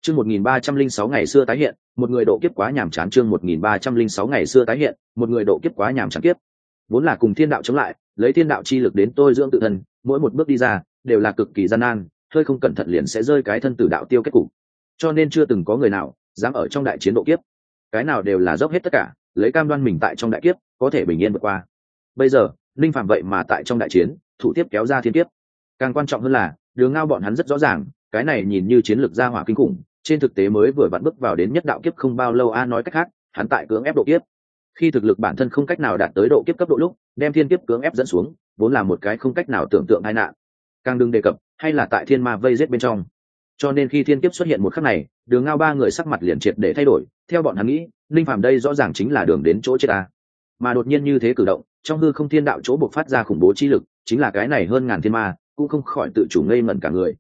Chương 1306 ngày xưa tái hiện, một người độ kiếp quá nhàm chán. Chương 1306 ngày xưa tái hiện, một người độ kiếp quá nhàm chán. Kiếp vốn là cùng thiên đạo chống lại, lấy thiên đạo chi lực đến tôi dưỡng tự thân, mỗi một bước đi ra đều là cực kỳ gian nan, hơi không cẩn thận liền sẽ rơi cái thân tử đạo tiêu kết cục. Cho nên chưa từng có người nào dám ở trong đại chiến độ kiếp, cái nào đều là dốc hết tất cả, lấy cam đoan mình tại trong đại kiếp có thể bình yên vượt qua. Bây giờ linh phạm vậy mà tại trong đại chiến thủ tiếp kéo ra thiên kiếp. Càng quan trọng hơn là Đường Ngao bọn hắn rất rõ ràng, cái này nhìn như chiến lược gia hỏa kinh khủng, trên thực tế mới vừa vặn bước vào đến nhất đạo kiếp không bao lâu. Nói cách khác, hắn tại cưỡng ép độ kiếp. Khi thực lực bản thân không cách nào đạt tới độ kiếp cấp độ lúc, đem thiên kiếp cưỡng ép dẫn xuống, vốn là một cái không cách nào tưởng tượng tai nạn. Càng đừng đề cập hay là tại thiên ma vây giết bên trong. Cho nên khi thiên kiếp xuất hiện một khắc này, Đường Ngao ba người sắc mặt liền triệt để thay đổi. Theo bọn hắn nghĩ, linh phàm đây rõ ràng chính là đường đến chỗ chết ta. Mà đột nhiên như thế cử động, trong hư không thiên đạo chỗ bộc phát ra khủng bố chi lực, chính là cái này hơn ngàn thiên ma cũng không khỏi tự chủ ngây ngẩn cả người.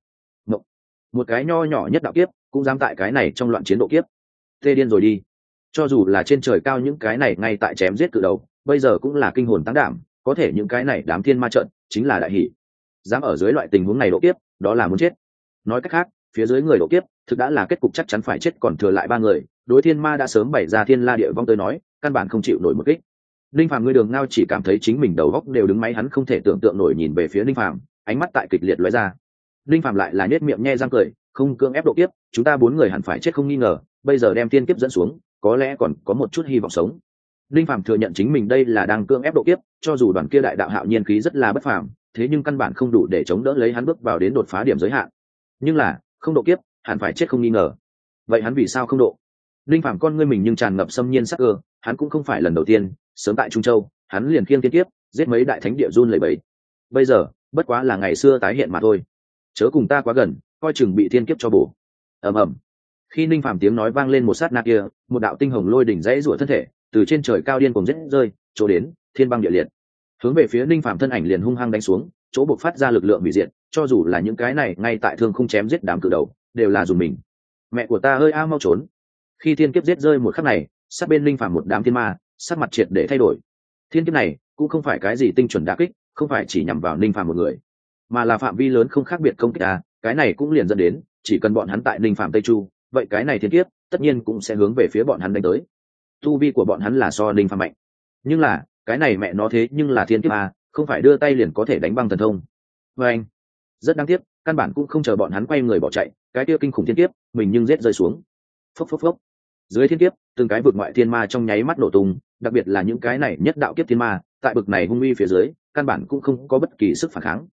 Một cái nho nhỏ nhất đạo kiếp cũng dám tại cái này trong loạn chiến độ kiếp, tê điên rồi đi. Cho dù là trên trời cao những cái này ngay tại chém giết cự đầu, bây giờ cũng là kinh hồn táng đảm, có thể những cái này đám thiên ma trận chính là đại hỷ. Dám ở dưới loại tình huống này độ kiếp, đó là muốn chết. Nói cách khác, phía dưới người độ kiếp thực đã là kết cục chắc chắn phải chết, còn thừa lại ba người, đối thiên ma đã sớm bày ra thiên la địa vong tới nói, căn bản không chịu nổi một kích. Linh Phàm người Đường Ngao chỉ cảm thấy chính mình đầu góc đều đứng máy, hắn không thể tưởng tượng nổi nhìn về phía Linh Phàm, ánh mắt tại kịch liệt lóe ra. Linh Phàm lại là nhếch miệng nhe răng cười, không cưỡng ép độ kiếp, chúng ta bốn người hẳn phải chết không nghi ngờ, bây giờ đem thiên kiếp dẫn xuống, có lẽ còn có một chút hy vọng sống. Linh Phàm thừa nhận chính mình đây là đang cưỡng ép độ kiếp, cho dù đoàn kia đại đạo hạo nhiên khí rất là bất phàm, thế nhưng căn bản không đủ để chống đỡ lấy hắn bước vào đến đột phá điểm giới hạn. Nhưng là, không độ kiếp, hẳn phải chết không nghi ngờ. Vậy hắn vì sao không độ? Linh Phàm con ngươi mình nhưng tràn ngập xâm nhiên sắc cơ, hắn cũng không phải lần đầu tiên, sớm tại Trung Châu, hắn liền khiêng thiên kiếp, giết mấy đại thánh địa run lẩy bẩy. Bây giờ, bất quá là ngày xưa tái hiện mà thôi. Chớ cùng ta quá gần, coi chừng bị thiên kiếp cho bổ. Ầm ầm. Khi Linh Phàm tiếng nói vang lên một sát na kia, một đạo tinh hồng lôi đỉnh rẽ rủa thân thể, từ trên trời cao điên cuồng rết rơi, chỗ đến, thiên băng địa liệt. Hướng về phía Linh Phàm thân ảnh liền hung hăng đánh xuống, chỗ bộc phát ra lực lượng hủy diệt, cho dù là những cái này ngay tại thương không chém giết đám cự đầu, đều là dùng mình. Mẹ của ta ơi a, mau trốn. Khi thiên kiếp giết rơi một khắc này, sát bên Linh Phàm một đám thiên ma, sắc mặt triệt để thay đổi. Thiên kiếp này cũng không phải cái gì tinh chuẩn đả kích, không phải chỉ nhằm vào Linh Phàm một người, mà là phạm vi lớn không khác biệt công kích a, cái này cũng liền dẫn đến, chỉ cần bọn hắn tại Linh Phàm Tây Chu, vậy cái này thiên kiếp tất nhiên cũng sẽ hướng về phía bọn hắn đánh tới. Tu vi của bọn hắn là so Linh Phàm mạnh, nhưng là cái này mẹ nó thế nhưng là thiên kiếp a, không phải đưa tay liền có thể đánh băng thần thông. Và anh, rất đáng tiếc, căn bản cũng không chờ bọn hắn quay người bỏ chạy, cái kia kinh khủng thiên kiếp mình nhưng giết rơi xuống. Phốc phốc phốc. Dưới thiên kiếp, từng cái vực ngoại thiên ma trong nháy mắt nổ tung, đặc biệt là những cái này nhất đạo kiếp thiên ma, tại bực này hung uy phía dưới, căn bản cũng không có bất kỳ sức phản kháng.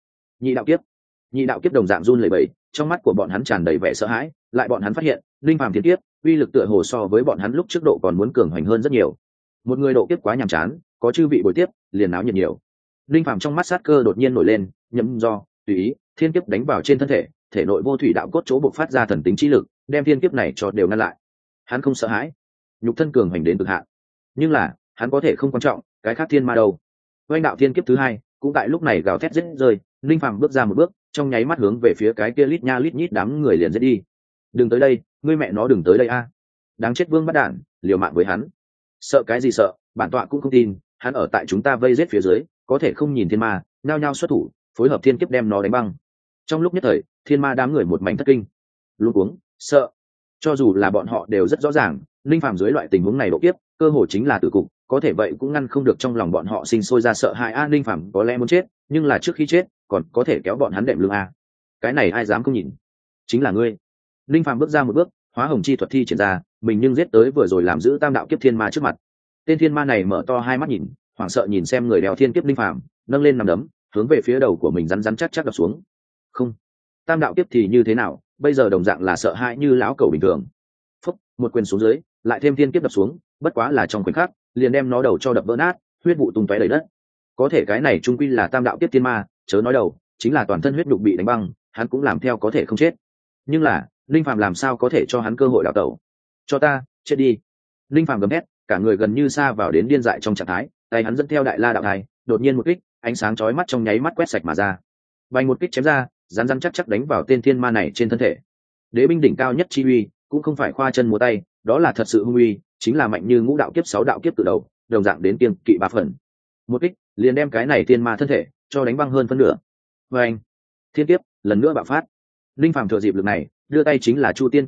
Nhị đạo kiếp đồng dạng run lẩy bẩy, trong mắt của bọn hắn tràn đầy vẻ sợ hãi, lại bọn hắn phát hiện, linh phàm thiên kiếp, uy lực tựa hồ so với bọn hắn lúc trước độ còn muốn cường hoành hơn rất nhiều. Một người độ kiếp quá nhàm chán, có chư vị bồi tiếp, liền náo nhiệt nhiều. Linh phàm trong mắt sát cơ đột nhiên nổi lên, nhậm do, tùy ý, thiên kiếp đánh vào trên thân thể, thể nội vô thủy đạo cốt chỗ bộc phát ra thần tính trí lực, đem thiên kiếp này cho đều ngăn lại. Hắn không sợ hãi, nhục thân cường hành đến cực hạn, nhưng là hắn có thể không quan trọng cái khác thiên ma đâu. Oanh đạo thiên kiếp thứ hai cũng tại lúc này gào thét giết rơi, Linh phàm bước ra một bước, trong nháy mắt hướng về phía cái kia lít nha lít nhít đám người liền giết đi. Đừng tới đây, ngươi mẹ nó đừng tới đây a! Đáng chết vương bắt đản, liều mạng với hắn. Sợ cái gì sợ, bản tọa cũng không tin, hắn ở tại chúng ta vây giết phía dưới, có thể không nhìn thiên ma, nhao nhao xuất thủ, phối hợp thiên kiếp đem nó đánh băng. Trong lúc nhất thời, thiên ma đám người một mảnh thất kinh, luống cuống, sợ. Cho dù là bọn họ đều rất rõ ràng, Linh phàm dưới loại tình huống này độ kiếp, cơ hội chính là tử cục, có thể vậy cũng ngăn không được trong lòng bọn họ sinh sôi ra sợ hãi. Linh phàm có lẽ muốn chết, nhưng là trước khi chết, còn có thể kéo bọn hắn đệm lưng a. Cái này ai dám không nhìn? Chính là ngươi. Linh phàm bước ra một bước, hóa hồng chi thuật thi triển ra, mình nhưng giết tới vừa rồi làm giữ tam đạo kiếp thiên ma trước mặt. Tên thiên ma này mở to hai mắt nhìn, hoảng sợ nhìn xem người đeo thiên kiếp Linh phàm, nâng lên nằm đấm, hướng về phía đầu của mình rắn rắn chắc chắc đập xuống. Không, tam đạo kiếp thì như thế nào, bây giờ đồng dạng là sợ hãi như lão cẩu bình thường. Phúc, một quyền xuống dưới, lại thêm thiên kiếp đập xuống, bất quá là trong khoảnh khắc, liền đem nó đầu cho đập vỡ nát, huyết vụ tung tóe đầy đất. Có thể cái này trung quy là tam đạo kiếp thiên ma, chớ nói đầu, chính là toàn thân huyết nhục bị đánh băng, hắn cũng làm theo có thể không chết. Nhưng là, Linh phàm làm sao có thể cho hắn cơ hội đào tẩu? Cho ta, chết đi! Linh phàm gầm hét, cả người gần như sa vào đến điên dại trong trạng thái, tay hắn dẫn theo đại la đạo thai, đột nhiên một kích, ánh sáng chói mắt trong nháy mắt quét sạch mà ra. Vành một kích chém ra, rắn rắn chắc chắc đánh vào tên thiên ma này trên thân thể. Đế binh đỉnh cao nhất chi uy, cũng không phải khoa chân múa tay, đó là thật sự hung uy, chính là mạnh như ngũ đạo kiếp sáu đạo kiếp từ đầu, đồng dạng đến kiêng kỵ ba phần. Một kích, liền đem cái này thiên ma thân thể cho đánh băng hơn phân nửa. Và anh, thiên kiếp lần nữa bạo phát. Linh phàm thừa dịp lực này, đưa tay chính là Chu Tiên kiếm pháp,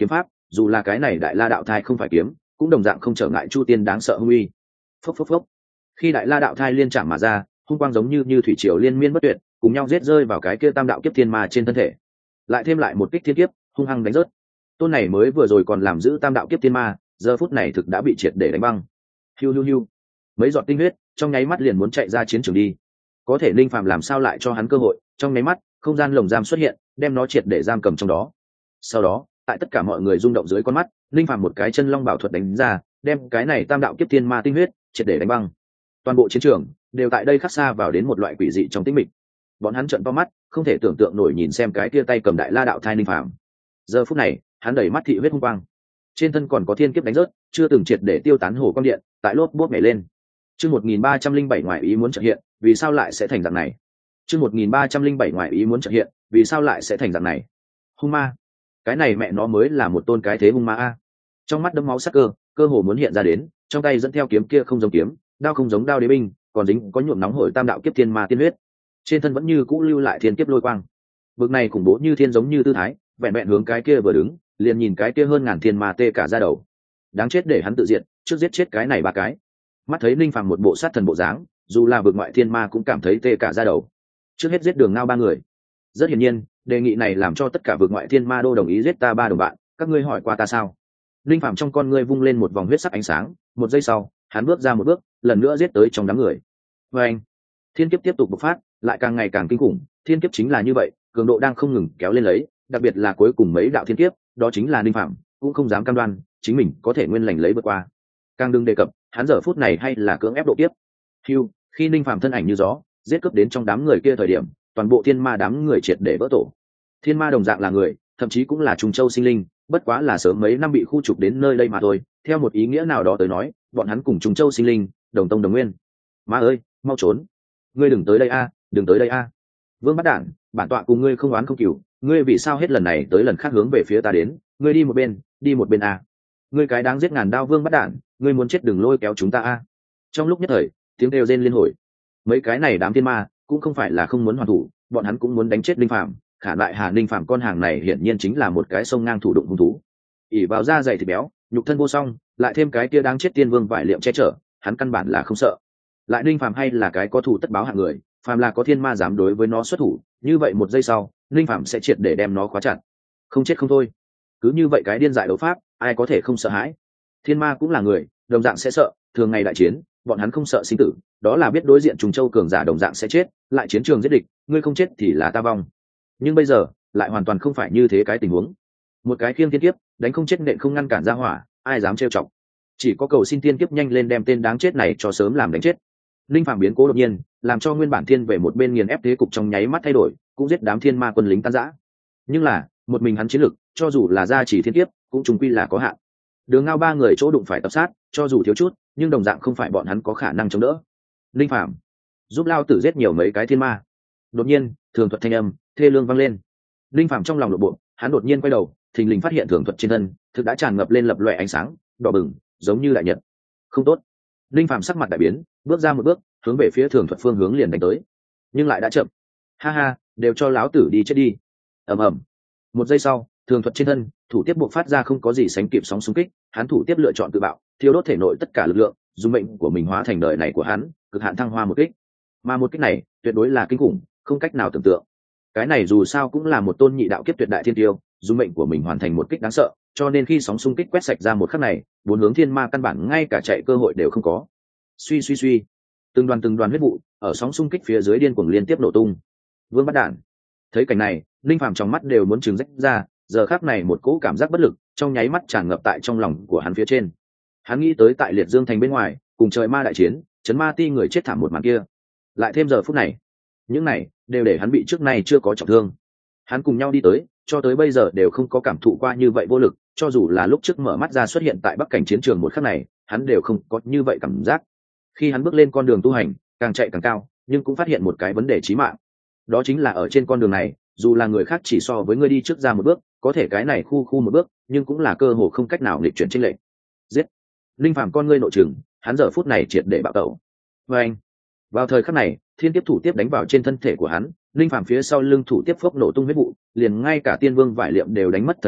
dù là cái này đại la đạo thai không phải kiếm cũng đồng dạng không trở ngại chu tiên đáng sợ hung uy. Phốc phốc phốc. Khi đại la đạo thai liên chạm mà ra, hung quang giống như thủy triều liên miên bất tuyệt, cùng nhau giết rơi vào cái kia tam đạo kiếp thiên ma trên thân thể. Lại thêm lại một kích thiên kiếp, hung hăng đánh rớt. Tôn này mới vừa rồi còn làm giữ tam đạo kiếp thiên ma, giờ phút này thực đã bị triệt để đánh băng. Hiu hiu hiu. Mấy giọt tinh huyết, trong nháy mắt liền muốn chạy ra chiến trường đi. Có thể Linh Phàm làm sao lại cho hắn cơ hội, trong nháy mắt, không gian lồng giam xuất hiện, đem nó triệt để giam cầm trong đó. Sau đó, tại tất cả mọi người rung động dưới con mắt, Linh Phàm một cái chân long bảo thuật đánh ra, đem cái này tam đạo kiếp thiên ma tinh huyết triệt để đánh băng. Toàn bộ chiến trường đều tại đây khắc xa vào đến một loại quỷ dị trong tĩnh mịch. Bọn hắn trợn to mắt, không thể tưởng tượng nổi nhìn xem cái kia tay cầm đại la đạo thai Linh Phàm. Giờ phút này, hắn đầy mắt thị huyết hung quang, trên thân còn có thiên kiếp đánh rớt, chưa từng triệt để tiêu tán hồ quang điện, tại lốp bốp nhảy lên. Chương 1307 ngoại ý muốn chợt hiện, vì sao lại sẽ thành dạng này? Chương 1307 ngoại ý muốn chợt hiện, vì sao lại sẽ thành dạng này? Hung ma, cái này mẹ nó mới là một tôn cái thế hung ma a. Trong mắt đấm máu sắc cơ hồ muốn hiện ra đến, trong tay dẫn theo kiếm kia không giống kiếm, đao không giống đao đế binh, còn dính có nhuộm nóng hổi tam đạo kiếp thiên ma tiên huyết. Trên thân vẫn như cũ lưu lại thiên kiếp lôi quang. Bực này khủng bố như thiên giống như tư thái, vẹn vẹn hướng cái kia vừa đứng, liền nhìn cái kia hơn ngàn thiên ma tê cả da đầu. Đáng chết để hắn tự diện, trước giết chết cái này ba cái. Mắt thấy Linh Phàm một bộ sát thần bộ dáng, dù là vực ngoại thiên ma cũng cảm thấy tê cả da đầu. Trước hết giết Đường Ngao ba người. Rất hiển nhiên, đề nghị này làm cho tất cả vực ngoại thiên ma đô đồng ý giết ta ba đồng bạn, các ngươi hỏi qua ta sao? Linh Phàm trong con ngươi vung lên một vòng huyết sắc ánh sáng, một giây sau, hắn bước ra một bước, lần nữa giết tới trong đám người. Và anh, thiên kiếp tiếp tục bộc phát, lại càng ngày càng kinh khủng, thiên kiếp chính là như vậy, cường độ đang không ngừng kéo lên lấy, đặc biệt là cuối cùng mấy đạo thiên kiếp, đó chính là Linh Phàm cũng không dám cam đoan chính mình có thể nguyên lành lấy vượt qua. Càng đừng đề cập, hắn giờ phút này hay là cưỡng ép độ kiếp. Hưu, khi Linh Phàm thân ảnh như gió, giết cướp đến trong đám người kia thời điểm, toàn bộ thiên ma đám người triệt để vỡ tổ. Thiên ma đồng dạng là người, thậm chí cũng là trùng châu sinh linh, bất quá là sớm mấy năm bị khu trục đến nơi đây mà thôi. Theo một ý nghĩa nào đó tới nói, bọn hắn cùng trùng châu sinh linh, đồng tông đồng nguyên. Ma ơi, mau trốn! Ngươi đừng tới đây a, đừng tới đây a! Vương Bát Đản, bản tọa cùng ngươi không oán không cừu, ngươi vì sao hết lần này tới lần khác hướng về phía ta đến? Ngươi đi một bên a! Ngươi cái đáng giết ngàn đao Vương Bát Đản, ngươi muốn chết đừng lôi kéo chúng ta a! Trong lúc nhất thời, tiếng kêu rên liên hồi. Mấy cái này đám thiên ma cũng không phải là không muốn hoàn thủ, bọn hắn cũng muốn đánh chết Linh Phàm. Khả lại Hà Linh Phàm con hàng này hiển nhiên chính là một cái sông ngang thủ đụng hung thú. ỉ vào da dày thịt béo, nhục thân vô song, lại thêm cái kia đáng chết tiên vương vải liệm che chở, hắn căn bản là không sợ. Lại Linh Phàm hay là cái có thủ tất báo hạng người, phàm là có thiên ma dám đối với nó xuất thủ, như vậy một giây sau, Linh Phàm sẽ triệt để đem nó khóa chặt. Không chết không thôi. Cứ như vậy cái điên dại đấu pháp, ai có thể không sợ hãi? Thiên ma cũng là người, đồng dạng sẽ sợ, thường ngày đại chiến, bọn hắn không sợ sinh tử, đó là biết đối diện trùng châu cường giả đồng dạng sẽ chết, lại chiến trường giết địch, ngươi không chết thì là ta vong. Nhưng bây giờ, lại hoàn toàn không phải như thế cái tình huống. Một cái khiêng thiên kiếp, đánh không chết nện không ngăn cản ra hỏa, ai dám trêu chọc? Chỉ có cầu xin thiên kiếp nhanh lên đem tên đáng chết này cho sớm làm đánh chết. Linh Phàm biến cố đột nhiên, làm cho nguyên bản thiên về một bên nghiền ép thế cục trong nháy mắt thay đổi, cũng giết đám thiên ma quân lính tan rã. Nhưng là, một mình hắn chiến lực, cho dù là gia chỉ thiên kiếp, cũng trùng quy là có hạn. Đường Ngao ba người chỗ đụng phải tập sát, cho dù thiếu chút, nhưng đồng dạng không phải bọn hắn có khả năng chống đỡ. Linh Phàm, giúp lao tử giết nhiều mấy cái thiên ma. Đột nhiên, thường thuật thanh âm thê lương vang lên. Linh Phàm trong lòng lộ bộ, hắn đột nhiên quay đầu, thình lình phát hiện thường thuật trên thân thực đã tràn ngập lên lập loè ánh sáng đỏ bừng, giống như đại nhật. Không tốt! Linh Phàm sắc mặt đại biến, bước ra một bước, hướng về phía thường thuật phương hướng liền đánh tới. Nhưng lại đã chậm. Ha ha, đều cho láo tử đi chết đi! Ầm ầm. Một giây sau, thường thuật trên thân thủ tiếp buộc phát ra không có gì sánh kịp sóng xung kích, hắn thủ tiếp lựa chọn tự bạo, thiêu đốt thể nội tất cả lực lượng, dùng mệnh của mình hóa thành đời này của hắn, cực hạn thăng hoa một kích. Mà một kích này, tuyệt đối là kinh khủng, không cách nào tưởng tượng. Cái này dù sao cũng là một tôn nhị đạo kiếp tuyệt đại thiên tiêu, dùng mệnh của mình hoàn thành một kích đáng sợ, cho nên khi sóng xung kích quét sạch ra một khắc này, bốn hướng thiên ma căn bản ngay cả chạy cơ hội đều không có. Suy suy suy, từng đoàn huyết vụ ở sóng xung kích phía dưới điên cuồng liên tiếp nổ tung. Vương Bát Đản thấy cảnh này, Linh Phàm trong mắt đều muốn trừng rách ra, giờ khắc này một cỗ cảm giác bất lực trong nháy mắt tràn ngập tại trong lòng của hắn phía trên. Hắn nghĩ tới tại Liệt Dương thành bên ngoài, cùng trời ma đại chiến, chấn ma ti người chết thảm một màn kia, lại thêm giờ phút này, những này đều để hắn bị trước nay chưa có trọng thương. Hắn cùng nhau đi tới, cho tới bây giờ đều không có cảm thụ qua như vậy vô lực, cho dù là lúc trước mở mắt ra xuất hiện tại bắc cảnh chiến trường một khắc này, hắn đều không có như vậy cảm giác. Khi hắn bước lên con đường tu hành, càng chạy càng cao, nhưng cũng phát hiện một cái vấn đề chí mạng. Đó chính là ở trên con đường này, dù là người khác chỉ so với ngươi đi trước ra một bước, có thể cái này khu một bước, nhưng cũng là cơ hồ không cách nào nghịch chuyển chênh lệch. Giết! Linh Phàm con ngươi nội trừng, hắn giờ phút này triệt để bạo tẩu. Và anh, vào thời khắc này, thiên tiếp thủ tiếp đánh vào trên thân thể của hắn, Linh Phàm phía sau lưng thủ tiếp phốc nổ tung huyết vụ, liền ngay cả tiên vương vải liệm đều đánh mất thần tính,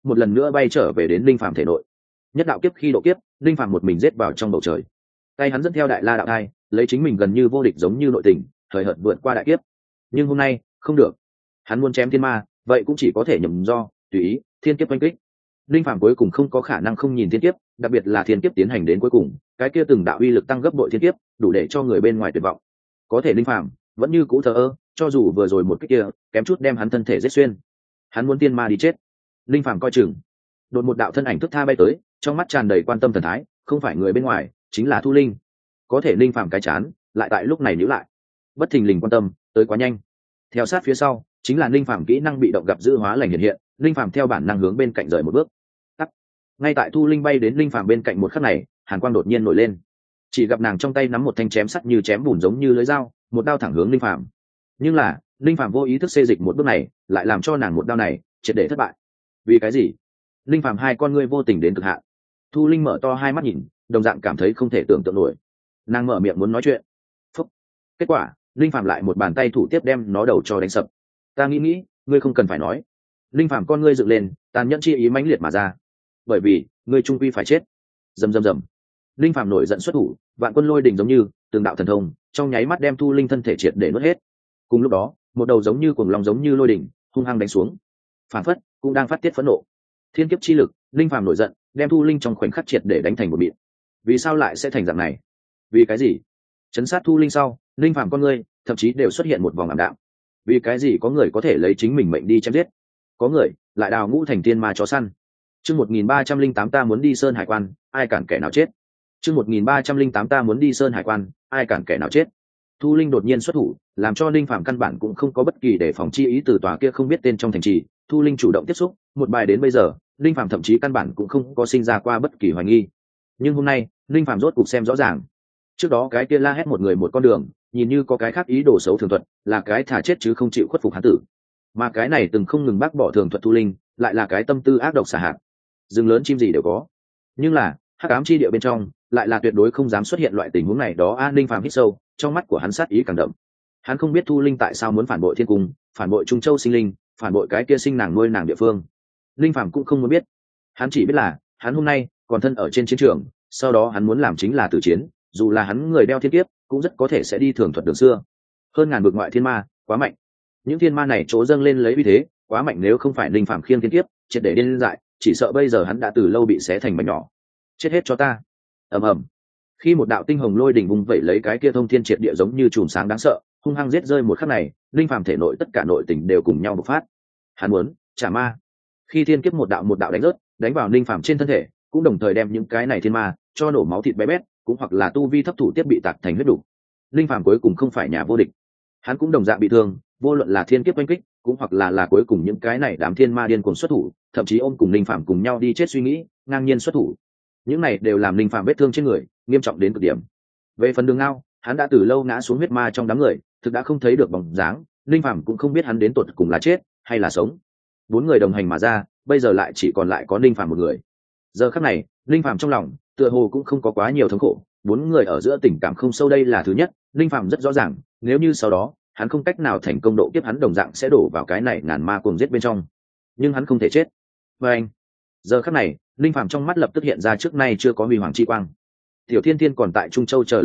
một lần nữa bay trở về đến linh phàm thể nội. Nhất đạo kiếp khi độ kiếp, linh phàm một mình giết vào trong bầu trời. Tay hắn dẫn theo đại la đạo thai, lấy chính mình gần như vô địch giống như nội tình, thời hợt vượt qua đại kiếp. Nhưng hôm nay không được, hắn muốn chém thiên ma, vậy cũng chỉ có thể nhầm do tùy ý thiên kiếp oanh kích. Linh phàm cuối cùng không có khả năng không nhìn thiên kiếp, đặc biệt là thiên kiếp tiến hành đến cuối cùng, cái kia từng đạo uy lực tăng gấp bội thiên kiếp, đủ để cho người bên ngoài tuyệt vọng. Có thể linh phàm vẫn như cũ thờ ơ, cho dù vừa rồi một kích kia kém chút đem hắn thân thể giết xuyên. Hắn muốn tiên ma đi chết. Linh phàm coi chừng, đột một đạo thân ảnh thức tha bay tới, trong mắt tràn đầy quan tâm thần thái, không phải người bên ngoài, chính là Thu Linh. Có thể linh phàm cái chán lại tại lúc này nhíu lại, bất thình lình quan tâm tới quá nhanh. Theo sát phía sau chính là linh phàm kỹ năng bị động gặp dư hóa lành hiện hiện, linh phàm theo bản năng hướng bên cạnh rời một bước. Tắc. Ngay tại Thu Linh bay đến linh phàm bên cạnh một khắc này, hàn quang đột nhiên nổi lên, chỉ gặp nàng trong tay nắm một thanh chém sắt như chém bùn giống như lưỡi dao, một đao thẳng hướng linh phàm. Nhưng là linh phàm vô ý thức xê dịch một bước này, lại làm cho nàng một đao này triệt để thất bại. Vì cái gì? Linh phàm hai con ngươi vô tình đến cực hạn. Thu Linh mở to hai mắt nhìn, đồng dạng cảm thấy không thể tưởng tượng nổi. Nàng mở miệng muốn nói chuyện. Phúc. Kết quả linh phàm lại một bàn tay thủ tiếp đem nó đầu cho đánh sập. Ta nghĩ ngươi không cần phải nói. Linh phàm con ngươi dựng lên, tàn nhẫn chi ý mãnh liệt mà ra. Bởi vì ngươi trung quy phải chết. Rầm rầm rầm. Linh phàm nổi giận xuất thủ, vạn quân lôi đỉnh giống như từng đạo thần thông, trong nháy mắt đem Thu Linh thân thể triệt để nuốt hết. Cùng lúc đó, một đầu giống như cuồng long giống như lôi đỉnh, hung hăng đánh xuống. Phản phất cũng đang phát tiết phẫn nộ. Thiên kiếp chi lực, linh phàm nổi giận, đem Thu Linh trong khoảnh khắc triệt để đánh thành một mịn. Vì sao lại sẽ thành dạng này? Vì cái gì? Chấn sát Thu Linh sau, linh phàm con ngươi thậm chí đều xuất hiện một vòng ảm đạm. Vì cái gì có người có thể lấy chính mình mệnh đi chém giết? Có người lại đào ngũ thành tiên ma chó săn. Chương 1308 ta muốn đi Sơn Hải Quan, ai cản kẻ nào chết. Chương 1308 ta muốn đi Sơn Hải Quan, ai cản kẻ nào chết. Thu Linh đột nhiên xuất thủ, làm cho linh phàm căn bản cũng không có bất kỳ đề phòng chi ý từ tòa kia không biết tên trong thành trì. Thu Linh chủ động tiếp xúc, một bài đến bây giờ, linh phàm thậm chí căn bản cũng không có sinh ra qua bất kỳ hoài nghi. Nhưng hôm nay, linh phàm rốt cục xem rõ ràng. Trước đó cái kia la hét một người một con đường, nhìn như có cái khác ý đồ xấu thường thuật, là cái thà chết chứ không chịu khuất phục hắn tử. Mà cái này từng không ngừng bác bỏ thường thuật Thu Linh, lại là cái tâm tư ác độc xả hạn. Rừng lớn chim gì đều có, nhưng là hắc ám chi địa bên trong lại là tuyệt đối không dám xuất hiện loại tình huống này đó. An Linh phàm hít sâu, trong mắt của hắn sát ý càng đậm. Hắn không biết Thu Linh tại sao muốn phản bội thiên cung, phản bội Trung Châu sinh linh, phản bội cái kia sinh nàng nuôi nàng địa phương. Linh phàm cũng không muốn biết. Hắn chỉ biết là hắn hôm nay còn thân ở trên chiến trường, sau đó hắn muốn làm chính là tử chiến, dù là hắn người đeo thiên kiếp cũng rất có thể sẽ đi thường thuật đường xưa. Hơn ngàn vực ngoại thiên ma quá mạnh, những thiên ma này chỗ dâng lên lấy uy thế quá mạnh, nếu không phải linh phàm khiêng thiên kiếp triệt để điên dại, chỉ sợ bây giờ hắn đã từ lâu bị xé thành mảnh nhỏ. Chết hết cho ta. Ầm ầm. Khi một đạo tinh hồng lôi đỉnh vung vẩy lấy cái kia thông thiên triệt địa giống như chùm sáng đáng sợ, hung hăng giết rơi một khắc này, linh phàm thể nội tất cả nội tình đều cùng nhau bộc phát. Hắn muốn trả ma. Khi thiên kiếp một đạo đánh rớt, đánh vào linh phàm trên thân thể, cũng đồng thời đem những cái này thiên ma cho nổ máu thịt bé bét, cũng hoặc là tu vi thấp thủ tiếp bị tạc thành huyết đủ. Linh phàm cuối cùng không phải nhà vô địch, hắn cũng đồng dạng bị thương, vô luận là thiên kiếp oanh kích, cũng hoặc là cuối cùng những cái này đám thiên ma điên cuồng xuất thủ, thậm chí ôm cùng linh phàm cùng nhau đi chết suy nghĩ, ngang nhiên xuất thủ. Những này đều làm linh phàm vết thương trên người nghiêm trọng đến cực điểm. Về phần Đường Ngao, hắn đã từ lâu ngã xuống huyết ma trong đám người, thực đã không thấy được bóng dáng, linh phàm cũng không biết hắn đến tột cùng là chết hay là sống. Bốn người đồng hành mà ra, bây giờ lại chỉ còn lại có linh phàm một người. Giờ khắc này, linh phàm trong lòng tựa hồ cũng không có quá nhiều thống khổ, bốn người ở giữa tình cảm không sâu, đây là thứ nhất. Linh phàm rất rõ ràng, nếu như sau đó hắn không cách nào thành công độ kiếp, hắn đồng dạng sẽ đổ vào cái này ngàn ma cuồng giết bên trong, nhưng hắn không thể chết. Và anh, giờ khắc này, linh phàm trong mắt lập tức hiện ra trước nay chưa có huy hoàng chi quang. Tiểu Thiên Thiên còn tại Trung Châu chờ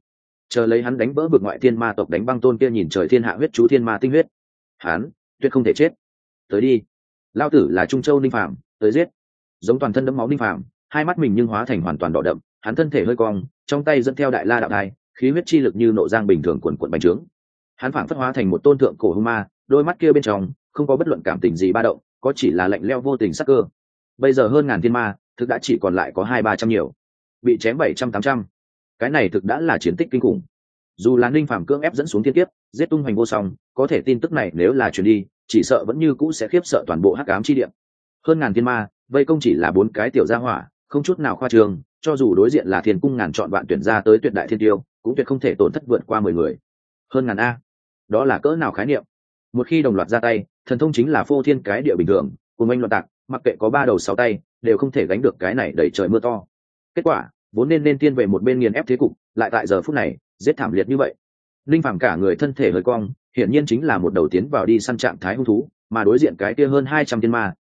lấy hắn đánh vỡ vực ngoại thiên ma tộc, đánh băng tôn kia nhìn trời thiên hạ huyết chú thiên ma tinh huyết. Hắn tuyệt không thể chết. Tới đi, lao tử là Trung Châu linh phàm, tới giết. Giống toàn thân đẫm máu linh phàm, hai mắt mình nhưng hóa thành hoàn toàn đỏ đậm, hắn thân thể hơi cong, trong tay dẫn theo đại la đạo đài, khí huyết chi lực như nộ giang bình thường cuộn cuộn bành trướng. Hắn phảng phất hóa thành một tôn thượng cổ hung ma, đôi mắt kia bên trong không có bất luận cảm tình gì ba động, có chỉ là lạnh lẽo vô tình sắc cơ. Bây giờ hơn ngàn thiên ma, thực đã chỉ còn lại có 200-300 nhiều, bị chém 700-800. Cái này thực đã là chiến tích kinh khủng. Dù là linh phàm cưỡng ép dẫn xuống thiên kiếp, giết tung hoành vô song, có thể tin tức này nếu là truyền đi, chỉ sợ vẫn như cũ sẽ khiếp sợ toàn bộ hắc ám chi địa. Hơn ngàn thiên ma, vây công chỉ là 4 cái tiểu gia hỏa, không chút nào khoa trương, cho dù đối diện là thiên cung ngàn chọn vạn tuyển ra tới tuyệt đại thiên tiêu, cũng tuyệt không thể tổn thất vượt qua 10 người. Hơn ngàn a, đó là cỡ nào khái niệm. Một khi đồng loạt ra tay, thần thông chính là phô thiên cái địa bình thường, cùng anh loạn tạc, mặc kệ có 3 đầu 6 tay, đều không thể gánh được cái này đẩy trời mưa to. Kết quả vốn nên tiên về một bên nghiền ép thế cục, lại tại giờ phút này giết thảm liệt như vậy. Linh phàm cả người thân thể hơi cong, hiển nhiên chính là một đầu tiến vào đi săn trạng thái hung thú, mà đối diện cái kia hơn 200 thiên ma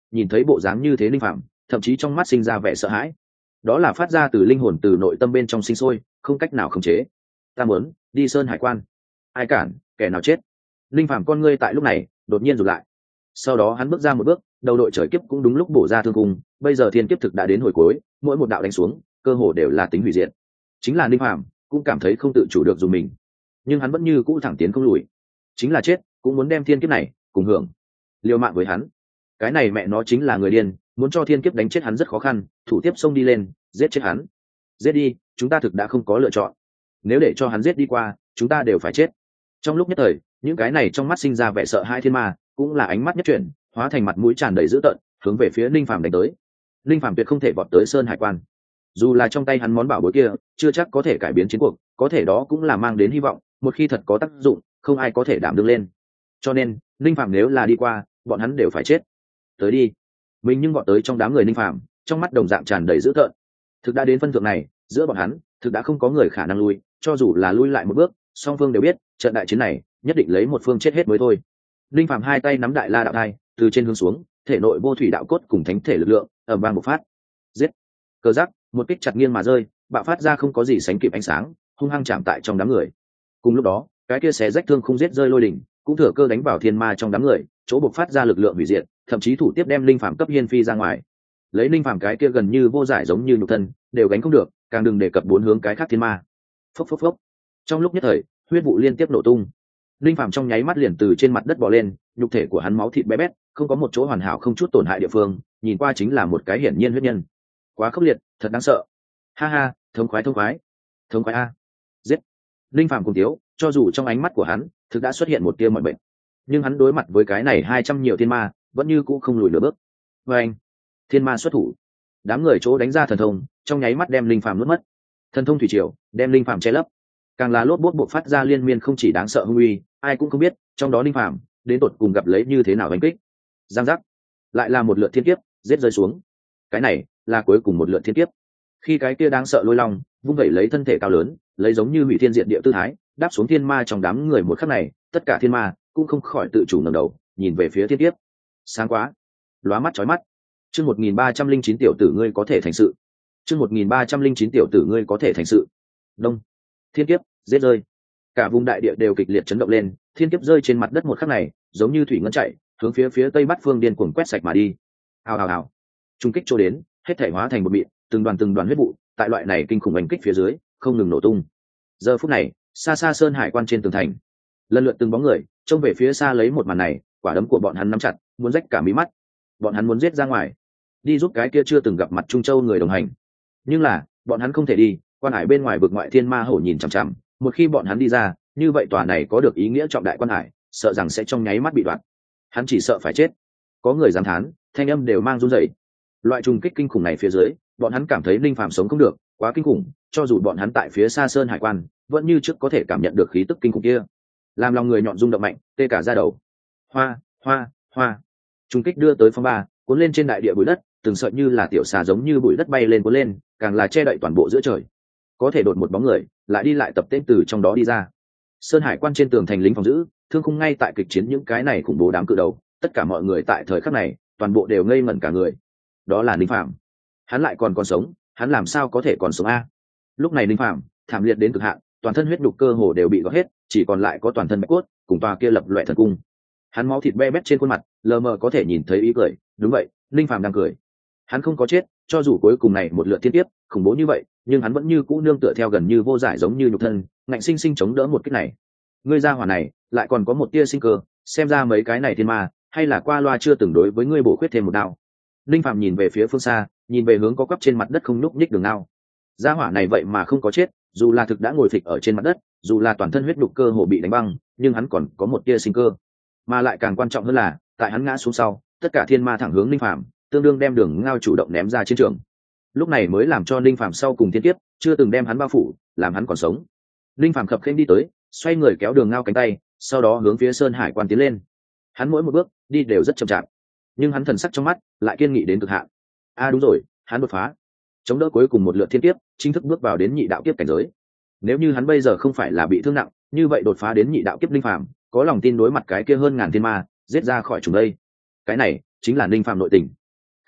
nhìn thấy bộ dáng như thế linh phạm thậm chí trong mắt sinh ra vẻ sợ hãi, đó là phát ra từ linh hồn, từ nội tâm bên trong sinh sôi, không cách nào khống chế. Ta muốn đi sơn hải quan, ai cản kẻ nào chết. Linh phạm con ngươi tại lúc này đột nhiên rụt lại, sau đó hắn bước ra một bước, đầu đội trời kiếp cũng đúng lúc bổ ra thương cung. Bây giờ thiên kiếp thực đã đến hồi cuối, mỗi một đạo đánh xuống cơ hồ đều là tính hủy diệt. Chính là linh phạm cũng cảm thấy không tự chủ được dùng mình, nhưng hắn vẫn như cũ thẳng tiến không lùi, chính là chết cũng muốn đem thiên kiếp này cùng hưởng, liều mạng với hắn. Cái này mẹ nó chính là người điên, muốn cho thiên kiếp đánh chết hắn rất khó khăn, thủ tiếp xông đi lên giết chết hắn. Giết đi, chúng ta thực đã không có lựa chọn, nếu để cho hắn giết đi qua chúng ta đều phải chết. Trong lúc nhất thời, những cái này trong mắt sinh ra vẻ sợ hai thiên ma cũng là ánh mắt nhất chuyển, hóa thành mặt mũi tràn đầy dữ tợn, hướng về phía linh phàm đánh tới. Linh phàm tuyệt không thể vọt tới sơn hải quan, dù là trong tay hắn món bảo bối kia chưa chắc có thể cải biến chiến cuộc, có thể đó cũng là mang đến hy vọng, một khi thật có tác dụng không ai có thể đảm đương lên. Cho nên linh phàm nếu là đi qua, bọn hắn đều phải chết. Tới đi. Mình nhưng vọt tới trong đám người linh phàm, trong mắt đồng dạng tràn đầy dữ tợn. Thực đã đến phân thượng này, giữa bọn hắn thực đã không có người khả năng lui, cho dù là lui lại một bước, song phương đều biết trận đại chiến này nhất định lấy một phương chết hết mới thôi. Linh phàm hai tay nắm đại la đạo thai, từ trên hướng xuống, thể nội vô thủy đạo cốt cùng thánh thể lực lượng ầm vang bộc phát. Giết. Cờ giắc một kích chặt nghiêng mà rơi, bạo phát ra không có gì sánh kịp ánh sáng, hung hăng chạm tại trong đám người. Cùng lúc đó, cái kia xé rách thương không giết rơi lôi đỉnh cũng thừa cơ đánh vào thiên ma trong đám người, chỗ bộc phát ra lực lượng hủy diệt, thậm chí thủ tiếp đem linh phàm cấp hiên phi ra ngoài. Lấy linh phàm cái kia gần như vô giải giống như nhục thân đều gánh không được, càng đừng đề cập bốn hướng cái khác thiên ma. Phốc phốc phốc. Trong lúc nhất thời, huyết vụ liên tiếp nổ tung. Linh phàm trong nháy mắt liền từ trên mặt đất bò lên, nhục thể của hắn máu thịt bé bét, không có một chỗ hoàn hảo không chút tổn hại địa phương, nhìn qua chính là một cái hiển nhiên huyết nhân. Quá khốc liệt, thật đáng sợ. Ha ha, thống khoái thống khoái. Thống khoái a. Giết. Linh phàm cùng tiếu, cho dù trong ánh mắt của hắn thực đã xuất hiện một tia mọi bệnh, nhưng hắn đối mặt với cái này 200 nhiều thiên ma vẫn như cũ không lùi nửa bước. Và anh, thiên ma xuất thủ, đám người chỗ đánh ra thần thông trong nháy mắt đem linh phàm nuốt mất. Thần thông thủy triều đem linh phàm che lấp, càng là lốp bốt buộc phát ra liên miên không chỉ đáng sợ hung uy, ai cũng không biết trong đó linh phàm đến tột cùng gặp lấy như thế nào đánh kích. Giang giác, lại là một lượt thiên kiếp giết rơi xuống. Cái này là cuối cùng một lượt thiên kiếp. Khi cái kia đáng sợ lôi long vung vẩy lấy thân thể cao lớn, lấy giống như hủy thiên diệt địa tư thái đáp xuống thiên ma trong đám người một khắc này, tất cả thiên ma cũng không khỏi tự chủ ngẩng đầu nhìn về phía thiên kiếp. Sáng quá, lóa mắt chói mắt. Chương 1309 tiểu tử ngươi có thể thành sự. Chương 1309 tiểu tử ngươi có thể thành sự. Đông. Thiên kiếp giết rơi. Cả vùng đại địa đều kịch liệt chấn động lên, thiên kiếp rơi trên mặt đất một khắc này, giống như thủy ngân chạy, hướng phía tây bắc phương điên cuồng quét sạch mà đi. Hào hào hào. Trung kích chỗ đến, hết thảy hóa thành một mịn, từng đoàn huyết vụ, tại loại này kinh khủng đánh kích phía dưới, không ngừng nổ tung. Giờ phút này, xa xa sơn hải quan trên tường thành, lần lượt từng bóng người trông về phía xa lấy một màn này, quả đấm của bọn hắn nắm chặt, muốn rách cả mí mắt. Bọn hắn muốn giết ra ngoài, đi giúp cái kia chưa từng gặp mặt Trung Châu người đồng hành. Nhưng là, bọn hắn không thể đi, quan hải bên ngoài vực ngoại thiên ma hổ nhìn chằm chằm, một khi bọn hắn đi ra, như vậy tòa này có được ý nghĩa trọng đại quan hải, sợ rằng sẽ trong nháy mắt bị đoạt. Hắn chỉ sợ phải chết. Có người dám thán, thanh âm đều mang run rẩy. Loại trùng kích kinh khủng này phía dưới, bọn hắn cảm thấy linh phàm sống không được, quá kinh khủng, cho dù bọn hắn tại phía xa sơn hải quan, vẫn như trước có thể cảm nhận được khí tức kinh khủng kia, làm lòng người nhọn rung động mạnh, tê cả da đầu. Hoa. Trùng kích đưa tới phong ba, cuốn lên trên đại địa bụi đất, từng sợi như là tiểu xà giống như bụi đất bay lên cuốn lên, càng là che đậy toàn bộ giữa trời. Có thể đột một bóng người lại đi lại tập tên từ trong đó đi ra. Sơn hải quan trên tường thành lính phòng giữ, thương khung ngay tại kịch chiến những cái này khủng bố đám cự đầu, tất cả mọi người tại thời khắc này, toàn bộ đều ngây ngẩn cả người. Đó là Ninh Phạm. Hắn lại còn sống, hắn làm sao có thể còn sống a? Lúc này Ninh Phạm thảm liệt đến cực hạn, toàn thân huyết nhục cơ hồ đều bị gọt hết, chỉ còn lại có toàn thân bạch cốt cùng tòa kia lập loè thần cung. Hắn máu thịt be bét trên khuôn mặt, lờ mờ có thể nhìn thấy ý cười. Đúng vậy, Ninh Phạm đang cười. Hắn không có chết, cho dù cuối cùng này một lượt thiên tiếp khủng bố như vậy, nhưng hắn vẫn như cũ nương tựa theo gần như vô giải giống như nhục thân, ngạnh sinh sinh chống đỡ một kích này. Ngươi gia hỏa này lại còn có một tia sinh cơ, xem ra mấy cái này thiên ma hay là qua loa chưa từng đối với ngươi bổ khuyết thêm một đạo. Ninh Phạm nhìn về phía phương xa, nhìn về hướng có quắp trên mặt đất không nhúc nhích đường nào. Gia hỏa này vậy mà không có chết, dù là thực đã ngồi phịch ở trên mặt đất, dù là toàn thân huyết nhục cơ hồ bị đánh băng, nhưng hắn còn có một tia sinh cơ. Mà lại càng quan trọng hơn là, tại hắn ngã xuống sau, tất cả thiên ma thẳng hướng Ninh Phạm, tương đương đem đường ngao chủ động ném ra chiến trường. Lúc này mới làm cho Ninh Phạm sau cùng thiên tiếp chưa từng đem hắn bao phủ, làm hắn còn sống. Ninh Phạm khập khiễng đi tới, xoay người kéo đường ngao cánh tay, sau đó hướng phía sơn hải quan tiến lên. Hắn mỗi một bước đi đều rất chậm chạp, nhưng hắn thần sắc trong mắt lại kiên nghị đến cực hạn. Đúng rồi, hắn đột phá, chống đỡ cuối cùng một lượt thiên tiếp, chính thức bước vào đến nhị đạo kiếp cảnh giới. Nếu như hắn bây giờ không phải là bị thương nặng, như vậy đột phá đến nhị đạo kiếp Ninh Phạm có lòng tin đối mặt cái kia hơn ngàn thiên ma, giết ra khỏi chúng đây. Cái này chính là Ninh Phạm nội tình,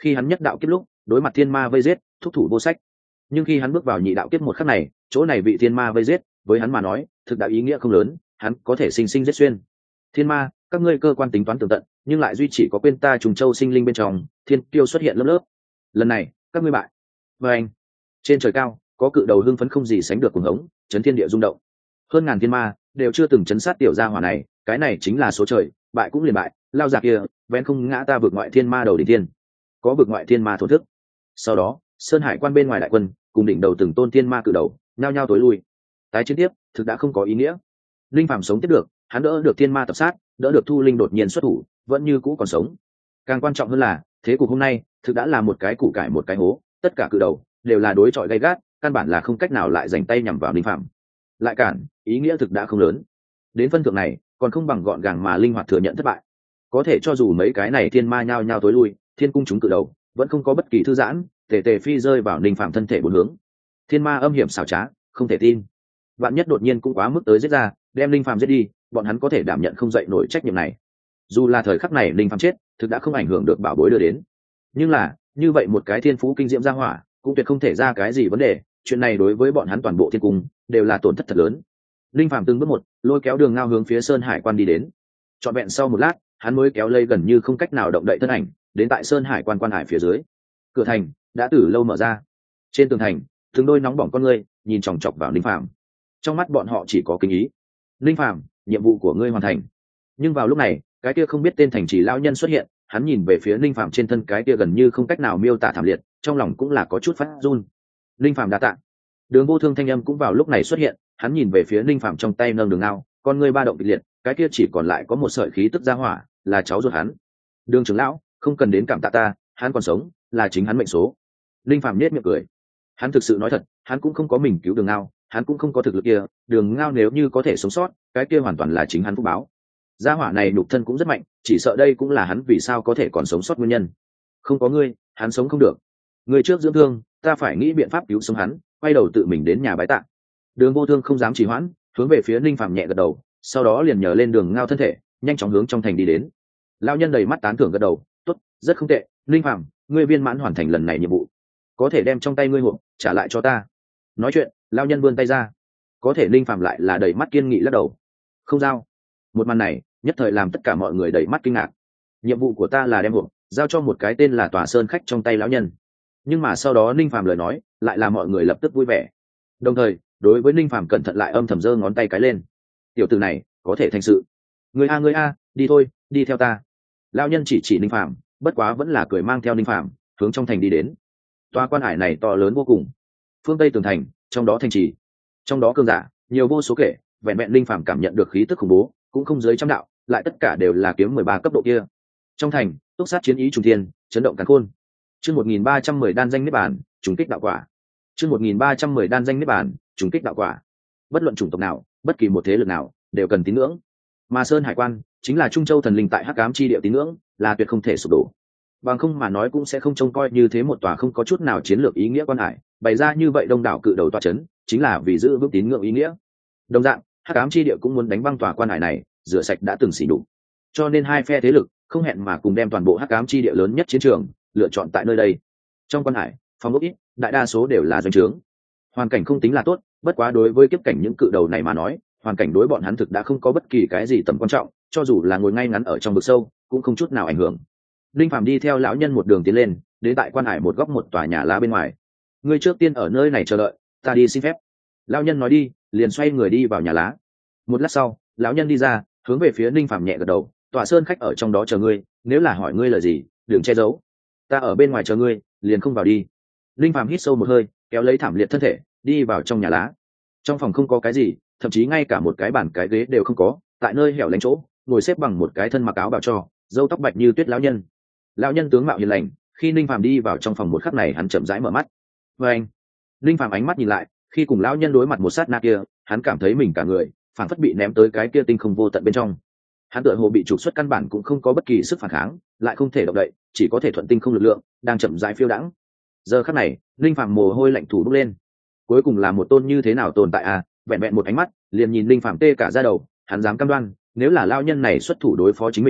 Khi hắn nhất đạo kiếp lúc đối mặt thiên ma vây giết thúc thủ vô sách, nhưng khi hắn bước vào nhị đạo kiếp một khắc này, chỗ này bị thiên ma vây giết với hắn mà nói thực đạo ý nghĩa không lớn, hắn có thể sinh sinh giết xuyên thiên ma. Các ngươi cơ quan tính toán tường tận, nhưng lại duy chỉ có quên ta trùng châu sinh linh bên trong thiên kiêu xuất hiện lớp lớp. Lần này các ngươi bại. Và anh, trên trời cao có cự đầu hưng phấn không gì sánh được cuồng hống, chấn thiên địa rung động. Hơn ngàn thiên ma đều chưa từng chấn sát tiểu gia hỏa này, cái này chính là số trời, bại cũng liền bại, lao già kia vén không ngã ta vượt ngoại thiên ma đầu đỉnh thiên. Có vượt ngoại thiên ma thổ thức. Sau đó sơn hải quan bên ngoài đại quân cùng đỉnh đầu từng tôn thiên ma cự đầu nhao nhao tối lui. Tái chiến tiếp thực đã không có ý nghĩa. Linh Phàm sống tiếp được, hắn đỡ được thiên ma tập sát, đỡ được Thu Linh đột nhiên xuất thủ, vẫn như cũ còn sống. Càng quan trọng hơn là thế cục hôm nay thực đã là một cái củ cải một cái hố, tất cả cự đầu đều là đối chọi gay gắt, căn bản là không cách nào lại dành tay nhằm vào Linh Phàm. Lại cản, ý nghĩa thực đã không lớn. Đến phân thượng này còn không bằng gọn gàng mà linh hoạt thừa nhận thất bại. Có thể cho dù mấy cái này thiên ma nhao nhao tối lui, thiên cung chúng cự đầu vẫn không có bất kỳ thư giãn, tề tề phi rơi vào Linh Phàm thân thể bốn hướng. Thiên ma âm hiểm xảo trá, không thể tin. Vạn nhất đột nhiên cũng quá mức tới giết ra, đem Linh Phàm giết đi, bọn hắn có thể đảm nhận không dậy nổi trách nhiệm này. Dù là thời khắc này Linh Phàm chết thực đã không ảnh hưởng được bảo bối đưa đến, nhưng là như vậy một cái thiên phú kinh diễm ra hỏa cũng tuyệt không thể ra cái gì vấn đề. Chuyện này đối với bọn hắn toàn bộ thiên cung đều là tổn thất thật lớn. Linh Phàm từng bước một lôi kéo Đường Ngao hướng phía Sơn Hải quan đi đến. Trọn vẹn sau một lát hắn mới kéo lây gần như không cách nào động đậy thân ảnh đến tại Sơn Hải quan hải phía dưới. Cửa thành đã từ lâu mở ra, trên tường thành từng đôi nóng bỏng con ngươi nhìn chòng chọc vào Linh Phàm, trong mắt bọn họ chỉ có kính ý. Linh Phàm, nhiệm vụ của ngươi hoàn thành. Nhưng vào lúc này cái kia không biết tên thành trì lão nhân xuất hiện, hắn nhìn về phía Linh Phàm trên thân cái kia gần như không cách nào miêu tả thảm liệt, trong lòng cũng là có chút phát run. Linh Phàm đa tạ. Đường Vô Thương thanh âm cũng vào lúc này xuất hiện, hắn nhìn về phía Linh Phàm trong tay nâng Đường Ngao, con ngươi ba động kịch liệt, cái kia chỉ còn lại có một sợi khí tức ra hỏa, là cháu ruột hắn. Đường trưởng lão, không cần đến cảm tạ ta, hắn còn sống, là chính hắn mệnh số. Linh Phàm nhếch miệng cười. Hắn thực sự nói thật, hắn cũng không có mình cứu Đường Ngao, hắn cũng không có thực lực kia, Đường Ngao nếu như có thể sống sót, cái kia hoàn toàn là chính hắn phúc báo. Gia hỏa này nhục thân cũng rất mạnh, chỉ sợ đây cũng là hắn vì sao có thể còn sống sót nguyên nhân. Không có ngươi, hắn sống không được. Ngươi trước dưỡng thương, ta phải nghĩ biện pháp cứu sống hắn, quay đầu tự mình đến nhà bái tạ. Đường Vô Thương không dám trì hoãn, hướng về phía Linh Phàm nhẹ gật đầu, sau đó liền nhờ lên Đường Ngao thân thể, nhanh chóng hướng trong thành đi đến. Lão nhân đầy mắt tán thưởng gật đầu, tốt, rất không tệ, Linh Phàm, ngươi viên mãn hoàn thành lần này nhiệm vụ, có thể đem trong tay ngươi hộp trả lại cho ta. Nói chuyện, lão nhân vươn tay ra, có thể Linh Phàm lại là đầy mắt kiên nghị lắc đầu, không giao. Một màn này nhất thời làm tất cả mọi người đầy mắt kinh ngạc. Nhiệm vụ của ta là đem hộp giao cho một cái tên là Tòa Sơn khách trong tay lão nhân, nhưng mà sau đó Linh Phàm lời nói lại là mọi người lập tức vui vẻ, đồng thời đối với Linh Phàm cẩn thận lại âm thầm giơ ngón tay cái lên. Tiểu tử này có thể thành sự. Người a, đi thôi, đi theo ta. Lão nhân chỉ Linh Phàm, bất quá vẫn là cười mang theo Linh Phàm hướng trong thành đi đến. Tòa quan hải này to lớn vô cùng, phương tây tường thành, trong đó thành trì, trong đó cường giả nhiều vô số kể, vẹn vẹn Linh Phàm cảm nhận được khí tức khủng bố cũng không dưới trăm đạo, lại tất cả đều là kiếm 13 cấp độ kia. Trong thành túc sát chiến ý trùng thiên, chấn động càn khôn. Chương 1310 đan danh niết bàn, trùng kích đạo quả. Chương 1310 đan danh niết bàn, trùng kích đạo quả. Bất luận chủng tộc nào, bất kỳ một thế lực nào, đều cần tín ngưỡng. Mà Sơn Hải Quan chính là Trung Châu thần linh tại Hắc Ám chi địa tín ngưỡng, là tuyệt không thể sụp đổ. Bằng không mà nói cũng sẽ không trông coi như thế một tòa không có chút nào chiến lược ý nghĩa quan hải, bày ra như vậy đông đảo cự đầu tòa chấn, chính là vì giữ vững tín ngưỡng ý nghĩa. Đồng dạng, Hắc Ám chi địa cũng muốn đánh băng tòa quan hải này, rửa sạch đã từng xỉ nhục. Cho nên hai phe thế lực không hẹn mà cùng đem toàn bộ Hắc Ám chi địa lớn nhất chiến trường lựa chọn tại nơi đây. Trong quan hải, phòng ốc ít, đại đa số đều là doanh trướng. Hoàn cảnh không tính là tốt, bất quá đối với kiếp cảnh những cự đầu này mà nói, hoàn cảnh đối bọn hắn thực đã không có bất kỳ cái gì tầm quan trọng, cho dù là ngồi ngay ngắn ở trong vực sâu cũng không chút nào ảnh hưởng. Linh Phàm đi theo lão nhân một đường tiến lên, đến tại quan hải một góc một tòa nhà lá bên ngoài. Ngươi trước tiên ở nơi này chờ đợi, ta đi xin phép. Lão nhân nói đi, liền xoay người đi vào nhà lá. Một lát sau, lão nhân đi ra, hướng về phía Linh Phàm nhẹ gật đầu, Tòa Sơn khách ở trong đó chờ ngươi, nếu là hỏi ngươi lời gì, đừng che giấu. Ta ở bên ngoài chờ ngươi, liền không vào đi. Linh Phàm hít sâu một hơi, kéo lấy thảm liệt thân thể, đi vào trong nhà lá. Trong phòng không có cái gì, thậm chí ngay cả một cái bàn cái ghế đều không có, tại nơi hẻo lánh chỗ, ngồi xếp bằng một cái thân mặc áo bào cho, râu tóc bạch như tuyết lão nhân. Lão nhân tướng mạo hiền lành, khi Linh Phàm đi vào trong phòng một khắc này hắn chậm rãi mở mắt. Và anh, Linh Phàm ánh mắt nhìn lại, khi cùng lão nhân đối mặt một sát na kia, hắn cảm thấy mình cả người phản phất bị ném tới cái kia tinh không vô tận bên trong. Hắn tựa hồ bị trục xuất căn bản cũng không có bất kỳ sức phản kháng, lại không thể động đậy, chỉ có thể thuận tinh không lực lượng đang chậm rãi phiêu đãng. Giờ khắc này, Linh Phàm mồ hôi lạnh thủ bốc lên. Cuối cùng là một tôn như thế nào tồn tại à? Vẹn vẹn một ánh mắt, liền nhìn Linh Phàm tê cả da đầu, hắn dám cam đoan, nếu là lão nhân này xuất thủ đối phó chính mình,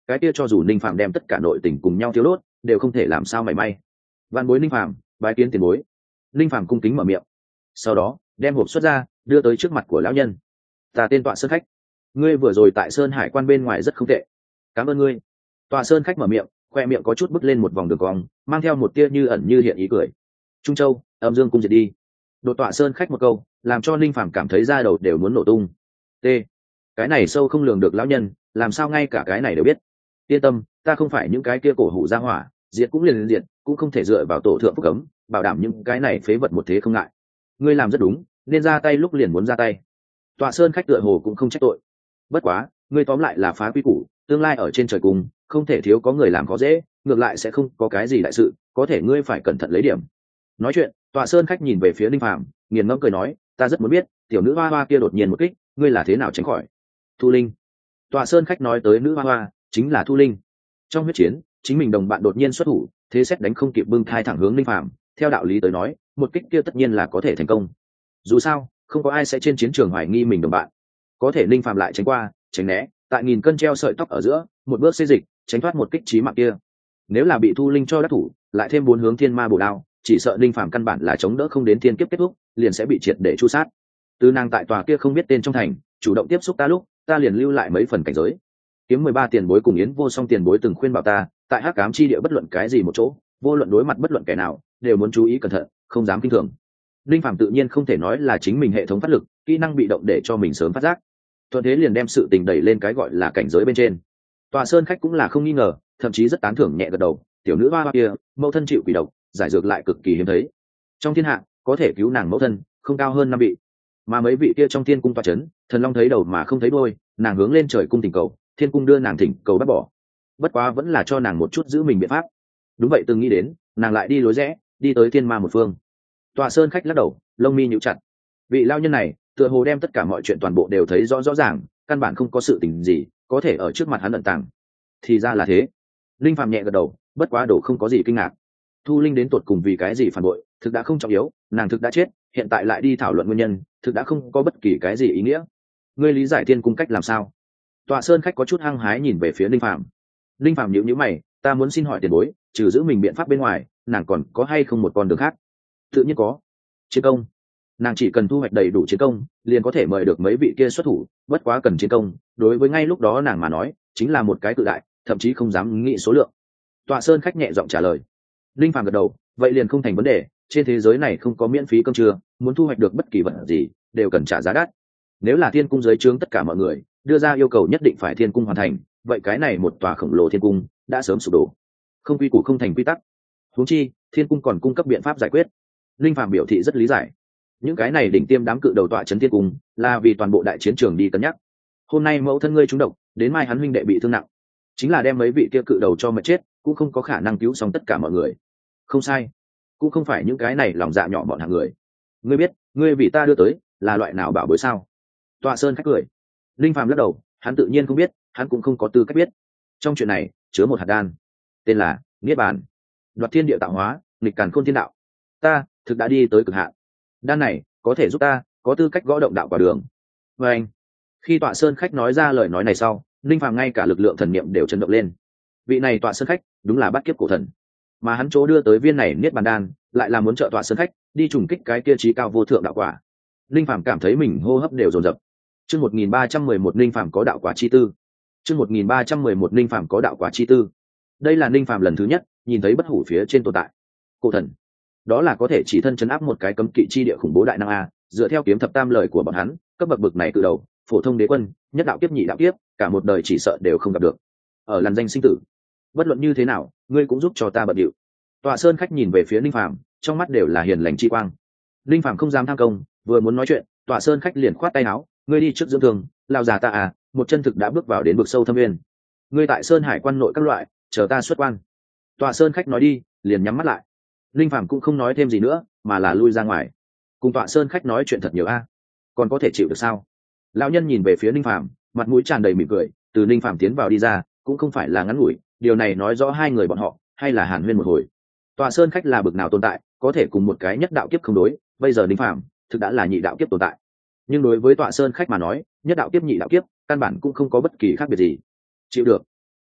cái kia cho dù Ninh Phạm đem tất cả nội tình cùng nhau thiếu đốt đều không thể làm sao mảy may. Vạn bối Ninh Phạm, bái kiến tiền bối. Ninh Phạm cung kính mở miệng, sau đó đem hộp xuất ra đưa tới trước mặt của lão nhân. Ta tên Tọa Sơn Khách, ngươi vừa rồi tại Sơn Hải quan bên ngoài rất không tệ, cảm ơn ngươi. Tọa Sơn Khách mở miệng, khoe miệng có chút bứt lên một vòng đường cong, mang theo một tia như ẩn như hiện ý cười. Trung Châu, Âm Dương cung diệt đi. Đột Tọa Sơn Khách một câu làm cho Ninh Phạm cảm thấy da đầu đều muốn nổ tung. T, cái này sâu không lường được lão nhân, làm sao ngay cả cái này đều biết. Yên tâm, ta không phải những cái kia cổ hủ ra hỏa, diệt cũng liền diệt, cũng không thể dựa vào tổ thượng phúc cấm, bảo đảm những cái này phế vật một thế không ngại. Ngươi làm rất đúng, nên ra tay lúc liền muốn ra tay. Tọa Sơn Khách tựa hồ cũng không trách tội. Bất quá, ngươi tóm lại là phá quy củ, tương lai ở trên trời cùng, không thể thiếu có người làm khó dễ, ngược lại sẽ không có cái gì đại sự, có thể ngươi phải cẩn thận lấy điểm. Nói chuyện, Tọa Sơn Khách nhìn về phía Ninh Phạm, nghiền ngẫm cười nói, ta rất muốn biết, tiểu nữ hoa hoa kia đột nhiên một kích, ngươi là thế nào tránh khỏi? Thu Linh. Tọa Sơn Khách nói tới nữ hoa hoa, chính là Thu Linh. Trong huyết chiến, chính mình đồng bạn đột nhiên xuất thủ, thế xét đánh không kịp bưng thai thẳng hướng Ninh Phạm, theo đạo lý tới nói, một kích kia tất nhiên là có thể thành công. Dù sao, không có ai sẽ trên chiến trường hoài nghi mình đồng bạn. Có thể Ninh Phạm lại tránh qua, tránh né, tại nghìn cân treo sợi tóc ở giữa, một bước xê dịch, tránh thoát một kích chí mạng kia. Nếu là bị Thu Linh cho đắc thủ, lại thêm 4 hướng thiên ma bổ đao, chỉ sợ Ninh Phạm căn bản là chống đỡ không đến thiên kiếp kết thúc, liền sẽ bị triệt để chu sát. Từ nàng tại tòa kia không biết tên trong thành, chủ động tiếp xúc ta lúc, ta liền lưu lại mấy phần cảnh giới. Kiếm 13 tiền bối cùng Yến Vô Song tiền bối từng khuyên bảo ta, tại Hắc Ám chi địa bất luận cái gì một chỗ, vô luận đối mặt bất luận kẻ nào, đều muốn chú ý cẩn thận, không dám kinh thường. Ninh Phạm tự nhiên không thể nói là chính mình hệ thống phát lực, kỹ năng bị động để cho mình sớm phát giác. Thuận thế liền đem sự tình đẩy lên cái gọi là cảnh giới bên trên. Tòa Sơn Khách cũng là không nghi ngờ, thậm chí rất tán thưởng nhẹ gật đầu, tiểu nữ hoa hoa kia, mẫu thân chịu quỷ độc, giải dược lại cực kỳ hiếm thấy. Trong thiên hạ, có thể cứu nàng mẫu thân, không cao hơn 5 vị. Mà mấy vị kia trong thiên cung tọa chấn, thần long thấy đầu mà không thấy đuôi, nàng hướng lên trời cung thỉnh cầu, thiên cung đưa nàng thỉnh cầu bắt bỏ. Bất quá vẫn là cho nàng một chút giữ mình biện pháp. Đúng vậy, từng nghĩ đến, nàng lại đi lối rẽ, đi tới thiên ma một phương. Tòa Sơn Khách lắc đầu, lông mi nhíu chặt. Vị lao nhân này, tựa hồ đem tất cả mọi chuyện toàn bộ đều thấy rõ rõ ràng, căn bản không có sự tình gì có thể ở trước mặt hắn ẩn tàng. Thì ra là thế. Linh Phạm nhẹ gật đầu, bất quá đồ không có gì kinh ngạc. Thu Linh đến tột cùng vì cái gì phản bội, thực đã không trọng yếu, nàng thực đã chết, hiện tại lại đi thảo luận nguyên nhân, thực đã không có bất kỳ cái gì ý nghĩa. Ngươi lý giải thiên cung cách làm sao? Tọa Sơn Khách có chút hăng hái nhìn về phía Linh Phạm. Linh Phạm nhíu nhíu mày, ta muốn xin hỏi tiền bối, trừ giữ mình biện pháp bên ngoài, nàng còn có hay không một con đường khác? Tự nhiên có. Chiến công. Nàng chỉ cần thu hoạch đầy đủ chiến công, liền có thể mời được mấy vị kia xuất thủ, bất quá cần chiến công, đối với ngay lúc đó nàng mà nói, chính là một cái cự đại, thậm chí không dám nghĩ số lượng. Tọa Sơn Khách nhẹ giọng trả lời. Linh Phàm gật đầu, vậy liền không thành vấn đề, trên thế giới này không có miễn phí cơm trưa, muốn thu hoạch được bất kỳ vật gì, đều cần trả giá đắt. Nếu là thiên cung dưới trướng tất cả mọi người đưa ra yêu cầu nhất định phải thiên cung hoàn thành, vậy cái này một tòa khổng lồ thiên cung đã sớm sụp đổ. Không quy củ không thành quy tắc. Huống chi, thiên cung còn cung cấp biện pháp giải quyết. Linh Phàm biểu thị rất lý giải. Những cái này đỉnh tiêm đám cự đầu tọa trấn thiên cung, là vì toàn bộ đại chiến trường đi cân nhắc. Hôm nay mẫu thân ngươi trúng độc, đến mai hắn huynh đệ bị thương nặng, chính là đem mấy vị kia cự đầu cho mà chết, cũng không có khả năng cứu xong tất cả mọi người. Không sai, cũng không phải những cái này lòng dạ nhỏ bọn hạng người. Ngươi biết, ngươi vì ta đưa tới là loại nào bảo bối sao? Tọa Sơn Khách cười. Linh Phàm lắc đầu, hắn tự nhiên không biết, hắn cũng không có tư cách biết. Trong chuyện này chứa một hạt đan, tên là Niết Bàn, đoạt thiên địa tạo hóa, nghịch càn khôn thiên đạo. Ta thực đã đi tới cực hạn. Đan này có thể giúp ta có tư cách gõ động đạo quả đường. Và anh, khi Tọa Sơn Khách nói ra lời nói này sau, Linh Phàm ngay cả lực lượng thần niệm đều chấn động lên. Vị này Tọa Sơn Khách đúng là bắt kiếp cổ thần, mà hắn chỗ đưa tới viên này Niết Bàn đan lại là muốn trợ Tọa Sơn Khách đi trùng kích cái kia trí cao vô thượng đạo quả. Linh Phàm cảm thấy mình hô hấp đều dồn dập. Chương 1311 Linh Phàm có đạo quả chi tư. Chương 1311 Linh Phàm có đạo quả chi tư. Đây là Linh Phàm lần thứ nhất nhìn thấy bất hủ phía trên tồn tại. Cổ thần, đó là có thể chỉ thân chấn áp một cái cấm kỵ chi địa khủng bố đại năng a. Dựa theo kiếm thập tam lời của bọn hắn, cấp bậc bực này từ đầu, phổ thông đế quân, nhất đạo kiếp nhị đạo kiếp, cả một đời chỉ sợ đều không gặp được. Ở làn danh sinh tử, bất luận như thế nào, ngươi cũng giúp cho ta bận điệu. Tọa Sơn Khách nhìn về phía Linh Phàm, trong mắt đều là hiền lành chi quang. Linh Phàm không dám tham công, vừa muốn nói chuyện, Tọa Sơn Khách liền khoát tay áo, ngươi đi trước dưỡng thương, lao già ta à, một chân thực đã bước vào đến vực sâu thâm nguyên. Ngươi tại Sơn Hải quan nội các loại, chờ ta xuất quan. Tọa Sơn Khách nói đi, liền nhắm mắt lại. Linh Phàm cũng không nói thêm gì nữa, mà là lui ra ngoài. Cùng Tọa Sơn Khách nói chuyện thật nhiều a, còn có thể chịu được sao? Lão nhân nhìn về phía Linh Phàm, mặt mũi tràn đầy mỉm cười, từ Linh Phàm tiến vào đi ra, cũng không phải là ngắn ngủi, điều này nói rõ hai người bọn họ hay là hàn huyên một hồi. Tọa Sơn Khách là bực nào tồn tại, có thể cùng một cái nhất đạo kiếp không đối, bây giờ Linh Phàm thực đã là nhị đạo kiếp tồn tại. Nhưng đối với Tọa Sơn Khách mà nói, nhất đạo kiếp nhị đạo kiếp căn bản cũng không có bất kỳ khác biệt gì. Chịu được.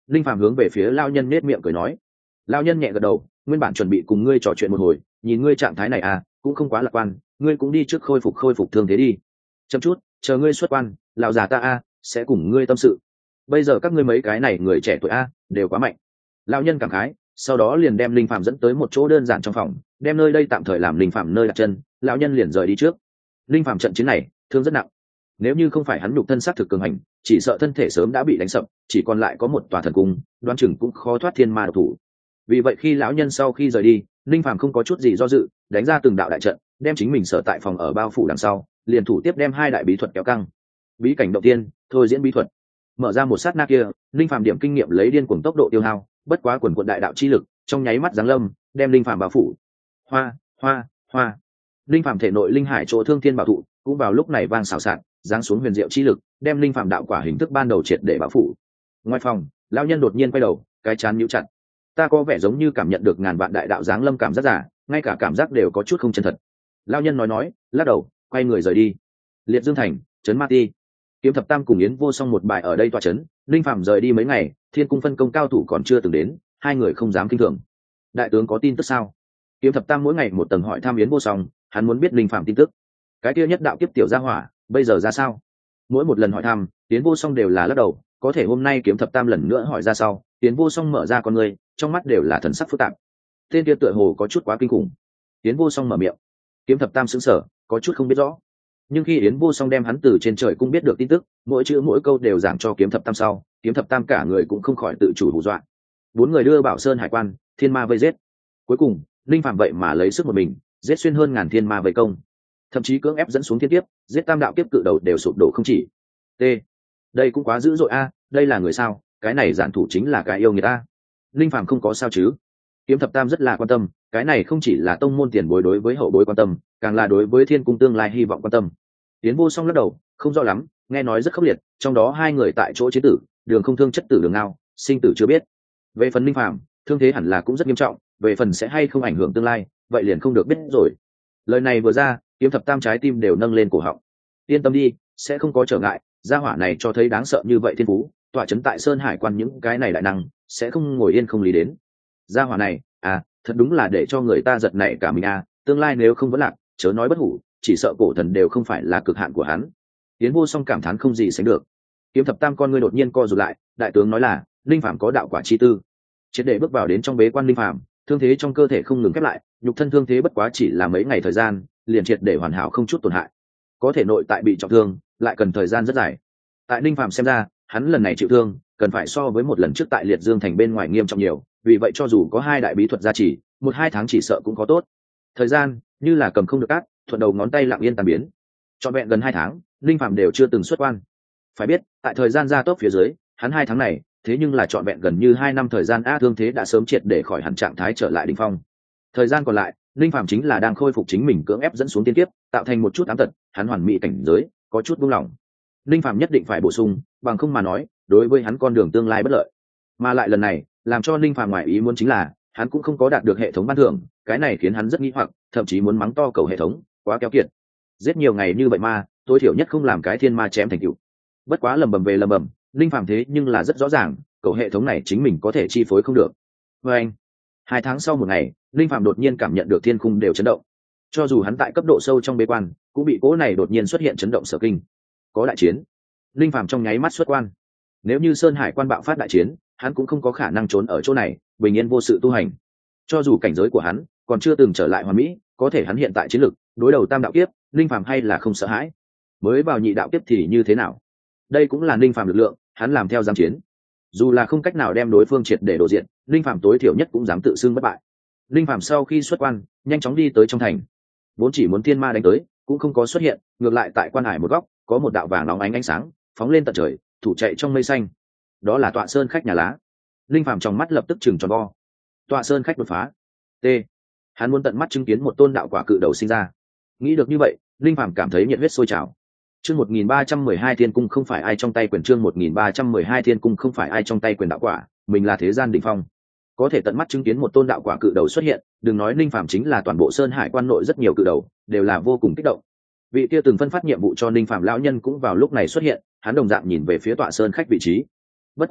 linh phàm hướng về phía lao nhân nết miệng cười nói. Lao nhân nhẹ gật đầu, nguyên bản chuẩn bị cùng ngươi trò chuyện một hồi, nhìn ngươi trạng thái này à, cũng không quá lạc quan, ngươi cũng đi trước khôi phục thương thế đi. Chậm chút, chờ ngươi xuất quan, lão già ta a sẽ cùng ngươi tâm sự. Bây giờ các ngươi mấy cái này người trẻ tuổi a đều quá mạnh. Lão nhân cảm khái, sau đó liền đem linh phàm dẫn tới một chỗ đơn giản trong phòng, đem nơi đây tạm thời làm linh phàm nơi đặt chân. Lão nhân liền rời đi trước. Linh phàm trận chiến này thương rất nặng, nếu như không phải hắn nhục thân xác thực cường hành, chỉ sợ thân thể sớm đã bị đánh sập, chỉ còn lại có một tòa thần cung, đoán chừng cũng khó thoát thiên ma độc thủ. Vì vậy khi lão nhân sau khi rời đi, linh phàm không có chút gì do dự, đánh ra từng đạo đại trận, đem chính mình sở tại phòng ở bao phủ đằng sau, liền thủ tiếp đem hai đại bí thuật kéo căng. Bí cảnh động tiên, thôi diễn bí thuật. Mở ra một sát na kia, linh phàm điểm kinh nghiệm lấy điên cuồng tốc độ tiêu hao, bất quá quần quần đại đạo chi lực, trong nháy mắt giáng lâm, đem linh phàm bao phủ. Hoa, hoa, hoa. Linh phàm thể nội linh hải chỗ thương thiên bảo thụ, cũng vào lúc này vang xào xạc, giáng xuống huyền diệu chi lực, đem linh phàm đạo quả hình thức ban đầu triệt để bao phủ. Ngoài phòng, lão nhân đột nhiên quay đầu, cái chán nhíu chặt. Ta có vẻ giống như cảm nhận được ngàn vạn đại đạo giáng lâm cảm giác giả, ngay cả cảm giác đều có chút không chân thật. Lão nhân nói, lắc đầu, quay người rời đi. Liệt Dương Thành, trấn Ma Ti. Kiếm Thập Tam cùng Yến Vô Song một bài ở đây tọa trấn, linh phàm rời đi mấy ngày, Thiên Cung phân công cao thủ còn chưa từng đến, hai người không dám kinh thường. Đại tướng có tin tức sao? Kiếm Thập Tam mỗi ngày một tầng hỏi thăm Yến Vô Song, hắn muốn biết linh phàm tin tức. Cái kia nhất đạo kiếp tiểu gia hỏa, bây giờ ra sao? Mỗi một lần hỏi thăm, Yến Vô Song đều là lắc đầu, có thể hôm nay Kiếm Thập Tam lần nữa hỏi ra sau, Yến Vô Song mở ra con người, trong mắt đều là thần sắc phức tạp. Tên kia tựa hồ có chút quá kinh khủng. Yến Vô Song mở miệng. Kiếm Thập Tam sững sờ, có chút không biết rõ. Nhưng khi Yến Vô Song đem hắn từ trên trời cung biết được tin tức, mỗi chữ mỗi câu đều giảng cho Kiếm Thập Tam sau, Kiếm Thập Tam cả người cũng không khỏi tự chủ hù dọa. Bốn người đưa Bảo Sơn hải quan, thiên ma vây giết. Cuối cùng, linh phàm vậy mà lấy sức một mình, giết xuyên hơn ngàn thiên ma vây công, thậm chí cưỡng ép dẫn xuống thiên kiếp, giết tam đạo kiếp cự đầu đều sụp đổ không chỉ. T. Đây cũng quá dữ dội a, đây là người sao? Cái này giản thủ chính là cái yêu người ta. Linh phàm không có sao chứ? Kiếm Thập Tam rất là quan tâm, cái này không chỉ là tông môn tiền bối đối với hậu bối quan tâm, càng là đối với Thiên Cung tương lai hy vọng quan tâm. Yến Vô Song lắc đầu, không rõ lắm, nghe nói rất khốc liệt, trong đó hai người tại chỗ chiến tử, đường không thương chất tử đường nào, sinh tử chưa biết. Về phần linh phàm, thương thế hẳn là cũng rất nghiêm trọng, về phần sẽ hay không ảnh hưởng tương lai, vậy liền không được biết rồi. Lời này vừa ra, Kiếm Thập Tam trái tim đều nâng lên cổ họng. Yên tâm đi, sẽ không có trở ngại, gia hỏa này cho thấy đáng sợ như vậy thiên phú, tọa trấn tại Sơn Hải quan những cái này đại năng, sẽ không ngồi yên không lý đến. Gia hỏa này, thật đúng là để cho người ta giật nảy cả mình tương lai nếu không vấn lạc, chớ nói bất hủ, chỉ sợ cổ thần đều không phải là cực hạn của hắn. Yến Vô Song cảm thán không gì sánh được. Kiếm Thập Tam con ngươi đột nhiên co rụt lại, đại tướng nói là linh phàm có đạo quả chi tư, triệt để bước vào đến trong bế quan linh phàm, thương thế trong cơ thể không ngừng khép lại, nhục thân thương thế bất quá chỉ là mấy ngày thời gian, liền triệt để hoàn hảo không chút tổn hại. Có thể nội tại bị trọng thương, lại cần thời gian rất dài. Tại linh phàm xem ra, hắn lần này chịu thương, cần phải so với một lần trước tại Liệt Dương Thành bên ngoài nghiêm trọng nhiều, vì vậy cho dù có hai đại bí thuật gia trì, 1-2 tháng chỉ sợ cũng có tốt. Thời gian như là cầm không được cát, thuận đầu ngón tay lặng yên tàn biến. Trọn vẹn gần 2 tháng, linh phàm đều chưa từng xuất quan. Phải biết, tại thời gian gia tốc phía dưới, hắn 2 tháng này, thế nhưng là trọn vẹn gần như 2 năm thời gian thương thế đã sớm triệt để khỏi hẳn trạng thái trở lại đỉnh phong. Thời gian còn lại, linh phàm chính là đang khôi phục chính mình cưỡng ép dẫn xuống tiên kiếp, tạo thành một chút ám tật, hắn hoàn mỹ cảnh giới, có chút buông lỏng. Linh phàm nhất định phải bổ sung, bằng không mà nói, đối với hắn con đường tương lai bất lợi. Mà lại lần này, làm cho linh phàm ngoại ý muốn chính là, hắn cũng không có đạt được hệ thống ban thưởng, cái này khiến hắn rất nghi hoặc, thậm chí muốn mắng to cầu hệ thống, quá keo kiệt. Giết nhiều ngày như vậy mà, tối thiểu nhất không làm cái thiên ma chém thành tựu. Bất quá lầm bầm về lầm bầm, linh phàm thế nhưng là rất rõ ràng, cầu hệ thống này chính mình có thể chi phối không được. Và anh, 2 tháng sau một ngày, linh phàm đột nhiên cảm nhận được thiên khung đều chấn động. Cho dù hắn tại cấp độ sâu trong bế quan, cũng bị cỗ này đột nhiên xuất hiện chấn động sở kinh. Có đại chiến. Linh phàm trong nháy mắt xuất quan. Nếu như Sơn Hải quan bạo phát đại chiến, hắn cũng không có khả năng trốn ở chỗ này, bình yên vô sự tu hành. Cho dù cảnh giới của hắn còn chưa từng trở lại hoàn mỹ, có thể hắn hiện tại chiến lực, đối đầu tam đạo kiếp, linh phàm hay là không sợ hãi. Mới vào nhị đạo kiếp thì như thế nào? Đây cũng là linh phàm lực lượng, hắn làm theo giám chiến. Dù là không cách nào đem đối phương triệt để đổ diện, linh phàm tối thiểu nhất cũng dám tự xưng bất bại. Linh phàm sau khi xuất quan, nhanh chóng đi tới trong thành. Vốn chỉ muốn thiên ma đánh tới, cũng không có xuất hiện, ngược lại tại quan hải một góc, có một đạo vàng óng ánh sáng, phóng lên tận trời, thủ chạy trong mây xanh. Đó là Tọa Sơn khách nhà lá. Linh phàm trong mắt lập tức chừng tròn vo. Tọa Sơn khách đột phá. T. Hắn muốn tận mắt chứng kiến một tôn đạo quả cự đầu sinh ra. Nghĩ được như vậy, linh phàm cảm thấy nhiệt huyết sôi trào. Chương 1312 Thiên Cung không phải ai trong tay quyền, chương 1312 Thiên Cung không phải ai trong tay quyền đạo quả, mình là thế gian đỉnh phong. Có thể tận mắt chứng kiến một tôn đạo quả cự đầu xuất hiện, đừng nói linh phàm, chính là toàn bộ Sơn Hải quan nội rất nhiều cự đầu, đều là vô cùng kích động. Vị kia từng phân phát nhiệm vụ cho linh phàm lão nhân cũng vào lúc này xuất hiện, hắn đồng dạng nhìn về phía Tọa Sơn khách vị trí. Bất quá,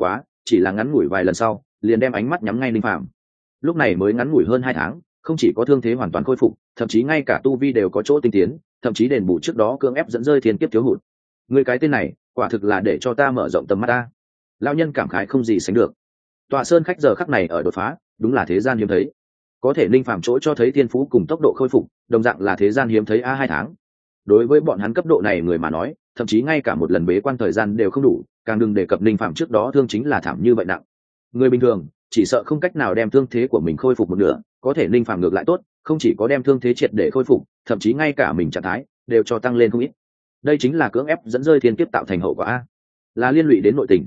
chỉ là ngắn ngủi vài lần sau liền đem ánh mắt nhắm ngay linh phàm. Lúc này mới ngắn ngủi hơn 2 tháng, không chỉ có thương thế hoàn toàn khôi phục, thậm chí ngay cả tu vi đều có chỗ tinh tiến, thậm chí đền bù trước đó cưỡng ép dẫn rơi thiên kiếp thiếu hụt. Người cái tên này quả thực là để cho ta mở rộng tầm mắt ta. Lão nhân cảm khái không gì sánh được. Tọa sơn khách giờ khắc này ở đột phá, đúng là thế gian hiếm thấy. Có thể linh phàm chỗ cho thấy thiên phú cùng tốc độ khôi phục, đồng dạng là thế gian hiếm thấy 2 tháng. Đối với bọn hắn cấp độ này người mà nói, thậm chí ngay cả một lần bế quan thời gian đều không đủ, càng đừng đề cập linh phàm trước đó thương chính là thảm như vậy nặng. Người bình thường chỉ sợ không cách nào đem thương thế của mình khôi phục một nửa, có thể linh phàm ngược lại tốt, không chỉ có đem thương thế triệt để khôi phục, thậm chí ngay cả mình trạng thái đều cho tăng lên không ít. Đây chính là cưỡng ép dẫn rơi thiên kiếp tạo thành hậu quả a, là liên lụy đến nội tình.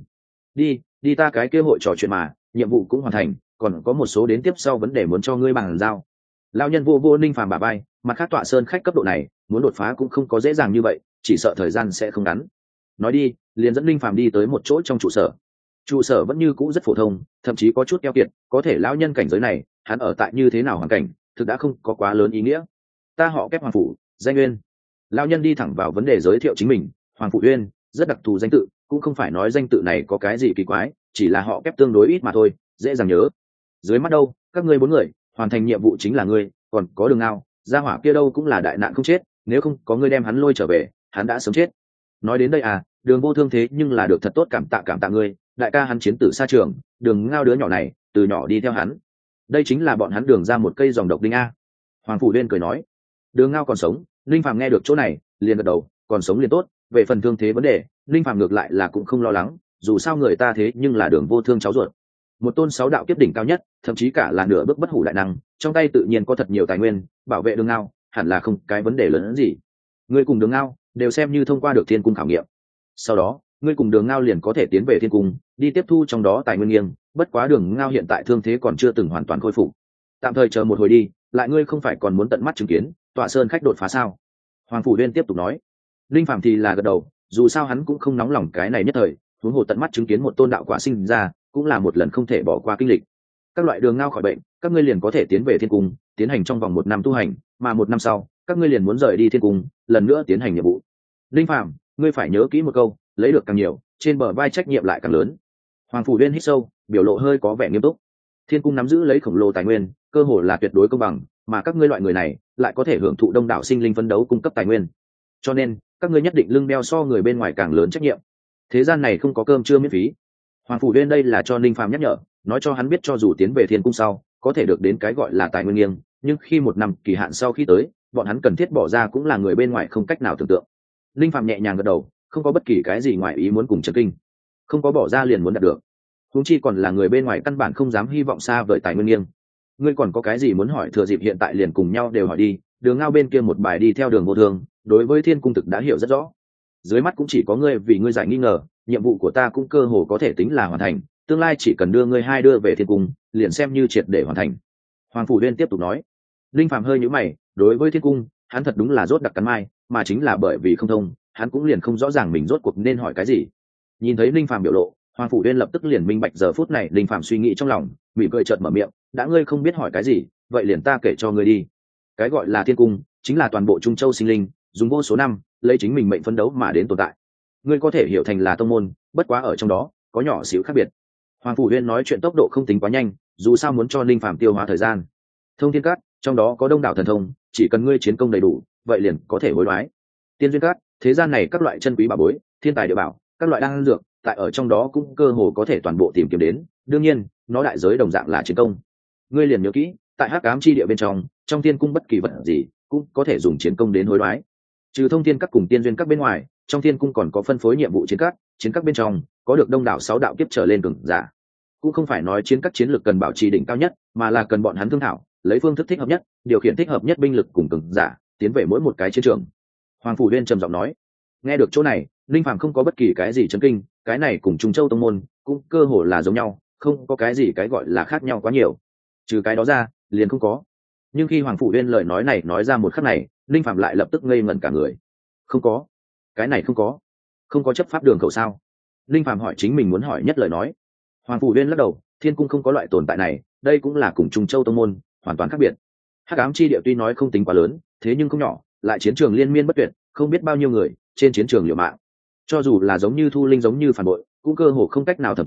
Đi ta cái kế hội trò chuyện mà, nhiệm vụ cũng hoàn thành, còn có một số đến tiếp sau vấn đề muốn cho ngươi bàn giao. Lão nhân vô linh phàm bả vai, mặt khác tọa sơn khách cấp độ này muốn đột phá cũng không có dễ dàng như vậy, chỉ sợ thời gian sẽ không ngắn. Nói đi, liền dẫn linh phàm đi tới một chỗ trong trụ sở. Trụ sở vẫn như cũ rất phổ thông, thậm chí có chút keo kiệt, có thể lão nhân cảnh giới này hắn ở tại như thế nào hoàn cảnh thực đã không có quá lớn ý nghĩa. Ta họ Kép Hoàng Phủ, danh Uyên. Lão nhân đi thẳng vào vấn đề giới thiệu chính mình. Hoàng Phủ Uyên rất đặc thù danh tự, cũng không phải nói danh tự này có cái gì kỳ quái, chỉ là họ Kép tương đối ít mà thôi, dễ dàng nhớ. Dưới mắt đâu, các ngươi 4 người hoàn thành nhiệm vụ chính là ngươi, còn có Đường Ngao gia hỏa kia đâu cũng là đại nạn không chết, nếu không có ngươi đem hắn lôi trở về hắn đã sớm chết. Nói đến đây Đường Vô thương thế nhưng là được thật tốt, cảm tạ ngươi, đại ca hắn chiến tử xa trường, Đường Ngao đứa nhỏ này từ nhỏ đi theo hắn, đây chính là bọn hắn Đường ra một cây dòng độc đinh a. Hoàng Phủ Uyên cười nói. Đường Ngao còn sống. Linh Phàm nghe được chỗ này liền gật đầu, còn sống liền tốt. Về phần thương thế vấn đề, Linh Phàm ngược lại là cũng không lo lắng, dù sao người ta thế nhưng là Đường Vô thương cháu ruột, một tôn 6 đạo kiếp đỉnh cao nhất, thậm chí cả là nửa bước bất hủ đại năng, trong tay tự nhiên có thật nhiều tài nguyên, bảo vệ Đường Ngao hẳn là không cái vấn đề lớn hơn gì. Ngươi cùng Đường Ngao đều xem như thông qua được thiên cung khảo nghiệm, sau đó ngươi cùng Đường Ngao liền có thể tiến về thiên cung đi tiếp thu trong đó tài nguyên nghiêng. Bất quá Đường Ngao hiện tại thương thế còn chưa từng hoàn toàn khôi phục, tạm thời chờ một hồi đi, lại ngươi không phải còn muốn tận mắt chứng kiến tọa sơn khách đột phá sao? Hoàng Phủ Uyên tiếp tục nói. Linh Phàm thì là gật đầu, dù sao hắn cũng không nóng lòng cái này nhất thời, huống hồ tận mắt chứng kiến một tôn đạo quả sinh ra cũng là một lần không thể bỏ qua kinh lịch. Các loại Đường Ngao khỏi bệnh, các ngươi liền có thể tiến về thiên cung tiến hành trong vòng 1 năm tu hành, mà 1 năm sau các ngươi liền muốn rời đi thiên cung lần nữa tiến hành nhiệm vụ. Linh Phàm, ngươi phải nhớ kỹ một câu, lấy được càng nhiều trên bờ vai trách nhiệm lại càng lớn. Hoàng Phủ Uyên hít sâu, biểu lộ hơi có vẻ nghiêm túc. Thiên cung nắm giữ lấy khổng lồ tài nguyên, cơ hội là tuyệt đối công bằng, mà các ngươi loại người này lại có thể hưởng thụ đông đảo sinh linh phấn đấu cung cấp tài nguyên, cho nên các ngươi nhất định lưng đeo so người bên ngoài càng lớn trách nhiệm. Thế gian này không có cơm trưa miễn phí. Hoàng Phủ Uyên đây là cho Ninh Phàm nhắc nhở, nói cho hắn biết cho dù tiến về thiên cung sau có thể được đến cái gọi là tài nguyên nghiêng, nhưng khi 1 năm kỳ hạn sau khi tới, bọn hắn cần thiết bỏ ra cũng là người bên ngoài không cách nào tưởng tượng. Ninh Phàm nhẹ nhàng gật đầu, không có bất kỳ cái gì ngoài ý muốn cùng chấn kinh, không có bỏ ra liền muốn đạt được, huống chi còn là người bên ngoài căn bản không dám hy vọng xa vời tài nguyên nghiêng. Ngươi còn có cái gì muốn hỏi, thừa dịp hiện tại liền cùng nhau đều hỏi đi. Đường Ngao bên kia một bài đi theo Đường Vô thương, đối với thiên cung thực đã hiểu rất rõ, dưới mắt cũng chỉ có ngươi, vì ngươi giải nghi ngờ, nhiệm vụ của ta cũng cơ hồ có thể tính là hoàn thành, tương lai chỉ cần đưa ngươi hai đưa về thiên cung liền xem như triệt để hoàn thành. Hoàng Phủ Uyên tiếp tục nói. Linh Phàm hơi nhíu mày, đối với thiên cung hắn thật đúng là rốt đặc cắn mai, mà chính là bởi vì không thông, hắn cũng liền không rõ ràng mình rốt cuộc nên hỏi cái gì. Nhìn thấy Linh Phàm biểu lộ, Hoàng Phủ Uyên lập tức liền minh bạch giờ phút này Linh Phàm suy nghĩ trong lòng, mỉm cười chợt mở miệng, đã ngươi không biết hỏi cái gì, vậy liền ta kể cho ngươi đi. Cái gọi là thiên cung chính là toàn bộ Trung Châu sinh linh dùng vô số năm lấy chính mình mệnh phấn đấu mà đến tồn tại, ngươi có thể hiểu thành là tông môn, bất quá ở trong đó có nhỏ xíu khác biệt. Hoàng Phủ Uyên nói chuyện tốc độ không tính quá nhanh, dù sao muốn cho Linh Phàm tiêu hóa thời gian. Thông thiên cát trong đó có đông đảo thần thông, chỉ cần ngươi chiến công đầy đủ vậy liền có thể hối đoái. Tiên duyên cát, thế gian này các loại chân quý bảo bối, thiên tài địa bảo, các loại đan dược, tại ở trong đó cũng cơ hồ có thể toàn bộ tìm kiếm đến, đương nhiên nó đại giới đồng dạng là chiến công. Ngươi liền nhớ kỹ, tại Hắc Ám chi địa bên trong, trong thiên cung bất kỳ vật gì cũng có thể dùng chiến công đến hối đoái. Trừ thông thiên các cùng tiên duyên các bên ngoài, trong thiên cung còn có phân phối nhiệm vụ chiến các bên trong có được đông đảo 6 đạo kiếp trở lên cường giả. Cũng không phải nói chiến các chiến lược cần bảo trì đỉnh cao nhất, mà là cần bọn hắn thương thảo, lấy phương thức thích hợp nhất, điều khiển thích hợp nhất binh lực cùng cường giả, tiến về mỗi một cái chiến trường. Hoàng Phủ Uyên trầm giọng nói. Nghe được chỗ này, Linh Phàm không có bất kỳ cái gì chấn kinh, cái này cùng Trung Châu tông môn cũng cơ hồ là giống nhau, không có cái gì cái gọi là khác nhau quá nhiều. Trừ cái đó ra, liền không có. Nhưng khi Hoàng Phủ Uyên lời nói này nói ra một khắc này, Linh Phàm lại lập tức ngây ngẩn cả người. Không có, cái này không có chấp pháp đường khẩu sao? Linh Phàm hỏi chính mình muốn hỏi nhất lời nói. Hoàng Phủ Uyên lắc đầu, thiên cung không có loại tồn tại này, đây cũng là cùng Trung Châu tông môn hoàn toàn khác biệt. Hắc Ám chi địa tuy nói không tính quá lớn, thế nhưng không nhỏ, lại chiến trường liên miên bất tuyệt, không biết bao nhiêu người trên chiến trường liều mạng. Cho dù là giống như Thu Linh giống như phản bội, cũng cơ hồ không cách nào thẩm tra,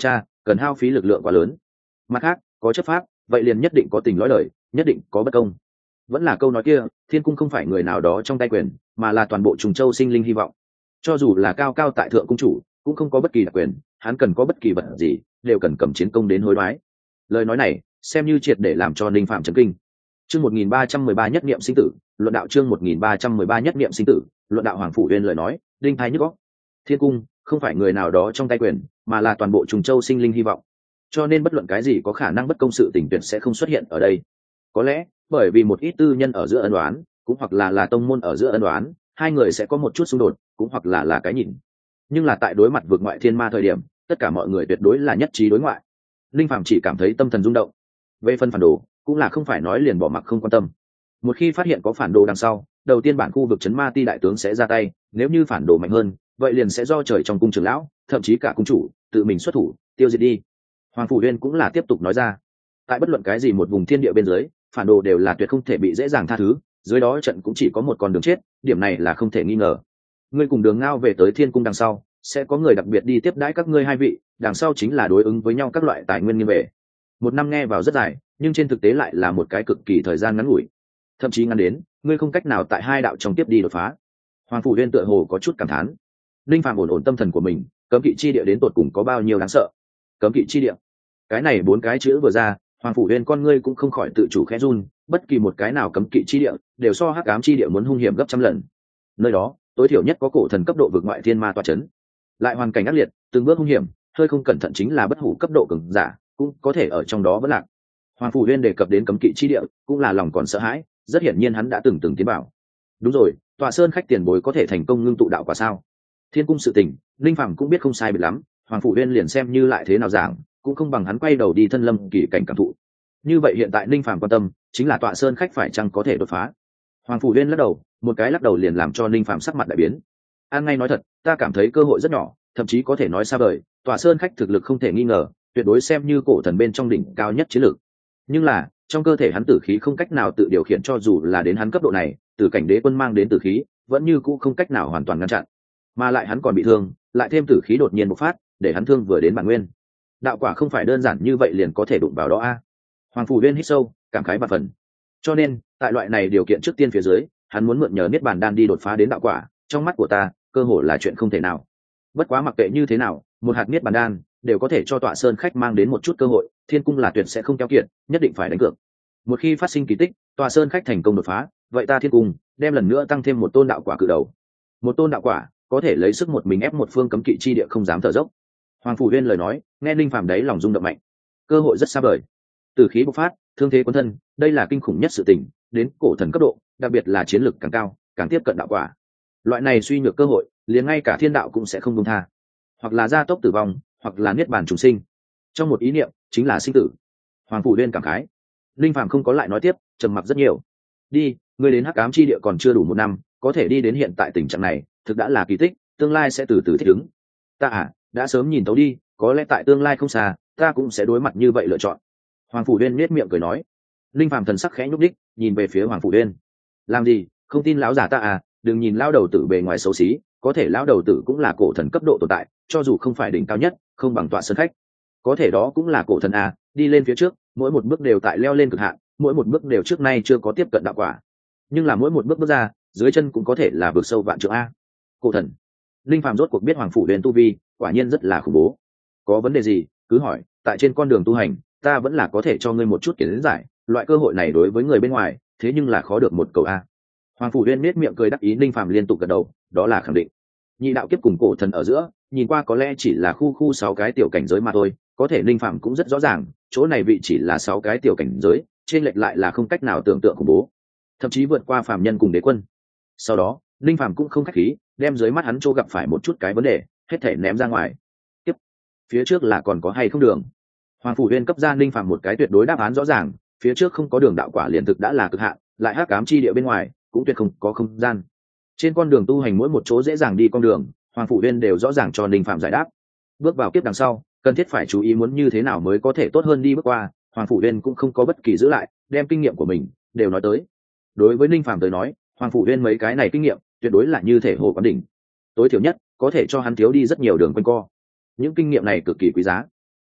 cần hao phí lực lượng quá lớn. Mặt khác, có chấp pháp, vậy liền nhất định có tình lõi lời, nhất định có bất công. Vẫn là câu nói kia, thiên cung không phải người nào đó trong tay quyền, mà là toàn bộ Trùng Châu sinh linh hy vọng. Cho dù là cao cao tại thượng cung chủ, cũng không có bất kỳ đặc quyền, hắn cần có bất kỳ vật gì, đều cần cầm chiến công đến hối đoái. Lời nói này, xem như triệt để làm cho Ninh Phạm chấn kinh. Chương 1313 nhất niệm sinh tử, luận đạo chương 1313 nhất niệm sinh tử, luận đạo Hoàng Phủ Uyên lời nói, đinh thái nhức óc. Thiên cung không phải người nào đó trong tay quyền, mà là toàn bộ Trùng Châu sinh linh hy vọng. Cho nên bất luận cái gì có khả năng bất công sự tình tuyệt sẽ không xuất hiện ở đây. Có lẽ, bởi vì một ít tư nhân ở giữa ân oán, cũng hoặc là tông môn ở giữa ân oán, hai người sẽ có một chút xung đột, cũng hoặc là cái nhìn. Nhưng là tại đối mặt vượt ngoại thiên ma thời điểm, tất cả mọi người tuyệt đối là nhất trí đối ngoại. Linh Phàm chỉ cảm thấy tâm thần rung động. Về phần phản đồ, cũng là không phải nói liền bỏ mặc không quan tâm. Một khi phát hiện có phản đồ đằng sau, đầu tiên bản khu vực trấn ma ti đại tướng sẽ ra tay, nếu như phản đồ mạnh hơn, vậy liền sẽ do trời trong cung trưởng lão, thậm chí cả cung chủ tự mình xuất thủ, tiêu diệt đi. Hoàng Phủ Uyên cũng là tiếp tục nói ra, tại bất luận cái gì một vùng thiên địa bên dưới, phản đồ đều là tuyệt không thể bị dễ dàng tha thứ, dưới đó trận cũng chỉ có một con đường chết, điểm này là không thể nghi ngờ. Ngươi cùng Đường Ngao về tới Thiên cung đằng sau, sẽ có người đặc biệt đi tiếp đãi các ngươi hai vị, đằng sau chính là đối ứng với nhau các loại tài nguyên nghiêng về. Một năm nghe vào rất dài, nhưng trên thực tế lại là một cái cực kỳ thời gian ngắn ngủi, thậm chí ngắn đến ngươi không cách nào tại hai đạo trong tiếp đi đột phá. Hoàng Phủ Uyên tựa hồ có chút cảm thán. Linh Phàm ổn tâm thần của mình, cấm kỵ chi địa đến tột cùng có bao nhiêu đáng sợ. Cấm kỵ chi địa, cái này bốn cái chữ vừa ra, Hoàng Phủ Uyên con ngươi cũng không khỏi tự chủ khẽ run. Bất kỳ một cái nào cấm kỵ chi địa đều so hắc ám chi địa muốn hung hiểm gấp trăm lần. Nơi đó tối thiểu nhất có cổ thần cấp độ vực ngoại thiên ma tọa chấn, lại hoàn cảnh ác liệt, từng bước hung hiểm, hơi không cẩn thận chính là bất hủ cấp độ cường giả cũng có thể ở trong đó vẫn lạc. Hoàng Phủ Uyên đề cập đến cấm kỵ chi địa, cũng là lòng còn sợ hãi, rất hiển nhiên hắn đã từng tiến bảo. Đúng rồi, tọa sơn khách tiền bối có thể thành công ngưng tụ đạo quả sao? Thiên cung sự tình, Linh Phàm cũng biết không sai biệt lắm, Hoàng Phủ Uyên liền xem như lại thế nào giảng, cũng không bằng hắn quay đầu đi thân lâm kỳ cảnh cảm thụ. Như vậy hiện tại Linh Phàm quan tâm chính là tọa sơn khách phải chăng có thể đột phá. Hoàng Phủ Uyên lắc đầu, một cái lắc đầu liền làm cho Linh Phàm sắc mặt đại biến. An ngay nói thật, ta cảm thấy cơ hội rất nhỏ, thậm chí có thể nói xa vời, tọa sơn khách thực lực không thể nghi ngờ, tuyệt đối xem như cổ thần bên trong đỉnh cao nhất chiến lược. Nhưng là, trong cơ thể hắn tử khí không cách nào tự điều khiển, cho dù là đến hắn cấp độ này, từ cảnh đế quân mang đến tử khí, vẫn như cũ không cách nào hoàn toàn ngăn chặn. Mà lại hắn còn bị thương, lại thêm tử khí đột nhiên bộc phát, để hắn thương vừa đến bản nguyên. Đạo quả không phải đơn giản như vậy liền có thể đụng vào đó a. Hoàng Phủ Uyên hít sâu, cảm khái bạt phần. Cho nên, tại loại này điều kiện trước tiên phía dưới, hắn muốn mượn nhờ niết bàn đan đi đột phá đến đạo quả, trong mắt của ta, cơ hội là chuyện không thể nào. Bất quá mặc kệ như thế nào, một hạt niết bàn đan đều có thể cho tọa sơn khách mang đến một chút cơ hội, Thiên cung là tuyệt sẽ không keo kiệt, nhất định phải đánh cược. Một khi phát sinh kỳ tích, tọa sơn khách thành công đột phá, vậy ta Thiên cung đem lần nữa tăng thêm một tôn đạo quả cự đầu. Một tôn đạo quả có thể lấy sức một mình ép một phương cấm kỵ chi địa không dám thở dốc. Hoàng Phủ Uyên lời nói, nghe Linh Phàm đấy lòng rung động mạnh. Cơ hội rất xa vời. Từ khí bộc phát, thương thế quân thân, đây là kinh khủng nhất sự tình, đến cổ thần cấp độ, đặc biệt là chiến lực càng cao, càng tiếp cận đạo quả. Loại này suy nhược cơ hội, liền ngay cả thiên đạo cũng sẽ không buông tha. Hoặc là gia tốc tử vong, hoặc là niết bàn trùng sinh. Trong một ý niệm, chính là sinh tử. Hoàng Phủ Uyên cảm khái. Linh Phàm không có lại nói tiếp, trầm mặc rất nhiều. Đi, ngươi đến hắc ám chi địa còn chưa đủ một năm, có thể đi đến hiện tại tình trạng này, thực đã là kỳ tích, tương lai sẽ từ từ thích ứng. Ta đã sớm nhìn thấu đi, có lẽ tại tương lai không xa, ta cũng sẽ đối mặt như vậy lựa chọn. Hoàng Phủ Uyên nhếch miệng cười nói. Linh Phàm thần sắc khẽ nhúc đích, nhìn về phía Hoàng Phủ Uyên. Làm gì, không tin lão giả ta đừng nhìn lão đầu tử bề ngoài xấu xí, có thể lão đầu tử cũng là cổ thần cấp độ tồn tại, cho dù không phải đỉnh cao nhất, không bằng tọa sơn khách, có thể đó cũng là cổ thần đi lên phía trước, mỗi một bước đều tại leo lên cực hạn, mỗi một bước đều trước nay chưa có tiếp cận đạo quả, nhưng là mỗi một bước bước ra, dưới chân cũng có thể là vượt sâu vạn trượng cổ thần. Linh Phàm rốt cuộc biết Hoàng Phủ Uyên tu vi, quả nhiên rất là khủng bố. Có vấn đề gì, cứ hỏi, tại trên con đường tu hành, ta vẫn là có thể cho ngươi một chút kiến giải, loại cơ hội này đối với người bên ngoài, thế nhưng là khó được một cầu Hoàng Phủ Uyên nét miệng cười đắc ý. Linh Phàm liên tục gật đầu, đó là khẳng định. Nhị đạo kiếp cùng cổ thần ở giữa, nhìn qua có lẽ chỉ là khu 6 cái tiểu cảnh giới mà thôi, có thể Linh Phàm cũng rất rõ ràng, chỗ này vị chỉ là 6 cái tiểu cảnh giới, trên lệch lại là không cách nào tưởng tượng khủng bố, thậm chí vượt qua phàm nhân cùng đế quân. Sau đó, Linh Phàm cũng không khách khí, đem dưới mắt hắn chỗ gặp phải một chút cái vấn đề, hết thể ném ra ngoài. Tiếp, phía trước là còn có hay không đường? Hoàng Phủ Uyên cấp ra Linh Phàm một cái tuyệt đối đáp án rõ ràng, phía trước không có đường đạo quả liền thực đã là cực hạn, lại hắc ám chi địa bên ngoài cũng tuyệt không có không gian. Trên con đường tu hành mỗi một chỗ dễ dàng đi con đường, Hoàng Phủ Uyên đều rõ ràng cho Linh Phàm giải đáp. Bước vào kiếp đằng sau, cần thiết phải chú ý muốn như thế nào mới có thể tốt hơn đi bước qua, Hoàng Phủ Uyên cũng không có bất kỳ giữ lại, đem kinh nghiệm của mình đều nói tới. Đối với Linh Phàm tới nói, Hoàng Phủ Uyên mấy cái này kinh nghiệm tuyệt đối là như thể hồ quán đỉnh, tối thiểu nhất có thể cho hắn thiếu đi rất nhiều đường quanh co. Những kinh nghiệm này cực kỳ quý giá.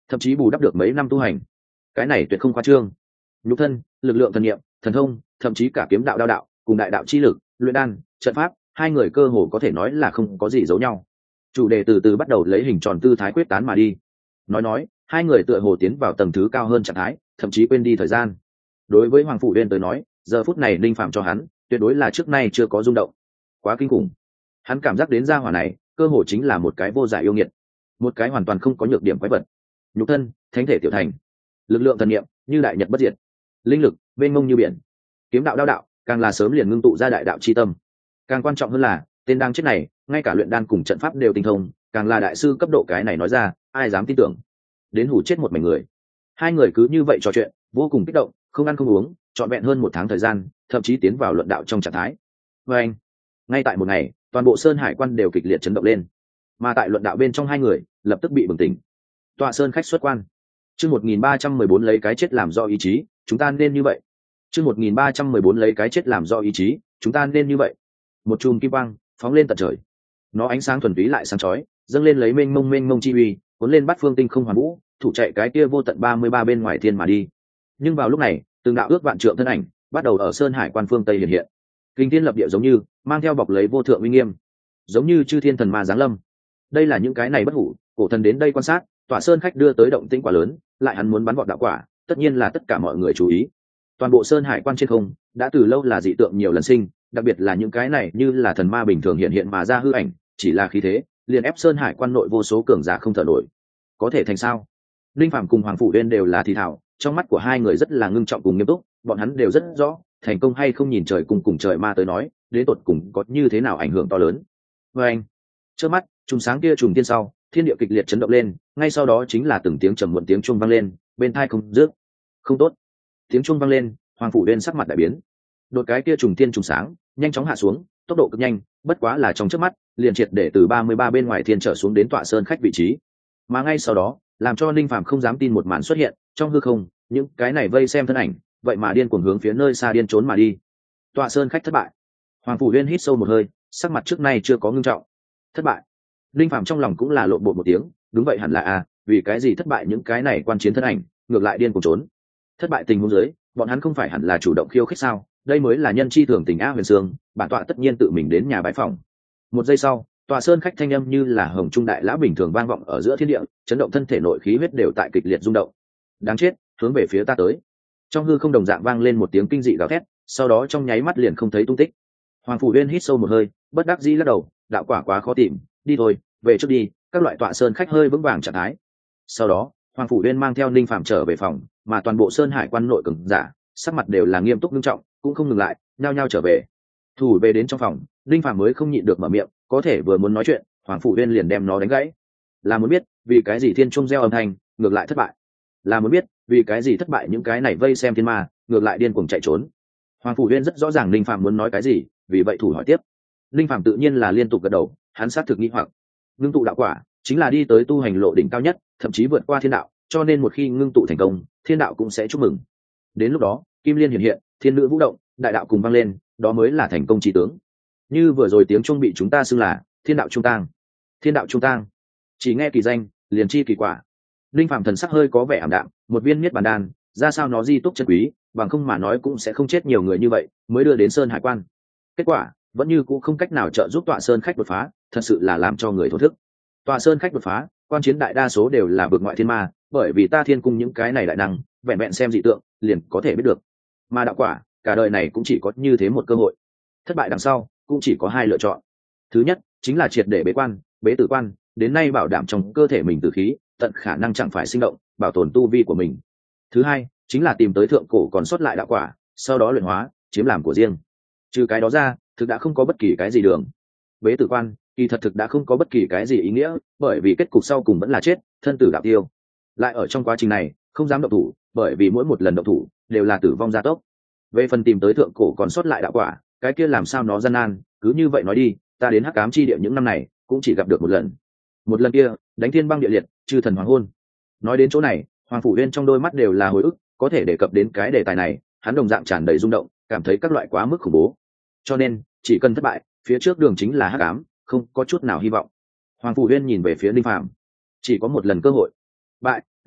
thậm chí bù đắp được mấy năm tu hành. Cái này tuyệt không khoa trương. Nhục thân, lực lượng thần niệm, thần thông, thậm chí cả kiếm đạo đao đạo cùng đại đạo chi lực, luyện đan, trận pháp, hai người cơ hồ có thể nói là không có gì giấu nhau. Chủ đề từ từ bắt đầu lấy hình tròn tư thái quyết tán mà đi. Nói, hai người tựa hồ tiến vào tầng thứ cao hơn trạng thái, thậm chí quên đi thời gian. Đối với Hoàng Phủ Uyên tới nói, giờ phút này linh phạm cho hắn tuyệt đối là trước nay chưa có rung động. Quá kinh khủng. Hắn cảm giác đến gia hỏa này cơ hồ chính là một cái vô giải yêu nghiệt, một cái hoàn toàn không có nhược điểm quái vật. Nhục thân, thánh thể tiểu thành, lực lượng thần niệm như đại nhật bất diệt, linh lực mênh mông như biển, kiếm đạo đao đạo càng là sớm liền ngưng tụ ra đại đạo chi tâm. Càng quan trọng hơn là tên đang chết này ngay cả luyện đan cùng trận pháp đều tinh thông, càng là đại sư cấp độ, cái này nói ra ai dám tin tưởng. Đến hủ chết một mảnh người. Hai người cứ như vậy trò chuyện vô cùng kích động, không ăn không uống trọn vẹn hơn một tháng thời gian, thậm chí tiến vào luận đạo trong trạng thái. Và anh, ngay tại một ngày, toàn bộ Sơn Hải quan đều kịch liệt chấn động lên. Mà tại luận đạo bên trong, hai người lập tức bị bừng tỉnh. Tọa Sơn khách xuất quan. Chương 1314 lấy cái chết làm do ý chí, chúng ta nên như vậy. Chương 1314 lấy cái chết làm do ý chí, chúng ta nên như vậy. Một chùm kim quang phóng lên tận trời. Nó ánh sáng thuần túy lại sáng chói, dâng lên lấy mênh mông chi uy, cuốn lên bát phương tinh không hoàn vũ, thủ chạy cái kia vô tận 33 bên ngoài thiên mà đi. Nhưng vào lúc này, từng đạo ước vạn trượng thân ảnh bắt đầu ở Sơn Hải quan phương Tây hiện hiện. Kinh thiên lập địa, giống như mang theo bọc lấy vô thượng uy nghiêm, giống như chư thiên thần ma giáng lâm. Đây là những cái này bất hủ cổ thần đến đây quan sát, Tọa Sơn khách đưa tới động tĩnh quá lớn, lại hắn muốn bắn vọt đạo quả, tất nhiên là tất cả mọi người chú ý. Toàn bộ Sơn Hải quan trên không đã từ lâu là dị tượng nhiều lần sinh, đặc biệt là những cái này như là thần ma bình thường hiện hiện mà ra hư ảnh, chỉ là khí thế liền ép Sơn Hải quan nội vô số cường giả không thở nổi. Có thể thành sao? Linh Phàm cùng Hoàng Phủ Uyên đều là thì thảo, trong mắt của hai người rất là ngưng trọng cùng nghiêm túc, bọn hắn đều rất rõ thành công hay không nhìn trời cùng trời ma tới nói, đến tột cùng có như thế nào ảnh hưởng to lớn. Và anh, trước mắt trùng sáng kia trùng tiên sau, thiên địa kịch liệt chấn động lên, ngay sau đó chính là từng tiếng trầm muộn tiếng chuông vang lên, bên tai không dứt. Không tốt. Tiếng chuông vang lên, Hoàng Phủ Uyên sắc mặt đại biến. Đột cái kia trùng tiên trùng sáng nhanh chóng hạ xuống, tốc độ cực nhanh, bất quá là trong chớp mắt liền triệt để từ 33 bên ngoài thiên trở xuống đến Tọa Sơn khách vị trí. Mà ngay sau đó, làm cho Ninh Phàm không dám tin một màn xuất hiện, trong hư không, những cái này vây xem thân ảnh, vậy mà điên cuồng hướng phía nơi xa điên trốn mà đi. Tọa Sơn khách thất bại. Hoàng Phủ Uyên hít sâu một hơi, sắc mặt trước nay chưa có ngưng trọng. Thất bại. Ninh Phàm trong lòng cũng là lộn bột một tiếng, đúng vậy hẳn là vì cái gì thất bại những cái này quan chiến thân ảnh, ngược lại điên cuồng trốn. Thất bại tình huống dưới, bọn hắn không phải hẳn là chủ động khiêu khích sao? Đây mới là nhân chi thường tình Huyền Sương, bản tọa tất nhiên tự mình đến nhà bái phòng. Một giây sau, Tọa Sơn khách thanh âm như là hồng trung đại lão bình thường vang vọng ở giữa thiên địa, chấn động thân thể nội khí huyết đều tại kịch liệt rung động. Đáng chết, hướng về phía ta tới. Trong hư không đồng dạng vang lên một tiếng kinh dị gào thét, sau đó trong nháy mắt liền không thấy tung tích. Hoàng Phủ Uyên hít sâu một hơi, bất đắc dĩ lắc đầu, đạo quả quá khó tìm, đi thôi, về trước đi. Các loại Tọa Sơn khách hơi vững vàng trạng thái. Sau đó, Hoàng Phủ Uyên mang theo Ninh Phàm trở về phòng, mà toàn bộ Sơn Hải quan nội cường giả sắc mặt đều là nghiêm túc nghiêm trọng, cũng không ngừng lại, nhao nhao trở về. Thủ về đến trong phòng, Ninh Phàm mới không nhịn được mở miệng, có thể vừa muốn nói chuyện, Hoàng Phủ Uyên liền đem nó đánh gãy. Là muốn biết vì cái gì thiên trung gieo âm thanh ngược lại thất bại? Là muốn biết vì cái gì thất bại những cái này vây xem thiên ma ngược lại điên cuồng chạy trốn? Hoàng Phủ Uyên rất rõ ràng Ninh Phàm muốn nói cái gì, vì vậy thủ hỏi tiếp. Ninh Phàm tự nhiên là liên tục gật đầu, hắn xác thực nghi hoặc, ngưng tụ đạo quả chính là đi tới tu hành lộ đỉnh cao nhất, thậm chí vượt qua thiên đạo, cho nên một khi ngưng tụ thành công, thiên đạo cũng sẽ chúc mừng. Đến lúc đó, kim liên hiện hiện, thiên nữ vũ động, đại đạo cùng vang lên, đó mới là thành công chí tướng. Như vừa rồi tiếng chuông bị chúng ta xưng là thiên đạo trung tang. Thiên đạo trung tang, chỉ nghe kỳ danh liền chi kỳ quả. Linh Phàm thần sắc hơi có vẻ ảm đạm, một viên miết bàn đan ra sao nó di túc chân quý, bằng không mà nói cũng sẽ không chết nhiều người như vậy, mới đưa đến Sơn Hải quan. Kết quả vẫn như cũng không cách nào trợ giúp Tọa Sơn khách đột phá, thật sự là làm cho người thổ thức. Tọa Sơn khách đột phá, quan chiến đại đa số đều là vượt ngoại thiên ma, bởi vì ta thiên cung những cái này đại năng, vẹn vẹn xem dị tượng liền có thể biết được. Mà đạo quả, cả đời này cũng chỉ có như thế một cơ hội. Thất bại đằng sau, cũng chỉ có hai lựa chọn. Thứ nhất, chính là triệt để bế quan, bế tử quan, đến nay bảo đảm trong cơ thể mình tử khí, tận khả năng chẳng phải sinh động, bảo tồn tu vi của mình. Thứ hai, chính là tìm tới thượng cổ còn sót lại đạo quả, sau đó luyện hóa, chiếm làm của riêng. Trừ cái đó ra, thực đã không có bất kỳ cái gì đường. Bế tử quan, kỳ thật thực đã không có bất kỳ cái gì ý nghĩa, bởi vì kết cục sau cùng vẫn là chết, thân tử đạo tiêu. Lại ở trong quá trình này, không dám động thủ, bởi vì mỗi một lần động thủ đều là tử vong gia tốc. Về phần tìm tới thượng cổ còn sót lại đạo quả, cái kia làm sao nó gian nan, cứ như vậy nói đi, ta đến Hắc Ám chi địa những năm này cũng chỉ gặp được một lần. Một lần kia, đánh thiên băng địa liệt, chư thần hoàng hôn. Nói đến chỗ này, Hoàng Phủ Uyên trong đôi mắt đều là hồi ức, có thể đề cập đến cái đề tài này, hắn đồng dạng tràn đầy rung động, cảm thấy các loại quá mức khủng bố. Cho nên, chỉ cần thất bại, phía trước đường chính là hắc ám, không có chút nào hy vọng. Hoàng Phủ Uyên nhìn về phía Linh Phàm, chỉ có một lần cơ hội, bại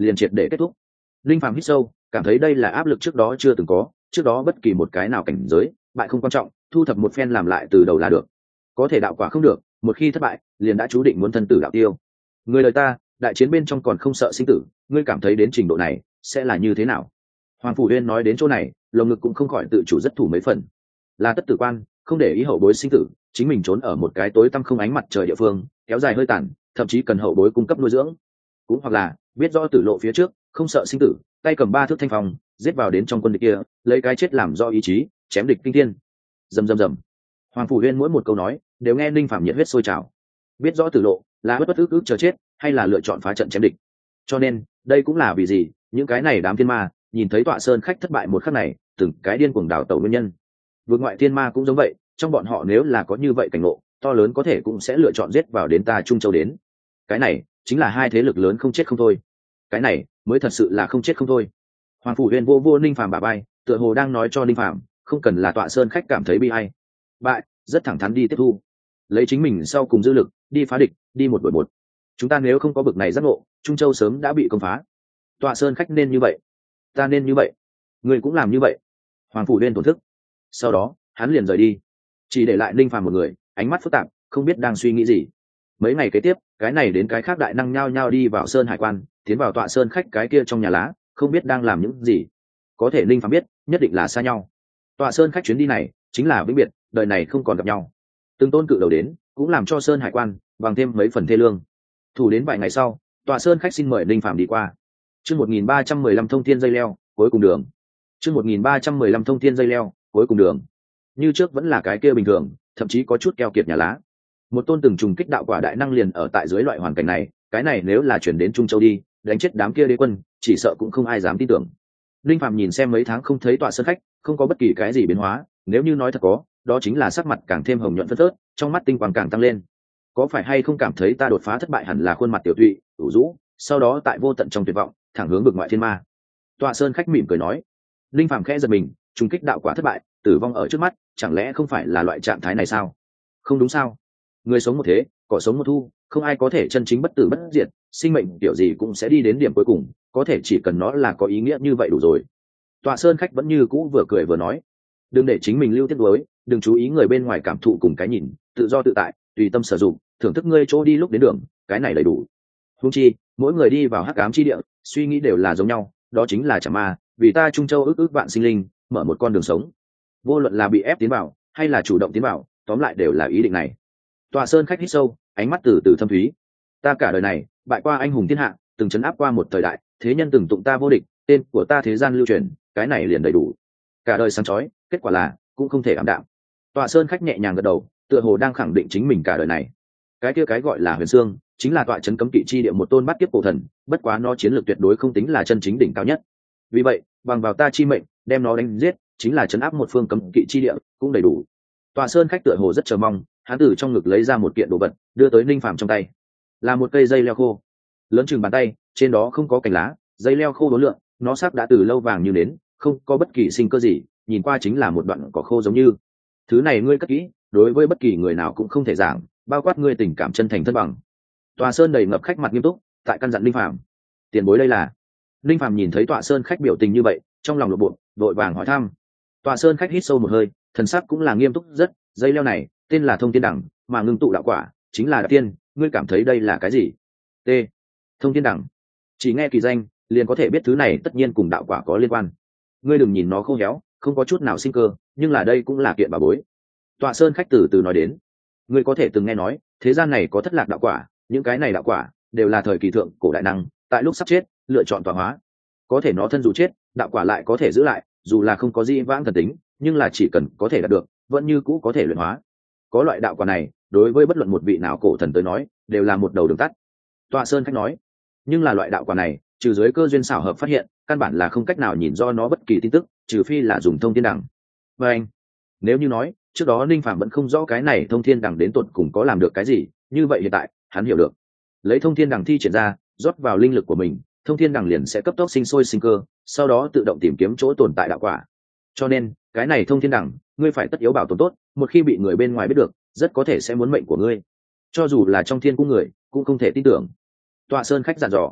liền triệt để kết thúc. Linh Phàm hít sâu, cảm thấy đây là áp lực trước đó chưa từng có, trước đó bất kỳ một cái nào cảnh giới bại không quan trọng, thu thập một phen làm lại từ đầu là được. Có thể đạo quả không được, một khi thất bại liền đã chú định muốn thân tử đạo tiêu. Người đời ta đại chiến bên trong còn không sợ sinh tử, ngươi cảm thấy đến trình độ này sẽ là như thế nào? Hoàng Phủ Uyên nói đến chỗ này, lồng ngực cũng không khỏi tự chủ rất thủ mấy phần. Là tất tử quan, không để ý hậu bối sinh tử, chính mình trốn ở một cái tối tăm không ánh mặt trời địa phương, kéo dài hơi tàn, thậm chí cần hậu bối cung cấp nuôi dưỡng. Cũng hoặc là biết rõ tử lộ phía trước, không sợ sinh tử, tay cầm 3 thước thanh phong, giết vào đến trong quân địch kia, lấy cái chết làm do ý chí, chém địch kinh thiên. Rầm rầm rầm. Hoàng Phủ Uyên mỗi một câu nói đều nghe Linh Phàm nhiệt huyết sôi trào. Biết rõ tử lộ là bất ức chờ chết, hay là lựa chọn phá trận chém địch. Cho nên đây cũng là vì gì những cái này đám thiên ma nhìn thấy Tọa Sơn khách thất bại một khắc này, từng cái điên cuồng đảo tẩu nguyên nhân. Vượt ngoại thiên ma cũng giống vậy, trong bọn họ nếu là có như vậy cảnh ngộ to lớn, có thể cũng sẽ lựa chọn giết vào đến ta Trung Châu đến. Cái này chính là hai thế lực lớn không chết không thôi. Cái này mới thật sự là không chết không thôi. Hoàng Phủ Uyên vô Linh Phàm bả vai, tựa hồ đang nói cho Linh Phàm, không cần là Tọa Sơn khách cảm thấy bi ai. Bại, rất thẳng thắn đi tiếp thu. Lấy chính mình sau cùng dư lực, đi phá địch, đi một đội một. Chúng ta nếu không có bực này giác ngộ, Trung Châu sớm đã bị công phá. Tọa Sơn khách nên như vậy, ta nên như vậy, người cũng làm như vậy. Hoàng Phủ Uyên thổn thức. Sau đó hắn liền rời đi, chỉ để lại Linh Phàm một người, ánh mắt phức tạp, không biết đang suy nghĩ gì. Mấy ngày kế tiếp, cái này đến cái khác đại năng nhao nhao đi vào Sơn Hải Quan, tiến vào Tọa Sơn khách cái kia trong nhà lá, không biết đang làm những gì. Có thể Linh Phàm biết, nhất định là xa nhau. Tọa Sơn khách chuyến đi này chính là vĩnh biệt, đời này không còn gặp nhau. Từng tôn cự đầu đến, cũng làm cho Sơn Hải Quan bằng thêm mấy phần thê lương. Thủ đến vài ngày sau, Tọa Sơn khách xin mời Linh Phàm đi qua. Chương 1315 thông thiên dây leo, cuối cùng đường. Chương 1315 thông thiên dây leo, cuối cùng đường. Như trước vẫn là cái kia bình thường, thậm chí có chút keo kiệt nhà lá. Một tôn từng trùng kích đạo quả đại năng liền ở tại dưới loại hoàn cảnh này, cái này nếu là chuyển đến Trung Châu đi, đánh chết đám kia đế quân, chỉ sợ cũng không ai dám tin tưởng. Linh Phàm nhìn xem mấy tháng không thấy Tọa Sơn khách, không có bất kỳ cái gì biến hóa, nếu như nói thật có, đó chính là sắc mặt càng thêm hồng nhuận phấn phớt, trong mắt tinh quang càng tăng lên. Có phải hay không cảm thấy ta đột phá thất bại hẳn là khuôn mặt tiểu tụy, ủ rũ, sau đó tại vô tận trong tuyệt vọng, thẳng hướng vực ngoại thiên ma. Tọa Sơn khách mỉm cười nói. Linh Phàm khẽ giật mình, trùng kích đạo quả thất bại, tử vong ở trước mắt, chẳng lẽ không phải là loại trạng thái này sao? Không đúng sao? Người sống một thế, cỏ sống một thu, không ai có thể chân chính bất tử bất diệt, sinh mệnh kiểu gì cũng sẽ đi đến điểm cuối cùng, có thể chỉ cần nó là có ý nghĩa như vậy đủ rồi. Tọa Sơn khách vẫn như cũ vừa cười vừa nói, đừng để chính mình lưu tiếc nuối, đừng chú ý người bên ngoài cảm thụ cùng cái nhìn, tự do tự tại, tùy tâm sử dụng, thưởng thức ngươi chỗ đi lúc đến đường, cái này đầy đủ. Huống chi, mỗi người đi vào hắc ám chi địa, suy nghĩ đều là giống nhau, đó chính là chả ma, vì ta Trung Châu ước vạn sinh linh, mở một con đường sống. Vô luận là bị ép tiến vào, hay là chủ động tiến vào, tóm lại đều là ý định này. Tọa Sơn khách hít sâu, ánh mắt từ từ thâm thúy. Ta cả đời này, bại qua anh hùng thiên hạ, từng chấn áp qua một thời đại, thế nhân từng tụng ta vô địch, tên của ta thế gian lưu truyền, cái này liền đầy đủ. Cả đời sáng chói, kết quả là cũng không thể ảm đạm. Tọa Sơn khách nhẹ nhàng gật đầu, tựa hồ đang khẳng định chính mình cả đời này. Cái kia cái gọi là Huyền Xương, chính là tọa trấn cấm kỵ chi địa một tôn bát kiếp cổ thần, bất quá nó chiến lược tuyệt đối không tính là chân chính đỉnh cao nhất. Vì vậy, bằng vào ta chi mệnh, đem nó đánh giết, chính là trấn áp một phương cấm kỵ chi địa, cũng đầy đủ. Tọa Sơn khách tựa hồ rất chờ mong, hắn từ trong ngực lấy ra một kiện đồ vật, đưa tới Linh Phàm trong tay. Là một cây dây leo khô, lớn chừng bàn tay, trên đó không có cành lá, dây leo khô đối lượng, nó sắc đã từ lâu vàng như nến, không có bất kỳ sinh cơ gì, nhìn qua chính là một đoạn cỏ khô giống như. Thứ này ngươi cất kỹ, đối với bất kỳ người nào cũng không thể giảng, bao quát ngươi tình cảm chân thành thân bằng. Tọa Sơn đầy ngập khách mặt nghiêm túc, tại căn dặn Linh Phàm. Tiền bối đây là? Linh Phàm nhìn thấy Tọa Sơn khách biểu tình như vậy, trong lòng lộ bộ, vội vàng hỏi thăm. Tọa Sơn khách hít sâu một hơi, thần sắc cũng là nghiêm túc rất, dây leo này tên là Thông Thiên Đẳng, mà ngưng tụ đạo quả chính là đạo tiên, ngươi cảm thấy đây là cái gì? T. Thông Thiên Đẳng. Chỉ nghe kỳ danh, liền có thể biết thứ này tất nhiên cùng đạo quả có liên quan. Ngươi đừng nhìn nó khô héo, không có chút nào sinh cơ, nhưng là đây cũng là kiện bảo bối. Tọa Sơn khách từ từ nói đến. Ngươi có thể từng nghe nói, thế gian này có thất lạc đạo quả, những cái này đạo quả đều là thời kỳ thượng cổ đại năng, tại lúc sắp chết, lựa chọn tọa hóa. Có thể nó thân dù chết, đạo quả lại có thể giữ lại, dù là không có di vãng thần tính, nhưng là chỉ cần có thể đạt được, vẫn như cũ có thể luyện hóa. Có loại đạo quả này, đối với bất luận một vị nào cổ thần tới nói, đều là một đầu đường tắt. Tọa Sơn khách nói, nhưng là loại đạo quả này, trừ dưới cơ duyên xảo hợp phát hiện, căn bản là không cách nào nhìn do nó bất kỳ tin tức, trừ phi là dùng Thông Thiên Đẳng. Và anh, nếu như nói trước đó Ninh Phạm vẫn không rõ cái này Thông Thiên Đẳng đến tột cùng có làm được cái gì, như vậy hiện tại hắn hiểu được. Lấy Thông Thiên Đẳng thi triển ra, rót vào linh lực của mình, Thông Thiên Đẳng liền sẽ cấp tốc sinh sôi sinh cơ, sau đó tự động tìm kiếm chỗ tồn tại đạo quả. Cho nên cái này Thông Thiên Đẳng, ngươi phải tất yếu bảo tồn tốt, một khi bị người bên ngoài biết được, rất có thể sẽ muốn mệnh của ngươi. Cho dù là trong thiên cung người, cũng không thể tin tưởng. Tọa Sơn khách dặn dò.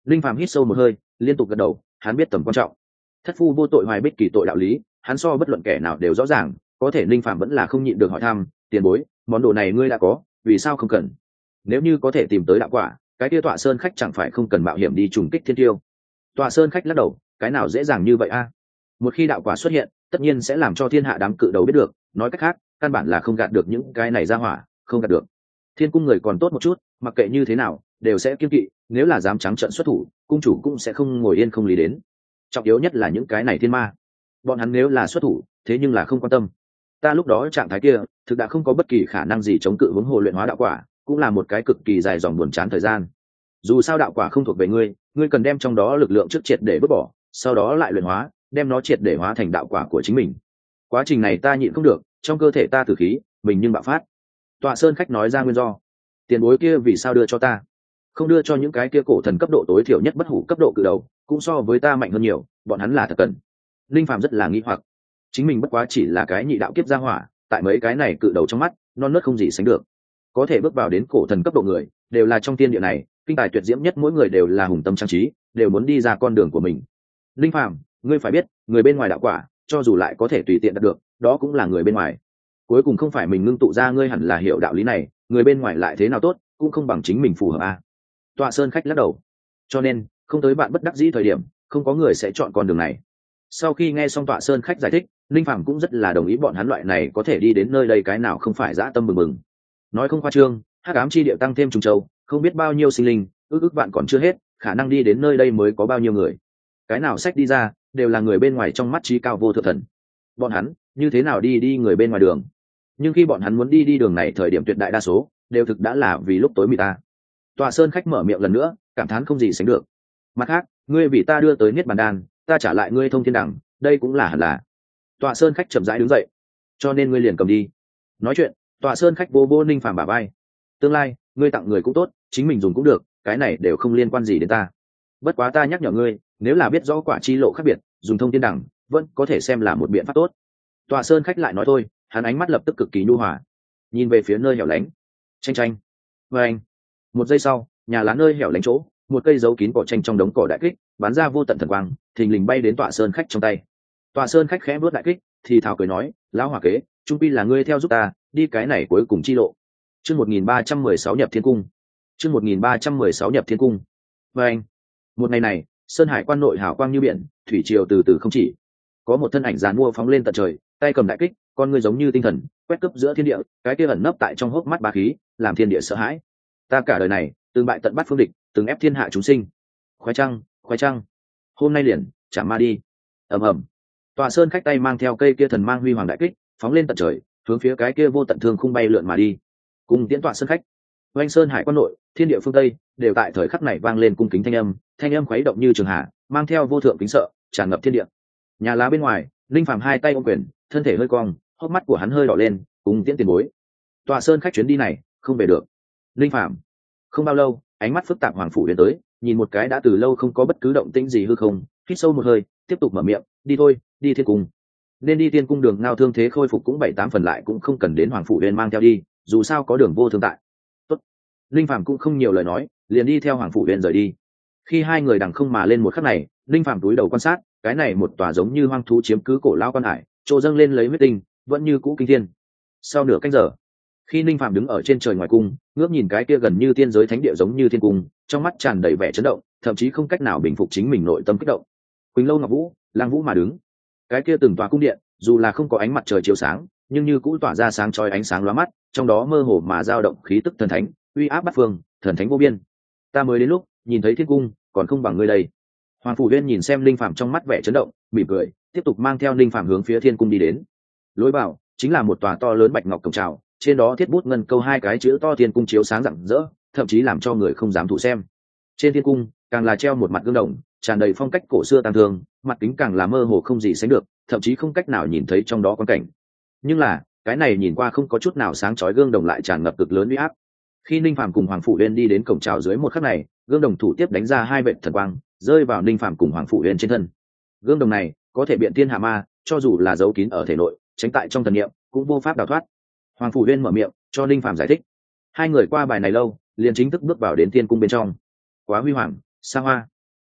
Linh Phàm hít sâu một hơi, liên tục gật đầu, hắn biết tầm quan trọng. Thất phu vô tội hoài bích kỳ tội đạo lý, hắn so bất luận kẻ nào đều rõ ràng, có thể Linh Phàm vẫn là không nhịn được hỏi thăm, tiền bối, món đồ này ngươi đã có, vì sao không cần? Nếu như có thể tìm tới đạo quả, cái kia Tọa Sơn khách chẳng phải không cần mạo hiểm đi trùng kích thiên tiêu. Tọa Sơn khách lắc đầu, cái nào dễ dàng như vậy a? Một khi đạo quả xuất hiện, tất nhiên sẽ làm cho thiên hạ đám cự đầu biết được, nói cách khác, căn bản là không gạt được những cái này ra hỏa, không gạt được. Thiên cung người còn tốt một chút, mặc kệ như thế nào đều sẽ kiêng kỵ, nếu là dám trắng trợn xuất thủ, cung chủ cũng sẽ không ngồi yên không lý đến. Trọng yếu nhất là những cái này thiên ma, bọn hắn nếu là xuất thủ, thế nhưng là không quan tâm. Ta lúc đó trạng thái kia thực đã không có bất kỳ khả năng gì chống cự hướng hồ luyện hóa đạo quả, cũng là một cái cực kỳ dài dòng buồn chán thời gian. Dù sao đạo quả không thuộc về ngươi, ngươi cần đem trong đó lực lượng trước triệt để vứt bỏ, sau đó lại luyện hóa, đem nó triệt để hóa thành đạo quả của chính mình. Quá trình này ta nhịn không được, trong cơ thể ta tử khí mình nhưng bạo phát. Tọa Sơn khách nói ra nguyên do. Tiền bối kia vì sao đưa cho ta, không đưa cho những cái kia cổ thần cấp độ tối thiểu nhất bất hủ cấp độ cự đầu, cũng so với ta mạnh hơn nhiều, bọn hắn là thật cần. Linh Phàm rất là nghi hoặc, chính mình bất quá chỉ là cái nhị đạo kiếp gia hỏa, tại mấy cái này cự đầu trong mắt non nớt không gì sánh được, có thể bước vào đến cổ thần cấp độ người đều là trong thiên địa này kinh tài tuyệt diễm nhất, mỗi người đều là hùng tâm trang trí, đều muốn đi ra con đường của mình. Linh Phàm, ngươi phải biết, người bên ngoài đạo quả cho dù lại có thể tùy tiện đạt được, đó cũng là người bên ngoài, cuối cùng không phải mình ngưng tụ ra, ngươi hẳn là hiểu đạo lý này, người bên ngoài lại thế nào tốt cũng không bằng chính mình phù hợp a. Tọa Sơn khách lắc đầu, cho nên không tới bạn bất đắc dĩ thời điểm, không có người sẽ chọn con đường này. Sau khi nghe xong Tọa Sơn khách giải thích, Linh Phàm cũng rất là đồng ý, bọn hắn loại này có thể đi đến nơi đây cái nào không phải dã tâm bừng bừng. Nói không khoa trương, hắc ám chi địa tăng thêm trùng châu, không biết bao nhiêu sinh linh, ước vạn còn chưa hết, khả năng đi đến nơi đây mới có bao nhiêu người. Cái nào sách đi ra, đều là người bên ngoài trong mắt trí cao vô thượng thần. Bọn hắn như thế nào đi người bên ngoài đường? Nhưng khi bọn hắn muốn đi đường này, thời điểm tuyệt đại đa số đều thực đã là vì lúc tối mịt ta. Tọa Sơn khách mở miệng lần nữa, cảm thán không gì sánh được. Mặt khác, ngươi vì ta đưa tới niết bàn đan, ta trả lại ngươi thông thiên đẳng, đây cũng là hẳn là. Tọa Sơn khách chậm rãi đứng dậy, cho nên ngươi liền cầm đi. Nói chuyện, Tọa Sơn khách vô vô Ninh Phàm bả vai. Tương lai ngươi tặng người cũng tốt, chính mình dùng cũng được, cái này đều không liên quan gì đến ta. Bất quá ta nhắc nhở ngươi, nếu là biết rõ quả chi lộ khác biệt, dùng thông thiên đẳng vẫn có thể xem là một biện pháp tốt. Tọa Sơn khách lại nói thôi, hắn ánh mắt lập tức cực kỳ nhu hòa, nhìn về phía nơi hẻo lánh. Chanh chanh. Và anh. Một giây sau, nhà lá nơi hẻo lánh chỗ, một cây giấu kín cỏ tranh trong đống cỏ đại kích bắn ra vô tận thần quang, thình lình bay đến Tọa Sơn khách trong tay. Tọa Sơn khách khẽ vuốt đại kích, thì thào cười nói, lão hỏa kế, trung pi là ngươi theo giúp ta đi cái này cuối cùng chi lộ. Chương 1316 nhập thiên cung. Chương 1316 nhập thiên cung. Và anh. Một ngày này, Sơn Hải quan nội hào quang như biển, thủy triều từ từ không chỉ. Có một thân ảnh giàn mua phóng lên tận trời, tay cầm đại kích, con ngươi giống như tinh thần, quét cướp giữa thiên địa, cái kia ẩn nấp tại trong hốc mắt bá khí, làm thiên địa sợ hãi. Ta cả đời này, từng bại tận bắt phương địch, từng ép thiên hạ chúng sinh. Khoái trăng, hôm nay liền chạm ma đi. Ầm ầm. Tọa Sơn khách tay mang theo cây kia thần mang huy hoàng đại kích, phóng lên tận trời, hướng phía cái kia vô tận thương khung bay lượn mà đi. Cùng tiễn Tọa Sơn khách. Oanh Sơn Hải quan nội, thiên địa phương tây đều tại thời khắc này vang lên cung kính thanh âm khuấy động như trường hạ, mang theo vô thượng kính sợ, tràn ngập thiên địa. Nhà lá bên ngoài, Linh Phàm hai tay ôm quyền, thân thể hơi cong, hốc mắt của hắn hơi đỏ lên, cùng tiễn tiền bối. Tọa Sơn khách chuyến đi này không về được. Linh Phàm. Không bao lâu, ánh mắt phức tạp Hoàng phủ đến tới, nhìn một cái đã từ lâu không có bất cứ động tĩnh gì hư không, hít sâu một hơi, tiếp tục mở miệng, đi thôi, đi thiên cung. Nên đi tiên cung, đường ngao thương thế khôi phục cũng 7-8 phần, lại cũng không cần đến Hoàng phủ Uyên mang theo đi, dù sao có đường vô thương tại. Tốt. Linh Phàm cũng không nhiều lời nói, liền đi theo Hoàng phủ Uyên rời đi. Khi hai người đằng không mà lên một khắc này, Linh Phàm túi đầu quan sát, cái này một tòa giống như hoang thú chiếm cứ cổ lao quan hải, trộ dâng lên lấy huyết tinh, vẫn như cũ kinh thiên. Sau nửa canh giờ, khi Linh Phàm đứng ở trên trời ngoài cung, ngước nhìn cái kia gần như tiên giới thánh địa giống như thiên cung, trong mắt tràn đầy vẻ chấn động, thậm chí không cách nào bình phục chính mình nội tâm kích động. Quỳnh Lâu Ngọc Vũ, Lang Vũ mà đứng, cái kia từng tòa cung điện, dù là không có ánh mặt trời chiếu sáng, nhưng như cũ tỏa ra sáng chói ánh sáng lóa mắt, trong đó mơ hồ mà dao động khí tức thần thánh, uy áp bát phương, thần thánh vô biên. Ta mới đến lúc nhìn thấy thiên cung, còn không bằng ngươi đây. Hoàng phủ Uyên nhìn xem Linh Phàm trong mắt vẻ chấn động, mỉm cười, tiếp tục mang theo Linh Phàm hướng phía thiên cung đi đến. Lối vào chính là một tòa to lớn bạch ngọc cổng chào, trên đó thiết bút ngân câu hai cái chữ to thiên cung chiếu sáng rạng rỡ, thậm chí làm cho người không dám thủ xem. Trên thiên cung càng là treo một mặt gương đồng, tràn đầy phong cách cổ xưa tang thương, mặt kính càng là mơ hồ không gì sánh được, thậm chí không cách nào nhìn thấy trong đó quan cảnh. Nhưng là cái này nhìn qua không có chút nào sáng chói gương đồng lại tràn ngập cực lớn uy áp. Khi Ninh Phàm cùng Hoàng Phủ Uyên đi đến cổng chào dưới một khắc này, gương đồng thủ tiếp đánh ra hai vệt thần quang, rơi vào Ninh Phàm cùng Hoàng Phủ Uyên trên thân. Gương đồng này có thể biện thiên hạ ma, cho dù là giấu kín ở thể nội, tránh tại trong thần niệm, cũng vô pháp đào thoát. Hoàng Phủ Uyên mở miệng cho Ninh Phàm giải thích. Hai người qua bài này lâu, liền chính thức bước vào đến tiên cung bên trong. Quá huy hoàng, xa hoa.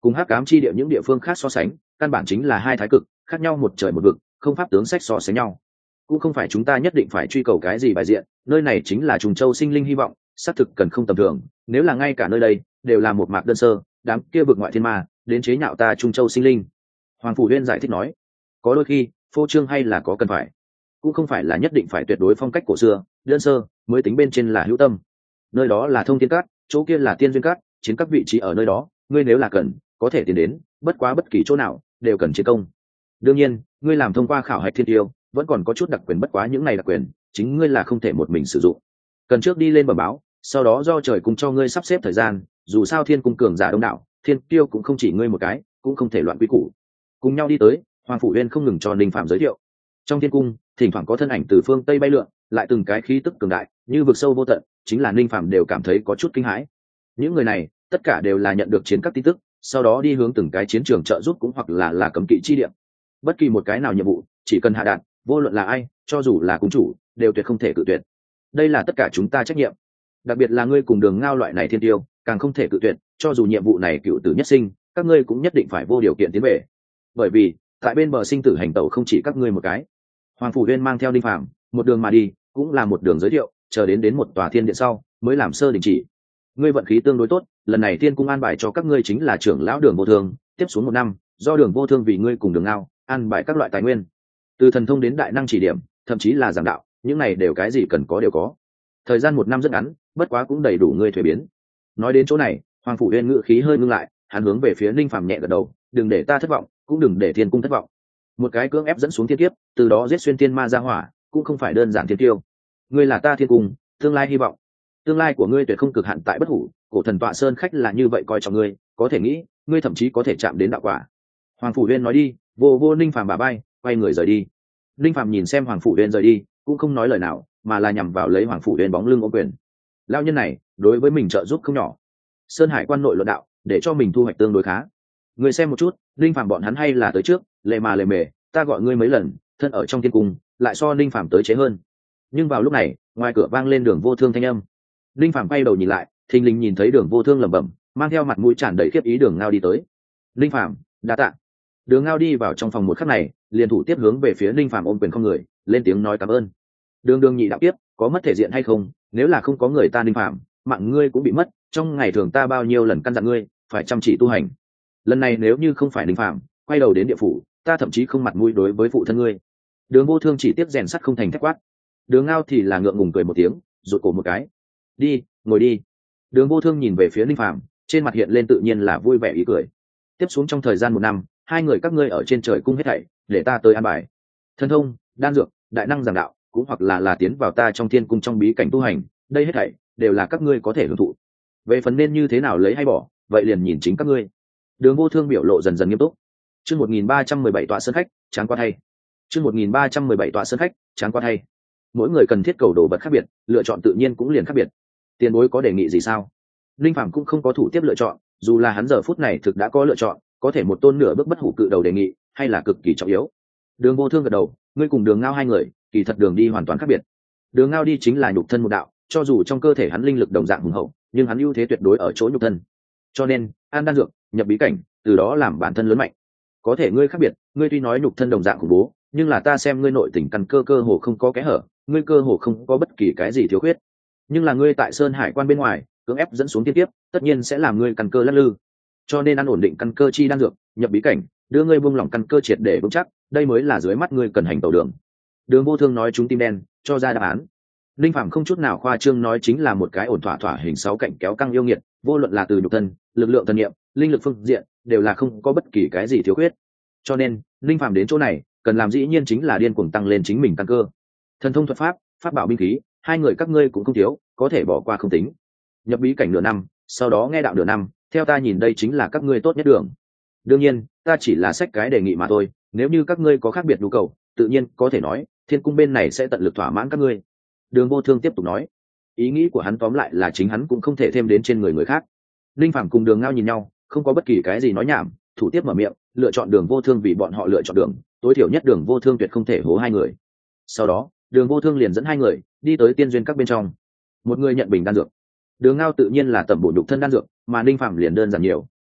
cùng hắc ám chi địa những địa phương khác so sánh, căn bản chính là hai thái cực khác nhau một trời một vực, không pháp tướng sách so sánh nhau. Cũng không phải chúng ta nhất định phải truy cầu cái gì bài diện, nơi này chính là trùng châu sinh linh hy vọng, xác thực cần không tầm thường. Nếu là ngay cả nơi đây đều là một mạc đơn sơ, đám kia vực ngoại thiên ma đến chế nhạo ta trung châu sinh linh. Hoàng Phủ Uyên giải thích nói, có đôi khi phô trương hay là có cần phải, cũng không phải là nhất định phải tuyệt đối phong cách cổ xưa đơn sơ mới tính bên trên là hữu tâm. Nơi đó là thông thiên cát, chỗ kia là tiên duyên cát, chiến các vị trí ở nơi đó, ngươi nếu là cần có thể tiến đến, bất quá bất kỳ chỗ nào đều cần chiến công. Đương nhiên ngươi làm thông qua khảo hạch thiên tiêu vẫn còn có chút đặc quyền, bất quá những này đặc quyền chính ngươi là không thể một mình sử dụng, cần trước đi lên bẩm báo, sau đó do trời cùng cho ngươi sắp xếp thời gian. Dù sao thiên cung cường giả đông đảo, thiên tiêu cũng không chỉ ngươi một cái, cũng không thể loạn quy củ. Cùng nhau đi tới, Hoàng Phủ Uyên không ngừng cho Ninh Phạm giới thiệu. Trong thiên cung thỉnh thoảng có thân ảnh từ phương tây bay lượn, lại từng cái khí tức cường đại như vực sâu vô tận, chính là Ninh Phạm đều cảm thấy có chút kinh hãi. Những người này tất cả đều là nhận được chiến các tin tức, sau đó đi hướng từng cái chiến trường trợ giúp cũng hoặc là cấm kỵ chi địa. Bất kỳ một cái nào nhiệm vụ chỉ cần hạ đạt, vô luận là ai, cho dù là cung chủ đều tuyệt không thể cự tuyệt. Đây là tất cả chúng ta trách nhiệm, đặc biệt là ngươi cùng Đường Ngao loại này thiên tiêu càng không thể cự tuyệt, cho dù nhiệm vụ này cựu tử nhất sinh, các ngươi cũng nhất định phải vô điều kiện tiến về, bởi vì tại bên bờ sinh tử hành tẩu không chỉ các ngươi một cái. Hoàng Phủ Uyên mang theo Ninh Phạm một đường mà đi, cũng là một đường giới thiệu, chờ đến một tòa thiên điện sau mới làm sơ đình chỉ. Ngươi vận khí tương đối tốt, lần này thiên cung an bài cho các ngươi chính là trưởng lão Đường Vô Thương, tiếp xuống 1 năm do Đường Vô Thương vì ngươi cùng Đường Ngao an bài các loại tài nguyên, từ thần thông đến đại năng chỉ điểm, thậm chí là giảng đạo, những này đều cái gì cần có đều có. Thời gian 1 năm rất ngắn, bất quá cũng đầy đủ ngươi thuế biến. Nói đến chỗ này, Hoàng Phủ Uyên ngữ khí hơi ngưng lại, hắn hướng về phía Ninh Phạm nhẹ gật đầu, đừng để ta thất vọng, cũng đừng để thiên cung thất vọng. Một cái cưỡng ép dẫn xuống thiên kiếp, từ đó giết xuyên tiên ma ra hỏa, cũng không phải đơn giản thiên tiêu. Ngươi là ta thiên cung tương lai hy vọng, tương lai của ngươi tuyệt không cực hạn tại bất hủ. Cổ thần tọa sơn khách là như vậy coi trọng ngươi, có thể nghĩ ngươi thậm chí có thể chạm đến đạo quả. Hoàng Phủ Uyên nói đi, vô Ninh Phạm bà bay, quay người rời đi. Ninh Phạm nhìn xem Hoàng Phủ Uyên rời đi, cũng không nói lời nào, mà là nhằm vào lấy Hoàng Phủ Uyên bóng lưng ôm quyền. Lão nhân này đối với mình trợ giúp không nhỏ. Sơn Hải quan nội luận đạo, để cho mình thu hoạch tương đối khá. Người xem một chút, Ninh Phạm bọn hắn hay là tới trước, lề mề, ta gọi ngươi mấy lần, thân ở trong thiên cung, lại so Ninh Phạm tới chế hơn. Nhưng vào lúc này, ngoài cửa vang lên Đường Vô Thương thanh âm. Ninh Phạm quay đầu nhìn lại, thình lình nhìn thấy Đường Vô Thương lẩm bẩm, mang theo mặt mũi tràn đầy khiếp ý Đường Ngao đi tới. Ninh Phạm, đa tạ. Đường Ngao đi vào trong phòng một khắc này, liền thủ tiếp hướng về phía Ninh Phạm ôm quyền không người, lên tiếng nói cảm ơn. Đường nhị đạo tiếp, có mất thể diện hay không? Nếu là không có người ta Ninh Phạm, mạng ngươi cũng bị mất. Trong ngày thường ta bao nhiêu lần căn dặn ngươi phải chăm chỉ tu hành, lần này nếu như không phải Ninh Phạm quay đầu đến địa phủ, ta thậm chí không mặt mũi đối với phụ thân ngươi. Đường Vô Thương chỉ tiếp rèn sắt không thành thép quát. Đường Ngao thì là ngượng ngùng cười một tiếng, rụt cổ một cái. Đi, ngồi đi. Đường Vô Thương nhìn về phía Ninh Phạm, trên mặt hiện lên tự nhiên là vui vẻ ý cười. Tiếp xuống trong thời gian 1 năm, hai người các ngươi ở trên trời cung hết thảy, để ta tới an bài. Thần thông, đan dược, đại năng giảng đạo, cũng hoặc là tiến vào ta trong thiên cung trong bí cảnh tu hành, đây hết thảy đều là các ngươi có thể hưởng thụ. Về phần nên như thế nào lấy hay bỏ, vậy liền nhìn chính các ngươi. Đường Vô Thương biểu lộ dần dần nghiêm túc. Chương 1317 tọa sơn khách, chán quá thay. Chương 1317 tọa sơn khách, chán quá thay. Mỗi người cần thiết cầu đồ vật khác biệt, lựa chọn tự nhiên cũng liền khác biệt. Tiền bối có đề nghị gì sao? Linh Phàm cũng không có thủ tiếp lựa chọn, dù là hắn giờ phút này thực đã có lựa chọn, có thể một tôn nửa bước bất hủ cự đầu đề nghị, hay là cực kỳ trọng yếu. Đường Vô Thương gật đầu, ngươi cùng Đường Ngao hai người, kỳ thật đường đi hoàn toàn khác biệt. Đường Ngao đi chính là nhục thân một đạo, cho dù trong cơ thể hắn linh lực đồng dạng hùng hậu, nhưng hắn ưu thế tuyệt đối ở chỗ nhục thân. Cho nên, ăn đan dược, nhập bí cảnh, từ đó làm bản thân lớn mạnh. Có thể ngươi khác biệt, ngươi tuy nói nhục thân đồng dạng khủng bố, nhưng là ta xem ngươi nội tình căn cơ hồ không có kẽ hở, ngươi cơ hồ không có bất kỳ cái gì thiếu khuyết. Nhưng là ngươi tại Sơn Hải quan bên ngoài, cưỡng ép dẫn xuống tiên tiếp, tất nhiên sẽ làm ngươi căn cơ lắc lư. Cho nên ăn ổn định căn cơ chi đan dược, nhập bí cảnh, đưa ngươi buông lỏng căn cơ triệt để vững chắc, đây mới là dưới mắt ngươi cần hành tẩu đường. Đường Vô Thương nói chúng tim đen, cho ra đáp án. Linh Phàm không chút nào khoa trương nói chính là một cái ổn thỏa thỏa hình 6 cạnh kéo căng yêu nghiệt, vô luận là từ nhục thân, lực lượng thần niệm, linh lực phương diện, đều là không có bất kỳ cái gì thiếu khuyết. Cho nên, Linh Phàm đến chỗ này, cần làm dĩ nhiên chính là điên cuồng tăng lên chính mình căn cơ. Thần thông thuật pháp, pháp bảo binh khí, hai người các ngươi cũng không thiếu, có thể bỏ qua không tính. Nhập bí cảnh nửa năm, sau đó nghe đạo nửa năm, theo ta nhìn đây chính là các ngươi tốt nhất đường. Đương nhiên, ta chỉ là sách cái đề nghị mà thôi, nếu như các ngươi có khác biệt nhu cầu, tự nhiên có thể nói, Thiên cung bên này sẽ tận lực thỏa mãn các ngươi. Đường Vô Thương tiếp tục nói, ý nghĩ của hắn tóm lại là chính hắn cũng không thể thêm đến trên người khác. Linh Phàm cùng Đường Ngao nhìn nhau, không có bất kỳ cái gì nói nhảm, thủ tiếp mở miệng, lựa chọn Đường Vô Thương vì bọn họ lựa chọn đường, tối thiểu nhất Đường Vô Thương tuyệt không thể hố hai người. Sau đó, Đường Vô Thương liền dẫn hai người đi tới tiên duyên các bên trong. Một người nhận bình đan dược, Đường Ngao tự nhiên là tẩm bổ nhục thân đan dược, mà Linh Phàm liền đơn giản nhiều,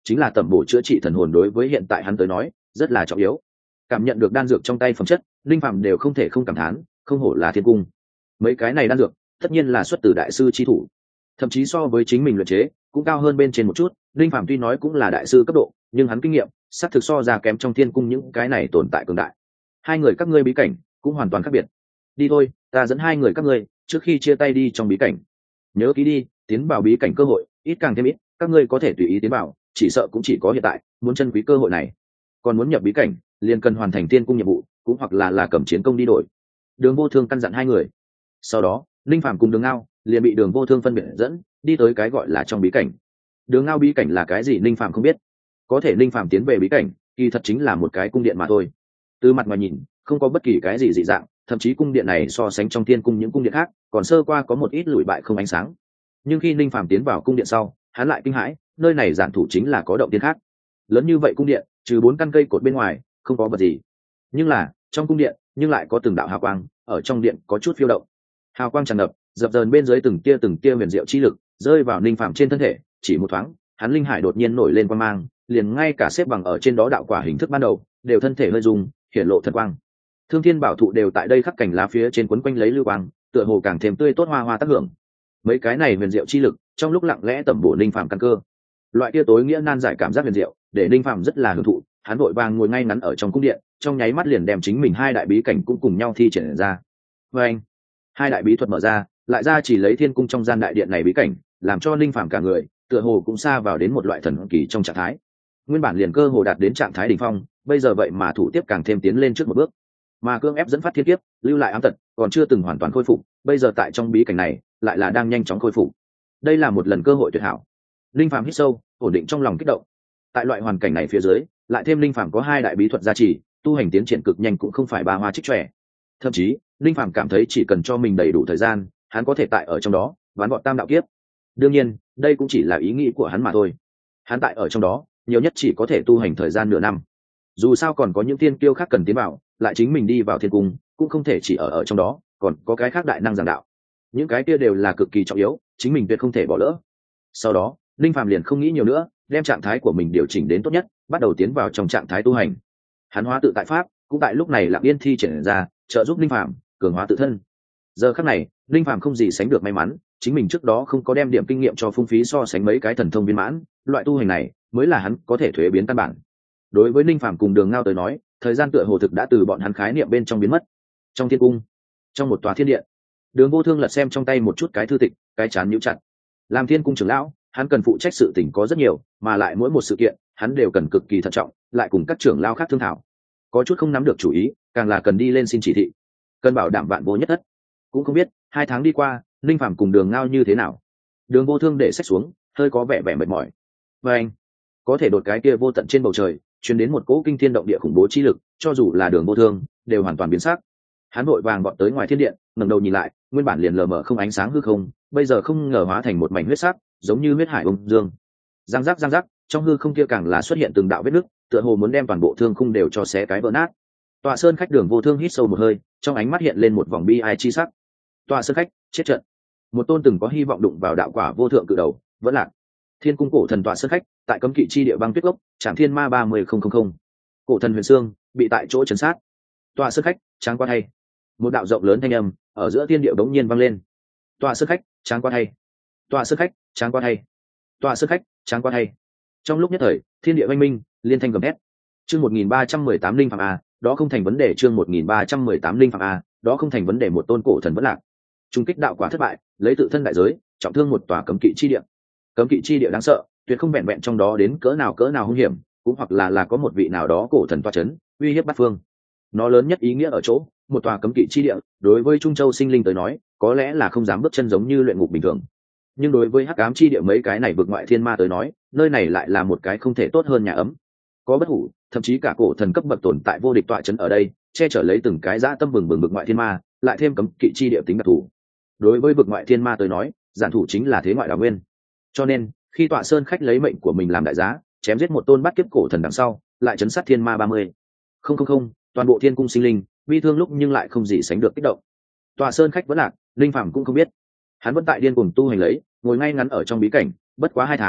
chính là tẩm bổ chữa trị thần hồn đối với hiện tại hắn tới nói rất là trọng yếu. Cảm nhận được đan dược trong tay phẩm chất, linh phàm đều không thể không cảm thán, không hổ là thiên cung. Mấy cái này đan dược tất nhiên là xuất từ đại sư chi thủ, thậm chí so với chính mình luyện chế cũng cao hơn bên trên một chút. Linh phàm tuy nói cũng là đại sư cấp độ, nhưng hắn kinh nghiệm xác thực so ra kém trong thiên cung những cái này tồn tại cường đại. Hai người các ngươi bí cảnh cũng hoàn toàn khác biệt. Đi thôi, ta dẫn hai người các ngươi trước khi chia tay đi trong bí cảnh. Nhớ kỹ đi, tiến vào bí cảnh cơ hội ít càng thêm ít, các ngươi có thể tùy ý tiến vào, chỉ sợ cũng chỉ có hiện tại muốn trân quý cơ hội này. Còn muốn nhập bí cảnh liền cần hoàn thành thiên cung nhiệm vụ, cũng hoặc là cầm chiến công đi đổi. Đường Vô Thương căn dặn hai người. Sau đó linh phàm cùng Đường Ngao liền bị Đường Vô Thương phân biệt dẫn đi tới cái gọi là trong bí cảnh. Đường Ngao bí cảnh là cái gì linh phàm không biết, có thể linh phàm tiến về bí cảnh kỳ thật chính là một cái cung điện mà thôi. Từ mặt ngoài nhìn không có bất kỳ cái gì dị dạng, thậm chí cung điện này so sánh trong thiên cung những cung điện khác còn sơ qua có một ít lụi bại không ánh sáng. Nhưng khi linh phàm tiến vào cung điện sau, hắn lại kinh hãi, nơi này giản thủ chính là có động tiên khác. Lớn như vậy cung điện trừ 4 căn cây cột bên ngoài không có vật gì, nhưng là trong cung điện nhưng lại có từng đạo hào quang ở trong điện có chút phiêu động. Hào quang tràn ngập, dập dờn bên dưới từng tia huyền diệu chi lực rơi vào linh phàm trên thân thể. Chỉ một thoáng hắn linh hải đột nhiên nổi lên quang mang, liền ngay cả xếp bằng ở trên đó đạo quả hình thức ban đầu đều thân thể hơi rung, hiển lộ thần quang. Thương thiên bảo thụ đều tại đây khắc cảnh lá phía trên quấn quanh lấy lưu quang, tựa hồ càng thêm tươi tốt hoa hoa tác hưởng. Mấy cái này huyền diệu chi lực trong lúc lặng lẽ tẩm bổ linh phàm căn cơ. Loại kia tối nghĩa nan giải cảm giác huyền diệu để linh phàm rất là hưởng thụ. Hắn vội vàng ngồi ngay ngắn ở trong cung điện, trong nháy mắt liền đem chính mình hai đại bí cảnh cũng cùng nhau thi triển ra. Và anh, hai đại bí thuật mở ra, lại ra chỉ lấy thiên cung trong gian đại điện này bí cảnh, làm cho linh phàm cả người tựa hồ cũng xa vào đến một loại thần kỳ trong trạng thái. Nguyên bản liền cơ hồ đạt đến trạng thái đỉnh phong, bây giờ vậy mà thủ tiếp càng thêm tiến lên trước một bước. Mà cương ép dẫn phát thiên kiếp, lưu lại ám tật, còn chưa từng hoàn toàn khôi phục, bây giờ tại trong bí cảnh này lại là đang nhanh chóng khôi phục. Đây là một lần cơ hội tuyệt hảo. Linh phàm hít sâu, ổn định trong lòng kích động. Tại loại hoàn cảnh này phía dưới, lại thêm linh phàm có hai đại bí thuật gia trì, tu hành tiến triển cực nhanh cũng không phải ba hoa trích trẻ. Thậm chí linh phàm cảm thấy chỉ cần cho mình đầy đủ thời gian, hắn có thể tại ở trong đó ván gọn tam đạo kiếp. Đương nhiên đây cũng chỉ là ý nghĩ của hắn mà thôi. Hắn tại ở trong đó nhiều nhất chỉ có thể tu hành thời gian nửa năm. Dù sao còn có những tiên kiêu khác cần tiến vào, lại chính mình đi vào thiên cung cũng không thể chỉ ở trong đó, còn có cái khác đại năng giảng đạo. Những cái kia đều là cực kỳ trọng yếu, chính mình tuyệt không thể bỏ lỡ. Sau đó linh phàm liền không nghĩ nhiều nữa, đem trạng thái của mình điều chỉnh đến tốt nhất, bắt đầu tiến vào trong trạng thái tu hành. Hắn hóa tự tại pháp cũng tại lúc này lặng yên thi triển ra, trợ giúp linh phàm cường hóa tự thân. Giờ khắc này linh phàm không gì sánh được may mắn, chính mình trước đó không có đem điểm kinh nghiệm cho phung phí so sánh mấy cái thần thông viên mãn, loại tu hành này mới là hắn có thể thuế biến căn bản. Đối với linh phàm cùng Đường Ngao tới nói, thời gian tựa hồ thực đã từ bọn hắn khái niệm bên trong biến mất. Trong thiên cung, trong một tòa thiên điện, Đường Vô Thương lật xem trong tay một chút cái thư tịch, cái chán nhíu chặt. Làm thiên cung trưởng lão, hắn cần phụ trách sự tình có rất nhiều, mà lại mỗi một sự kiện hắn đều cần cực kỳ thận trọng, lại cùng các trưởng lão khác thương thảo. Có chút không nắm được chủ ý, càng là cần đi lên xin chỉ thị, cần bảo đảm vạn vô nhất thất. Cũng không biết 2 tháng đi qua, linh phàm cùng Đường Ngao như thế nào. Đường Vô Thương để sách xuống, hơi có vẻ mệt mỏi. Và anh có thể đột cái kia vô tận trên bầu trời truyền đến một cỗ kinh thiên động địa khủng bố chi lực, cho dù là Đường Vô Thương đều hoàn toàn biến sắc. Hắn vội vàng vọt tới ngoài thiên điện, ngẩng đầu nhìn lại, nguyên bản liền lờ mờ không ánh sáng hư không, bây giờ không ngờ hóa thành một mảnh huyết sắc, giống như huyết hải ung dương. Giang giác, trong hư không kia càng là xuất hiện từng đạo vết nứt, tựa hồ muốn đem toàn bộ thương khung đều cho xé cái vỡ nát. Tọa Sơn khách Đường Vô Thương hít sâu một hơi, trong ánh mắt hiện lên một vòng bi ai chi sắc. Tọa Sơn khách chết trận. Một tôn từng có hy vọng đụng vào đạo quả vô thượng cự đầu, vẫn lạc. Thiên cung cổ thần Tọa Sơn khách tại cấm kỵ chi địa băng tuyết gốc, Trảm Thiên Ma 30000. Cổ thần Huyền Xương bị tại chỗ trấn sát. Tọa Sơn khách tráng quá thay. Một đạo rộng lớn thanh âm ở giữa thiên địa bỗng nhiên vang lên. Tọa Sơn khách tráng quá thay. Tọa Sơn khách tráng quá thay. Tọa Sơn khách tráng quá thay. Trong lúc nhất thời thiên địa oanh minh, liên thanh gầm hét. Chương 1318 linh phàm a, đó không thành vấn đề. Chương 1318 linh phàm a, đó không thành vấn đề. Một tôn cổ thần vẫn lạc, trung kích đạo quả thất bại, lấy tự thân đại giới trọng thương một tòa cấm kỵ chi địa. Cấm kỵ chi địa đáng sợ, tuyệt không vẹn vẹn trong đó đến cỡ nào hung hiểm, cũng hoặc là có một vị nào đó cổ thần toa chấn, uy hiếp bát phương. Nó lớn nhất ý nghĩa ở chỗ, một tòa cấm kỵ chi địa đối với Trung Châu sinh linh tới nói có lẽ là không dám bước chân, giống như luyện ngục bình thường, nhưng đối với hắc ám chi địa mấy cái này vực ngoại thiên ma tới nói, nơi này lại là một cái không thể tốt hơn nhà ấm. Có bất hủ, thậm chí cả cổ thần cấp bậc tồn tại vô địch tọa chấn ở đây, che chở lấy từng cái dã tâm bừng bừng vực ngoại thiên ma, lại thêm cấm kỵ chi địa tính đặc thù. Đối với vực ngoại thiên ma tới nói, giản thủ chính là thế ngoại đào nguyên. Cho nên khi Tọa Sơn khách lấy mệnh của mình làm đại giá, chém giết một tôn bát kiếp cổ thần đằng sau, lại chấn sát thiên ma 30. Không, toàn bộ thiên cung sinh linh bi thương lúc nhưng lại không gì sánh được kích động. Tọa Sơn khách vẫn lạc, linh phàm cũng không biết, hắn vẫn tại điên cuồng tu hành lấy, ngồi ngay ngắn ở trong bí cảnh. Bất quá 2 tháng,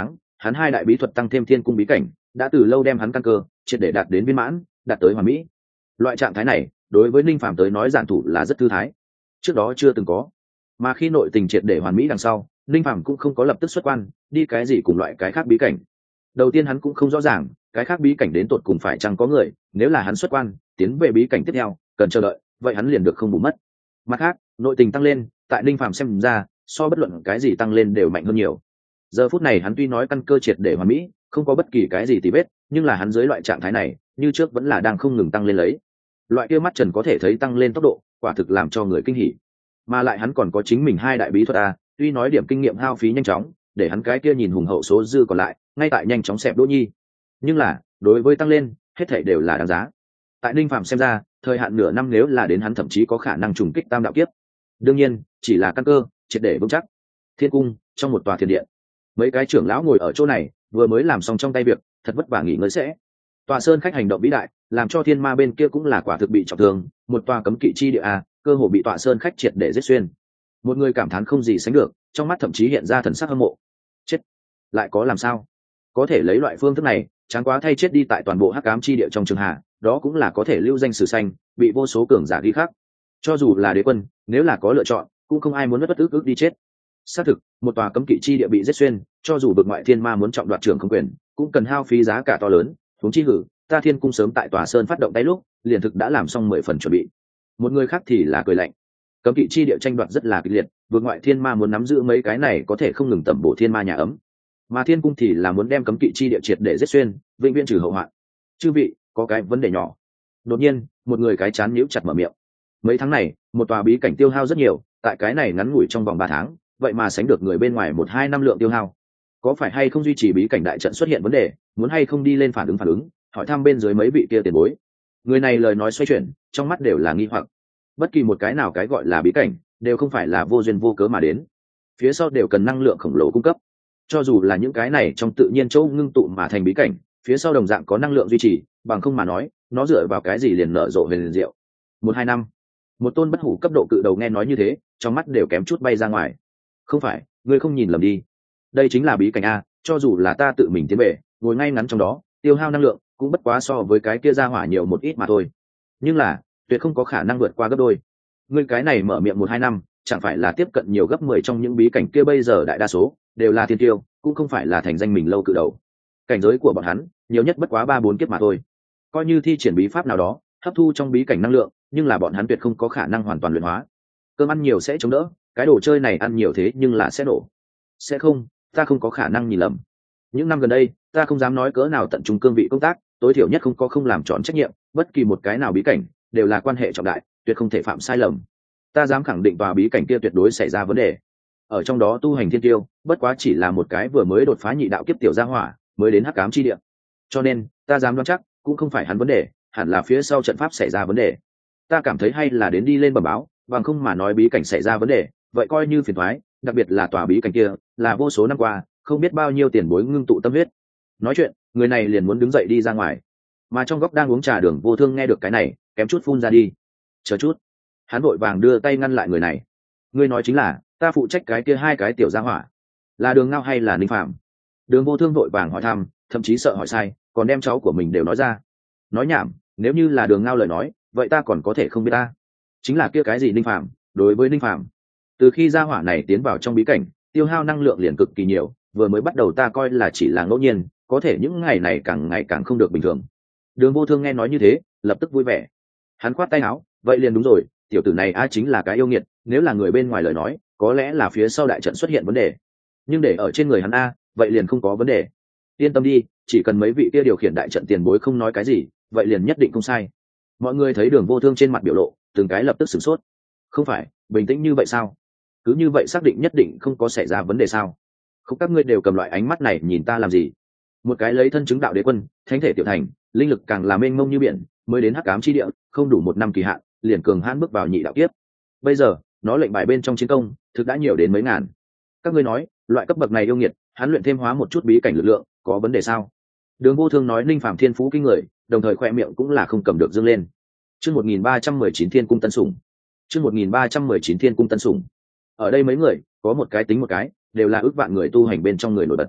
hắn hai đại bí thuật tăng thêm thiên cung bí cảnh đã từ lâu đem hắn căn cơ triệt để đạt đến viên mãn, đạt tới hoàn mỹ. Loại trạng thái này đối với Ninh Phàm tới nói giản thủ là rất thư thái, trước đó chưa từng có. Mà khi nội tình triệt để hoàn mỹ đằng sau, Ninh Phàm cũng không có lập tức xuất quan đi cái gì cùng loại cái khác bí cảnh. Đầu tiên hắn cũng không rõ ràng cái khác bí cảnh đến tột cùng phải chăng có người, nếu là hắn xuất quan tiến về bí cảnh tiếp theo cần chờ đợi, vậy hắn liền được không bù mất. Mặt khác, nội tình tăng lên tại Ninh Phàm xem ra so bất luận cái gì tăng lên đều mạnh hơn nhiều. Giờ phút này hắn tuy nói căn cơ triệt để hoàn mỹ, không có bất kỳ cái gì tì vết, nhưng là hắn dưới loại trạng thái này như trước vẫn là đang không ngừng tăng lên lấy. Loại kia mắt trần có thể thấy tăng lên tốc độ quả thực làm cho người kinh hỉ. Mà lại hắn còn có chính mình hai đại bí thuật tuy nói điểm kinh nghiệm hao phí nhanh chóng để hắn cái kia nhìn hùng hậu số dư còn lại ngay tại nhanh chóng xẹp Đỗ Nhi, nhưng là đối với tăng lên hết thảy đều là đáng giá. Tại Ninh Phàm xem ra thời hạn nửa năm nếu là đến hắn thậm chí có khả năng trùng kích tam đạo kiếp. Đương nhiên chỉ là căn cơ triệt để vững chắc. Thiên cung trong một tòa thiền điện, mấy cái trưởng lão ngồi ở chỗ này vừa mới làm xong trong tay việc, thật vất vả nghỉ ngơi sẽ. Tòa sơn khách hành động vĩ đại làm cho thiên ma bên kia cũng là quả thực bị trọng thương, một tòa cấm kỵ chi địa cơ hồ bị tòa sơn khách triệt để giết xuyên. Một người cảm thán không gì sánh được, trong mắt thậm chí hiện ra thần sắc hâm mộ. Chết lại có làm sao có thể lấy loại phương thức này, chán quá thay chết đi tại toàn bộ hắc ám chi địa trong trường hạ, đó cũng là có thể lưu danh sử xanh, bị vô số cường giả ghi khắc. Cho dù là đế quân nếu là có lựa chọn cũng không ai muốn bất ức đi chết. Xác thực một tòa cấm kỵ chi địa bị giết xuyên, cho dù vực ngoại thiên ma muốn trọng đoạt trường không quyền cũng cần hao phí giá cả to lớn. Huống chi hử, ta thiên cung sớm tại tòa sơn phát động tay lúc liền thực đã làm xong 10 phần chuẩn bị. Một người khác thì là cười lạnh. Cấm kỵ chi địa tranh đoạt rất là kịch liệt, vực ngoại thiên ma muốn nắm giữ mấy cái này có thể không ngừng tẩm bổ thiên ma nhà ấm, mà thiên cung thì là muốn đem cấm kỵ chi địa triệt để giết xuyên, vĩnh viễn trừ hậu hoạn. Chư vị có cái vấn đề nhỏ. Đột nhiên một người cái chán nhíu chặt mở miệng. Mấy tháng này một tòa bí cảnh tiêu hao rất nhiều, tại cái này ngắn ngủi trong vòng 3 tháng vậy mà sánh được người bên ngoài 1-2 năm lượng tiêu hao. Có phải hay không duy trì bí cảnh đại trận xuất hiện vấn đề, muốn hay không đi lên phản ứng, hỏi thăm bên dưới mấy vị kia tiền bối. Người này lời nói xoay chuyển, trong mắt đều là nghi hoặc. Bất kỳ một cái nào cái gọi là bí cảnh đều không phải là vô duyên vô cớ mà đến, phía sau đều cần năng lượng khổng lồ cung cấp. Cho dù là những cái này trong tự nhiên chỗ ngưng tụ mà thành bí cảnh, phía sau đồng dạng có năng lượng duy trì, bằng không mà nói nó dựa vào cái gì liền nở rộ về liền diệu. 1-2 năm. Một tôn bất hủ cấp độ cự đầu nghe nói như thế, trong mắt đều kém chút bay ra ngoài. Không phải, ngươi không nhìn lầm đi, đây chính là bí cảnh cho dù là ta tự mình tiến về ngồi ngay ngắn trong đó tiêu hao năng lượng cũng bất quá so với cái kia ra hỏa nhiều một ít mà thôi, nhưng là tuyệt không có khả năng vượt qua gấp đôi. Ngươi cái này mở miệng 1-2 năm chẳng phải là tiếp cận nhiều gấp 10 trong những bí cảnh kia, bây giờ đại đa số đều là thiên tiêu, cũng không phải là thành danh mình lâu cự đầu. Cảnh giới của bọn hắn nhiều nhất bất quá 3-4 kiếp mà thôi. Coi như thi triển bí pháp nào đó hấp thu trong bí cảnh năng lượng, nhưng là bọn hắn tuyệt không có khả năng hoàn toàn luyện hóa. Cơm ăn nhiều sẽ chống đỡ, cái đồ chơi này ăn nhiều thế nhưng là sẽ nổ. Sẽ không, ta không có khả năng nhìn lầm. Những năm gần đây ta không dám nói cỡ nào tận trung cương vị công tác, tối thiểu nhất không làm tròn trách nhiệm, bất kỳ một cái nào bí cảnh đều là quan hệ trọng đại, tuyệt không thể phạm sai lầm. Ta dám khẳng định vào bí cảnh kia tuyệt đối xảy ra vấn đề. Ở trong đó tu hành thiên tiêu bất quá chỉ là một cái vừa mới đột phá nhị đạo kiếp tiểu gia hỏa, mới đến hắc ám chi địa. Cho nên ta dám đoán chắc cũng không phải hắn vấn đề, hẳn là phía sau trận pháp xảy ra vấn đề. Ta cảm thấy hay là đến đi lên bẩm báo, bằng không mà nói bí cảnh xảy ra vấn đề vậy coi như phiền toái, đặc biệt là tòa bí cảnh kia là vô số năm qua không biết bao nhiêu tiền bối ngưng tụ tâm huyết. Nói chuyện người này liền muốn đứng dậy đi ra ngoài, mà trong góc đang uống trà Đường Vô Thương nghe được cái này kém chút phun ra đi. Chờ chút, hắn vội vàng đưa tay ngăn lại người này. Ngươi nói chính là ta phụ trách cái kia hai cái tiểu gia hỏa, là Đường Ngao hay là Ninh Phạm? Đường Vô Thương vội vàng hỏi thăm, thậm chí sợ hỏi sai còn đem cháu của mình đều nói ra. Nói nhảm, nếu như là Đường Ngao lời nói vậy ta còn có thể không biết ta. Chính là kia cái gì Ninh Phạm. Đối với Ninh Phạm, từ khi gia hỏa này tiến vào trong bí cảnh tiêu hao năng lượng liền cực kỳ nhiều, vừa mới bắt đầu ta coi là chỉ là ngẫu nhiên, có thể những ngày này càng ngày càng không được bình thường. Đường Vô Thương nghe nói như thế lập tức vui vẻ, hắn khoát tay áo, vậy liền đúng rồi, tiểu tử này chính là cái yêu nghiệt, nếu là người bên ngoài lời nói có lẽ là phía sau đại trận xuất hiện vấn đề, nhưng để ở trên người hắn vậy liền không có vấn đề. Yên tâm đi, chỉ cần mấy vị kia điều khiển đại trận tiền bối không nói cái gì vậy liền nhất định không sai. Mọi người thấy Đường Vô Thương trên mặt biểu lộ từng cái lập tức sửng sốt. Không phải bình tĩnh như vậy sao? Cứ như vậy xác định nhất định không có xảy ra vấn đề sao? Không, các ngươi đều cầm loại ánh mắt này nhìn ta làm gì? Một cái lấy thân chứng đạo đế quân, thánh thể tiểu thành, linh lực càng là mênh mông như biển, mới đến hắc ám chi địa không đủ 1 năm kỳ hạn liền cường hãn bước vào nhị đạo kiếp. Bây giờ nó lệnh bài bên trong chiến công thực đã nhiều đến mấy ngàn. Các ngươi nói loại cấp bậc này yêu nghiệt, hắn luyện thêm hóa một chút bí cảnh lực lượng có vấn đề sao? Đường Vô Thương nói Ninh Phàm thiên phú kinh người, đồng thời khoe miệng cũng là không cầm được dương lên. Chương 1319 Thiên cung tân sủng. Chương 1319 Thiên cung tân sủng. Ở đây mấy người có một cái tính một cái, đều là ước vạn người tu hành bên trong người nổi bật.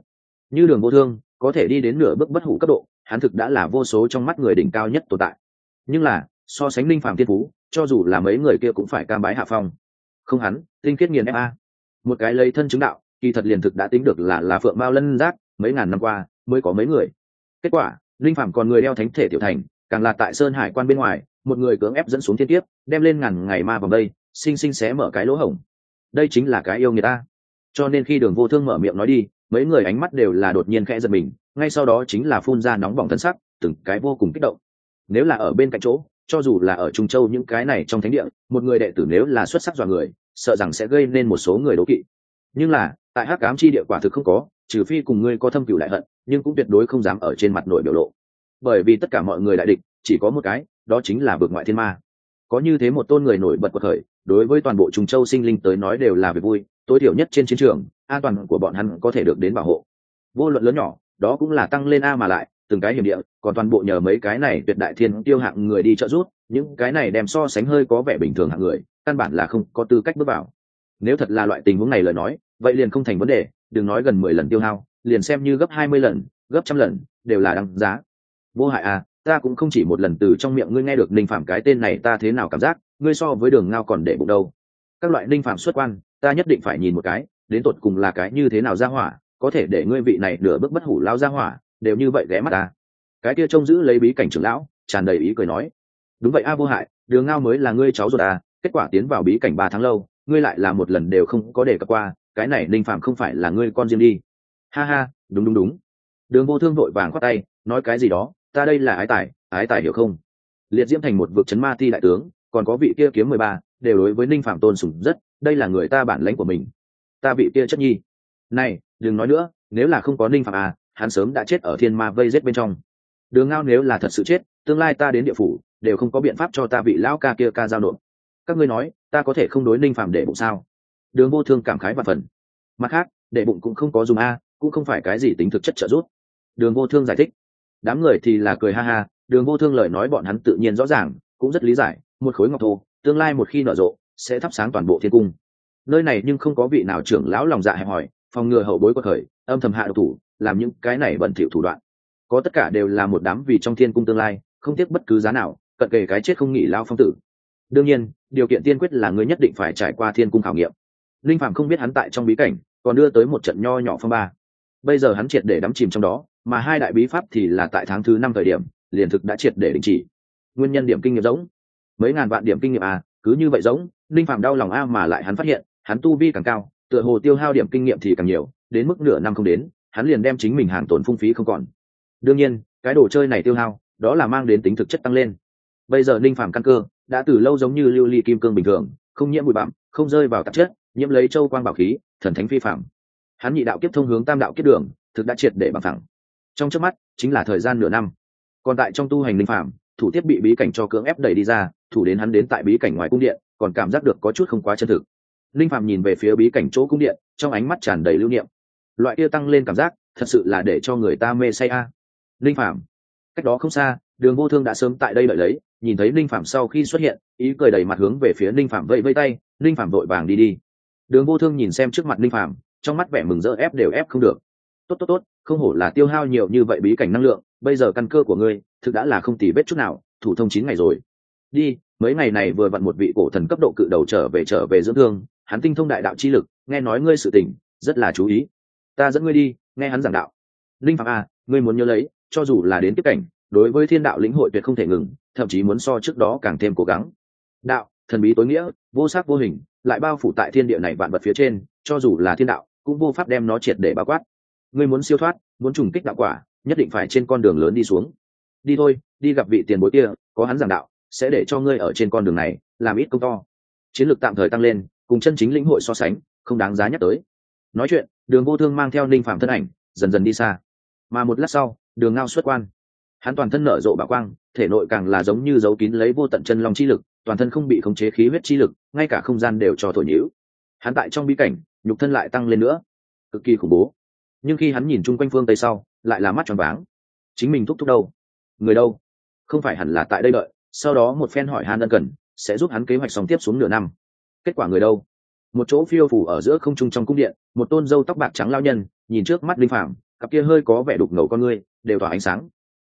Như Đường Vô Thương có thể đi đến nửa bước bất hủ cấp độ, hắn thực đã là vô số trong mắt người đỉnh cao nhất tồn tại. Nhưng là so sánh linh phàm thiên phú, cho dù là mấy người kia cũng phải cam bái hạ phong. Không hắn tinh khiết nghiền fa, một cái lấy thân chứng đạo, kỳ thật liền thực đã tính được là phượng mao lân giác, mấy ngàn năm qua mới có mấy người. Kết quả linh phàm còn người đeo thánh thể tiểu thành, càng là tại sơn hải quan bên ngoài, một người cưỡng ép dẫn xuống thiên kiếp, đem lên ngàn ngày ma vòng đây, sinh sinh xé mở cái lỗ hổng. Đây chính là cái yêu người ta. Cho nên khi Đường Vô Thương mở miệng nói đi, mấy người ánh mắt đều là đột nhiên khẽ giật mình, ngay sau đó chính là phun ra nóng bỏng thân sắc, từng cái vô cùng kích động. Nếu là ở bên cạnh chỗ, cho dù là ở Trung Châu những cái này trong thánh địa, một người đệ tử nếu là xuất sắc dọa người, sợ rằng sẽ gây nên một số người đố kỵ. Nhưng là tại Hắc Ám chi địa quả thực không có, trừ phi cùng ngươi có thâm cửu đại hận, nhưng cũng tuyệt đối không dám ở trên mặt nội biểu lộ. Bởi vì tất cả mọi người đại địch chỉ có một cái, đó chính là vực ngoại thiên ma. Có như thế một tôn người nổi bật quật khởi, đối với toàn bộ Trung Châu sinh linh tới nói đều là việc vui, tối thiểu nhất trên chiến trường, an toàn của bọn hắn có thể được đến bảo hộ. Vô luận lớn nhỏ, đó cũng là tăng lên a, mà lại từng cái hiểm địa, còn toàn bộ nhờ mấy cái này tuyệt đại thiên tiêu hạng người đi trợ giúp, những cái này đem so sánh hơi có vẻ bình thường hạng người, căn bản là không có tư cách bước vào. Nếu thật là loại tình huống này lời nói, vậy liền không thành vấn đề, đừng nói gần 10 lần tiêu hao, liền xem như gấp 20 lần, gấp trăm lần, đều là đáng giá. Vô hại à, ta cũng không chỉ một lần từ trong miệng ngươi nghe được Ninh Phạm cái tên này, ta thế nào cảm giác, ngươi so với Đường Ngao còn để bụng đâu. Các loại Ninh Phạm xuất quan, ta nhất định phải nhìn một cái, đến tột cùng là cái như thế nào ra hỏa, có thể để ngươi vị này nửa bước bất hủ lao ra hỏa, đều như vậy ghé mắt ta. Cái kia trông giữ lấy bí cảnh trưởng lão, tràn đầy ý cười nói. Đúng vậy a, Vô hại, Đường Ngao mới là ngươi cháu ruột à, kết quả tiến vào bí cảnh 3 tháng lâu, ngươi lại là một lần đều không có đề cập qua, cái này Ninh Phạm không phải là ngươi con riêng đi. Ha ha, đúng. Đường Vô Thương vội vàng khoát tay, nói cái gì đó, ta đây là ái tài hiểu không? Liệt diễm thành một vực trấn ma ti đại tướng, còn có vị kia kiếm 13, đều đối với Ninh Phạm tôn sùng rất, đây là người ta bản lãnh của mình. Ta vị kia chất nhi. Này, đừng nói nữa, nếu là không có Ninh Phạm à, hắn sớm đã chết ở thiên ma vây giết bên trong. Đường Ngao nếu là thật sự chết, tương lai ta đến địa phủ, đều không có biện pháp cho ta vị lão ca kia ca giao nộp. Các ngươi nói, ta có thể không đối Ninh Phạm để bụng sao? Đường Vô Thương cảm khái vạn phần. Mặt khác, để bụng cũng không có dùng a, cũng không phải cái gì tính thực chất trợ giúp. Đường Vô Thương giải thích. Đám người thì là cười ha ha, Đường Vô Thương lời nói bọn hắn tự nhiên rõ ràng, cũng rất lý giải, một khối ngọc thô, tương lai một khi nở rộ, sẽ thắp sáng toàn bộ thiên cung. Nơi này nhưng không có vị nào trưởng lão lòng dạ hẹp hòi, phòng ngừa hậu bối quật khởi, âm thầm hạ độc thủ, làm những cái này bẩn thỉu thủ đoạn. Có tất cả đều là một đám vì trong thiên cung tương lai, không tiếc bất cứ giá nào, cận kề cái chết không nghỉ lao phong tử. Đương nhiên, điều kiện tiên quyết là ngươi nhất định phải trải qua thiên cung khảo nghiệm. Linh Phạm không biết hắn tại trong bí cảnh, còn đưa tới một trận nho nhỏ phong ba. Bây giờ hắn triệt để đắm chìm trong đó, mà hai đại bí pháp thì là tại tháng thứ 5 thời điểm, liền thực đã triệt để đình chỉ. Nguyên nhân điểm kinh nghiệm giống, mấy ngàn vạn điểm kinh nghiệm à, cứ như vậy giống, Linh Phạm đau lòng a, mà lại hắn phát hiện, hắn tu vi càng cao, tựa hồ tiêu hao điểm kinh nghiệm thì càng nhiều, đến mức nửa năm không đến, hắn liền đem chính mình hàng tổn phung phí không còn. Đương nhiên, cái đồ chơi này tiêu hao, đó là mang đến tính thực chất tăng lên. Bây giờ Linh Phạm căn cơ đã từ lâu giống như lưu ly kim cương bình thường, không nhiễm bụi bặm, không rơi vào tạp chất, nhiễm lấy châu quang bảo khí, thần thánh phi phạm. Hắn nhị đạo kiếp thông hướng tam đạo kiếp đường, thực đã triệt để bằng phẳng. Trong chớp mắt chính là thời gian nửa năm. Còn tại trong tu hành Linh Phạm, thủ tiếp bị bí cảnh cho cưỡng ép đẩy đi ra, thủ đến hắn đến tại bí cảnh ngoài cung điện, còn cảm giác được có chút không quá chân thực. Linh Phạm nhìn về phía bí cảnh chỗ cung điện, trong ánh mắt tràn đầy lưu niệm. Loại kia tăng lên cảm giác, thật sự là để cho người ta mê say a. Linh Phạm, cách đó không xa, Đường Vô Thương đã sớm tại đây đợi lấy, nhìn thấy Linh Phạm sau khi xuất hiện, ý cười đầy mặt hướng về phía Linh Phạm vẫy vẫy tay, Linh Phạm vội vàng đi. Đường Vô Thương nhìn xem trước mặt Linh Phạm, trong mắt vẻ mừng rỡ ép đều ép không được. Tốt, không hổ là tiêu hao nhiều như vậy bí cảnh năng lượng, bây giờ căn cơ của ngươi thực đã là không tì vết chút nào, thủ thông 9 ngày rồi. Đi, mấy ngày này vừa vặn một vị cổ thần cấp độ cự đầu trở về dưỡng thương, hắn tinh thông đại đạo chi lực, nghe nói ngươi sự tình, rất là chú ý. Ta dẫn ngươi đi, nghe hắn giảng đạo. Linh Phạm à, ngươi muốn nhớ lấy, cho dù là đến tiếp cảnh, đối với thiên đạo lĩnh hội tuyệt không thể ngừng, thậm chí muốn so trước đó càng thêm cố gắng. Đạo, thần bí tối nghĩa, vô sắc vô hình, lại bao phủ tại thiên địa này vạn vật phía trên, cho dù là thiên đạo, cũng vô pháp đem nó triệt để bao quát. Ngươi muốn siêu thoát, muốn trùng kích đạo quả, nhất định phải trên con đường lớn đi xuống. Đi thôi, đi gặp vị tiền bối kia, có hắn giảng đạo, sẽ để cho ngươi ở trên con đường này làm ít công to. Chiến lược tạm thời tăng lên, cùng chân chính lĩnh hội so sánh, không đáng giá nhắc tới. Nói chuyện, Đường Vô Thương mang theo Linh Phạm thân ảnh, dần dần đi xa. Mà một lát sau, Đường Ngao xuất quan. Hắn toàn thân nở rộ bảo quang, thể nội càng là giống như giấu kín lấy vô tận chân long chi lực, toàn thân không bị khống chế khí huyết chi lực, ngay cả không gian đều cho thổi nhiễu. Hắn tại trong bí cảnh, nhục thân lại tăng lên nữa, cực kỳ khủng bố. Nhưng khi hắn nhìn chung quanh phương tây sau, lại là mắt tròn váng. Chính mình thúc đâu? Người đâu? Không phải hẳn là tại đây đợi, sau đó một phen hỏi han ân cần, sẽ giúp hắn kế hoạch xong tiếp xuống nửa năm. Kết quả người đâu? Một chỗ phiêu phù ở giữa không trung trong cung điện, một tôn râu tóc bạc trắng lao nhân, nhìn trước mắt Linh Phạm, cặp kia hơi có vẻ đục ngầu con ngươi đều tỏa ánh sáng.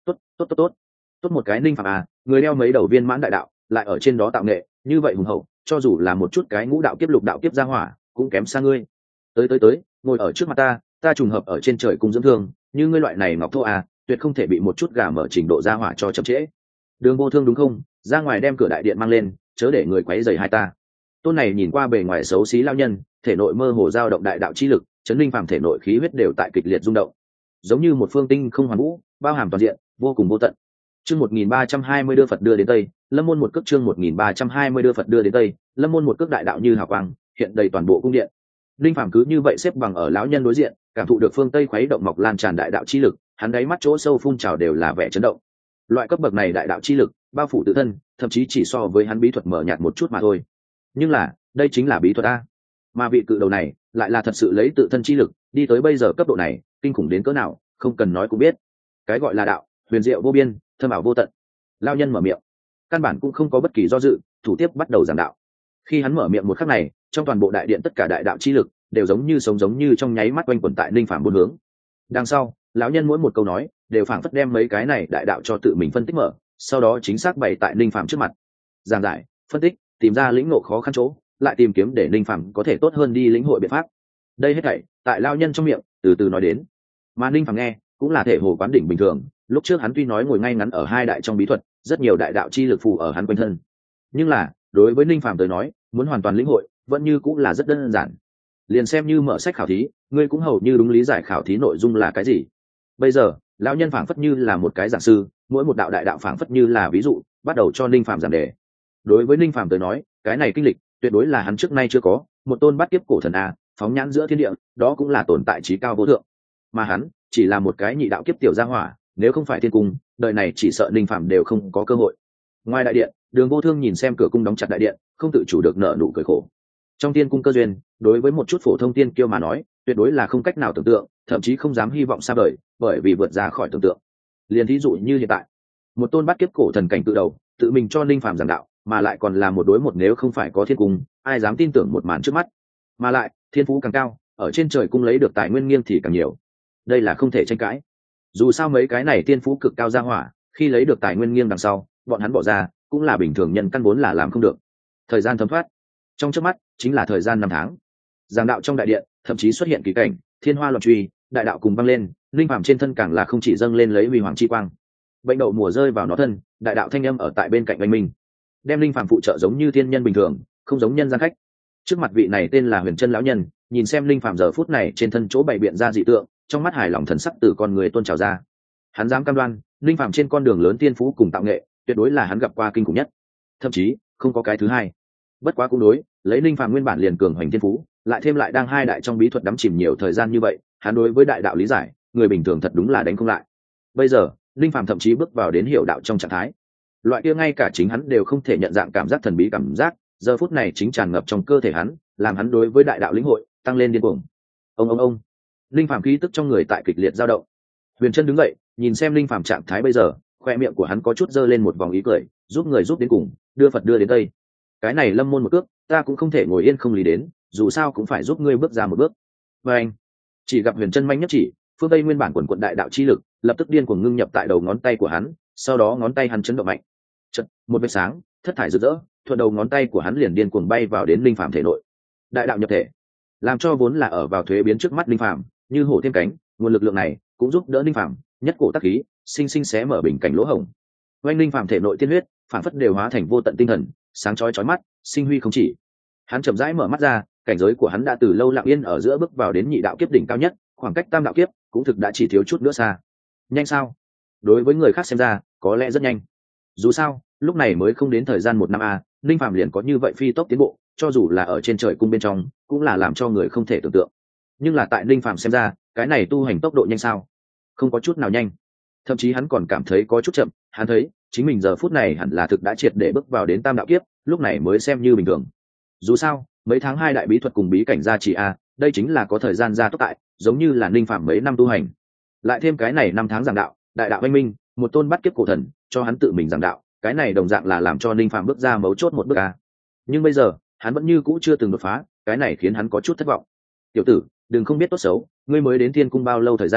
Tốt một cái Ninh Phạm à, người đeo mấy đầu viên mãn đại đạo lại ở trên đó tạo nghệ như vậy hùng hậu, cho dù là một chút cái ngũ đạo kiếp lục đạo kiếp gia hỏa cũng kém xa ngươi. Tới ngồi ở trước mặt ta trùng hợp ở trên trời cung dưỡng thương, như ngươi loại này ngọc thô à, tuyệt không thể bị một chút gà mở trình độ gia hỏa cho chậm trễ. Đường Vô Thương đúng không, ra ngoài đem cửa đại điện mang lên, chớ để người quấy rầy hai ta. Tôn này nhìn qua bề ngoài xấu xí lao nhân, thể nội mơ hồ dao động đại đạo chi lực, chấn linh phàm thể nội khí huyết đều tại kịch liệt rung động, giống như một phương tinh không hoàn vũ, bao hàm toàn diện, vô cùng vô tận. Chương 1320 đưa Phật đưa đến Tây, Lâm môn một cước. Chương 1320 đưa Phật đưa đến Tây, Lâm môn một cước. Đại đạo như hào quang, hiện đầy toàn bộ cung điện. Linh phàm cứ như vậy xếp bằng ở lão nhân đối diện, cảm thụ được phương Tây khuấy động mọc lan tràn đại đạo chi lực, hắn đáy mắt chỗ sâu phun trào đều là vẻ chấn động. Loại cấp bậc này đại đạo chi lực, bao phủ tự thân, thậm chí chỉ so với hắn bí thuật mở nhạt một chút mà thôi. Nhưng là, đây chính là bí thuật a. Mà vị cự đầu này, lại là thật sự lấy tự thân chi lực, đi tới bây giờ cấp độ này, kinh khủng đến cỡ nào, không cần nói cũng biết. Cái gọi là đạo, huyền diệu vô biên, thâm ảo vô tận. Lão nhân mở miệng, căn bản cũng không có bất kỳ do dự, thủ tiếp bắt đầu giảng đạo. Khi hắn mở miệng một khắc này, trong toàn bộ đại điện tất cả đại đạo chi lực đều giống như sống giống như trong nháy mắt quanh quẩn tại Ninh Phàm bốn hướng. Đằng sau, lão nhân mỗi một câu nói đều phảng phất đem mấy cái này đại đạo cho tự mình phân tích mở, sau đó chính xác bày tại Ninh Phàm trước mặt, giảng giải, phân tích, tìm ra lĩnh ngộ khó khăn chỗ, lại tìm kiếm để Ninh Phàm có thể tốt hơn đi lĩnh hội biện pháp. Đây hết thảy tại lão nhân trong miệng từ từ nói đến, mà Ninh Phàm nghe cũng là thể hồ quán đỉnh bình thường. Lúc trước hắn tuy nói ngồi ngay ngắn ở hai đại trong bí thuật, rất nhiều đại đạo chi lực phù ở hắn quanh thân, nhưng là đối với Ninh Phàm tới nói, muốn hoàn toàn lĩnh hội vẫn như cũng là rất đơn giản. Liền xem như mở sách khảo thí, ngươi cũng hầu như đúng lý giải khảo thí nội dung là cái gì. Bây giờ lão nhân phảng phất như là một cái giảng sư, mỗi một đạo đại đạo phảng phất như là ví dụ, bắt đầu cho Ninh Phàm giảng đề. Đối với Ninh Phàm tới nói, cái này kinh lịch tuyệt đối là hắn trước nay chưa có, một tôn bát kiếp cổ thần a, phóng nhãn giữa thiên địa, đó cũng là tồn tại trí cao vô thượng. Mà hắn chỉ là một cái nhị đạo kiếp tiểu gia hỏa, nếu không phải thiên cung, đời này chỉ sợ Ninh Phàm đều không có cơ hội. Ngoài đại điện, Đường Vô Thương nhìn xem cửa cung đóng chặt đại điện, không tự chủ được nở nụ cười khổ. Trong tiên cung cơ duyên, đối với một chút phổ thông tiên kiêu mà nói, tuyệt đối là không cách nào tưởng tượng, thậm chí không dám hy vọng xa vời, bởi vì vượt ra khỏi tưởng tượng. Liền thí dụ như hiện tại, một tôn bát kiếp cổ thần cảnh tự đầu, tự mình cho Ninh Phàm giảng đạo, mà lại còn là một đối một, nếu không phải có thiên cung, ai dám tin tưởng một màn trước mắt. Mà lại, thiên phú càng cao, ở trên trời cung lấy được tài nguyên nghiêng thì càng nhiều. Đây là không thể tranh cãi. Dù sao mấy cái này tiên phú cực cao ra hỏa, khi lấy được tài nguyên nghiêng đằng sau, bọn hắn bỏ ra, cũng là bình thường nhân căn vốn là làm không được. Thời gian thấm thoát, trong chớp mắt chính là thời gian 5 tháng. Giảng đạo trong đại điện, thậm chí xuất hiện kỳ cảnh, thiên hoa loạn truy, đại đạo cùng vang lên, Linh Phàm trên thân càng là không chỉ dâng lên lấy huy hoàng chi quang. Bệnh đậu mùa rơi vào nó thân, đại đạo thanh âm ở tại bên cạnh anh minh, đem Linh Phàm phụ trợ giống như thiên nhân bình thường, không giống nhân gian khách. Trước mặt vị này tên là Huyền Chân lão nhân, nhìn xem Linh Phàm giờ phút này trên thân chỗ bày biện ra dị tượng, trong mắt hài lòng thần sắc từ con người tuôn trào ra. Hắn dám cam đoan, Linh Phàm trên con đường lớn tiên phú cùng tạo nghệ, tuyệt đối là hắn gặp qua kinh khủng nhất, thậm chí không có cái thứ hai. Bất quá cũng đối, lấy Linh Phàm nguyên bản liền cường hoành tiên phú, lại thêm lại đang hai đại trong bí thuật đắm chìm nhiều thời gian như vậy, hắn đối với đại đạo lý giải, người bình thường thật đúng là đánh không lại. Bây giờ, Linh Phàm thậm chí bước vào đến hiểu đạo trong trạng thái. Loại kia ngay cả chính hắn đều không thể nhận dạng cảm giác thần bí cảm giác, giờ phút này chính tràn ngập trong cơ thể hắn, làm hắn đối với đại đạo lĩnh hội tăng lên điên cuồng. Ông. Linh Phàm khí tức trong người tại kịch liệt dao động. Huyền Chân đứng dậy, nhìn xem Linh Phàm trạng thái bây giờ, khoe miệng của hắn có chút dơ lên một vòng ý cười, giúp người giúp đến cùng, đưa Phật đưa đến Tây. Cái này Lâm môn một cước, ta cũng không thể ngồi yên không lý đến, dù sao cũng phải giúp ngươi bước ra một bước. Và anh, chỉ gặp Huyền Chân manh nhất chỉ, phương Tây nguyên bản quần quận đại đạo chi lực, lập tức điên cuồng ngưng nhập tại đầu ngón tay của hắn, sau đó ngón tay hắn chấn động mạnh. Chợt, một vệt sáng, thất thải rực rỡ, thuận đầu ngón tay của hắn liền điên cuồng bay vào đến Linh Phàm thể nội. Đại đạo nhập thể, làm cho vốn là ở vào thuế biến trước mắt Linh Phàm, như hổ thêm cánh, nguồn lực lượng này cũng giúp đỡ Linh Phàm, nhất cổ tác khí, sinh sinh xé mở bình cảnh lỗ hổng. Oanh Linh Phàm thể nội tiên huyết, phản phất đều hóa thành vô tận tinh thần, sáng chói chói mắt, sinh huy không chỉ. Hắn chậm rãi mở mắt ra, cảnh giới của hắn đã từ lâu lặng yên ở giữa bước vào đến nhị đạo kiếp đỉnh cao nhất, khoảng cách tam đạo kiếp cũng thực đã chỉ thiếu chút nữa xa. Nhanh sao? Đối với người khác xem ra, có lẽ rất nhanh. Dù sao, lúc này mới không đến thời gian 1 năm a, Linh Phàm liền có như vậy phi tốc tiến bộ, cho dù là ở trên trời cung bên trong, cũng là làm cho người không thể tưởng tượng. Nhưng là tại Linh Phàm xem ra, cái này tu hành tốc độ nhanh sao? Không có chút nào nhanh. Thậm chí hắn còn cảm thấy có chút chậm, hắn thấy chính mình giờ phút này hẳn là thực đã triệt để bước vào đến tam đạo kiếp, lúc này mới xem như bình thường. Dù sao, mấy tháng 2 đại bí thuật cùng bí cảnh gia trì a, đây chính là có thời gian gia tốc tại, giống như là Linh Phàm mấy năm tu hành. Lại thêm cái này 5 tháng giảng đạo, đại đạo anh minh, một tôn bắt kiếp cổ thần, cho hắn tự mình giảng đạo, cái này đồng dạng là làm cho Linh Phàm bước ra mấu chốt một bước a. Nhưng bây giờ, hắn vẫn như cũ chưa từng đột phá, cái này khiến hắn có chút thất vọng. Tiểu tử, đừng không biết tốt xấu, ngươi mới đến Thiên cung bao lâu thời gian,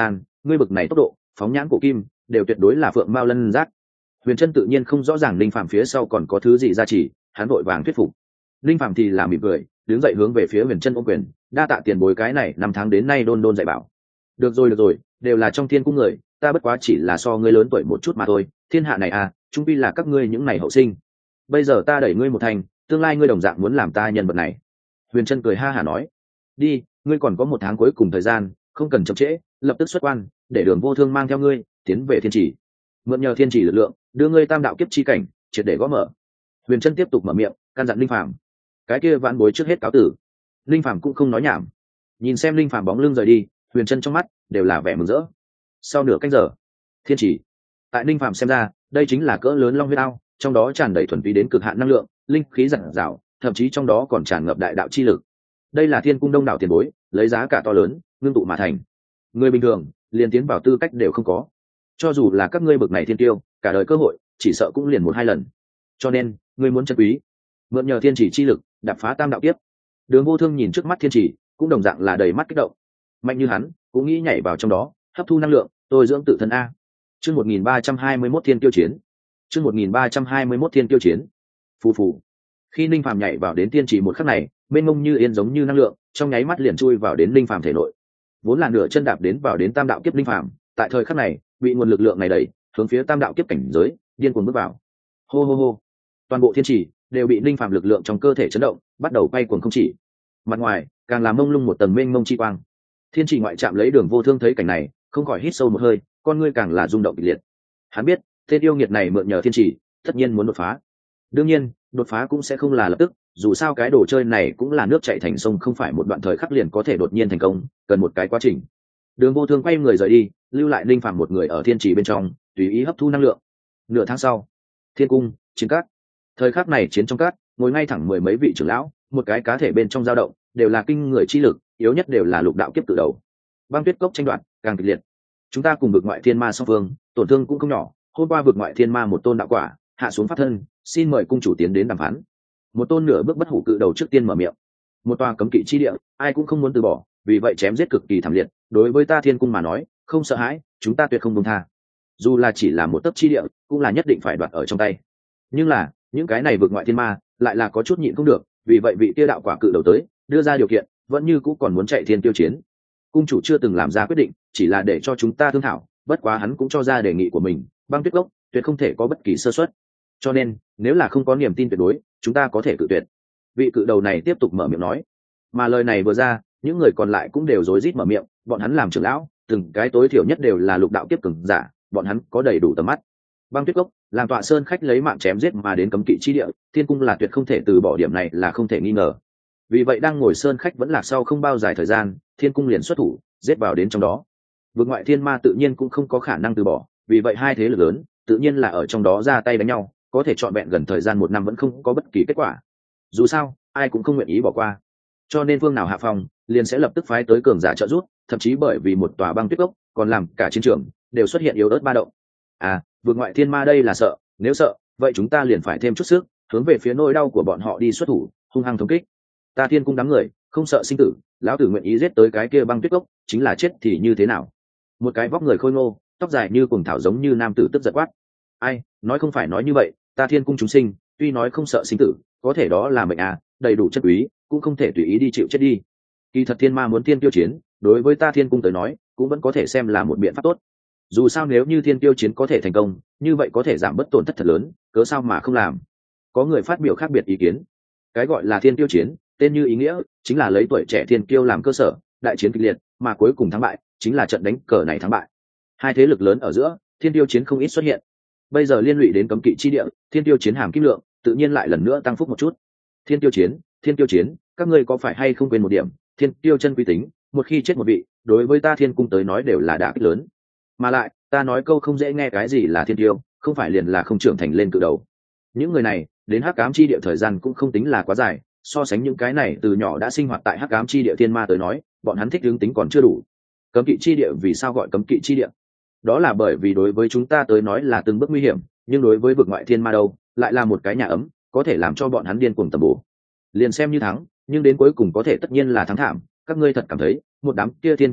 ngươi bực này tốc độ phóng nhãn cổ kim đều tuyệt đối là phượng mao lân giác. Huyền Trân tự nhiên không rõ ràng linh phàm phía sau còn có thứ gì ra chỉ, hắn vội vàng thuyết phục. Linh phàm thì là mỉm cười, đứng dậy hướng về phía Huyền Trân ôm quyền, đa tạ tiền bối cái này 5 tháng đến nay đôn đôn dạy bảo. Được rồi, đều là trong thiên cung người, ta bất quá chỉ là so ngươi lớn tuổi một chút mà thôi, thiên hạ này à, chung quy là các ngươi những này hậu sinh. Bây giờ ta đẩy ngươi một thành, tương lai ngươi đồng dạng muốn làm ta nhân vật này. Huyền Trân cười ha hả nói, đi, ngươi còn có 1 tháng cuối cùng thời gian, không cần chậm trễ, lập tức xuất quan, để Đường Vô Thương mang theo ngươi tiến về thiên chỉ, mượn nhờ thiên chỉ lực lượng đưa ngươi tam đạo kiếp chi cảnh triệt để gõ mở. Huyền Trân tiếp tục mở miệng căn dặn linh phàm. Cái kia vãn bối trước hết cáo tử. Linh phàm cũng không nói nhảm, nhìn xem linh phàm bóng lưng rời đi, Huyền Trân trong mắt đều là vẻ mừng rỡ. Sau nửa canh giờ, thiên chỉ tại linh phàm xem ra đây chính là cỡ lớn long huyết ao, trong đó tràn đầy thuần túy đến cực hạn năng lượng, linh khí dạt dào, thậm chí trong đó còn tràn ngập đại đạo chi lực. Đây là thiên cung đông đảo tiền bối lấy giá cả to lớn ngưng tụ mà thành, người bình thường liền tiến vào tư cách đều không có. Cho dù là các ngươi bực này thiên tiêu, cả đời cơ hội chỉ sợ cũng liền 1-2 lần. Cho nên ngươi muốn trân quý, mượn nhờ thiên chỉ chi lực đạp phá tam đạo kiếp. Đường Vô Thương nhìn trước mắt thiên chỉ cũng đồng dạng là đầy mắt kích động, mạnh như hắn cũng nghĩ nhảy vào trong đó hấp thu năng lượng, tôi dưỡng tự thân a. Chương 1321 thiên tiêu chiến. Chương 1321 thiên tiêu chiến. Phù phù. Khi Ninh Phàm nhảy vào đến thiên chỉ một khắc này, mênh mông như yên giống như năng lượng trong nháy mắt liền chui vào đến Ninh Phàm thể nội. Vốn là nửa chân đạp đến vào đến tam đạo kiếp Ninh Phàm, tại thời khắc này bị nguồn lực lượng này đẩy hướng phía tam đạo kiếp cảnh giới điên cuồng bước vào. Hô hô hô, toàn bộ thiên chỉ đều bị Ninh Phàm lực lượng trong cơ thể chấn động, bắt đầu quay cuồng không chỉ. Mặt ngoài càng làm mông lung một tầng mênh mông chi quang. Thiên chỉ ngoại chạm lấy Đường Vô Thương thấy cảnh này không khỏi hít sâu một hơi, con ngươi càng là rung động kịch liệt. Hắn biết tên yêu nghiệt này mượn nhờ thiên chỉ tất nhiên muốn đột phá. Đương nhiên đột phá cũng sẽ không là lập tức, dù sao cái đồ chơi này cũng là nước chảy thành sông, không phải một đoạn thời khắc liền có thể đột nhiên thành công, cần một cái quá trình. Đường Vô Thương quay người rời đi, lưu lại Linh Phàm một người ở thiên trì bên trong tùy ý hấp thu năng lượng. Nửa tháng sau, thiên cung chiến cát. Thời khắc này chiến trong cát ngồi ngay thẳng 10 mấy vị trưởng lão, một cái cá thể bên trong dao động đều là kinh người chi lực, yếu nhất đều là lục đạo kiếp tự đầu. Băng tuyết cốc tranh đoạt càng kịch liệt. Chúng ta cùng vực ngoại thiên ma song phương tổn thương cũng không nhỏ, hôm qua vực ngoại thiên ma một tôn đạo quả hạ xuống pháp thân, xin mời cung chủ tiến đến đàm phán. Một tôn nửa bước bất hủ cự đầu trước tiên mở miệng. Một tòa cấm kỵ chi địa ai cũng không muốn từ bỏ, vì vậy chém giết cực kỳ thảm liệt, đối với ta thiên cung mà nói không sợ hãi, chúng ta tuyệt không buông tha. Dù là chỉ là một tấc chi địa cũng là nhất định phải đoạt ở trong tay. Nhưng là những cái này vượt ngoại thiên ma lại là có chút nhịn không được, vì vậy vị tiêu đạo quả cự đầu tới đưa ra điều kiện, vẫn như cũng còn muốn chạy thiên tiêu chiến. Cung chủ chưa từng làm ra quyết định, chỉ là để cho chúng ta thương thảo, bất quá hắn cũng cho ra đề nghị của mình, băng tuyết gốc tuyệt không thể có bất kỳ sơ suất, cho nên nếu là không có niềm tin tuyệt đối chúng ta có thể cự tuyệt. Vị cự đầu này tiếp tục mở miệng nói, mà lời này vừa ra những người còn lại cũng đều rối rít mở miệng, bọn hắn làm trưởng lão từng cái tối thiểu nhất đều là lục đạo kiếp cường giả, bọn hắn có đầy đủ tầm mắt. Băng tuyết gốc làm tọa sơn khách lấy mạng chém giết mà đến cấm kỵ chi địa, thiên cung là tuyệt không thể từ bỏ, điểm này là không thể nghi ngờ. Vì vậy đang ngồi sơn khách vẫn lạc sau không bao dài thời gian, thiên cung liền xuất thủ giết vào đến trong đó. Vực ngoại thiên ma tự nhiên cũng không có khả năng từ bỏ, vì vậy hai thế lực lớn tự nhiên là ở trong đó ra tay đánh nhau, có thể trọn vẹn gần thời gian 1 năm vẫn không có bất kỳ kết quả. Dù sao ai cũng không nguyện ý bỏ qua, cho nên phương nào hạ phòng liền sẽ lập tức phái tới cường giả trợ giúp, thậm chí bởi vì một tòa băng tuyết gốc còn làm cả chiến trường đều xuất hiện yếu ớt ba động. Vượt ngoại thiên ma đây là sợ, nếu sợ vậy chúng ta liền phải thêm chút sức, hướng về phía nỗi đau của bọn họ đi xuất thủ, hung hăng thống kích. Ta thiên cung đám người không sợ sinh tử, lão tử nguyện ý giết tới cái kia băng tuyết gốc, chính là chết thì như thế nào. Một cái vóc người khôi ngô, tóc dài như cuồng thảo giống như nam tử tức giận quát. Ai nói không phải nói như vậy, ta thiên cung chúng sinh tuy nói không sợ sinh tử, có thể đó là mệnh đầy đủ chất quý, cũng không thể tùy ý đi chịu chết đi. Kỳ thật thiên ma muốn thiên tiêu chiến, đối với ta thiên cung tới nói cũng vẫn có thể xem là một biện pháp tốt. Dù sao nếu như thiên tiêu chiến có thể thành công, như vậy có thể giảm bớt tổn thất thật lớn, cớ sao mà không làm. Có người phát biểu khác biệt ý kiến. Cái gọi là thiên tiêu chiến, tên như ý nghĩa, chính là lấy tuổi trẻ thiên kiêu làm cơ sở, đại chiến kịch liệt, mà cuối cùng thắng bại chính là trận đánh cờ này thắng bại. Hai thế lực lớn ở giữa, thiên tiêu chiến không ít xuất hiện. Bây giờ liên lụy đến cấm kỵ chi địa, thiên tiêu chiến hàm kim lượng tự nhiên lại lần nữa tăng phúc một chút. Thiên tiêu chiến, các ngươi có phải hay không quên một điểm, thiên tiêu chân quý tính, một khi chết một vị, đối với ta thiên cung tới nói đều là đả kích lớn. Mà lại ta nói câu không dễ nghe, cái gì là thiên tiêu, không phải liền là không trưởng thành lên cự đầu. Những người này đến hắc ám chi địa thời gian cũng không tính là quá dài, so sánh những cái này từ nhỏ đã sinh hoạt tại hắc ám chi địa thiên ma tới nói, bọn hắn thích ứng tính còn chưa đủ. Cấm kỵ chi địa vì sao gọi cấm kỵ chi địa? Đó là bởi vì đối với chúng ta tới nói là từng bước nguy hiểm, nhưng đối với vực ngoại thiên ma đâu lại là một cái nhà ấm, có thể làm cho bọn hắn điên cuồng tầm bổ. Liền xem như thắng, nhưng đến cuối cùng có thể tất nhiên là thắng thảm. Các ngươi thật cảm thấy một đám kia thiên kiêu mệnh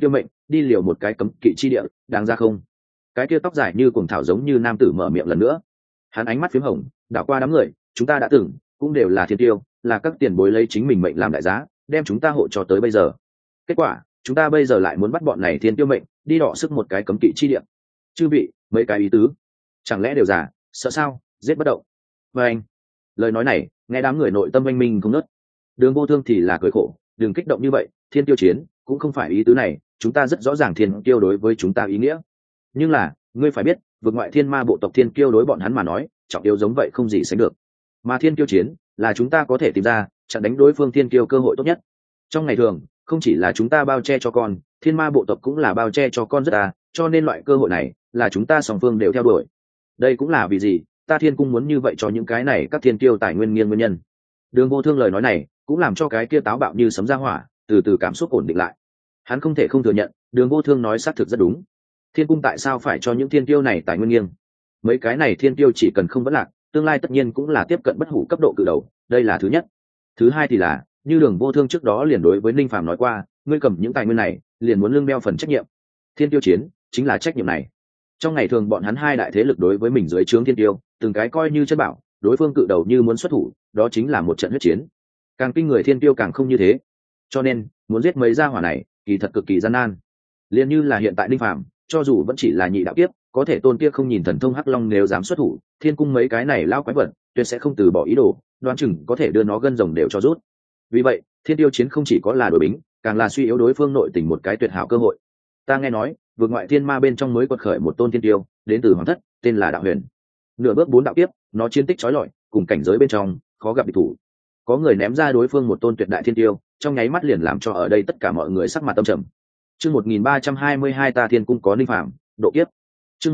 đi liều một cái cấm kỵ chi địa, đáng ra không? Cái kia tóc dài như cuồng thảo giống như nam tử mở miệng lần nữa. Hắn ánh mắt phím hồng, đảo qua đám người, chúng ta đã từng cũng đều là thiên tiêu, là các tiền bối lấy chính mình mệnh làm đại giá, đem chúng ta hộ cho tới bây giờ. Kết quả, chúng ta bây giờ lại muốn bắt bọn này thiên tiêu mệnh, đi đọ sức một cái cấm kỵ chi địa. Chư vị, mấy cái ý tứ, chẳng lẽ đều giả, sợ sao, giết bất động. Và anh, lời nói này, nghe đám người nội tâm anh minh không nớt. Đường Vô Thương thì là cười khổ, đừng kích động như vậy, thiên tiêu chiến cũng không phải ý tứ này, chúng ta rất rõ ràng thiên tiêu đối với chúng ta ý nghĩa. Nhưng là, ngươi phải biết, vượt ngoại thiên ma bộ tộc thiên kiêu đối bọn hắn mà nói, trọng yếu giống vậy không gì sánh được. Mà thiên kiêu chiến là chúng ta có thể tìm ra chặn đánh đối phương thiên kiêu cơ hội tốt nhất. Trong ngày thường, không chỉ là chúng ta bao che cho con, thiên ma bộ tộc cũng là bao che cho con rất cho nên loại cơ hội này là chúng ta song phương đều theo đuổi. Đây cũng là vì gì ta thiên cung muốn như vậy cho những cái này các thiên kiêu tài nguyên nguyên nhân. Đường Vô Thương lời nói này cũng làm cho cái kia táo bạo như sấm ra hỏa từ từ cảm xúc ổn định lại. Hắn không thể không thừa nhận, Đường Vô Thương nói xác thực rất đúng. Thiên cung tại sao phải cho những thiên kiêu này tài nguyên nghiêng? Mấy cái này thiên kiêu chỉ cần không vấn lạc, tương lai tất nhiên cũng là tiếp cận bất hủ cấp độ cự đầu, đây là thứ nhất. Thứ hai thì là, như Đường Vô Thương trước đó liền đối với Ninh Phàm nói qua, ngươi cầm những tài nguyên này, liền muốn lương đeo phần trách nhiệm. Thiên tiêu chiến chính là trách nhiệm này. Trong ngày thường bọn hắn hai đại thế lực đối với mình dưới trướng thiên tiêu, từng cái coi như chân bảo, đối phương cự đầu như muốn xuất thủ, đó chính là một trận huyết chiến. Càng kinh người thiên tiêu càng không như thế. Cho nên, muốn giết mấy gia hỏa này, kỳ thật cực kỳ gian nan. Liên như là hiện tại Ninh Phàm, cho dù vẫn chỉ là nhị đạo kiếp, có thể tôn kia không nhìn thần thông hắc long nếu dám xuất thủ, thiên cung mấy cái này lao quái vật tuyệt sẽ không từ bỏ ý đồ, đoán chừng có thể đưa nó gân rồng đều cho rút. Vì vậy thiên tiêu chiến không chỉ có là đổi bính, càng là suy yếu đối phương nội tình một cái tuyệt hảo cơ hội. Ta nghe nói vượt ngoại thiên ma bên trong mới quật khởi một tôn thiên tiêu đến từ hoàng thất, tên là Đạo Huyền. Nửa bước 4 đạo kiếp, nó chiến tích chói lọi, cùng cảnh giới bên trong khó gặp địch thủ. Có người ném ra đối phương một tôn tuyệt đại thiên tiêu, trong nháy mắt liền làm cho ở đây tất cả mọi người sắc mặt tâm trầm. Chương 1322 ta thiên cung có Ninh Phàm, độ kiếp. Chương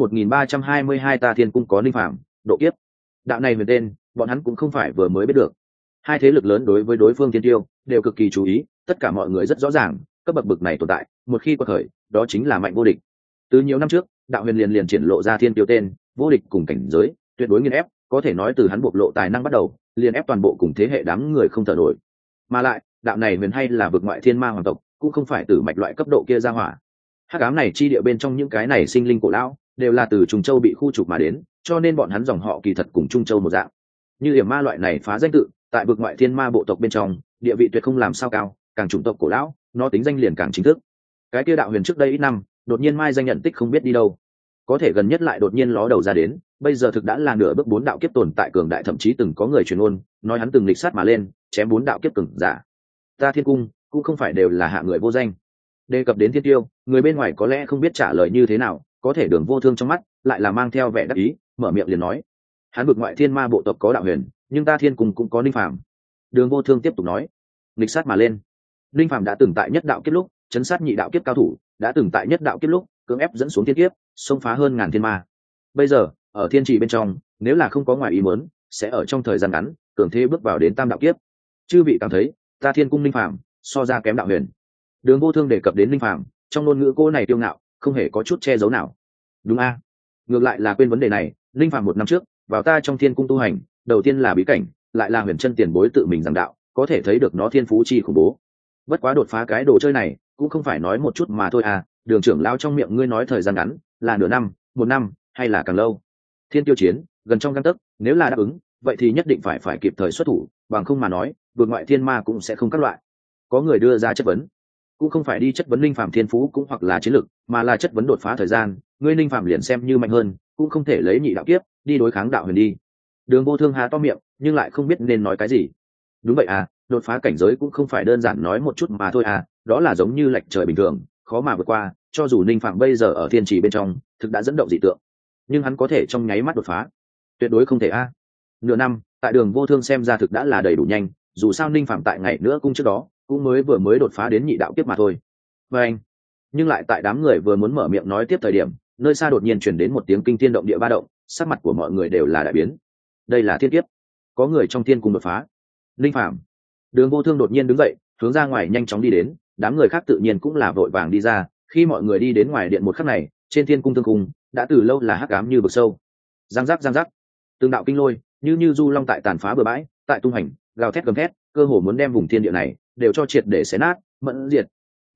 1322 ta thiên cung có Ninh Phàm, độ kiếp. Đạo này huyền tên, bọn hắn cũng không phải vừa mới biết được. Hai thế lực lớn đối với đối phương thiên tiêu đều cực kỳ chú ý, tất cả mọi người rất rõ ràng, cấp bậc bực này tồn tại, một khi quật khởi, đó chính là mạnh vô địch. Từ nhiều năm trước, Đạo Huyền liền triển lộ ra thiên tiêu tên, vô địch cùng cảnh giới, tuyệt đối nghiền ép, có thể nói từ hắn bộc lộ tài năng bắt đầu, liền ép toàn bộ cùng thế hệ đám người không thở nổi. Mà lại, đạo này huyền hay là vực ngoại thiên ma hoàng tộc, cũng không phải từ mạch loại cấp độ kia ra hỏa. Hắc ám này chi địa bên trong những cái này sinh linh cổ lão, đều là từ Trung Châu bị khu trục mà đến, cho nên bọn hắn dòng họ kỳ thật cùng Trung Châu một dạng. Như hiểm ma loại này phá danh tự, tại vực ngoại thiên ma bộ tộc bên trong, địa vị tuyệt không làm sao cao, càng chủng tộc cổ lão, nó tính danh liền càng chính thức. Cái kia Đạo Huyền trước đây ít năm, đột nhiên mai danh nhận tích không biết đi đâu, có thể gần nhất lại đột nhiên ló đầu ra đến, bây giờ thực đã là nửa bước 4 đạo kiếp tồn tại cường đại, thậm chí từng có người truyền ngôn nói hắn từng lịch sát mà lên, chém 4 đạo kiếp cường giả. Ta thiên cung cũng không phải đều là hạ người vô danh. Đề cập đến thiên tiêu, người bên ngoài có lẽ không biết trả lời như thế nào, có thể Đường Vô Thương trong mắt lại là mang theo vẻ đắc ý, mở miệng liền nói: hắn vực ngoại thiên ma bộ tộc có Đạo Huyền, nhưng ta thiên cung cũng có Ninh Phàm. Đường Vô Thương tiếp tục nói: lịch sát mà lên. Ninh Phàm đã từng tại nhất đạo kiếp lúc chấn sát nhị đạo kiếp cao thủ, đã từng tại nhất đạo kiếp lúc cưỡng ép dẫn xuống thiên kiếp, xông phá hơn ngàn thiên ma. Bây giờ ở thiên trì bên trong, nếu là không có ngoài ý muốn, sẽ ở trong thời gian ngắn cường thế bước vào đến tam đạo kiếp. Chư vị cảm thấy ta thiên cung Ninh Phàm so ra kém Đạo Huyền? Đường Vô Thương đề cập đến Ninh Phàm, trong ngôn ngữ cô này tiêu ngạo, không hề có chút che giấu nào. Đúng a? Ngược lại là quên vấn đề này, Ninh Phàm 1 năm trước vào ta trong thiên cung tu hành, đầu tiên là bí cảnh, lại là huyền chân tiền bối tự mình giảng đạo, có thể thấy được nó thiên phú chi khủng bố. Bất quá đột phá cái đồ chơi này, cũng không phải nói một chút mà thôi à, Đường trưởng lao trong miệng ngươi nói thời gian ngắn, là nửa năm, 1 năm, hay là càng lâu? Thiên tiêu chiến, gần trong gang tấc, nếu là đáp ứng, vậy thì nhất định phải kịp thời xuất thủ, bằng không mà nói, vượt ngoại thiên ma cũng sẽ không các loại. Có người đưa ra chất vấn, cũng không phải đi chất vấn Ninh Phàm thiên phú cũng hoặc là chiến lực, mà là chất vấn đột phá thời gian, ngươi Ninh Phàm liền xem như mạnh hơn, cũng không thể lấy nhị đạo kiếp đi đối kháng Đạo Huyền đi. Đường Vô Thương há to miệng, nhưng lại không biết nên nói cái gì. Đúng vậy à, đột phá cảnh giới cũng không phải đơn giản nói một chút mà thôi à, đó là giống như lệch trời bình thường, khó mà vượt qua, cho dù Ninh Phàm bây giờ ở thiên trì bên trong, thực đã dẫn động dị tượng, nhưng hắn có thể trong nháy mắt đột phá, tuyệt đối không thể a. Nửa năm, tại Đường Vô Thương xem ra thực đã là đầy đủ nhanh, dù sao Ninh Phàm tại ngày nữa cung trước đó, cũng mới đột phá đến nhị đạo kiếp mà thôi. Và anh, nhưng lại tại đám người vừa muốn mở miệng nói tiếp thời điểm, nơi xa đột nhiên truyền đến một tiếng kinh thiên động địa ba động, sắc mặt của mọi người đều là đại biến. Đây là thiên kiếp, có người trong thiên cung đột phá. Ninh Phàm. Đường Vô Thương đột nhiên đứng dậy, hướng ra ngoài nhanh chóng đi đến, đám người khác tự nhiên cũng là vội vàng đi ra. Khi mọi người đi đến ngoài điện một khắc này, trên thiên cung thương cung đã từ lâu là hắc ám như vực sâu. Giang giác, từng đạo kinh lôi như du long tại tàn phá bờ bãi, tại tung hành, gào thét gầm thét, cơ hồ muốn đem vùng thiên địa này đều cho triệt để xé nát, mẫn diệt.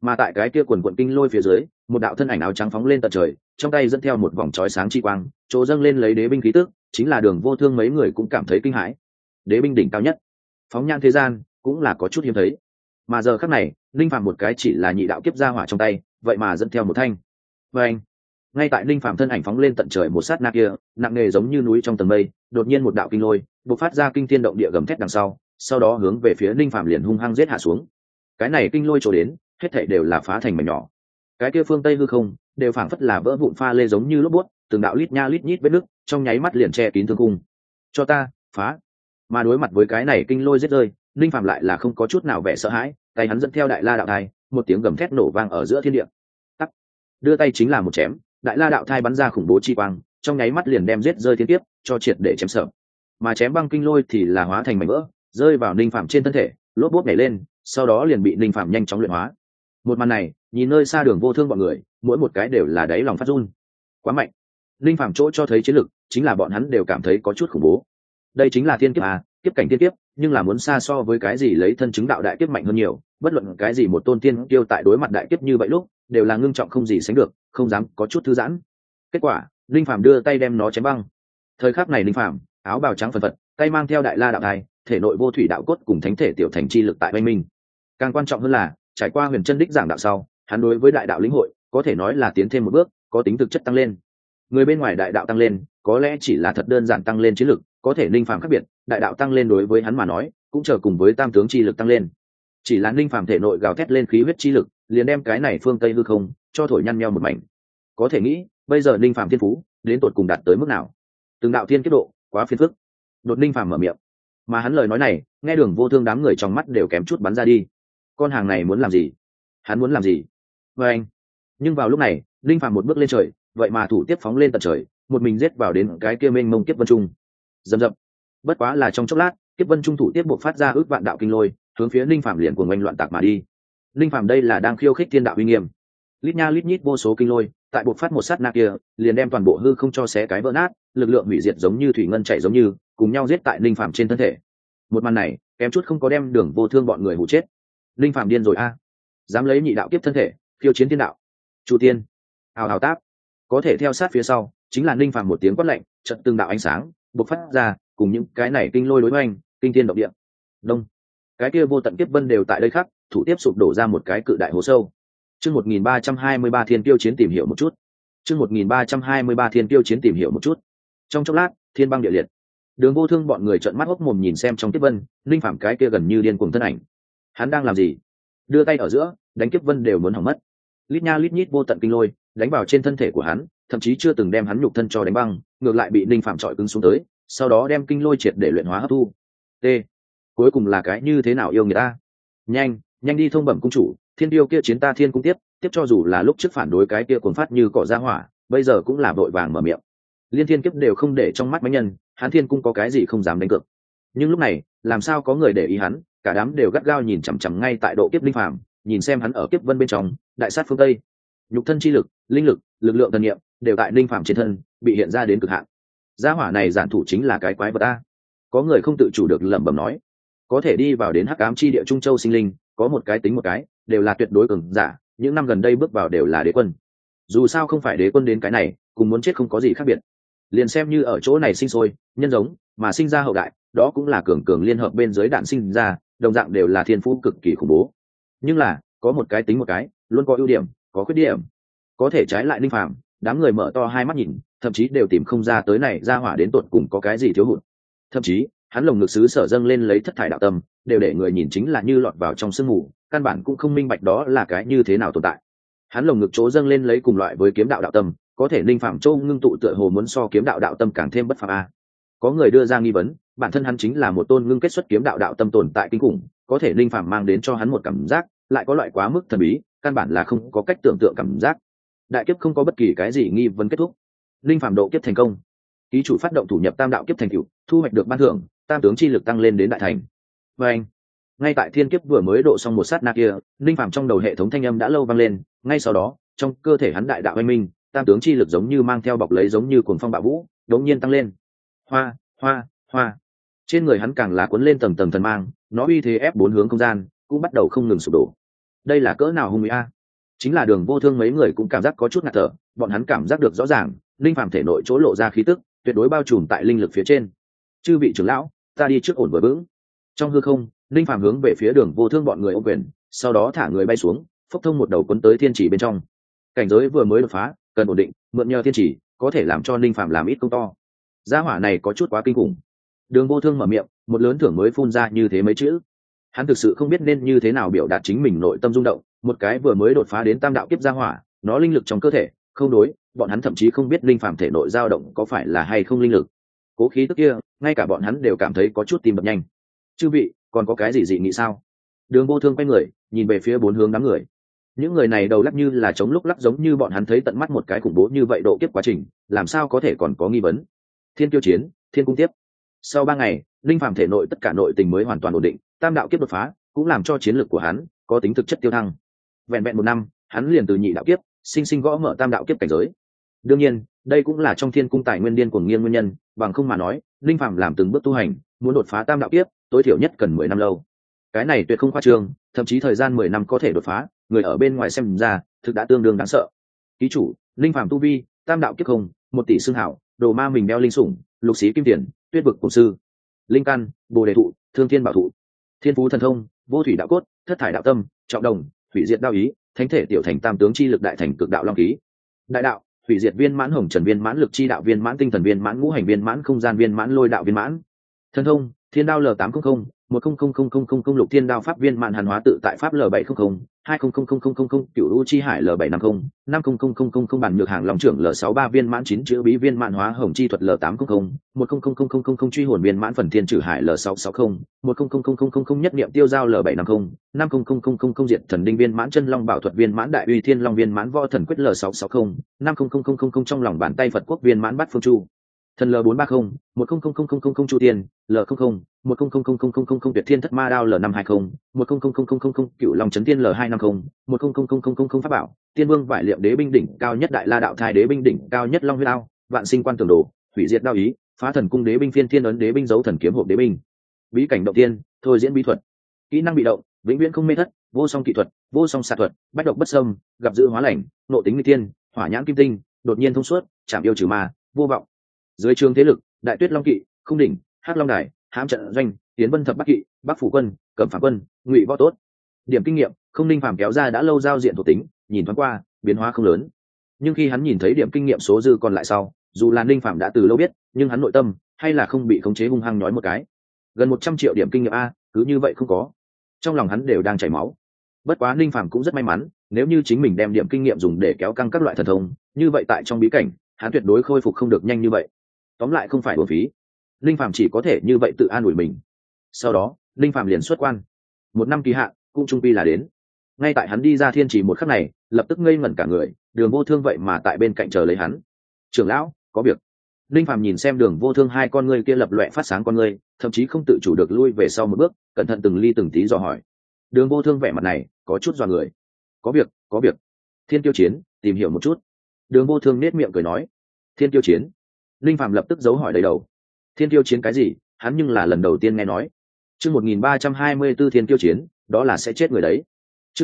Mà tại cái kia quần quận kinh lôi phía dưới, một đạo thân ảnh áo trắng phóng lên tận trời, trong tay dẫn theo một vòng chói sáng chi quang, chỗ dâng lên lấy đế binh khí tức, chính là Đường Vô Thương mấy người cũng cảm thấy kinh hãi. Đế binh đỉnh cao nhất, phóng nhan thế gian, cũng là có chút hiếm thấy. Mà giờ khắc này, Linh Phàm một cái chỉ là nhị đạo kiếp ra hỏa trong tay, vậy mà dẫn theo một thanh. Và anh, ngay tại Linh Phàm thân ảnh phóng lên tận trời một sát na kia, nặng nề giống như núi trong tầng mây, đột nhiên một đạo kinh lôi, bộc phát ra kinh thiên động địa gầm thét đằng sau đó hướng về phía Linh Phàm liền hung hăng giết hạ xuống. Cái này kinh lôi chỗ đến, hết thảy đều là phá thành mảnh nhỏ. Cái kia phương tây hư không, đều phảng phất là vỡ vụn pha lê giống như lốp bút, từng đạo lít nha lít nhít vết nứt, trong nháy mắt liền che kín thương cung. Cho ta, phá! Mà đối mặt với cái này kinh lôi giết rơi, Linh Phàm lại là không có chút nào vẻ sợ hãi, tay hắn dẫn theo đại la đạo thai, một tiếng gầm thét nổ vang ở giữa thiên địa. Tắc, đưa tay chính là một chém, đại la đạo thai bắn ra khủng bố chi quang, trong nháy mắt liền đem giết rơi thiên kiếp, cho triệt để chém sợ. Mà chém băng kinh lôi thì là hóa thành mảnh vỡ, rơi vào Linh Phàm trên thân thể, lốp bút nhảy lên, sau đó liền bị Linh Phàm nhanh chóng luyện hóa. Một màn này, nhìn nơi xa Đường Vô Thương bọn người, mỗi một cái đều là đáy lòng phát run. Quá mạnh. Linh Phàm chỗ cho thấy chiến lực, chính là bọn hắn đều cảm thấy có chút khủng bố. Đây chính là thiên kiếp à, kiếp cảnh thiên kiếp, nhưng là muốn xa so với cái gì lấy thân chứng đạo đại kiếp mạnh hơn nhiều, bất luận cái gì một tôn tiên tiêu tại đối mặt đại kiếp như vậy lúc, đều là ngưng trọng không gì sánh được, không dám có chút thư giãn. Kết quả, Linh Phàm đưa tay đem nó chém băng. Thời khắc này Linh Phàm, áo bào trắng phần phật, tay mang theo đại la đạo thai, thể nội vô thủy đạo cốt cùng thánh thể tiểu thành chi lực tại bên mình. Càng quan trọng hơn là, trải qua huyền chân đích giảng đạo sau, hắn đối với đại đạo lĩnh hội có thể nói là tiến thêm một bước, có tính thực chất tăng lên. Người bên ngoài đại đạo tăng lên, có lẽ chỉ là thật đơn giản tăng lên chiến lực, có thể Linh Phàm khác biệt, đại đạo tăng lên đối với hắn mà nói, cũng chờ cùng với tam tướng chi lực tăng lên. Chỉ là Linh Phàm thể nội gào thét lên khí huyết chi lực, liền đem cái này phương tây hư không cho thổi nhăn nheo một mảnh. Có thể nghĩ, bây giờ Linh Phàm thiên phú đến tột cùng đạt tới mức nào? Từng đạo thiên kiếp độ, quá phiền phức. Đột Linh Phàm mở miệng, mà hắn lời nói này, nghe Đường Vô Thương đám người trong mắt đều kém chút bắn ra đi. Con hàng này muốn làm gì? Hắn muốn làm gì? Và anh. Nhưng vào lúc này, Linh Phàm một bước lên trời, vậy mà thủ tiếp phóng lên tận trời, một mình giết vào đến cái kia mênh mông kiếp vân trung. Dầm dập. Bất quá là trong chốc lát, kiếp vân trung thủ tiếp buộc phát ra ước vạn đạo kinh lôi, hướng phía Linh Phàm liền cuồng oanh loạn tạc mà đi. Linh Phàm đây là đang khiêu khích thiên đạo uy nghiêm. Lít nha lít nhít vô số kinh lôi, tại buộc phát một sát na kia, liền đem toàn bộ hư không cho xé cái vỡ nát, lực lượng hủy diệt giống như thủy ngân chảy giống như, cùng nhau giết tại Linh Phàm trên thân thể. Một màn này, kém chút không có đem Đường Vô Thương bọn người hù chết. Linh Phàm điên rồi a, dám lấy nhị đạo kiếp thân thể khiêu chiến thiên đạo. Chu tiên, hào hào táp. Có thể theo sát phía sau, chính là Linh Phàm một tiếng quát lạnh, chợt từng đạo ánh sáng bộc phát ra, cùng những cái này kinh lôi đối oanh, kinh thiên động địa. Đông, cái kia vô tận kiếp vân đều tại đây khắc, thủ tiếp sụp đổ ra một cái cự đại hố sâu. Chương 1323 Thiên Tiêu Chiến tìm hiểu một chút. Chương 1323 Thiên Tiêu Chiến tìm hiểu một chút. Trong chốc lát, thiên băng địa liệt. Đường Vô Thương bọn người trợn mắt hốc mồm nhìn xem trong kiếp vân, Linh Phàm cái kia gần như điên cuồng thân ảnh. Hắn đang làm gì? Đưa tay ở giữa, đánh kiếp vân đều muốn hỏng mất. Lít nha lít nhít vô tận kinh lôi, đánh vào trên thân thể của hắn, thậm chí chưa từng đem hắn nhục thân cho đánh băng, ngược lại bị Linh Phàm trọi cứng xuống tới, sau đó đem kinh lôi triệt để luyện hóa hấp thu. T. Cuối cùng là cái như thế nào yêu người ta? Nhanh, nhanh đi thông bẩm cung chủ, thiên tiêu kia chiến ta thiên cung tiếp cho dù là lúc trước phản đối cái kia cuồng phát như cỏ ra hỏa, bây giờ cũng là vội vàng mở miệng. Liên thiên kiếp đều không để trong mắt mấy nhân, hắn thiên cung có cái gì không dám đánh cược. Nhưng lúc này, làm sao có người để ý hắn, cả đám đều gắt gao nhìn chằm chằm ngay tại độ kiếp Linh Phàm, nhìn xem hắn ở kiếp vân bên trong, đại sát phương tây, nhục thân chi lực, linh lực, lực lượng thần niệm đều tại Linh Phàm trên thân bị hiện ra đến cực hạn. Gia hỏa này giản thủ chính là cái quái vật a. Có người không tự chủ được lẩm bẩm nói, có thể đi vào đến hắc ám chi địa Trung Châu sinh linh, có một cái tính một cái, đều là tuyệt đối cường giả, những năm gần đây bước vào đều là đế quân. Dù sao không phải đế quân đến cái này, cùng muốn chết không có gì khác biệt. Liền xem như ở chỗ này sinh sôi, nhân giống, mà sinh ra hậu đại, đó cũng là cường cường liên hợp bên dưới đạn sinh ra, đồng dạng đều là thiên phú cực kỳ khủng bố. Nhưng là, có một cái tính một cái, luôn có ưu điểm, có khuyết điểm. Có thể trái lại Linh Phàm, đám người mở to hai mắt nhìn, thậm chí đều tìm không ra tới này ra hỏa đến tột cùng có cái gì thiếu hụt. Thậm chí, hắn lồng ngực sứ sở dâng lên lấy thất thải đạo tâm, đều để người nhìn chính là như lọt vào trong sương mù, căn bản cũng không minh bạch đó là cái như thế nào tồn tại. Hắn lồng ngực chỗ dâng lên lấy cùng loại với kiếm đạo đạo tâm, có thể Linh Phàm châu ngưng tụ tựa hồ muốn so kiếm đạo đạo tâm càng thêm bất phàm a. Có người đưa ra nghi vấn, bản thân hắn chính là một tôn ngưng kết xuất kiếm đạo đạo tâm tồn tại kinh khủng, có thể Linh Phàm mang đến cho hắn một cảm giác, lại có loại quá mức thần bí, căn bản là không có cách tưởng tượng cảm giác. Đại kiếp không có bất kỳ cái gì nghi vấn kết thúc. Linh Phàm độ kiếp thành công. Ký chủ phát động thủ nhập tam đạo kiếp thành tựu, thu hoạch được ban thưởng, tam tướng chi lực tăng lên đến đại thành. Và anh, ngay tại thiên kiếp vừa mới độ xong một sát na kia, Linh Phàm trong đầu hệ thống thanh âm đã lâu vang lên, ngay sau đó, trong cơ thể hắn đại đạo anh minh, tam tướng chi lực giống như mang theo bọc lấy giống như cuồng phong bạo vũ, đống nhiên tăng lên. Hoa, hoa, hoa. Trên người hắn càng là cuốn lên tầng tầng thần mang, nó uy thế ép bốn hướng không gian, cũng bắt đầu không ngừng sụp đổ. đây là cỡ nào hung uy a. Chính là Đường Vô Thương mấy người cũng cảm giác có chút ngạt thở, bọn hắn cảm giác được rõ ràng linh phàm thể nội chỗ lộ ra khí tức tuyệt đối bao trùm tại linh lực phía trên. Chư vị trưởng lão, ta đi trước ổn vừa vững. Trong hư không, linh phàm hướng về phía Đường Vô Thương bọn người ôm quyền, sau đó thả người bay xuống, phốc thông một đầu cuốn tới thiên chỉ bên trong. Cảnh giới vừa mới đột phá, cần ổn định, mượn nhờ thiên chỉ có thể làm cho linh phàm làm ít công to. Gia hỏa này có chút quá kinh khủng. Đường Vô Thương mở miệng, một lớn thưởng mới phun ra như thế mấy chữ. Hắn thực sự không biết nên như thế nào biểu đạt chính mình nội tâm rung động, một cái vừa mới đột phá đến tam đạo kiếp gia hỏa, nó linh lực trong cơ thể không đối, bọn hắn thậm chí không biết linh phàm thể nội dao động có phải là hay không linh lực. Cố khí tức kia, ngay cả bọn hắn đều cảm thấy có chút tim đập nhanh. Chư vị, còn có cái gì dị nghị sao? Đường Vô Thương quay người, nhìn về phía bốn hướng đám người. Những người này đầu lắc như là chống lúc lắc, giống như bọn hắn thấy tận mắt một cái khủng bố như vậy độ kiếp quá trình, làm sao có thể còn có nghi vấn. Thiên Kiêu Chiến, Thiên Cung tiếp. Sau 3 ngày, linh phàm thể nội tất cả nội tình mới hoàn toàn ổn định, tam đạo kiếp đột phá cũng làm cho chiến lược của hắn có tính thực chất tiêu thăng. Vẹn vẹn 1 năm, hắn liền từ nhị đạo kiếp sinh sinh gõ mở tam đạo kiếp cảnh giới. Đương nhiên, đây cũng là trong Thiên Cung tài nguyên điên cuồng nghiêng nguyên nhân, bằng không mà nói, linh phàm làm từng bước tu hành, muốn đột phá tam đạo kiếp, tối thiểu nhất cần 10 năm lâu. Cái này tuyệt không khoa trương, thậm chí thời gian 10 năm có thể đột phá, người ở bên ngoài xem ra, thực đã tương đương đáng sợ. Ký chủ, linh phàm tu vi, tam đạo kiếp không, 1 tỷ xương hảo, đồ ma mình đeo linh sủng, lục xí kim tiền, tuyết vực cổ sư, linh căn, bồ đề thụ, thương thiên bảo thụ, thiên phú thần thông, vô thủy đạo cốt, thất thải đạo tâm, trọng đồng, hủy diệt đạo ý, thánh thể tiểu thành tam tướng chi lực đại thành cực đạo long khí, đại đạo, hủy diệt viên mãn hồng trần viên mãn lực chi đạo viên mãn tinh thần viên mãn ngũ hành viên mãn không gian viên mãn lôi đạo viên mãn, thần thông, thiên đao L800 100000 lục thiên đao pháp viên mãn hàn hóa tự tại pháp L700 200000 cửu u chi hải L750 500000 bản nhược hàng long trưởng L63 viên mãn 9 chữ bí viên mãn hóa hồng chi thuật L800 100000 truy hồn viên mãn phần thiên trừ hải L660 100000 nhất niệm tiêu giao L750 500000 diệt thần đinh viên mãn chân long bảo thuật viên mãn đại uy thiên long viên mãn võ thần quyết L660 500000 trong lòng bàn tay Phật quốc viên mãn bát phương chu thần L430 100000 chu tiên L00 100000 tuyệt thiên thất ma đao L520 100000 cựu long chấn tiên L250 100000 pháp bảo tiên vương vải liệm đế binh đỉnh cao nhất đại la đạo thai đế binh đỉnh cao nhất long huyết đao vạn sinh quan tường đồ hủy diệt đao ý phá thần cung đế binh phiên thiên ấn đế binh dấu thần kiếm hộp đế binh bí cảnh động tiên thôi diễn bí thuật kỹ năng bị động vĩnh viễn không mê thất vô song kỹ thuật vô song xạ thuật bách độc bất sâm gặp dự hóa lành nộ tính nguy tiên hỏa nhãn kim tinh đột nhiên thông suốt chạm yêu trừ ma vô vọng dưới trường thế lực đại tuyết long kỵ không đỉnh hắc long đài hãm trận doanh tiến vân thập bắc kỵ bắc phủ quân cẩm phản quân ngụy võ tốt điểm kinh nghiệm không ninh phàm kéo ra đã lâu giao diện thuộc tính nhìn thoáng qua biến hóa không lớn, nhưng khi hắn nhìn thấy điểm kinh nghiệm số dư còn lại sau, dù là ninh phàm đã từ lâu biết, nhưng hắn nội tâm hay là không bị khống chế hung hăng nói một cái gần 100 triệu điểm kinh nghiệm a, cứ như vậy không có, trong lòng hắn đều đang chảy máu. Bất quá ninh phàm cũng rất may mắn, nếu như chính mình đem điểm kinh nghiệm dùng để kéo căng các loại thần thông, như vậy tại trong bí cảnh hắn tuyệt đối khôi phục không được nhanh như vậy, tóm lại không phải uổng phí. Linh phàm chỉ có thể như vậy tự an ủi mình. Sau đó Linh phàm liền xuất quan, 1 năm kỳ hạn cũng trung quy là đến. Ngay tại hắn đi ra thiên trì một khắc này, lập tức ngây ngẩn cả người, Đường Vô Thương vậy mà tại bên cạnh chờ lấy hắn. Trưởng lão, có việc. Linh phàm nhìn xem Đường Vô Thương hai con ngươi kia lập loè phát sáng con ngươi, thậm chí không tự chủ được lui về sau một bước, cẩn thận từng ly từng tí dò hỏi. Đường Vô Thương vẻ mặt này có chút dọa người. Có việc, có việc. Thiên Tiêu Chiến, tìm hiểu một chút. Đường Vô Thương nét miệng cười nói. Thiên Tiêu Chiến. Linh phàm lập tức giấu hỏi đầy đầu. Thiên Tiêu Chiến cái gì, hắn nhưng là lần đầu tiên nghe nói. Chương 1324 Thiên Tiêu Chiến, đó là sẽ chết người đấy. Chương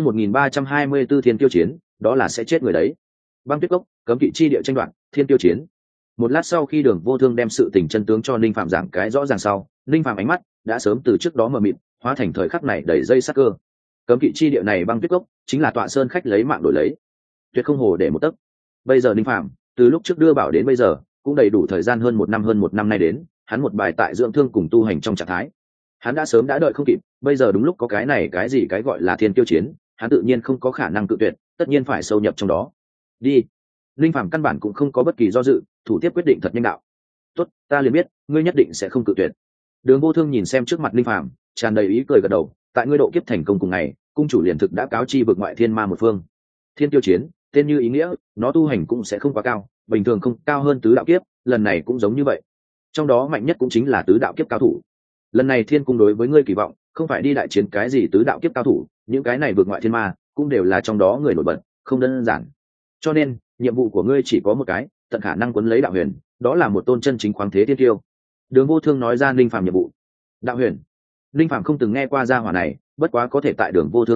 1324 Thiên Tiêu Chiến, đó là sẽ chết người đấy. Băng Tuyết Cốc, cấm kỵ chi địa tranh đoạt, Thiên Tiêu Chiến. Một lát sau khi Đường Vô Thương đem sự tình chân tướng cho Ninh Phạm giảng cái rõ ràng sau, Ninh Phạm ánh mắt đã sớm từ trước đó mờ mịt, hóa thành thời khắc này đầy dây sắc cơ. Cấm kỵ chi địa này Băng Tuyết Cốc chính là tọa sơn khách lấy mạng đổi lấy, tuyệt không hồ để một tấc. Bây giờ Ninh Phạm từ lúc trước đưa bảo đến bây giờ cũng đầy đủ thời gian hơn một năm nay đến, hắn một bài tại dưỡng thương cùng tu hành trong trạng thái. Hắn đã sớm đã đợi không kịp, bây giờ đúng lúc có cái này cái gì cái gọi là Thiên Tiêu Chiến, hắn tự nhiên không có khả năng cự tuyệt, tất nhiên phải sâu nhập trong đó. Đi. Linh Phàm căn bản cũng không có bất kỳ do dự, thủ tiếp quyết định thật nhanh đạo. Tốt, ta liền biết, ngươi nhất định sẽ không cự tuyệt. Đường Vô Thương nhìn xem trước mặt Linh Phàm, tràn đầy ý cười gật đầu, tại ngươi độ kiếp thành công cùng ngày, cung chủ liền thực đã cáo chi vực ngoại thiên ma một phương. Thiên Tiêu Chiến, tên như ý nghĩa, nó tu hành cũng sẽ không quá cao, bình thường không cao hơn tứ đạo kiếp, lần này cũng giống như vậy. Trong đó mạnh nhất cũng chính là tứ đạo kiếp cao thủ. Lần này Thiên cung đối với ngươi kỳ vọng, không phải đi đại chiến cái gì tứ đạo kiếp cao thủ, những cái này vượt ngoại thiên ma, cũng đều là trong đó người nổi bật, không đơn giản. Cho nên, nhiệm vụ của ngươi chỉ có một cái, tận khả năng quấn lấy đạo huyền, đó là một tôn chân chính khoáng thế thiên tiêu. Đường Vô Thương nói ra Linh Phàm nhiệm vụ. Đạo huyền. Linh Phàm không từng nghe qua gia hỏa này, bất quá có thể tại Đường Vô Thương trong miệng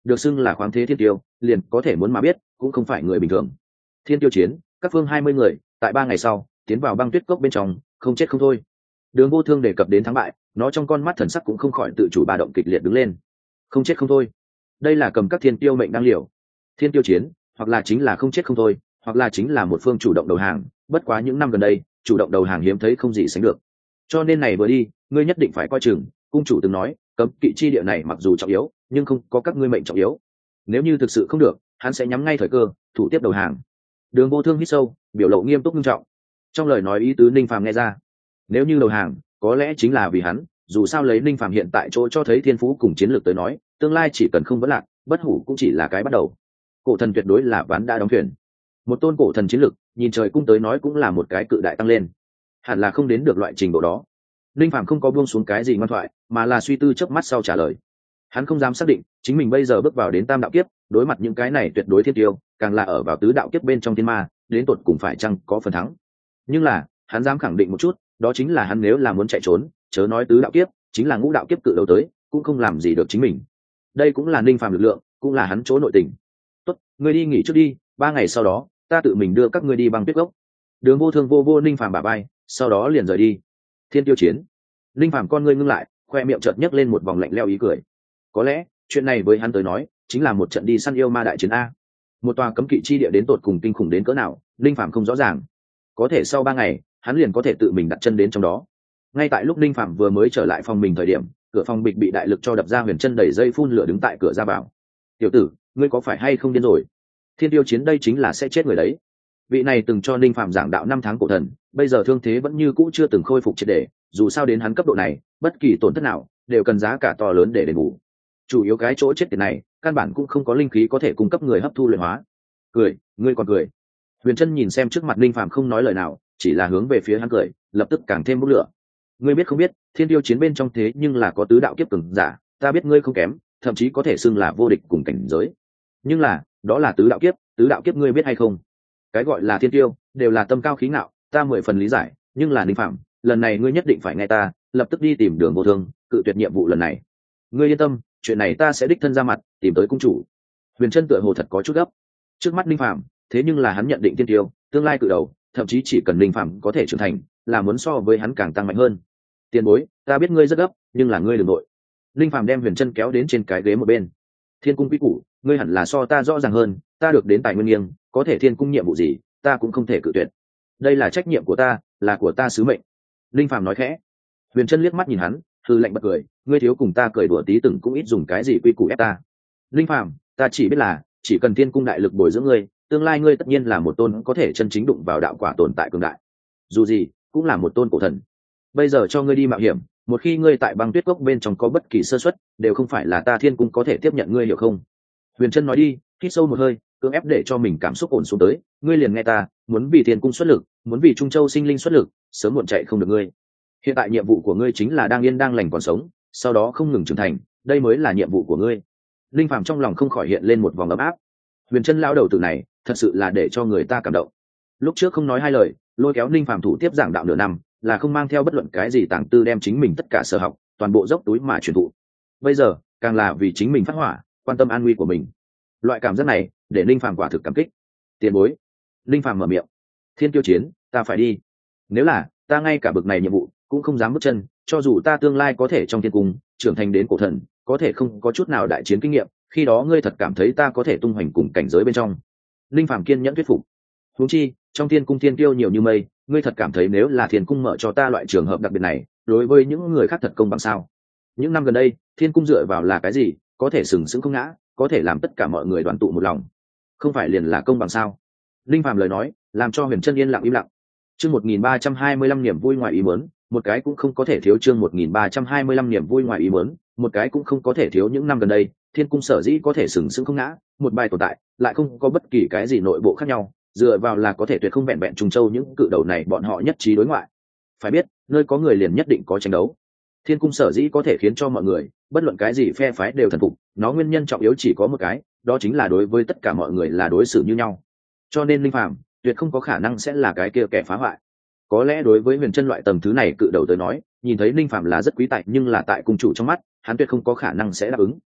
được xưng là khoáng thế thiên tiêu, liền có thể muốn mà biết cũng không phải người bình thường. Thiên tiêu chiến, các phương 20 người tại 3 ngày sau tiến vào băng tuyết cốc bên trong, không chết không thôi. Đường Vô Thương đề cập đến thắng bại, nó trong con mắt thần sắc cũng không khỏi tự chủ ba động kịch liệt đứng lên. Không chết không thôi, đây là cầm các thiên tiêu mệnh đang liều. Thiên tiêu chiến, hoặc là chính là không chết không thôi, hoặc là chính là một phương chủ động đầu hàng. Bất quá những năm gần đây, chủ động đầu hàng hiếm thấy không gì sánh được. Cho nên này vừa đi, ngươi nhất định phải coi chừng. Cung chủ từng nói, cấm kỵ chi địa này mặc dù trọng yếu, nhưng không có các ngươi mệnh trọng yếu. Nếu như thực sự không được, hắn sẽ nhắm ngay thời cơ, thủ tiếp đầu hàng. Đường Vô Thương hít sâu, biểu lộ nghiêm túc nghiêm trọng. Trong lời nói ý tứ Ninh Phàm nghe ra, nếu như đầu hàng, có lẽ chính là vì hắn. Dù sao lấy Ninh Phàm hiện tại chỗ cho thấy thiên phú cùng chiến lược tới nói, tương lai chỉ cần không vấn lạc, bất hủ cũng chỉ là cái bắt đầu. Cổ thần tuyệt đối là ván đã đóng thuyền. Một tôn cổ thần chiến lược, nhìn trời cung tới nói cũng là một cái cự đại tăng lên. Hẳn là không đến được loại trình độ đó. Ninh Phàm không có buông xuống cái gì ngoan thoại, mà là suy tư chớp mắt sau trả lời. Hắn không dám xác định chính mình bây giờ bước vào đến tam đạo kiếp, đối mặt những cái này tuyệt đối thiên tiêu, càng là ở vào tứ đạo kiếp bên trong thiên ma, đến tột cùng phải chăng có phần thắng. Nhưng là hắn dám khẳng định một chút, đó chính là hắn nếu là muốn chạy trốn, chớ nói tứ đạo kiếp, chính là ngũ đạo kiếp cự đầu tới cũng không làm gì được chính mình. Đây cũng là Ninh Phàm lực lượng, cũng là hắn chỗ nội tình. Tốt, ngươi đi nghỉ trước đi, 3 ngày sau đó ta tự mình đưa các ngươi đi băng tuyết gốc. Đường Vô Thương vô Ninh Phàm bả vai, sau đó liền rời đi. Thiên tiêu chiến, Ninh Phàm con ngươi ngưng lại, khoe miệng chợt nhấc lên một vòng lạnh lẽo ý cười. Có lẽ chuyện này với hắn tới nói chính là một trận đi săn yêu ma đại chiến a. Một tòa cấm kỵ chi địa đến tột cùng kinh khủng đến cỡ nào, Ninh Phàm không rõ ràng. Có thể sau 3 ngày hắn liền có thể tự mình đặt chân đến trong đó. Ngay tại lúc Ninh Phàm vừa mới trở lại phòng mình thời điểm, cửa phòng bịch bị đại lực cho đập ra, Huyền Chân đẩy dây phun lửa đứng tại cửa ra vào. Tiểu tử, ngươi có phải hay không điên rồi? Thiên tiêu chiến đây chính là sẽ chết người đấy. Vị này từng cho Ninh Phàm giảng đạo 5 tháng cổ thần, bây giờ thương thế vẫn như cũ chưa từng khôi phục triệt để, dù sao đến hắn cấp độ này, bất kỳ tổn thất nào đều cần giá cả to lớn để đền bù. Chủ yếu cái chỗ chết tiền này, căn bản cũng không có linh khí có thể cung cấp người hấp thu luyện hóa. Cười, ngươi còn cười? Huyền Chân nhìn xem trước mặt Ninh Phàm không nói lời nào, chỉ là hướng về phía hắn cười, lập tức càng thêm bốc lửa. Ngươi biết không biết, thiên tiêu chiến bên trong thế nhưng là có tứ đạo kiếp cường giả, ta biết ngươi không kém, thậm chí có thể xưng là vô địch cùng cảnh giới. Nhưng là, đó là tứ đạo kiếp ngươi biết hay không? Cái gọi là thiên tiêu, đều là tâm cao khí ngạo, ta 10 phần lý giải, nhưng là Ninh Phạm, lần này ngươi nhất định phải nghe ta, lập tức đi tìm Đường Vô Thương, cự tuyệt nhiệm vụ lần này. Ngươi yên tâm, chuyện này ta sẽ đích thân ra mặt, tìm tới cung chủ. Huyền Chân tựa hồ thật có chút gấp. Trước mắt Ninh Phạm, thế nhưng là hắn nhận định thiên tiêu, tương lai cự đầu, thậm chí chỉ cần Ninh Phạm có thể trưởng thành, là muốn so với hắn càng tăng mạnh hơn. Tiền bối, ta biết ngươi rất gấp, nhưng là ngươi đừng nội. Ninh Phạm đem Huyền Chân kéo đến trên cái ghế một bên. Thiên cung quý củ, ngươi hẳn là so ta rõ ràng hơn, ta được đến tài nguyên nghiêng, có thể thiên cung nhiệm vụ gì, ta cũng không thể cự tuyệt. Đây là trách nhiệm của ta, là của ta sứ mệnh. Ninh Phạm nói khẽ. Huyền Chân liếc mắt nhìn hắn, hư lạnh bật cười, ngươi thiếu cùng ta cười đùa tí từng cũng ít dùng cái gì quy củ ép ta. Ninh Phạm, ta chỉ biết là, chỉ cần thiên cung đại lực bồi dưỡng ngươi, tương lai ngươi tất nhiên là một tôn có thể chân chính đụng vào đạo quả tồn tại cường đại. Dù gì, cũng là một tôn cổ thần. Bây giờ cho ngươi đi mạo hiểm, một khi ngươi tại băng tuyết cốc bên trong có bất kỳ sơ suất, đều không phải là ta thiên cung có thể tiếp nhận ngươi, hiểu không? Huyền Chân nói đi, hít sâu một hơi, cưỡng ép để cho mình cảm xúc ổn xuống tới. Ngươi liền nghe ta, muốn vì thiên cung xuất lực, muốn vì Trung Châu sinh linh xuất lực, sớm muộn chạy không được ngươi. Hiện tại nhiệm vụ của ngươi chính là đang yên đang lành còn sống, sau đó không ngừng trưởng thành, đây mới là nhiệm vụ của ngươi. Linh Phàm trong lòng không khỏi hiện lên một vòng ấm áp. Huyền Chân lão đầu tử này, thật sự là để cho người ta cảm động. Lúc trước không nói hai lời, lôi kéo Linh Phàm thủ tiếp giảng đạo nửa năm, là không mang theo bất luận cái gì tàng tư, đem chính mình tất cả sở học, toàn bộ dốc túi mà truyền thụ. Bây giờ, càng là vì chính mình phát hỏa, quan tâm an nguy của mình. Loại cảm giác này, để Linh Phàm quả thực cảm kích. Tiền bối. Linh Phàm mở miệng. Thiên tiêu chiến, ta phải đi. Nếu là ta ngay cả bực này nhiệm vụ cũng không dám bước chân, cho dù ta tương lai có thể trong thiên cung trưởng thành đến cổ thần, có thể không có chút nào đại chiến kinh nghiệm, khi đó ngươi thật cảm thấy ta có thể tung hoành cùng cảnh giới bên trong. Linh Phàm kiên nhẫn thuyết phục. Huống chi, trong thiên cung thiên tiêu nhiều như mây, ngươi thật cảm thấy nếu là thiên cung mở cho ta loại trường hợp đặc biệt này, đối với những người khác thật công bằng sao? Những năm gần đây, thiên cung dựa vào là cái gì, có thể sừng sững không ngã, có thể làm tất cả mọi người đoàn tụ một lòng, không phải liền là công bằng sao? Linh Phàm lời nói làm cho Huyền Chân yên lặng im lặng. Chương 1325 niềm vui ngoài ý muốn, một cái cũng không có thể thiếu. Chương 1325 niềm vui ngoài ý muốn, một cái cũng không có thể thiếu. Những năm gần đây, thiên cung sở dĩ có thể sừng sững không ngã, một bài tồn tại, lại không có bất kỳ cái gì nội bộ khác nhau, dựa vào là có thể tuyệt không vẹn vẹn Trung Châu những cự đầu này bọn họ nhất trí đối ngoại. Phải biết, nơi có người liền nhất định có tranh đấu. Thiên cung sở dĩ có thể khiến cho mọi người, bất luận cái gì phe phái đều thần phục, nó nguyên nhân trọng yếu chỉ có một cái, đó chính là đối với tất cả mọi người là đối xử như nhau. Cho nên Linh Phàm tuyệt không có khả năng sẽ là cái kia kẻ phá hoại. Có lẽ đối với Huyền Chân loại tầng thứ này cự đầu tới nói, nhìn thấy Linh Phàm là rất quý tại, nhưng là tại cung chủ trong mắt, hắn tuyệt không có khả năng sẽ đáp ứng.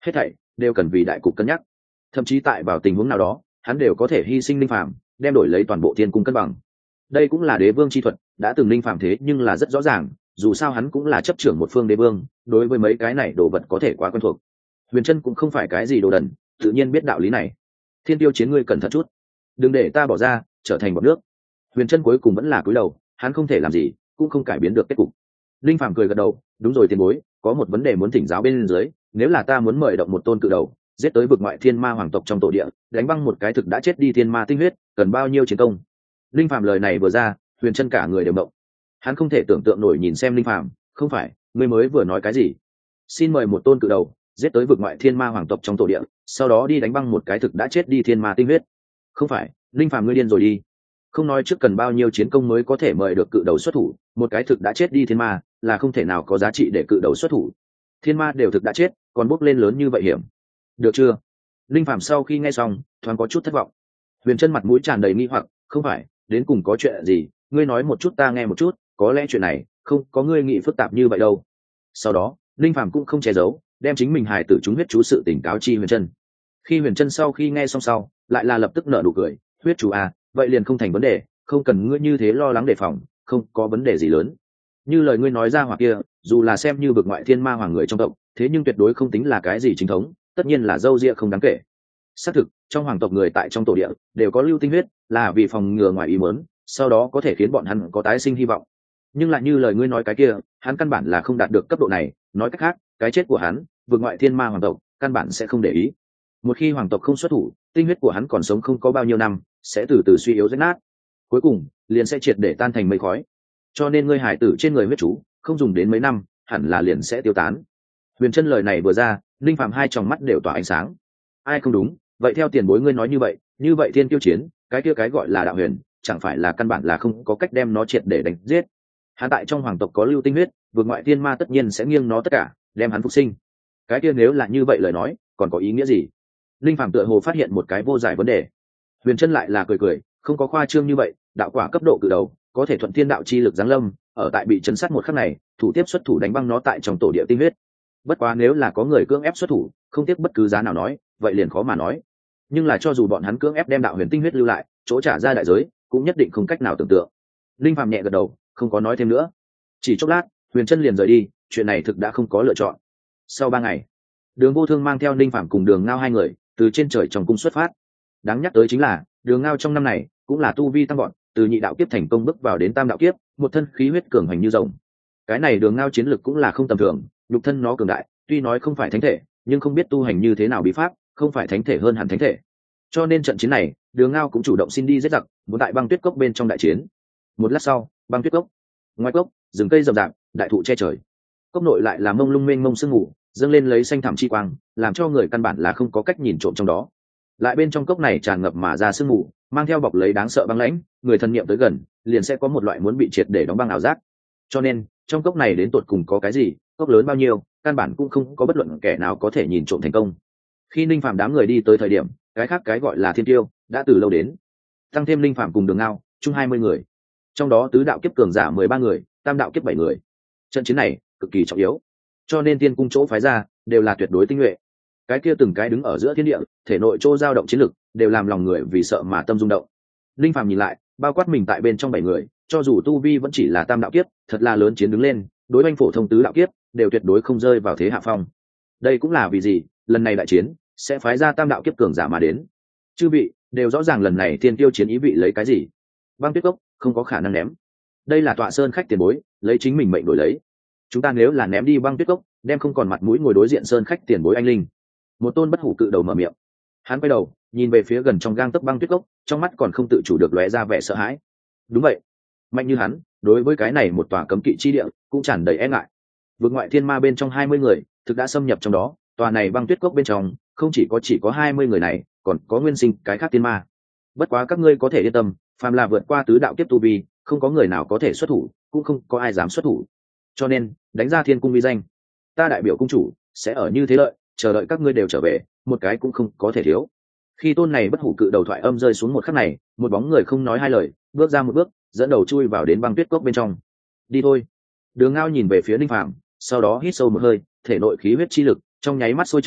hết thảy đều cần vì đại cục cân nhắc. Thậm chí tại vào tình huống nào đó hắn đều có thể hy sinh linh phàm đem đổi lấy toàn bộ thiên cung cân bằng. Đây cũng là đế vương chi thuật, đã từng linh phàm thế nhưng là rất rõ ràng, dù sao hắn cũng là chấp trưởng một phương đế vương, đối với mấy cái này đồ vật có thể quá quen thuộc. Huyền Trân cũng không phải cái gì đồ đần, tự nhiên biết đạo lý này. Thiên tiêu chiến ngươi cẩn thận chút, đừng để ta bỏ ra trở thành bọt nước. Huyền Trân cuối cùng vẫn là cúi đầu, hắn không thể làm gì cũng không cải biến được kết cục. Linh phàm cười gật đầu, đúng rồi tiền bối, có một vấn đề muốn thỉnh giáo bên dưới, nếu là ta muốn mời động một tôn cự đầu giết tới vực ngoại thiên ma hoàng tộc trong tổ địa, đánh băng một cái thực đã chết đi thiên ma tinh huyết, cần bao nhiêu chiến công? Linh phàm lời này vừa ra, Huyền Trân cả người đều động. Hắn không thể tưởng tượng nổi nhìn xem Linh phàm, không phải ngươi mới vừa nói cái gì? Xin mời một tôn cự đầu giết tới vực ngoại thiên ma hoàng tộc trong tổ địa, sau đó đi đánh băng một cái thực đã chết đi thiên ma tinh huyết. Không phải Linh phàm ngươi điên rồi đi. Không nói trước cần bao nhiêu chiến công mới có thể mời được cự đầu xuất thủ, một cái thực đã chết đi thiên ma là không thể nào có giá trị để cự đầu xuất thủ. Thiên ma đều thực đã chết, còn bốc lên lớn như vậy hiểm. Được chưa? Linh phàm sau khi nghe xong thoáng có chút thất vọng. Huyền Trân mặt mũi tràn đầy nghi hoặc, không phải đến cùng có chuyện gì, ngươi nói một chút ta nghe một chút, có lẽ chuyện này không có ngươi nghĩ phức tạp như vậy đâu. Sau đó Linh phàm cũng không che giấu, đem chính mình hài tử chúng huyết chú sự tỉnh cáo chi Huyền Trân. Khi Huyền Trân sau khi nghe xong sau lại là lập tức nở nụ cười, huyết chú à, vậy liền không thành vấn đề, không cần ngươi như thế lo lắng đề phòng, không có vấn đề gì lớn. Như lời ngươi nói ra hoặc kia, dù là xem như vực ngoại thiên ma hoàng người trong tộc, thế nhưng tuyệt đối không tính là cái gì chính thống, tất nhiên là dâu ria không đáng kể. Xác thực trong hoàng tộc người tại trong tổ địa đều có lưu tinh huyết, là vì phòng ngừa ngoài ý muốn, sau đó có thể khiến bọn hắn có tái sinh hy vọng. Nhưng lại như lời ngươi nói cái kia, hắn căn bản là không đạt được cấp độ này, nói cách khác cái chết của hắn vực ngoại thiên ma hoàng tộc căn bản sẽ không để ý. Một khi hoàng tộc không xuất thủ, tinh huyết của hắn còn sống không có bao nhiêu năm sẽ từ từ suy yếu rách nát, cuối cùng liền sẽ triệt để tan thành mây khói. Cho nên ngươi hải tử trên người huyết chú không dùng đến mấy năm hẳn là liền sẽ tiêu tán. Huyền Trân lời này vừa ra, Linh phàm hai tròng mắt đều tỏa ánh sáng. Ai không đúng, vậy theo tiền bối ngươi nói như vậy thiên tiêu chiến cái kia cái gọi là đạo huyền chẳng phải là căn bản là không có cách đem nó triệt để đánh giết. Hắn tại trong hoàng tộc có lưu tinh huyết, vượt ngoại thiên ma tất nhiên sẽ nghiêng nó tất cả đem hắn phục sinh. Cái kia nếu là như vậy lời nói còn có ý nghĩa gì? Linh phàm tựa hồ phát hiện một cái vô giải vấn đề. Huyền Trân lại là cười cười, không có khoa trương như vậy, đạo quả cấp độ cự đầu có thể thuận thiên đạo chi lực giáng lâm, ở tại bị chấn sát một khắc này thủ tiếp xuất thủ đánh băng nó tại trong tổ địa tinh huyết. Bất quá nếu là có người cưỡng ép xuất thủ không tiếc bất cứ giá nào nói, vậy liền khó mà nói. Nhưng là cho dù bọn hắn cưỡng ép đem đạo huyền tinh huyết lưu lại, chỗ trả ra đại giới cũng nhất định không cách nào tưởng tượng. Linh phàm nhẹ gật đầu, không có nói thêm nữa. Chỉ chốc lát Huyền Trân liền rời đi, chuyện này thực đã không có lựa chọn. Sau 3 ngày, Đường Vô Thương mang theo Linh phàm cùng Đường Ngao hai người từ trên trời trong cung xuất phát. Đáng nhắc tới chính là Đường Ngao trong năm này cũng là tu vi tăng vọt, từ nhị đạo kiếp thành công bước vào đến tam đạo kiếp, một thân khí huyết cường hành như rồng. Cái này Đường Ngao chiến lực cũng là không tầm thường, nhục thân nó cường đại, tuy nói không phải thánh thể, nhưng không biết tu hành như thế nào bí pháp, không phải thánh thể hơn hẳn thánh thể. Cho nên trận chiến này, Đường Ngao cũng chủ động xin đi giết giặc, muốn tại băng tuyết cốc bên trong đại chiến. Một lát sau, băng tuyết cốc, ngoài cốc, rừng cây rậm rạp, đại thụ che trời. Cốc nội lại là mông lung mênh mông sương mù, dâng lên lấy xanh thẳm chi quang, làm cho người căn bản là không có cách nhìn trộm trong đó. Lại bên trong cốc này tràn ngập mà ra sương mù, mang theo bọc lấy đáng sợ băng lãnh, người thân niệm tới gần, liền sẽ có một loại muốn bị triệt để đóng băng ảo giác. Cho nên, trong cốc này đến tột cùng có cái gì, cốc lớn bao nhiêu, căn bản cũng không có bất luận kẻ nào có thể nhìn trộm thành công. Khi Ninh Phàm đám người đi tới thời điểm, cái khác cái gọi là thiên tiêu đã từ lâu đến. Tăng thêm Ninh Phàm cùng Đường Ngao, chung 20 người. Trong đó tứ đạo kiếp cường giả 13 người, tam đạo kiếp 7 người. Trận chiến này cực kỳ trọng yếu, cho nên tiên cung chỗ phái ra đều là tuyệt đối tinh nhuệ. Cái kia từng cái đứng ở giữa thiên địa, thể nội chỗ dao động chiến lực, đều làm lòng người vì sợ mà tâm rung động. Linh phàm nhìn lại, bao quát mình tại bên trong 7 người, cho dù tu vi vẫn chỉ là tam đạo kiếp, thật là lớn chiến đứng lên, đối oanh phổ thông tứ đạo kiếp đều tuyệt đối không rơi vào thế hạ phong. Đây cũng là vì gì lần này đại chiến sẽ phái ra tam đạo kiếp cường giả mà đến. Chư vị đều rõ ràng lần này thiên tiêu chiến ý vị lấy cái gì. Băng tuyết cốc không có khả năng ném, đây là tọa sơn khách tiền bối lấy chính mình mệnh đổi lấy. Chúng ta nếu là ném đi băng tuyết cốc, đem không còn mặt mũi ngồi đối diện sơn khách tiền bối anh linh. Một tôn bất hủ cự đầu mở miệng, hắn quay đầu nhìn về phía gần trong gang tấc băng tuyết cốc, trong mắt còn không tự chủ được lóe ra vẻ sợ hãi. Đúng vậy, mạnh như hắn đối với cái này một tòa cấm kỵ chi địa cũng tràn đầy e ngại. Vượt ngoại thiên ma bên trong 20 người thực đã xâm nhập trong đó, tòa này băng tuyết cốc bên trong không chỉ có 20 người này, còn có nguyên sinh cái khác thiên ma. Bất quá các ngươi có thể yên tâm, phàm là vượt qua tứ đạo kiếp tu vi, không có người nào có thể xuất thủ, cũng không có ai dám xuất thủ. Cho nên đánh ra thiên cung uy danh, ta đại biểu cung chủ sẽ ở như thế lợi, chờ đợi các ngươi đều trở về, một cái cũng không có thể thiếu. Khi tôn này bất hủ cự đầu thoại âm rơi xuống một khắc này, một bóng người không nói hai lời bước ra một bước, dẫn đầu chui vào đến băng tuyết cốc bên trong. Đi thôi. Đường Ngao nhìn về phía Ninh Phàm, sau đó hít sâu một hơi, thể nội khí huyết chi lực trong nháy mắt sôi trào,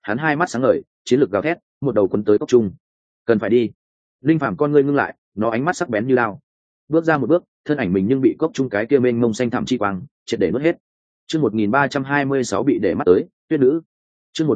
hắn hai mắt sáng ngời, chiến lược gào thét, một đầu quấn tới cốc trung. Cần phải đi. Linh phàm con ngươi ngưng lại, nó ánh mắt sắc bén như lao. Bước ra một bước, thân ảnh mình nhưng bị cốc trung cái kia mênh mông xanh thẳm chi quang triệt để nuốt hết. Chương 1326 bị để mắt tới, tuyết nữ. Chương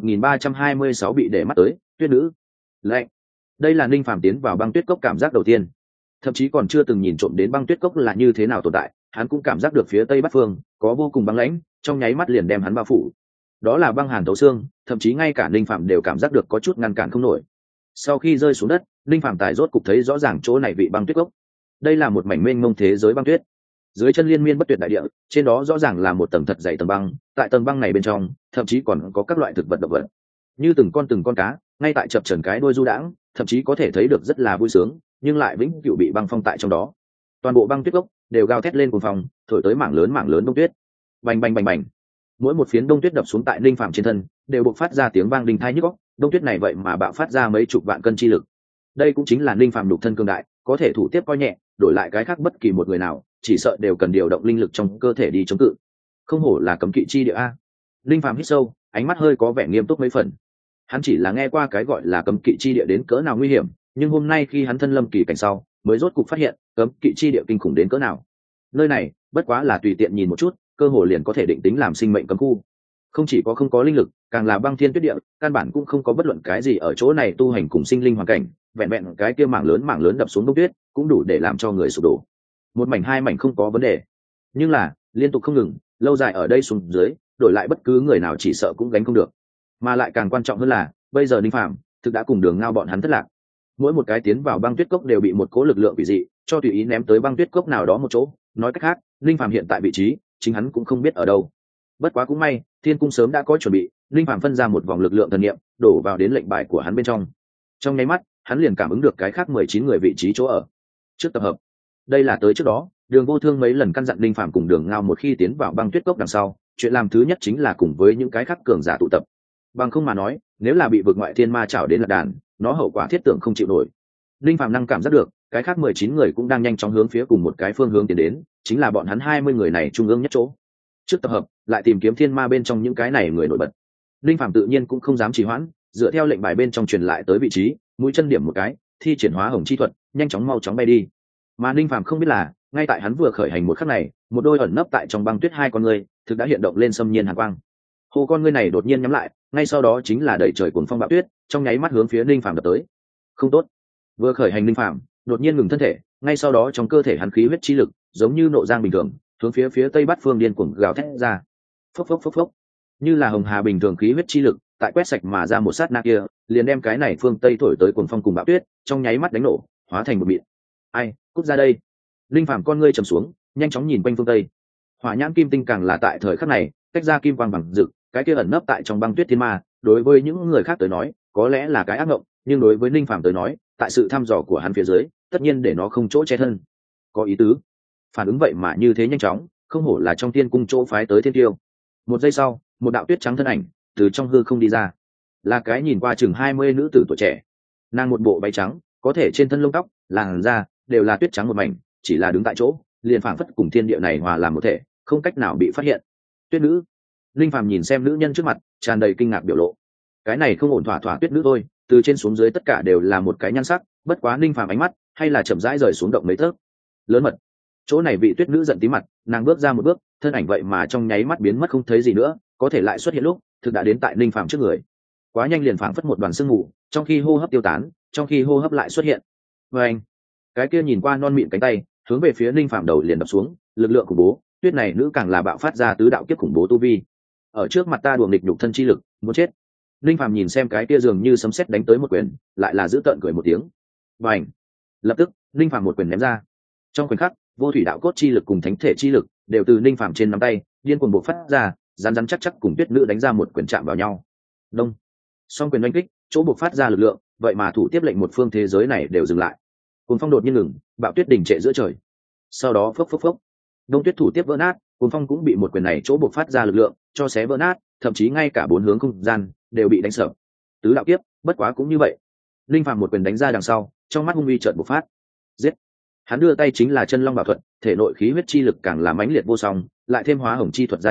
1326 bị để mắt tới, tuyết nữ. Lạnh. Đây là Ninh Phàm tiến vào băng tuyết cốc cảm giác đầu tiên. Thậm chí còn chưa từng nhìn trộm đến băng tuyết cốc là như thế nào tồn tại, hắn cũng cảm giác được phía tây bắc phương có vô cùng băng lãnh, trong nháy mắt liền đem hắn bao phủ. Đó là băng hàn thấu xương, thậm chí ngay cả Ninh Phàm đều cảm giác được có chút ngăn cản không nổi. Sau khi rơi xuống đất, Ninh Phàm tài rốt cục thấy rõ ràng chỗ này vị băng tuyết cốc. Đây là một mảnh mênh mông thế giới băng tuyết. Dưới chân liên miên bất tuyệt đại địa, trên đó rõ ràng là một tầng thật dày tầng băng, tại tầng băng này bên trong, thậm chí còn có các loại thực vật động vật, như từng con cá, ngay tại chập chờn cái đuôi du đãng, thậm chí có thể thấy được rất là vui sướng, nhưng lại vĩnh cửu bị băng phong tại trong đó. Toàn bộ băng tuyết cốc đều gào thét lên cuồng phong, thổi tới mảng lớn đông tuyết. Bành bành bành bành. Mỗi một phiến đông tuyết đập xuống tại Ninh Phàm trên thân, đều bộc phát ra tiếng vang đinh tai nhức óc, đông tuyết này vậy mà bạo phát ra mấy chục vạn cân chi lực. Đây cũng chính là Ninh Phàm đục thân cương đại, có thể thủ tiếp coi nhẹ, đổi lại cái khác bất kỳ một người nào, chỉ sợ đều cần điều động linh lực trong cơ thể đi chống cự. Không hổ là cấm kỵ chi địa a. Ninh Phàm hít sâu, ánh mắt hơi có vẻ nghiêm túc mấy phần. Hắn chỉ là nghe qua cái gọi là cấm kỵ chi địa đến cỡ nào nguy hiểm, nhưng hôm nay khi hắn thân lâm kỳ cảnh sau, mới rốt cục phát hiện cấm kỵ chi địa kinh khủng đến cỡ nào. Nơi này bất quá là tùy tiện nhìn một chút, cơ hồ liền có thể định tính làm sinh mệnh cấm khu. Không chỉ có không có linh lực, càng là băng thiên tuyết địa, căn bản cũng không có bất luận cái gì ở chỗ này tu hành cùng sinh linh hoàn cảnh, vẹn vẹn cái kia mảng lớn đập xuống đông tuyết, cũng đủ để làm cho người sụp đổ. Một mảnh hai mảnh không có vấn đề, nhưng là liên tục không ngừng, lâu dài ở đây xuống dưới, đổi lại bất cứ người nào chỉ sợ cũng gánh không được. Mà lại càng quan trọng hơn là, bây giờ Ninh Phàm thực đã cùng Đường Ngao bọn hắn thất lạc. Mỗi một cái tiến vào băng tuyết cốc đều bị một cố lực lượng quỷ dị cho tùy ý ném tới băng tuyết cốc nào đó một chỗ. Nói cách khác, Ninh Phàm hiện tại vị trí, chính hắn cũng không biết ở đâu. Bất quá cũng may, Thiên Cung sớm đã có chuẩn bị, Ninh Phàm phân ra một vòng lực lượng thần niệm, đổ vào đến lệnh bài của hắn bên trong. Trong nháy mắt, hắn liền cảm ứng được cái khác 19 người vị trí chỗ ở. Trước tập hợp. Đây là tới trước đó, Đường Vô Thương mấy lần căn dặn Ninh Phàm cùng Đường Ngao một khi tiến vào băng tuyết cốc đằng sau, chuyện làm thứ nhất chính là cùng với những cái khác cường giả tụ tập. Bằng không mà nói, nếu là bị vực ngoại thiên ma chảo đến lật đàn, nó hậu quả thiết tưởng không chịu nổi. Ninh Phàm năng cảm giác được, cái khác 19 người cũng đang nhanh chóng hướng phía cùng một cái phương hướng tiến đến, chính là bọn hắn 20 người này trung ương nhất chỗ. Trước tập hợp, lại tìm kiếm thiên ma bên trong những cái này người nổi bật. Ninh Phàm tự nhiên cũng không dám trì hoãn, dựa theo lệnh bài bên trong truyền lại tới vị trí, mũi chân điểm một cái, thi triển hóa hồng chi thuật, nhanh chóng mau chóng bay đi. Mà Ninh Phàm không biết là, ngay tại hắn vừa khởi hành một khắc này, một đôi ẩn nấp tại trong băng tuyết hai con người, thực đã hiện động lên xâm nhiên hàn quang. Hồ con ngươi này đột nhiên nhắm lại, ngay sau đó chính là đẩy trời cuồng phong bão tuyết, trong nháy mắt hướng phía Ninh Phàm đập tới. Không tốt. Vừa khởi hành Ninh Phàm, đột nhiên ngừng thân thể, ngay sau đó trong cơ thể hắn khí huyết chi lực, giống như nộ giang bình thường, hướng phía tây bắc phương điên cuồng gào thét ra. Phốc phốc phốc phốc. Như là hồng hà bình thường khí huyết chi lực, tại quét sạch mà ra một sát na kia, liền đem cái này phương tây thổi tới cuồng phong cùng bão tuyết, trong nháy mắt đánh nổ, hóa thành một mịn. Ai, cút ra đây. Ninh Phàm con ngươi trầm xuống, nhanh chóng nhìn quanh phương tây. Hỏa nhãn kim tinh càng là tại thời khắc này, tách ra kim quang bằng rực, cái kia ẩn nấp tại trong băng tuyết thiên ma, đối với những người khác tới nói, có lẽ là cái ác mộng, nhưng đối với Ninh Phàm tới nói, tại sự thăm dò của hắn phía dưới, tất nhiên để nó không chỗ che thân. Có ý tứ. Phản ứng vậy mà như thế nhanh chóng, không hổ là trong tiên cung chỗ phái tới thiên tiêu. Một giây sau, một đạo tuyết trắng thân ảnh từ trong hư không đi ra, là cái nhìn qua chừng 20 nữ tử tuổi trẻ. Nàng một bộ váy trắng, có thể trên thân lông tóc, làn da đều là tuyết trắng một mảnh, chỉ là đứng tại chỗ, liền phảng phất cùng thiên địa này hòa làm một thể, không cách nào bị phát hiện. Tuyết nữ. Linh Phàm nhìn xem nữ nhân trước mặt, tràn đầy kinh ngạc biểu lộ. Cái này không ổn, thỏa tuyết nữ thôi, từ trên xuống dưới tất cả đều là một cái nhan sắc, bất quá Linh Phàm ánh mắt hay là chậm rãi rời xuống động mấy tấc. Lớn mật. Chỗ này vị tuyết nữ giận tí mặt, nàng bước ra một bước, thân ảnh vậy mà trong nháy mắt biến mất không thấy gì nữa, có thể lại xuất hiện lúc, thực đã đến tại Linh Phàm trước người. Quá nhanh, liền phảng phất một đoàn sương mù, trong khi hô hấp tiêu tán, trong khi hô hấp lại xuất hiện. Và anh, cái kia nhìn qua non mịn cánh tay, hướng về phía Linh Phàm đầu liền đập xuống, lực lượng khủng bố, tuyết này nữ càng là bạo phát ra tứ đạo kiếp khủng bố tu vi. Ở trước mặt ta đùa nghịch nhục thân chi lực, muốn chết. Linh Phàm nhìn xem cái kia dường như sấm sét đánh tới một quyền, lại là giữ tợn cười một tiếng. Bành! Lập tức, Linh Phàm một quyền ném ra. Trong khoảnh khắc, vô thủy đạo cốt chi lực cùng thánh thể chi lực đều từ Linh Phàm trên nắm tay điên cuồng bộc phát ra, rắn chắc cùng tuyết nữ đánh ra một quyền chạm vào nhau. Đông! Song quyền đánh kích, chỗ bộc phát ra lực lượng, vậy mà thủ tiếp lệnh một phương thế giới này đều dừng lại. Cuồng phong đột nhiên ngừng, bạo tuyết đình trệ giữa trời. Sau đó phốc phốc phốc, đông tuyết thủ tiếp vỡ nát, cuồng phong cũng bị một quyền này chỗ bộc phát ra lực lượng cho xé vỡ nát, thậm chí ngay cả bốn hướng không gian đều bị đánh sập. Tứ đạo kiếp, bất quá cũng như vậy. Linh Phàm một quyền đánh ra đằng sau, trong mắt hung uy chợt bộc phát. Giết! Hắn đưa tay chính là chân long bảo thuật, thể nội khí huyết chi lực càng là mãnh liệt vô song, lại thêm hóa hồng chi thuật gia trì,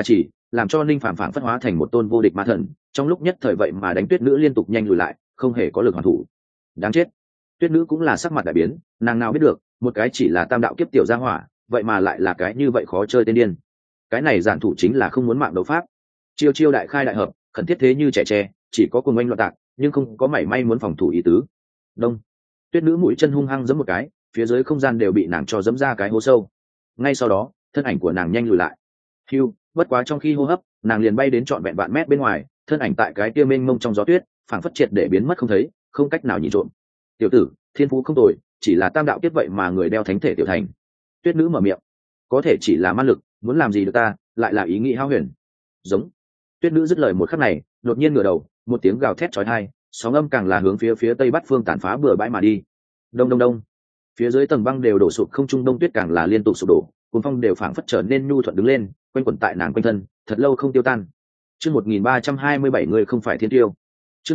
làm cho ninh phàm phảng phất hóa thành một tôn vô địch ma thần, trong lúc nhất thời vậy mà đánh tuyết nữ liên tục nhanh lùi lại, không hề có lực hoàn thủ. Đáng chết. Tuyết nữ cũng là sắc mặt đại biến, nàng nào biết được một cái chỉ là tam đạo kiếp tiểu gia hỏa vậy mà lại là cái như vậy khó chơi tên điên. Cái này giản thủ chính là không muốn mạng đấu pháp, chiêu chiêu đại khai đại hợp, khẩn thiết thế như trẻ tre, chỉ có cùng anh loạn tạc nhưng không có mảy may muốn phòng thủ ý tứ. Đông. Tuyết nữ mũi chân hung hăng giẫm một cái, phía dưới không gian đều bị nàng cho giẫm ra cái hố sâu. Ngay sau đó thân ảnh của nàng nhanh lùi lại. Hưu, bất quá trong khi hô hấp nàng liền bay đến trọn vẹn vạn mét bên ngoài, thân ảnh tại cái kia mênh mông trong gió tuyết phảng phất triệt để biến mất không thấy, không cách nào nhìn trộm. Tiểu tử thiên phú không tồi, chỉ là tam đạo kiếp vậy mà người đeo thánh thể tiểu thành. Tuyết nữ mở miệng. Có thể chỉ là man lực, muốn làm gì được ta, lại là ý nghĩ hão huyền. Giống. Tuyết nữ dứt lời một khắc này đột nhiên ngửa đầu, một tiếng gào thét chói tai, sóng âm càng là hướng phía tây bắc phương tàn phá bừa bãi mà đi. Đông đông đông. Phía dưới tầng băng đều đổ sụp, không trung đông tuyết càng là liên tục sụp đổ, cuồng phong đều phảng phất trở nên nhu thuận đứng lên, quanh quẩn tại nàng quanh thân, thật lâu không tiêu tan. Chương 1327 người không phải thiên tiêu. Chương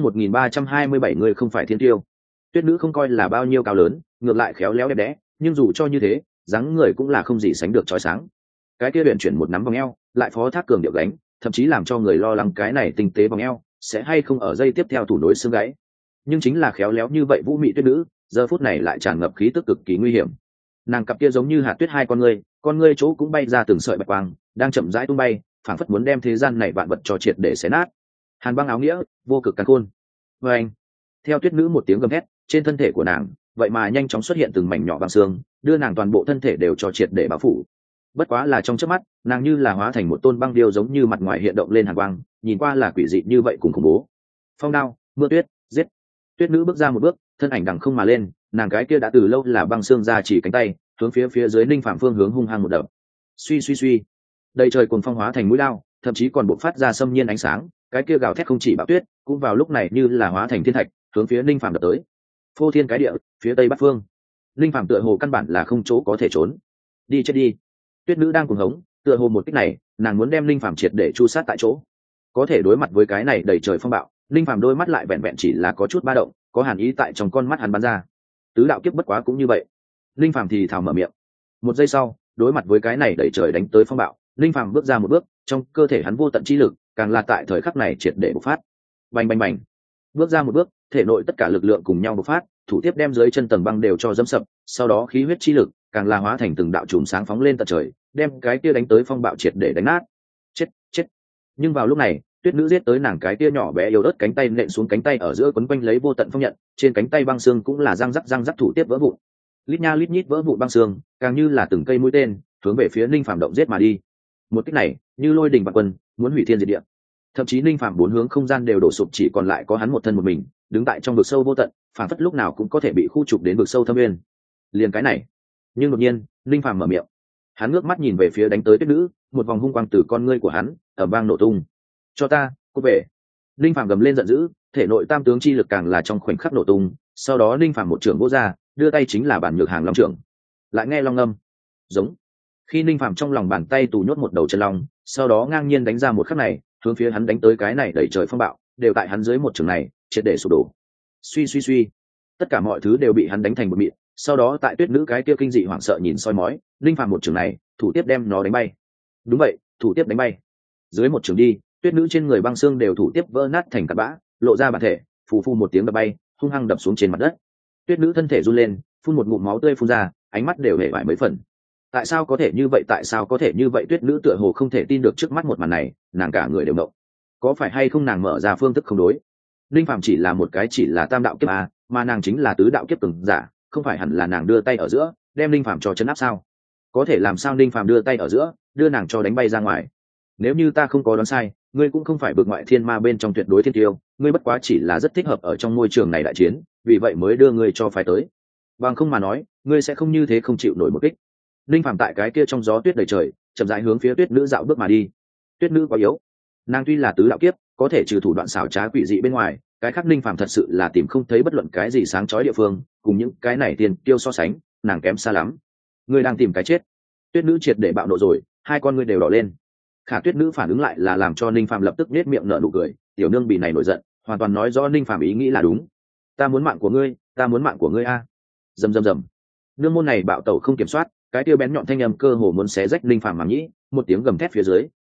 1327 người không phải thiên tiêu. Tuyết nữ không coi là bao nhiêu cao lớn, ngược lại khéo léo đẹp đẽ, nhưng dù cho như thế, dáng người cũng là không gì sánh được chói sáng. Cái kia luyện chuyển một nắm vòng eo, lại phó thác cường điệu gánh, thậm chí làm cho người lo lắng cái này tinh tế vòng eo sẽ hay không ở dây tiếp theo thủ nối xương gãy. Nhưng chính là khéo léo như vậy vũ mị tuyết nữ, giờ phút này lại tràn ngập khí tức cực kỳ nguy hiểm. Nàng cặp kia giống như hạt tuyết hai con ngươi chỗ cũng bay ra từng sợi bạch quang, đang chậm rãi tung bay, phảng phất muốn đem thế gian này vạn vật cho triệt để xé nát. Hàn băng áo nghĩa, vô cực càn khôn. Và anh, theo tuyết nữ một tiếng gầm thét, trên thân thể của nàng vậy mà nhanh chóng xuất hiện từng mảnh nhỏ băng xương, đưa nàng toàn bộ thân thể đều cho triệt để bao phủ. Bất quá là trong chớp mắt, nàng như là hóa thành một tôn băng điêu, giống như mặt ngoài hiện động lên hàn quang, nhìn qua là quỷ dị như vậy cùng khủng bố. Phong đao, mưa tuyết, giết. Tuyết nữ bước ra một bước, thân ảnh đằng không mà lên, nàng cái kia đã từ lâu là băng xương ra chỉ cánh tay, hướng phía dưới ninh phạm phương hướng hung hăng một đập. Suy suy suy, đầy trời cuồng phong hóa thành mũi lao, thậm chí còn bộc phát ra xâm nhiên ánh sáng, cái kia gào thét không chỉ bão tuyết, cũng vào lúc này như là hóa thành thiên thạch, hướng phía ninh phạm đập tới. Phô thiên cái địa, phía tây bắc phương, ninh phạm tựa hồ căn bản là không chỗ có thể trốn. Đi chết đi. Tuyết nữ đang cuồng hống, tựa hồ một kích này nàng muốn đem linh phàm triệt để chu sát tại chỗ. Có thể đối mặt với cái này đầy trời phong bạo, linh phàm đôi mắt lại vẹn vẹn chỉ là có chút ba động, có hàn ý tại trong con mắt hắn bắn ra. Tứ đạo kiếp bất quá cũng như vậy. Linh phàm thì thào mở miệng. Một giây sau, đối mặt với cái này đầy trời đánh tới phong bạo, linh phàm bước ra một bước, trong cơ thể hắn vô tận chi lực càng là tại thời khắc này triệt để bộc phát. Bành bành bành. Bước ra một bước, thể nội tất cả lực lượng cùng nhau bộc phát, thủ tiếp đem dưới chân tầng băng đều cho dẫm sập, sau đó khí huyết chi lực càng là hóa thành từng đạo chùm sáng phóng lên tận trời, đem cái kia đánh tới phong bạo triệt để đánh nát. Chết chết. Nhưng vào lúc này, tuyết nữ giết tới nàng cái kia nhỏ bé yếu ớt cánh tay nện xuống cánh tay ở giữa quấn quanh lấy vô tận phong nhận, trên cánh tay băng xương cũng là răng rắc thủ tiếp vỡ vụn. Lít nha lít nhít vỡ vụn băng xương, càng như là từng cây mũi tên hướng về phía ninh phàm động giết mà đi. Một kích này như lôi đình vạn quân, muốn hủy thiên diệt địa. Thậm chí ninh phàm bốn hướng không gian đều đổ sụp, chỉ còn lại có hắn một thân một mình đứng tại trong vực sâu vô tận, phản phất lúc nào cũng có thể bị khu trục đến vực sâu thâm nguyên. Liền cái này. Nhưng đột nhiên ninh phàm mở miệng, hắn ngước mắt nhìn về phía đánh tới tuyết nữ, một vòng hung quang từ con ngươi của hắn ầm vang nổ tung. Cho ta cút về. Ninh phàm gầm lên giận dữ, thể nội tam tướng chi lực càng là trong khoảnh khắc nổ tung, sau đó ninh phàm một trường vỗ ra, đưa tay chính là bản nhược hàng long trưởng. Lại nghe long ngâm giống. Khi ninh phàm trong lòng bàn tay tù nhốt một đầu chân long, sau đó ngang nhiên đánh ra một khắc này, hướng phía hắn đánh tới cái này đẩy trời phong bạo, đều tại hắn dưới một trường này triệt để sụp đổ. Suy suy suy, tất cả mọi thứ đều bị hắn đánh thành một mịn. Sau đó tại tuyết nữ cái kia kinh dị hoảng sợ nhìn soi mói, linh phàm một trường này thủ tiếp đem nó đánh bay. Đúng vậy, thủ tiếp đánh bay. Dưới một trường đi, tuyết nữ trên người băng xương đều thủ tiếp vỡ nát thành cát bã, lộ ra bản thể, phù phù một tiếng đập bay, hung hăng đập xuống trên mặt đất. Tuyết nữ thân thể run lên, phun một ngụm máu tươi phun ra, ánh mắt đều hể vải mấy phần. Tại sao có thể như vậy, tại sao có thể như vậy? Tuyết nữ tựa hồ không thể tin được trước mắt một màn này, nàng cả người đều động. Có phải hay không nàng mở ra phương thức không đối? Linh phàm chỉ là một cái chỉ là tam đạo kiếp a, mà nàng chính là tứ đạo kiếp cường giả, không phải hẳn là nàng đưa tay ở giữa đem linh phàm cho chấn áp sao? Có thể làm sao linh phàm đưa tay ở giữa đưa nàng cho đánh bay ra ngoài? Nếu như ta không có đoán sai, ngươi cũng không phải bực ngoại thiên ma bên trong tuyệt đối thiên tiêu, ngươi bất quá chỉ là rất thích hợp ở trong môi trường này đại chiến, vì vậy mới đưa ngươi cho phái tới. Bằng không mà nói, ngươi sẽ không như thế không chịu nổi một kích. Linh phàm tại cái kia trong gió tuyết đầy trời chậm rãi hướng phía tuyết nữ dạo bước mà đi. Tuyết nữ quá yếu, nàng tuy là tứ đạo kiếp, có thể trừ thủ đoạn xảo trá quỷ dị bên ngoài, cái khác linh phàm thật sự là tìm không thấy bất luận cái gì sáng chói địa phương, cùng những cái này tiền tiêu so sánh, nàng kém xa lắm. Ngươi đang tìm cái chết. Tuyết nữ triệt để bạo nộ rồi, hai con ngươi đều đỏ lên. Khả tuyết nữ phản ứng lại là làm cho ninh phàm lập tức nết miệng nở nụ cười, tiểu nương bị này nổi giận, hoàn toàn nói rõ ninh phàm ý nghĩ là đúng. Ta muốn mạng của ngươi, ta muốn mạng của ngươi a. Rầm rầm rầm. Nương môn này bạo tẩu không kiểm soát, cái tiêu bén nhọn thanh âm cơ hồ muốn xé rách ninh phàm màng nhĩ, một tiếng gầm thét phía dưới,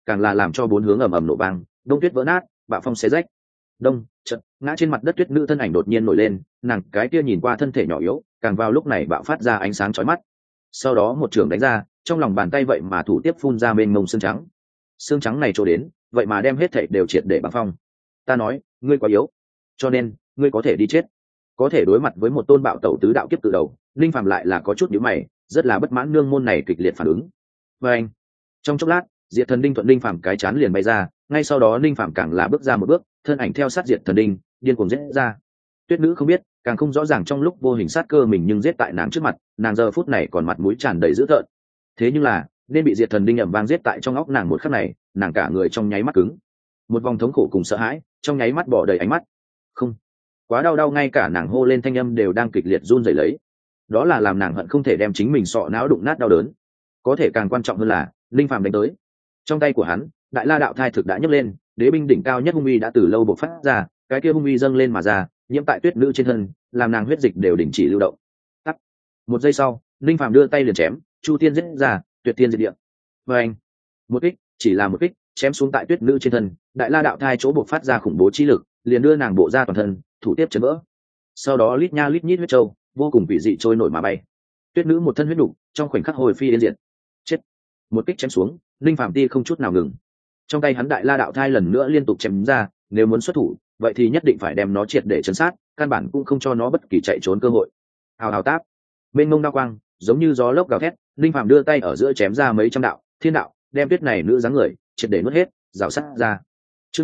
càng là làm cho bốn hướng ầm ầm nổ vang, đông tuyết vỡ nát, bạo phong xé rách. Đông, chợt, ngã trên mặt đất tuyết nữ thân ảnh đột nhiên nổi lên, nàng cái kia nhìn qua thân thể nhỏ yếu, càng vào lúc này bạo phát ra ánh sáng chói mắt. Sau đó một trường đánh ra, trong lòng bàn tay vậy mà thủ tiếp phun ra mênh mông xương trắng. Xương trắng này trổ đến, vậy mà đem hết thảy đều triệt để băng phong. Ta nói, ngươi quá yếu, cho nên ngươi có thể đi chết. Có thể đối mặt với một tôn bạo tẩu tứ đạo kiếp từ đầu, linh phàm lại là có chút nhíu mày, rất là bất mãn nương môn này kịch liệt phản ứng. Và anh, trong chốc lát, diệt thần đinh thuận linh phàm cái chán liền bay ra, ngay sau đó linh phàm càng là bước ra một bước, thân ảnh theo sát diệt thần đinh, điên cuồng giết ra. Tuyết nữ không biết, càng không rõ ràng trong lúc vô hình sát cơ mình nhưng giết tại nàng trước mặt, nàng giờ phút này còn mặt mũi tràn đầy dữ tợn. Thế nhưng là, nên bị diệt thần đinh ầm vang giết tại trong óc nàng một khắc này, nàng cả người trong nháy mắt cứng, một vòng thống khổ cùng sợ hãi trong nháy mắt bỏ đầy ánh mắt. Không, quá đau, ngay cả nàng hô lên thanh âm đều đang kịch liệt run rẩy lấy. Đó là làm nàng hận không thể đem chính mình sọ não đụng nát đau đớn. Có thể càng quan trọng hơn là linh phàm đánh tới, trong tay của hắn đại la đạo thai thực đã nhấc lên, đế binh đỉnh cao nhất hung uy đã từ lâu bộc phát ra, cái kia hung uy dâng lên mà ra, nhiễm tại tuyết nữ trên thân, làm nàng huyết dịch đều đình chỉ lưu động. Tắt. Một giây sau, linh phàm đưa tay liền chém, chu tiên giết ra, tuyệt tiên diệt địa. Và anh, một kích, chỉ là một kích, chém xuống tại tuyết nữ trên thân, đại la đạo thai chỗ bộc phát ra khủng bố chi lực, liền đưa nàng bộ ra toàn thân, thủ tiếp chấn vỡ. Sau đó lít nha lít nhít huyết châu, vô cùng quỷ dị trôi nổi mà bay. Tuyết nữ một thân huyết đủ, trong khoảnh khắc hồi phi yên diệt. Chết. Một kích chém xuống, linh phàm ti không chút nào ngừng. Trong tay hắn đại la đạo thai lần nữa liên tục chém ra, nếu muốn xuất thủ, vậy thì nhất định phải đem nó triệt để chấn sát, căn bản cũng không cho nó bất kỳ chạy trốn cơ hội. Hào hào táp, bên ngông đao quang giống như gió lốc gào thét, linh phàm đưa tay ở giữa chém ra mấy trăm đạo thiên đạo, đem tuyết này nữ dáng người triệt để nuốt hết, rào sát ra. Chương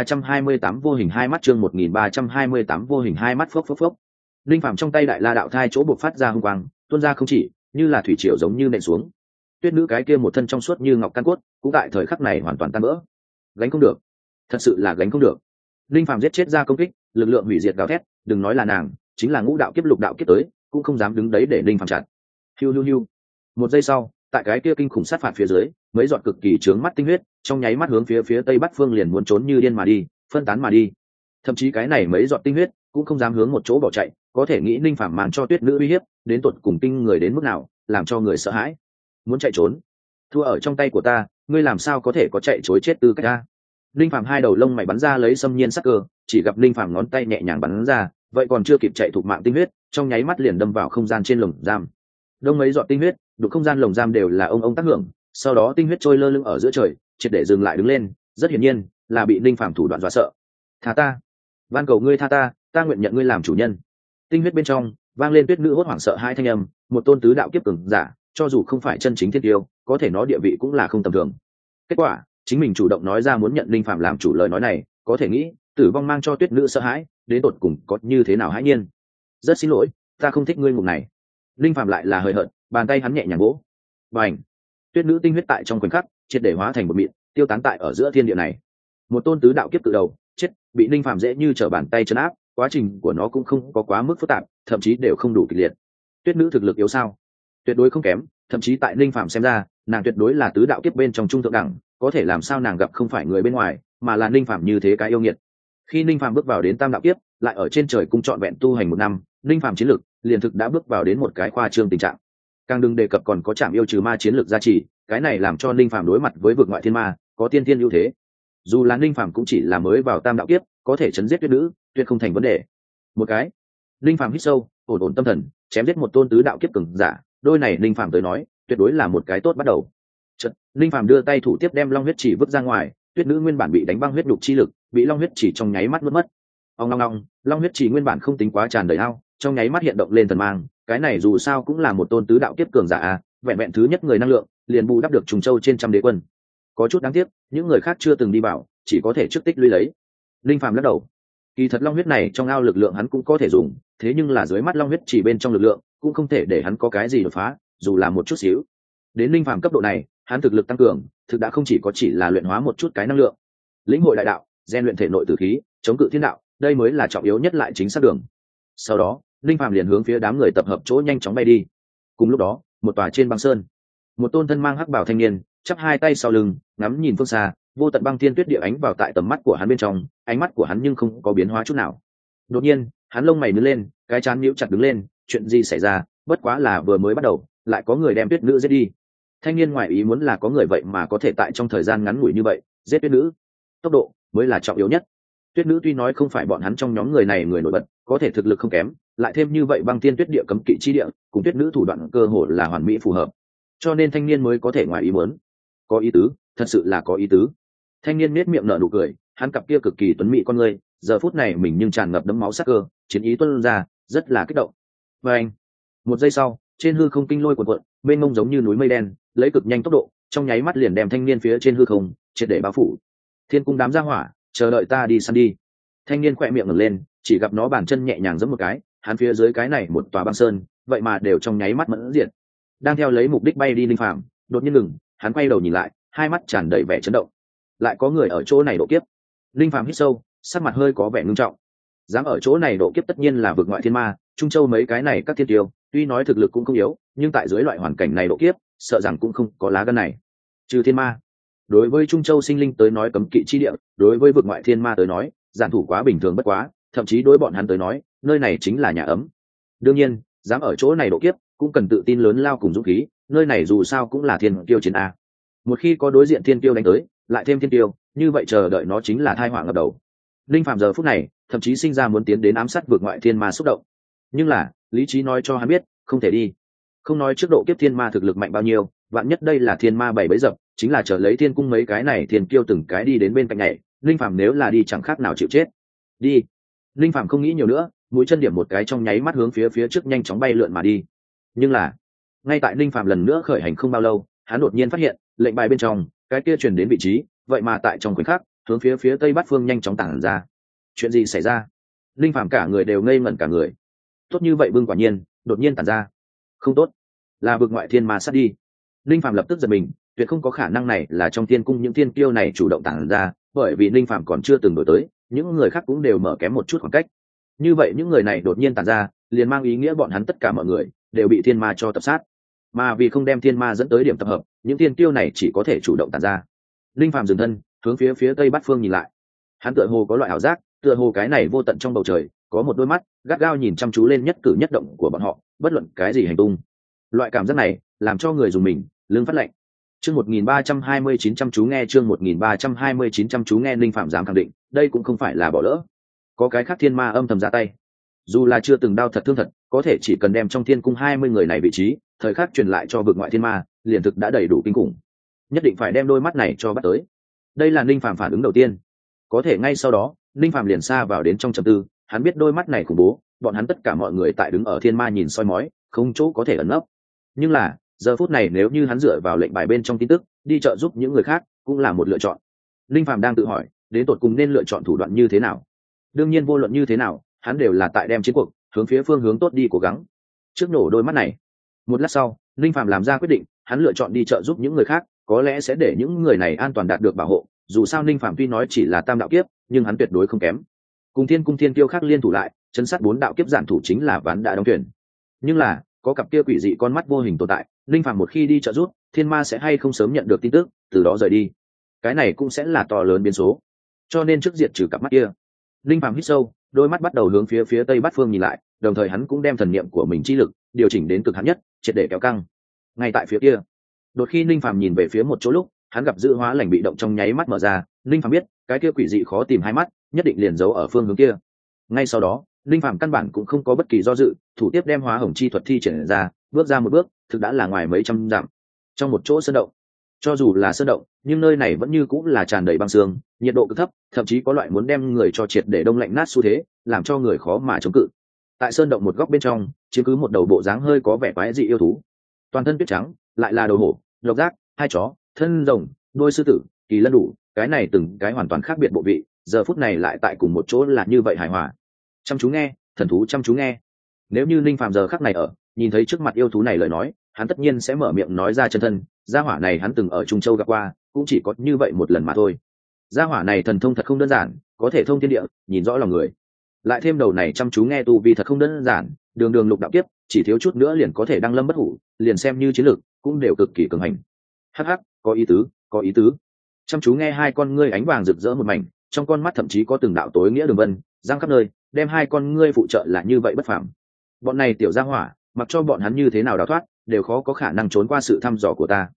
1328 vô hình hai mắt, chương 1328 vô hình hai mắt, phốc phốc phốc. Linh phàm trong tay đại la đạo thai chỗ bộc phát ra hung quang, tuôn ra không chỉ, như là thủy triều giống như nện xuống. Tuyết nữ cái kia một thân trong suốt như ngọc căn cốt, cũng tại thời khắc này hoàn toàn tan vỡ. Gánh không được, thật sự là gánh không được. Linh phàm giết chết ra công kích, lực lượng hủy diệt gào thét, đừng nói là nàng, chính là ngũ đạo kiếp lục đạo kiếp tới, cũng không dám đứng đấy để Linh phàm chặn. Hiu hiu hiu. Một giây sau, tại cái kia kinh khủng sát phạt phía dưới, mấy giọt cực kỳ chướng mắt tinh huyết, trong nháy mắt hướng phía tây bắc phương liền muốn trốn như điên mà đi, phân tán mà đi. Thậm chí cái này mấy giọt tinh huyết cũng không dám hướng một chỗ bỏ chạy, có thể nghĩ Linh phàm mang cho tuyết nữ uy hiếp, đến tột cùng kinh người đến mức nào, làm cho người sợ hãi. Muốn chạy trốn, thua ở trong tay của ta, ngươi làm sao có thể có chạy chối chết tư cách ta? Linh phàm hai đầu lông mày bắn ra lấy xâm nhiên sắc cơ, chỉ gặp Linh phàm ngón tay nhẹ nhàng bắn ra, vậy còn chưa kịp chạy thục mạng tinh huyết, trong nháy mắt liền đâm vào không gian trên lồng giam. Đông mấy giọt tinh huyết, đủ không gian lồng giam đều là ông tác hưởng, sau đó tinh huyết trôi lơ lửng ở giữa trời, triệt để dừng lại đứng lên, rất hiển nhiên là bị Linh phàm thủ đoạn dọa sợ. Tha ta, van cầu ngươi tha ta, ta nguyện nhận ngươi làm chủ nhân. Tinh huyết bên trong vang lên tuyết nữ hốt hoảng sợ hai thanh âm, một tôn tứ đạo kiếp cường giả, cho dù không phải chân chính thiên tiêu, có thể nó địa vị cũng là không tầm thường. Kết quả, chính mình chủ động nói ra muốn nhận Linh phàm làm chủ, lời nói này, có thể nghĩ, tử vong mang cho tuyết nữ sợ hãi, đến tột cùng có như thế nào hãi nhiên. Rất xin lỗi, ta không thích ngươi ngục này. Linh phàm lại là hời hợt, bàn tay hắn nhẹ nhàng vỗ, bành, tuyết nữ tinh huyết tại trong khoảnh khắc triệt để hóa thành một mịn, tiêu tán tại ở giữa thiên địa này. Một tôn tứ đạo kiếp tự đầu chết, bị Linh phàm dễ như trở bàn tay trấn áp, quá trình của nó cũng không có quá mức phức tạp, thậm chí đều không đủ kịch liệt. Tuyết nữ thực lực yếu sao? Tuyệt đối không kém, thậm chí tại Linh phàm xem ra, nàng tuyệt đối là tứ đạo kiếp bên trong trung thượng đẳng, có thể làm sao nàng gặp không phải người bên ngoài, mà là Linh phàm như thế cái yêu nghiệt. Khi Linh phàm bước vào đến tam đạo kiếp, lại ở trên trời cung trọn vẹn tu hành 1 năm, Linh phàm chiến lực liền thực đã bước vào đến một cái khoa trương tình trạng. Càng đừng đề cập còn có Trảm yêu trừ ma chiến lực gia trì, cái này làm cho Linh phàm đối mặt với vực ngoại thiên ma có tiên thiên ưu thế. Dù là Linh phàm cũng chỉ là mới vào tam đạo kiếp, có thể chấn giết tuyết nữ, tuyệt không thành vấn đề. Một cái, Linh phàm hít sâu, ổn ổn tâm thần, chém giết một tôn tứ đạo kiếp cường giả, đôi này Linh phàm tới nói, tuyệt đối là một cái tốt bắt đầu. Chợt, Linh phàm đưa tay thủ tiếp đem long huyết chỉ vứt ra ngoài, tuyết nữ nguyên bản bị đánh băng huyết đục chi lực, bị long huyết chỉ trong nháy mắt mất. Ong long long, long huyết chỉ nguyên bản không tính quá tràn đầy ao, trong nháy mắt hiện động lên thần mang, cái này dù sao cũng là một tôn tứ đạo kiếp cường giả a, vẹn vẹn thứ nhất người năng lượng, liền bù đắp được trùng châu trên trăm đế quân. Có chút đáng tiếc, những người khác chưa từng đi bảo, chỉ có thể trước tích lũy lấy. Linh phàm lắc đầu. Kỳ thật long huyết này trong ao lực lượng hắn cũng có thể dùng, thế nhưng là dưới mắt long huyết chỉ bên trong lực lượng, cũng không thể để hắn có cái gì đột phá, dù là một chút xíu. Đến linh phàm cấp độ này, hắn thực lực tăng cường, thực đã không chỉ là luyện hóa một chút cái năng lượng. Lĩnh hội đại đạo, rèn luyện thể nội tử khí, chống cự thiên đạo, đây mới là trọng yếu nhất lại chính xác đường. Sau đó, linh phàm liền hướng phía đám người tập hợp chỗ nhanh chóng bay đi. Cùng lúc đó, một tòa trên băng sơn, một tôn thân mang hắc bào thanh niên, chắp hai tay sau lưng, ngắm nhìn phương xa, vô tận băng thiên tuyết địa ánh vào tại tầm mắt của hắn bên trong, ánh mắt của hắn nhưng không có biến hóa chút nào. Đột nhiên, hắn lông mày nhướng lên, cái trán nhíu chặt đứng lên, chuyện gì xảy ra? Bất quá là vừa mới bắt đầu, lại có người đem tuyết nữ giết đi. Thanh niên ngoại ý muốn là có người vậy mà có thể tại trong thời gian ngắn ngủi như vậy giết tuyết nữ. Tốc độ mới là trọng yếu nhất. Tuyết nữ tuy nói không phải bọn hắn trong nhóm người này người nổi bật, có thể thực lực không kém, lại thêm như vậy băng tiên tuyết địa cấm kỵ chi địa, cùng tuyết nữ thủ đoạn cơ hội là hoàn mỹ phù hợp, cho nên thanh niên mới có thể ngoài ý muốn. Có ý tứ, thật sự là có ý tứ. Thanh niên nét miệng nở nụ cười, hắn cặp kia cực kỳ tuấn mỹ con người, giờ phút này mình nhưng tràn ngập đấm máu sắc cơ, chiến ý tuôn ra, rất là kích động. Và anh, một giây sau, trên hư không kinh lôi cuộn cuộn, mênh mông giống như núi mây đen, lấy cực nhanh tốc độ, trong nháy mắt liền đem thanh niên phía trên hư không triệt để bao phủ. Thiên cung đám gia hỏa, chờ đợi ta đi săn đi. Thanh niên khỏe miệng ngẩng lên, chỉ gặp nó bàn chân nhẹ nhàng giẫm một cái, hắn phía dưới cái này một tòa băng sơn, vậy mà đều trong nháy mắt mẫn diệt. Đang theo lấy mục đích bay đi linh phàm, đột nhiên ngừng, hắn quay đầu nhìn lại, hai mắt tràn đầy vẻ chấn động. Lại có người ở chỗ này độ kiếp. Linh phàm hít sâu, sắc mặt hơi có vẻ ngưng trọng. Dám ở chỗ này độ kiếp tất nhiên là vực ngoại thiên ma, trung châu mấy cái này các thiên tiêu, tuy nói thực lực cũng không yếu, nhưng tại dưới loại hoàn cảnh này độ kiếp, sợ rằng cũng không có lá gan này. Trừ thiên ma, đối với trung châu sinh linh tới nói cấm kỵ chi địa, đối với vực ngoại thiên ma tới nói giản thủ quá bình thường bất quá, thậm chí đối bọn hắn tới nói nơi này chính là nhà ấm. Đương nhiên dám ở chỗ này độ kiếp cũng cần tự tin lớn lao cùng dũng khí, nơi này dù sao cũng là thiên tiêu chiến a. Một khi có đối diện thiên tiêu đánh tới, lại thêm thiên tiêu, như vậy chờ đợi nó chính là tai họa ngập đầu. Linh phạm giờ phút này thậm chí sinh ra muốn tiến đến ám sát vực ngoại thiên ma xúc động, nhưng là lý trí nói cho hắn biết không thể đi. Không nói trước độ kiếp thiên ma thực lực mạnh bao nhiêu, vạn nhất đây là thiên ma bảy bấy dập, chính là chờ lấy thiên cung mấy cái này thiên kiêu từng cái đi đến bên cạnh này, linh phạm nếu là đi chẳng khác nào chịu chết. Đi. Linh phạm không nghĩ nhiều nữa, mũi chân điểm một cái trong nháy mắt hướng phía trước nhanh chóng bay lượn mà đi. Nhưng là ngay tại linh phạm lần nữa khởi hành không bao lâu, hắn đột nhiên phát hiện lệnh bài bên trong cái kia truyền đến vị trí, vậy mà tại trong khoảnh khắc hướng phía tây bắc phương nhanh chóng tản ra. Chuyện gì xảy ra? Linh phạm cả người đều ngây ngẩn cả người. Tốt như vậy bưng quả nhiên đột nhiên tản ra. Không tốt, là vực ngoại thiên ma sát đi. Linh phạm lập tức giật mình, tuyệt không có khả năng này là trong thiên cung những thiên kiêu này chủ động tản ra, bởi vì linh phạm còn chưa từng đổi tới, những người khác cũng đều mở kém một chút khoảng cách. Như vậy những người này đột nhiên tản ra, liền mang ý nghĩa bọn hắn tất cả mọi người đều bị thiên ma cho tập sát, mà vì không đem thiên ma dẫn tới điểm tập hợp, những thiên kiêu này chỉ có thể chủ động tản ra. Linh phạm dừng thân, hướng phía tây bắc phương nhìn lại, hắn tựa hồ có loại ảo giác, tựa hồ cái này vô tận trong bầu trời có một đôi mắt gắt gao nhìn chăm chú lên nhất cử nhất động của bọn họ, bất luận cái gì hành tung. Loại cảm giác này làm cho người dùng mình lưng phát lạnh. Chương 1329 chăm chú nghe, chương 1329 chăm chú nghe. Linh phạm dám khẳng định, đây cũng không phải là bỏ lỡ. Có cái khác thiên ma âm thầm ra tay. Dù là chưa từng đao thật thương thật, có thể chỉ cần đem trong thiên cung 20 người này vị trí, thời khắc truyền lại cho vực ngoại thiên ma, liền thực đã đầy đủ kinh khủng. Nhất định phải đem đôi mắt này cho bắt tới. Đây là Linh phạm phản ứng đầu tiên. Có thể ngay sau đó, Linh phạm liền xa vào đến trong trầm tư, hắn biết đôi mắt này khủng bố, bọn hắn tất cả mọi người tại đứng ở thiên ma nhìn soi mói, không chỗ có thể ẩn nấp. Nhưng là giờ phút này nếu như hắn dựa vào lệnh bài bên trong tin tức đi trợ giúp những người khác cũng là một lựa chọn. Linh phạm đang tự hỏi đến tột cùng nên lựa chọn thủ đoạn như thế nào. Đương nhiên vô luận như thế nào hắn đều là tại đem chiến cuộc hướng phía phương hướng tốt đi cố gắng. Trước nổ đôi mắt này, một lát sau Linh phạm làm ra quyết định, hắn lựa chọn đi trợ giúp những người khác, có lẽ sẽ để những người này an toàn đạt được bảo hộ. Dù sao Linh phạm tuy nói chỉ là tam đạo kiếp, nhưng hắn tuyệt đối không kém. Cùng thiên cung thiên kiêu khác liên thủ lại chấn sát 4 đạo kiếp giản thủ chính là ván đã đóng thuyền. Nhưng là có cặp kia quỷ dị con mắt vô hình tồn tại, linh phàm một khi đi trợ giúp thiên ma sẽ hay không sớm nhận được tin tức từ đó rời đi, cái này cũng sẽ là to lớn biến số. Cho nên trước diệt trừ cặp mắt kia. Linh phàm hít sâu, đôi mắt bắt đầu hướng phía tây bắc phương nhìn lại, đồng thời hắn cũng đem thần niệm của mình chi lực điều chỉnh đến cực hạn nhất, triệt để kéo căng. Ngay tại phía kia, đột khi linh phàm nhìn về phía một chỗ lúc, hắn gặp dự hóa lành bị động trong nháy mắt mở ra. Linh phàm biết cái kia quỷ dị khó tìm hai mắt nhất định liền giấu ở phương hướng kia. Ngay sau đó linh phạm căn bản cũng không có bất kỳ do dự, thủ tiếp đem hóa hồng chi thuật thi triển ra, bước ra một bước thực đã là ngoài mấy trăm dặm, trong một chỗ sơn động. Cho dù là sơn động nhưng nơi này vẫn như cũng là tràn đầy băng sương, nhiệt độ cực thấp, thậm chí có loại muốn đem người cho triệt để đông lạnh nát xu thế, làm cho người khó mà chống cự. Tại sơn động một góc bên trong chiếm cứ một đầu bộ dáng hơi có vẻ quái dị yêu thú, toàn thân tuyết trắng, lại là đầu hổ, độc giác, hai chó, thân rồng, đuôi sư tử, kỳ lân đủ, cái này từng cái hoàn toàn khác biệt bộ vị, giờ phút này lại tại cùng một chỗ là như vậy hài hòa. Chăm chú nghe, thần thú chăm chú nghe. Nếu như Linh phạm giờ khắc này ở nhìn thấy trước mặt yêu thú này lời nói, hắn tất nhiên sẽ mở miệng nói ra chân thân. Gia hỏa này hắn từng ở Trung Châu gặp qua, cũng chỉ có như vậy một lần mà thôi. Gia hỏa này thần thông thật không đơn giản, có thể thông thiên địa, nhìn rõ lòng người. Lại thêm đầu này chăm chú nghe tu vi thật không đơn giản, đường đường lục đạo kiếp, chỉ thiếu chút nữa liền có thể đăng lâm bất hủ, liền xem như chiến lược cũng đều cực kỳ cường hành. Hắc hắc, có ý tứ, có ý tứ. Chăm chú nghe hai con ngươi ánh vàng rực rỡ một mảnh, trong con mắt thậm chí có từng đạo tối nghĩa đường vân giang khắp nơi, đem hai con ngươi phụ trợ là như vậy bất phàm. Bọn này tiểu gia hỏa, mặc cho bọn hắn như thế nào đào thoát, đều khó có khả năng trốn qua sự thăm dò của ta.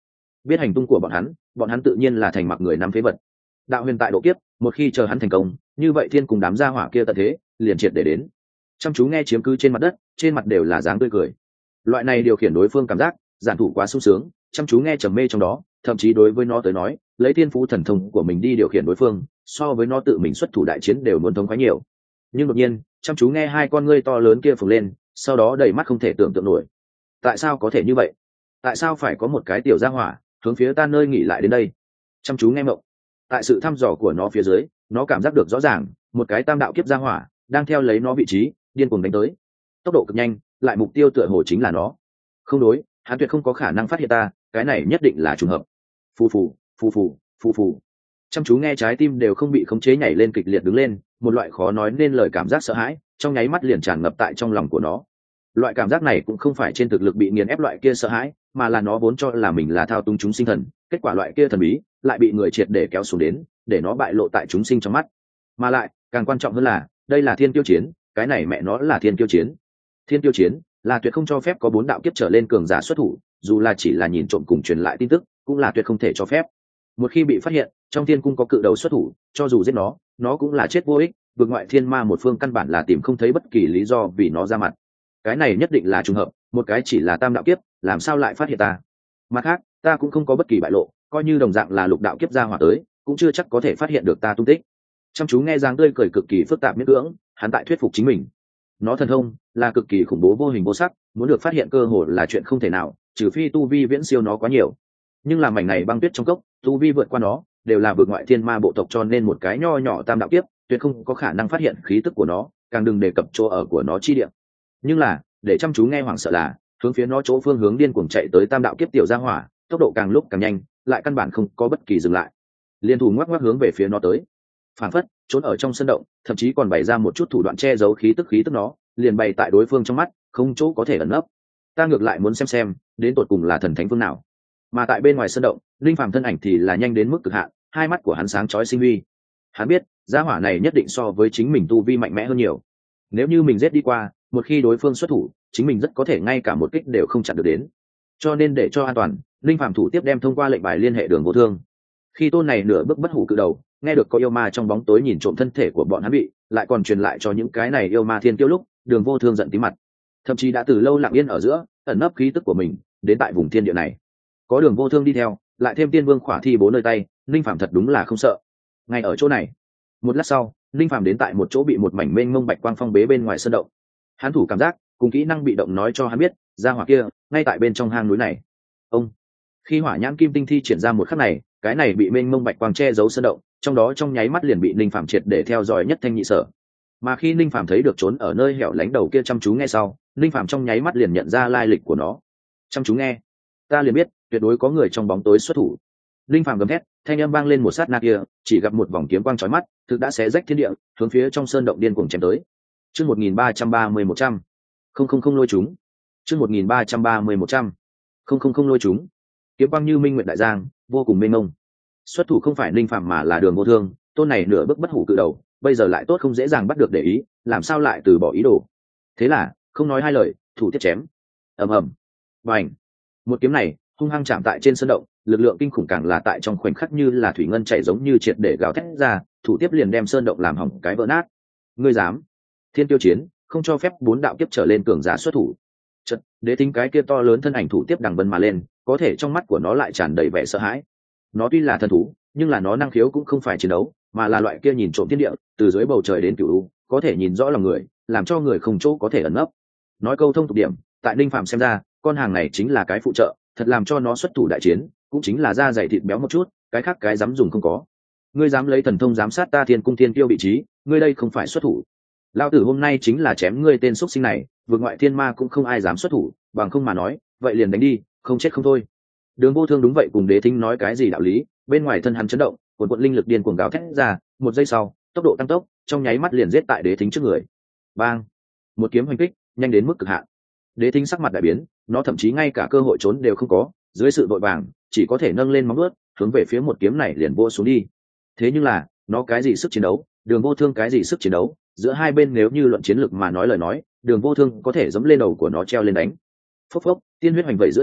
biết hành tung của bọn hắn tự nhiên là thành mặc người nắm phế vật. Đạo huyền tại độ kiếp, một khi chờ hắn thành công, như vậy thiên cùng đám gia hỏa kia tận thế liền triệt để đến. Chăm chú nghe chiếm cứ trên mặt đất, trên mặt đều là dáng tươi cười. Loại này điều khiển đối phương cảm giác giản thủ quá sung sướng, chăm chú nghe trầm mê trong đó, thậm chí đối với nó tới nói, lấy thiên phú thần thông của mình đi điều khiển đối phương, so với nó tự mình xuất thủ đại chiến đều muốn thống khoái nhiều. Nhưng đột nhiên, chăm chú nghe hai con ngươi to lớn kia phồng lên, sau đó đầy mắt không thể tưởng tượng nổi. Tại sao có thể như vậy? Tại sao phải có một cái tiểu gia hỏa hướng phía ta nơi nghỉ lại đến đây? Chăm chú nghe mộng. Tại sự thăm dò của nó phía dưới, nó cảm giác được rõ ràng, một cái tam đạo kiếp gia hỏa đang theo lấy nó vị trí, điên cuồng đánh tới. Tốc độ cực nhanh, lại mục tiêu tựa hồ chính là nó. Không đối, hắn tuyệt không có khả năng phát hiện ta, cái này nhất định là trùng hợp. Phù phù, phù phù, phù phù. Chăm chú nghe trái tim đều không bị khống chế nhảy lên kịch liệt đứng lên, một loại khó nói nên lời cảm giác sợ hãi, trong nháy mắt liền tràn ngập tại trong lòng của nó. Loại cảm giác này cũng không phải trên thực lực bị nghiền ép loại kia sợ hãi, mà là nó vốn cho là mình là thao túng chúng sinh thần, kết quả loại kia thần bí lại bị người triệt để kéo xuống đến, để nó bại lộ tại chúng sinh trong mắt. Mà lại, càng quan trọng hơn là, đây là thiên tiêu chiến, cái này mẹ nó là thiên tiêu chiến. Thiên tiêu chiến là tuyệt không cho phép có 4 đạo kiếp trở lên cường giả xuất thủ, dù là chỉ là nhìn trộm cùng truyền lại tin tức, cũng là tuyệt không thể cho phép. Một khi bị phát hiện, trong thiên cung có cự đầu xuất thủ, cho dù giết nó cũng là chết vô ích, vượt ngoại thiên ma một phương căn bản là tìm không thấy bất kỳ lý do vì nó ra mặt. Cái này nhất định là trùng hợp, một cái chỉ là tam đạo kiếp, làm sao lại phát hiện ta? Mặt khác, ta cũng không có bất kỳ bại lộ, coi như đồng dạng là lục đạo kiếp ra hỏa tới, cũng chưa chắc có thể phát hiện được ta tung tích. Chăm chú nghe dáng tươi cười cực kỳ phức tạp miễn cưỡng, hắn tại thuyết phục chính mình. Nó thần thông là cực kỳ khủng bố vô hình vô sắc, muốn được phát hiện cơ hội là chuyện không thể nào, trừ phi tu vi viễn siêu nó quá nhiều. Nhưng làm mảnh này băng tuyết trong cốc, tu vi vượt qua nó, đều là vượt ngoại thiên ma bộ tộc, cho nên một cái nho nhỏ tam đạo kiếp, tuyệt không có khả năng phát hiện khí tức của nó, càng đừng đề cập chỗ ở của nó chi địa. Nhưng là, để chăm chú nghe hoảng sợ là, hướng phía nó chỗ phương hướng điên cuồng chạy tới tam đạo kiếp tiểu gia hỏa, tốc độ càng lúc càng nhanh, lại căn bản không có bất kỳ dừng lại. Liên thủ ngoắc ngoắc hướng về phía nó tới. Phản phất, trốn ở trong sân động, thậm chí còn bày ra một chút thủ đoạn che giấu khí tức nó, liền bày tại đối phương trong mắt, không chỗ có thể ẩn nấp. Ta ngược lại muốn xem, đến tột cùng là thần thánh phương nào. Mà tại bên ngoài sân động, linh phàm thân ảnh thì là nhanh đến mức cực hạn, hai mắt của hắn sáng chói sinh huy. Hắn biết, gia hỏa này nhất định so với chính mình tu vi mạnh mẽ hơn nhiều. Nếu như mình giết đi qua, một khi đối phương xuất thủ, chính mình rất có thể ngay cả một kích đều không chặn được đến. Cho nên để cho an toàn, linh phàm thủ tiếp đem thông qua lệnh bài liên hệ Đường Vô Thương. Khi tôn này nửa bước bất hủ cự đầu, nghe được có yêu ma trong bóng tối nhìn trộm thân thể của bọn hắn bị, lại còn truyền lại cho những cái này yêu ma thiên tiêu lúc, Đường Vô Thương giận tí mặt. Thậm chí đã từ lâu lặng yên ở giữa, ẩn nấp khí tức của mình, đến tại vùng thiên địa này. Có Đường Vô Thương đi theo, lại thêm Tiên Vương khỏa thi bố nơi tay, linh phàm thật đúng là không sợ. Ngay ở chỗ này, một lát sau, linh phàm đến tại một chỗ bị một mảnh mênh mông bạch quang phong bế bên ngoài sân động. Hắn thủ cảm giác, cùng kỹ năng bị động nói cho hắn biết, ra hỏa kia ngay tại bên trong hang núi này. Ông, khi hỏa nhãn kim tinh thi triển ra một khắc này, cái này bị mênh mông bạch quang che giấu sân động, trong đó trong nháy mắt liền bị linh phàm triệt để theo dõi nhất thanh nhị sở. Mà khi linh phàm thấy được trốn ở nơi hẻo lánh đầu kia chăm chú nghe sau, linh phàm trong nháy mắt liền nhận ra lai lịch của nó. Chăm chú nghe, ta liền biết tuyệt đối có người trong bóng tối xuất thủ. Linh phàm gầm thét, thanh âm vang lên một sát na kia, chỉ gặp một vòng kiếm quang chói mắt, thực đã xé rách thiên địa, hướng phía trong sơn động điên cuồng chém tới. Chương 1330-100. Không lôi chúng. Chương 1330-100. Không lôi chúng. Kiếm quang như minh nguyệt đại giang, vô cùng mênh mông. Xuất thủ không phải Linh phàm mà là Đường Vô Thương, tôn này nửa bước bất hủ cự đầu, bây giờ lại tốt không dễ dàng bắt được để ý, làm sao lại từ bỏ ý đồ. Thế là, không nói hai lời, thủ tiếp chém. Ầm ầm. Bành. Một kiếm này, hung hăng chạm tại trên sơn động, lực lượng kinh khủng càng là tại trong khoảnh khắc như là thủy ngân chảy giống như triệt để gào thét ra, thủ tiếp liền đem sơn động làm hỏng cái vỡ nát. Ngươi dám? Thiên tiêu chiến, không cho phép 4 đạo kiếp trở lên cường giả xuất thủ. Chợt, Đế Thính cái kia to lớn thân ảnh thủ tiếp đằng vân mà lên, có thể trong mắt của nó lại tràn đầy vẻ sợ hãi. Nó tuy là thần thú, nhưng là nó năng khiếu cũng không phải chiến đấu, mà là loại kia nhìn trộm thiên địa, từ dưới bầu trời đến cửu u, có thể nhìn rõ lòng người, làm cho người không chỗ có thể ẩn nấp. Nói câu thông tục điểm, tại Ninh Phạm xem ra, con hàng này chính là cái phụ trợ, thật làm cho nó xuất thủ đại chiến, cũng chính là da dày thịt béo một chút, cái khác cái dám dùng không có. Ngươi dám lấy thần thông giám sát ta Thiên Cung Thiên Kiêu vị trí, ngươi đây không phải xuất thủ. Lão tử hôm nay chính là chém ngươi tên xuất sinh này, vượt ngoại thiên ma cũng không ai dám xuất thủ, bằng không mà nói, vậy liền đánh đi, không chết không thôi. Đường Vô Thương đúng vậy cùng Đế Thính nói cái gì đạo lý, bên ngoài thân hắn chấn động, cuộn cuộn linh lực điên cuồng gào thét ra, một giây sau, tốc độ tăng tốc, trong nháy mắt liền giết tại Đế Thính trước người. Bang! Một kiếm hoành kích, nhanh đến mức cực hạn. Đế Thính sắc mặt đại biến, nó thậm chí ngay cả cơ hội trốn đều không có, dưới sự vội vàng, chỉ có thể nâng lên móng vuốt, hướng về phía một kiếm này liền vô xuống đi. Thế nhưng là, nó cái gì sức chiến đấu, Đường Vô Thương cái gì sức chiến đấu, giữa hai bên nếu như luận chiến lực mà nói lời nói, Đường Vô Thương có thể giẫm lên đầu của nó treo lên đánh. Phốc phốc, tiên huyết hoành vẩy giữa trời,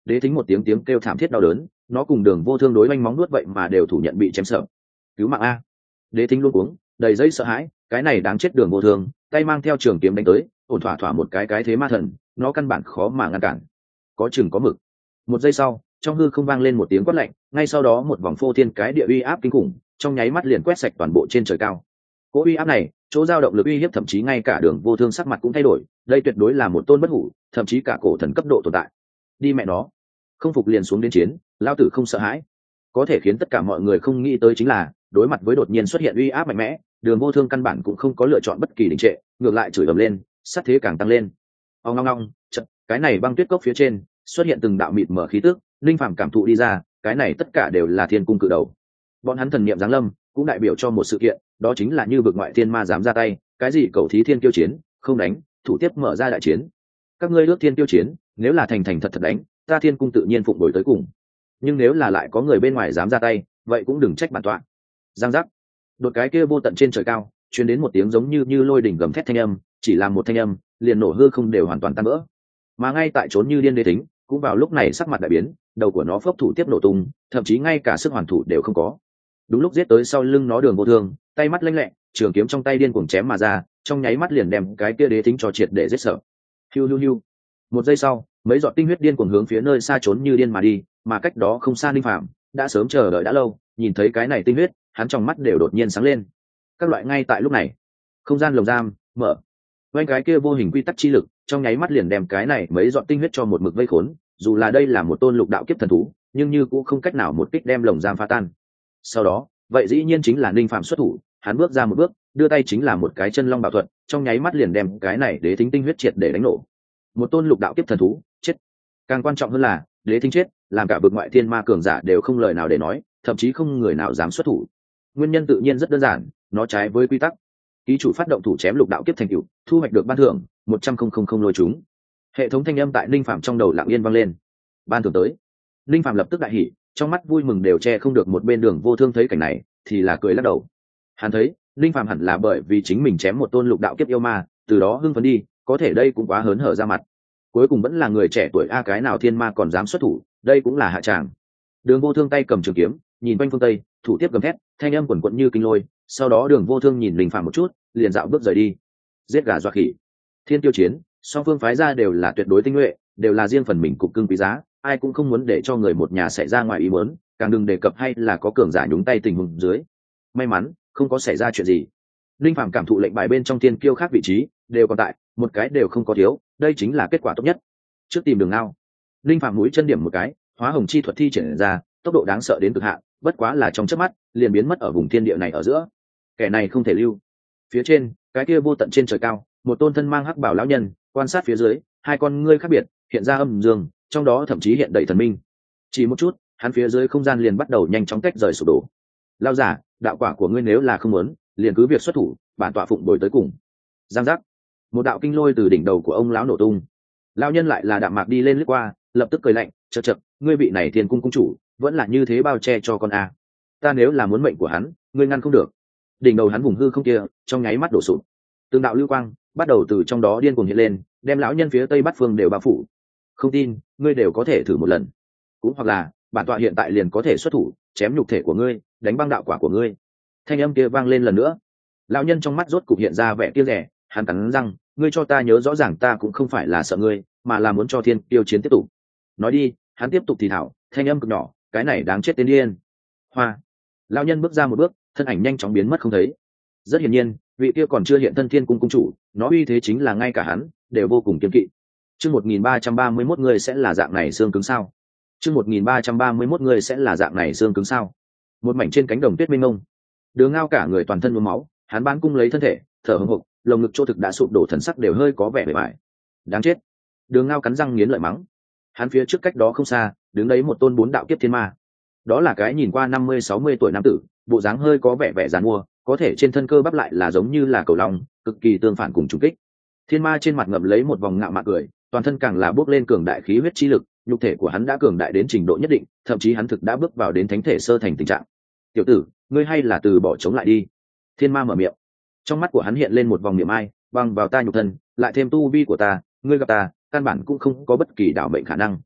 đế thính một tiếng kêu thảm thiết đau đớn, nó cùng Đường Vô Thương đối oanh móng nuốt vậy mà đều thủ nhận bị chém sợ. Cứu mạng a! Đế thính luôn cuống, đầy dây sợ hãi, cái này đáng chết Đường Vô Thương, tay mang theo trường kiếm đánh tới, ổn thỏa thỏa một cái thế ma thần, nó căn bản khó mà ngăn cản. Có chừng có mực. Một giây sau, trong hư không vang lên một tiếng quát lạnh, ngay sau đó một vòng phô thiên cái địa uy áp kinh khủng, trong nháy mắt liền quét sạch toàn bộ trên trời cao. Cỗ uy áp này, chỗ dao động lực uy hiếp thậm chí ngay cả Đường Vô Thương sắc mặt cũng thay đổi, đây tuyệt đối là một tôn bất hủ, thậm chí cả cổ thần cấp độ tồn tại. Đi mẹ nó, không phục liền xuống đến chiến, lao tử không sợ hãi. Có thể khiến tất cả mọi người không nghĩ tới chính là, đối mặt với đột nhiên xuất hiện uy áp mạnh mẽ, Đường Vô Thương căn bản cũng không có lựa chọn bất kỳ đình trệ, ngược lại chửi ầm lên, sát thế càng tăng lên. Ong ong ong, chợt, cái này băng tuyết cốc phía trên xuất hiện từng đạo mịt mở khí tức, linh phàm cảm thụ đi ra, cái này tất cả đều là thiên cung cự đầu. Bọn hắn thần niệm giáng lâm, cũng đại biểu cho một sự kiện, đó chính là như vực ngoại thiên ma dám ra tay, cái gì cầu thí thiên kiêu chiến, không đánh, thủ tiếp mở ra đại chiến. Các ngươi ước thiên kiêu chiến, nếu là thành thành thật thật đánh, ta thiên cung tự nhiên phụng đổi tới cùng. Nhưng nếu là lại có người bên ngoài dám ra tay, vậy cũng đừng trách bản tọa. Giang giác. Đột cái kia vô tận trên trời cao, truyền đến một tiếng giống như lôi đỉnh gầm thét thanh âm, chỉ là một thanh âm, liền nổ hư không đều hoàn toàn tan vỡ. Mà ngay tại trốn như điên đế tính, cũng vào lúc này sắc mặt đại biến, đầu của nó phốc thủ tiếp nổ tung, thậm chí ngay cả sức hoàn thủ đều không có. Đúng lúc giết tới sau lưng nó Đường Vô Thương, tay mắt lênh lẹ, trường kiếm trong tay điên cuồng chém mà ra, trong nháy mắt liền đem cái kia đế tính cho triệt để giết sợ. Hiu hiu hiu. Một giây sau, mấy giọt tinh huyết điên cuồng hướng phía nơi xa trốn như điên mà đi, mà cách đó không xa Linh Phàm đã sớm chờ đợi đã lâu, nhìn thấy cái này tinh huyết, hắn trong mắt đều đột nhiên sáng lên. Các loại ngay tại lúc này, không gian lồng giam mở, quanh cái kia vô hình quy tắc chi lực, trong nháy mắt liền đem cái này mấy giọt tinh huyết cho một mực vây khốn, dù là đây là một tôn lục đạo kiếp thần thú, nhưng như cũng không cách nào một kích đem lồng giam phá tan. Sau đó, vậy dĩ nhiên chính là Linh Phàm xuất thủ, hắn bước ra một bước, đưa tay chính là một cái chân long bảo thuật, trong nháy mắt liền đem cái này đế thính tinh huyết triệt để đánh nổ. Một tôn lục đạo kiếp thần thú chết. Càng quan trọng hơn là đế thính chết, làm cả vực ngoại thiên ma cường giả đều không lời nào để nói, thậm chí không người nào dám xuất thủ. Nguyên nhân tự nhiên rất đơn giản, nó trái với quy tắc. Ký chủ phát động thủ chém lục đạo kiếp thành cựu, thu hoạch được ban thưởng 100,000 lôi chúng. Hệ thống thanh âm tại Ninh Phạm trong đầu lặng yên vang lên. Ban thưởng tới. Ninh Phạm lập tức đại hỉ, trong mắt vui mừng đều che không được. Một bên Đường Vô Thương thấy cảnh này thì là cười lắc đầu. Hắn thấy Ninh Phạm hẳn là bởi vì chính mình chém một tôn lục đạo kiếp yêu ma, từ đó hưng phấn đi, có thể đây cũng quá hớn hở ra mặt. Cuối cùng vẫn là người trẻ tuổi a, cái nào thiên ma còn dám xuất thủ, đây cũng là hạ tràng. Đường Vô Thương tay cầm trường kiếm, nhìn quanh phương tây, thủ tiếp gầm thét, thanh âm quần quật như kinh lôi. Sau đó Đường Vô Thương nhìn Ninh Phạm một chút, liền dạo bước rời đi. Giết gà dọa khỉ, thiên tiêu chiến, song phương phái ra đều là tuyệt đối tinh nhuệ, đều là riêng phần mình cục cưng quý giá, ai cũng không muốn để cho người một nhà xảy ra ngoài ý muốn, càng đừng đề cập hay là có cường giả nhúng tay tình huống dưới. May mắn không có xảy ra chuyện gì. Linh Phàm cảm thụ lệnh bài bên trong thiên kiêu khác vị trí đều còn tại, một cái đều không có thiếu, đây chính là kết quả tốt nhất. Trước tìm Đường Ngao, Linh Phàm mũi chân điểm một cái, hóa hồng chi thuật thi triển ra, tốc độ đáng sợ đến cực hạn, bất quá là trong chớp mắt liền biến mất ở vùng thiên địa này ở giữa. Kẻ này không thể lưu. Phía trên, cái kia vô tận trên trời cao, một tôn thân mang hắc bảo lão nhân quan sát phía dưới, hai con ngươi khác biệt hiện ra âm dương, trong đó thậm chí hiện đầy thần minh. Chỉ một chút, hắn phía dưới không gian liền bắt đầu nhanh chóng tách rời sụp đổ. Lão giả, đạo quả của ngươi nếu là không muốn, liền cứ việc xuất thủ, bản tọa phụng bồi tới cùng. Giang giác, một đạo kinh lôi từ đỉnh đầu của ông lão nổ tung. Lão nhân lại là đạm mạc đi lên lướt qua, lập tức cười lạnh, chậc chậc, ngươi vị này thiên cung cung chủ vẫn là như thế bao che cho con a. Ta nếu là muốn mệnh của hắn, ngươi ngăn không được. Đỉnh đầu hắn vùng hư không kia trong nháy mắt đổ sụp, từng đạo lưu quang bắt đầu từ trong đó điên cuồng hiện lên, đem lão nhân phía tây bát phương đều bao phủ. Không tin, ngươi đều có thể thử một lần, cũng hoặc là bản tọa hiện tại liền có thể xuất thủ, chém nhục thể của ngươi, đánh băng đạo quả của ngươi. Thanh âm kia vang lên lần nữa. Lão nhân trong mắt rốt cục hiện ra vẻ kia rẻ, hắn cắn răng, ngươi cho ta nhớ rõ ràng, ta cũng không phải là sợ ngươi, mà là muốn cho thiên tiêu chiến tiếp tục. Nói đi, hắn tiếp tục thì thảo, thanh âm cực nhỏ, cái này đáng chết tên điên. Hoa. Lão nhân bước ra một bước, thân ảnh nhanh chóng biến mất không thấy. Rất hiển nhiên, vị kia còn chưa hiện thân thiên cung cung chủ, nó uy thế chính là ngay cả hắn đều vô cùng kiên kỵ. Chương 1331 người sẽ là dạng này xương cứng sao? Chương 1331 người sẽ là dạng này xương cứng sao? Một mảnh trên cánh đồng tuyết mênh mông, Đường Ngao cả người toàn thân nhuốm máu, hắn bán cung lấy thân thể, thở hổn hộc, lồng ngực chỗ thực đã sụp đổ, thần sắc đều hơi có vẻ bề bại. Đáng chết! Đường Ngao cắn răng nghiến lợi mắng. Hắn phía trước cách đó không xa, đứng đấy một tôn bốn đạo kiếp thiên ma. Đó là cái nhìn qua 50-60 tuổi nam tử, bộ dáng hơi có vẻ vẻ giàn mua, có thể trên thân cơ bắp lại là giống như là cầu long, cực kỳ tương phản cùng trùng kích. Thiên ma trên mặt ngậm lấy một vòng ngạo mạn cười, toàn thân càng là bước lên cường đại khí huyết chi lực, nhục thể của hắn đã cường đại đến trình độ nhất định, thậm chí hắn thực đã bước vào đến thánh thể sơ thành tình trạng. Tiểu tử, ngươi hay là từ bỏ chống lại đi. Thiên ma mở miệng, trong mắt của hắn hiện lên một vòng niệm ai, bằng vào ta nhục thân, lại thêm tu vi của ta, ngươi gặp ta, căn bản cũng không có bất kỳ đảo mệnh khả năng.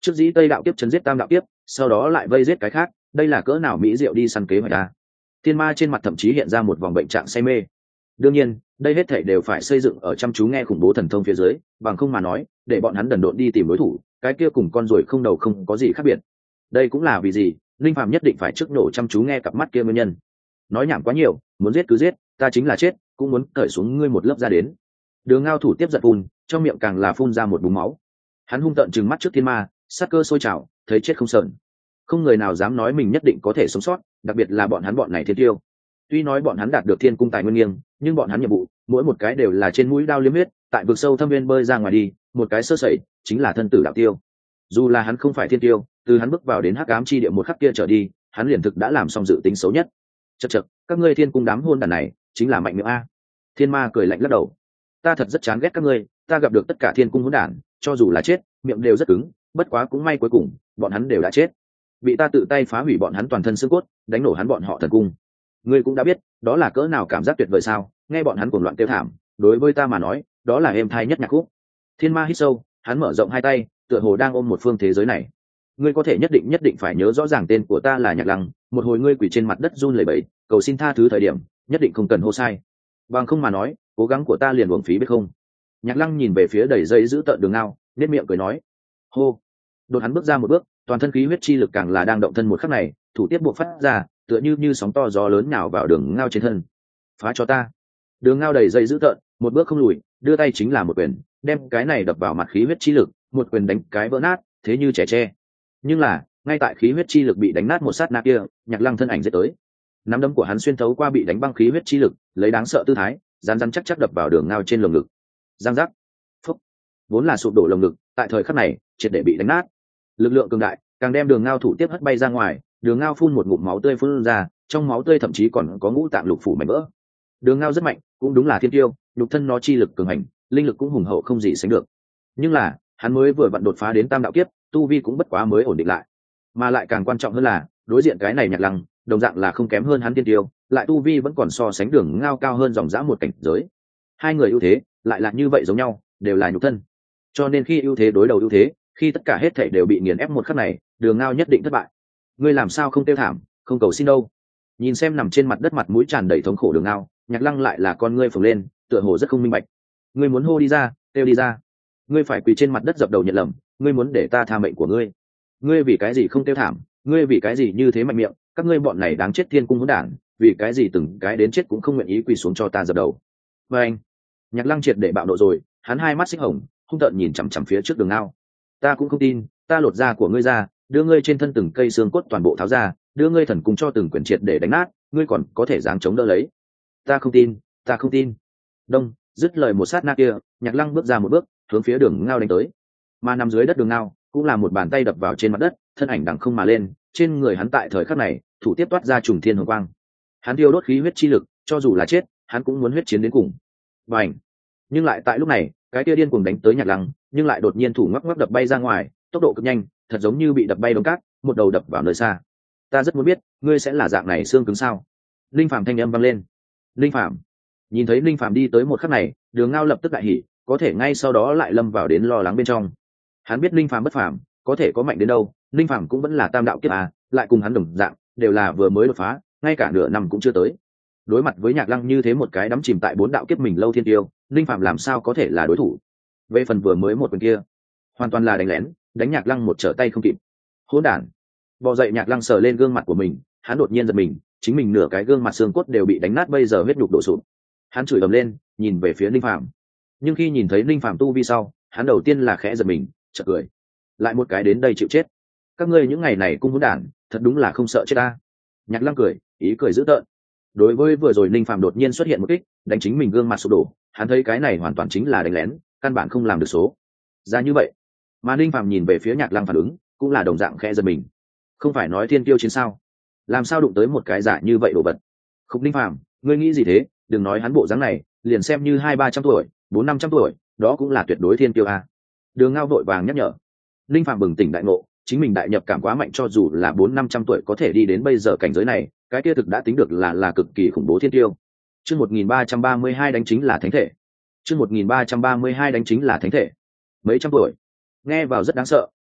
trước dĩ Tây đạo kiếp chấn giết Tam đạo kiếp, sau đó lại vây giết cái khác, đây là cỡ nào mỹ diệu đi săn kế hoạch ta. Thiên Ma trên mặt thậm chí hiện ra một vòng bệnh trạng say mê. Đương nhiên, đây hết thảy đều phải xây dựng ở chăm chú nghe khủng bố thần thông phía dưới, bằng không mà nói, để bọn hắn đần độn đi tìm đối thủ, cái kia cùng con ruồi không đầu không có gì khác biệt. Đây cũng là vì gì, linh phàm nhất định phải trước nổ chăm chú nghe cặp mắt kia nguyên nhân. Nói nhảm quá nhiều, muốn giết cứ giết, ta chính là chết, cũng muốn cởi xuống ngươi một lớp ra đến. Đường Ngao thủ tiếp giật phun, trong miệng càng là phun ra một búng máu. Hắn hung tợn trừng mắt trước Thiên Ma, sát cơ sôi trào, thấy chết không sờn. Không người nào dám nói mình nhất định có thể sống sót, đặc biệt là bọn hắn bọn này thiên tiêu. Tuy nói bọn hắn đạt được thiên cung tài nguyên nghiêng, nhưng bọn hắn nhiệm vụ mỗi một cái đều là trên mũi đao liếm huyết, tại vực sâu thâm viên bơi ra ngoài đi, một cái sơ sẩy chính là thân tử đạo tiêu. Dù là hắn không phải thiên tiêu, từ hắn bước vào đến hắc ám chi địa một khắc kia trở đi, hắn liền thực đã làm xong dự tính xấu nhất. Chậc chậc, các ngươi thiên cung đám hôn đàn này chính là mạnh miệng a. Thiên Ma cười lạnh lắc đầu. Ta thật rất chán ghét các ngươi, ta gặp được tất cả thiên cung hôn đàn, cho dù là chết, miệng đều rất cứng, bất quá cũng may cuối cùng bọn hắn đều đã chết. Bị ta tự tay phá hủy bọn hắn toàn thân xương cốt, đánh nổ hắn bọn họ thần cung. Ngươi cũng đã biết, đó là cỡ nào cảm giác tuyệt vời sao? Nghe bọn hắn cuồng loạn kêu thảm, đối với ta mà nói, đó là êm thai nhất nhạc khúc. Thiên Ma hít sâu, hắn mở rộng hai tay, tựa hồ đang ôm một phương thế giới này. Ngươi có thể nhất định phải nhớ rõ ràng tên của ta là Nhạc Lăng, một hồi ngươi quỳ trên mặt đất run lẩy bẩy, cầu xin tha thứ thời điểm, nhất định không cần hô sai. Bằng không mà nói, cố gắng của ta liền uổng phí biết không? Nhạc Lăng nhìn về phía đầy dây giữ tợn Đường Ngao, nét miệng cười nói. Hô. Đột hắn bước ra một bước, toàn thân khí huyết chi lực càng là đang động thân một khắc này, thủ tiết buộc phát ra, tựa như sóng to gió lớn nào vào Đường Ngao trên thân. Phá cho ta. Đường Ngao đầy dây giữ tợn, một bước không lùi, đưa tay chính là một quyền, đem cái này đập vào mặt khí huyết chi lực, một quyền đánh cái vỡ nát, thế như trẻ tre. Nhưng là, ngay tại khí huyết chi lực bị đánh nát một sát na kia, Nhạc Lăng thân ảnh giết tới. Nắm đấm của hắn xuyên thấu qua bị đánh băng khí huyết chi lực, lấy đáng sợ tư thái, rắn chắc đập vào Đường Ngao trên lồng ngực. Giang giác. Phúc. Vốn là sụp đổ lồng ngực, tại thời khắc này, triệt để bị đánh nát. Lực lượng cường đại, càng đem Đường Ngao thủ tiếp hất bay ra ngoài, Đường Ngao phun một ngụm máu tươi phun ra, trong máu tươi thậm chí còn có ngũ tạng lục phủ mảnh vỡ. Đường Ngao rất mạnh, cũng đúng là thiên tiêu, nhục thân nó chi lực cường hành, linh lực cũng hùng hậu không gì sánh được. Nhưng là, hắn mới vừa vặn đột phá đến tam đạo kiếp, tu vi cũng bất quá mới ổn định lại. Mà lại càng quan trọng hơn là, đối diện cái này Nhạc Lăng, đồng dạng là không kém hơn hắn thiên tiêu, lại tu vi vẫn còn so sánh Đường Ngao cao hơn dòng dã một cảnh giới. Hai người ưu thế, lại là như vậy giống nhau, đều là nhục thân. Cho nên khi ưu thế đối đầu ưu thế, khi tất cả hết thảy đều bị nghiền ép một khắc này, Đường Ngao nhất định thất bại. Ngươi làm sao không tiêu thảm, không cầu xin đâu? Nhìn xem nằm trên mặt đất mặt mũi tràn đầy thống khổ Đường Ngao, Nhạc Lăng lại là con ngươi phồng lên, tựa hồ rất không minh bạch. Ngươi muốn hô đi ra, kêu đi ra. Ngươi phải quỳ trên mặt đất dập đầu nhận lầm, ngươi muốn để ta tha mệnh của ngươi. Ngươi vì cái gì không tiêu thảm, ngươi vì cái gì như thế mạnh miệng, các ngươi bọn này đáng chết thiên cung hỗn đản, vì cái gì từng cái đến chết cũng không nguyện ý quỳ xuống cho ta dập đầu. Và anh, Nhạc Lăng triệt để bạo nộ rồi, hắn hai mắt xích hồng, hung tợn nhìn chằm chằm phía trước Đường Ngao. Ta cũng không tin, ta lột da của ngươi ra, đưa ngươi trên thân từng cây xương cốt toàn bộ tháo ra, đưa ngươi thần cung cho từng quyển triệt để đánh nát, ngươi còn có thể dáng chống đỡ lấy. Ta không tin, ta không tin. Đông, dứt lời một sát na kia, Nhạc Lăng bước ra một bước, hướng phía Đường Ngao đánh tới. Mà nằm dưới đất Đường Ngao, cũng là một bàn tay đập vào trên mặt đất, thân ảnh đằng không mà lên, trên người hắn tại thời khắc này, thủ tiếp toát ra trùng thiên hồng quang. Hắn tiêu đốt khí huyết chi lực, cho dù là chết, hắn cũng muốn huyết chiến đến cùng. Bành! Nhưng lại tại lúc này, cái kia điên cuồng đánh tới Nhạc Lăng, nhưng lại đột nhiên thủ ngoắc ngoắc đập bay ra ngoài, tốc độ cực nhanh, thật giống như bị đập bay đống cát, một đầu đập vào nơi xa. Ta rất muốn biết, ngươi sẽ là dạng này xương cứng sao? Linh Phàm thanh âm vang lên. Linh Phàm. Nhìn thấy Linh Phàm đi tới một khắc này, Đường Ngao lập tức đại hỉ, có thể ngay sau đó lại lâm vào đến lo lắng bên trong. Hắn biết Linh Phàm bất phàm, có thể có mạnh đến đâu, Linh Phàm cũng vẫn là tam đạo kiếp à, lại cùng hắn đồng dạng, đều là vừa mới đột phá, ngay cả nửa năm cũng chưa tới. Đối mặt với Nhạc Lăng như thế một cái đắm chìm tại bốn đạo kiếp mình lâu thiên tiêu, Linh Phàm làm sao có thể là đối thủ? Về phần vừa mới một quyền kia, hoàn toàn là đánh lén, đánh Nhạc Lăng một trở tay không kịp. Hỗn đản! Bò dậy Nhạc Lăng sờ lên gương mặt của mình, hắn đột nhiên giật mình, chính mình nửa cái gương mặt xương cốt đều bị đánh nát, bây giờ huyết nhục đổ sụp. Hắn chửi ầm lên, nhìn về phía Linh Phàm. Nhưng khi nhìn thấy Linh Phàm tu vi sau, hắn đầu tiên là khẽ giật mình, chợt cười. Lại một cái đến đây chịu chết. Các ngươi những ngày này cung hỗn đản, thật đúng là không sợ chết ta. Nhạc Lăng cười, ý cười dữ tợn. Đối với vừa rồi Linh Phàm đột nhiên xuất hiện một kích, đánh chính mình gương mặt sụp đổ, hắn thấy cái này hoàn toàn chính là đánh lén, căn bản không làm được số. Ra như vậy, mà Linh Phàm nhìn về phía Nhạc Lăng phản ứng, cũng là đồng dạng khẽ giật mình. Không phải nói thiên kiêu chiến sao? Làm sao đụng tới một cái giả như vậy đồ vật? Khúc Linh Phàm, ngươi nghĩ gì thế? Đừng nói hắn bộ dáng này, liền xem như 200-300 tuổi, 400-500 tuổi, đó cũng là tuyệt đối thiên kiêu a. Đường Ngao vội vàng nhắc nhở. Linh Phàm bừng tỉnh đại ngộ, chính mình đại nhập cảm quá mạnh, cho dù là 400-500 tuổi có thể đi đến bây giờ cảnh giới này, cái kia thực đã tính được là cực kỳ khủng bố thiên tiêu. Chương 1332 đánh chính là thánh thể. Chương 1332 đánh chính là thánh thể. Mấy trăm tuổi. Nghe vào rất đáng sợ,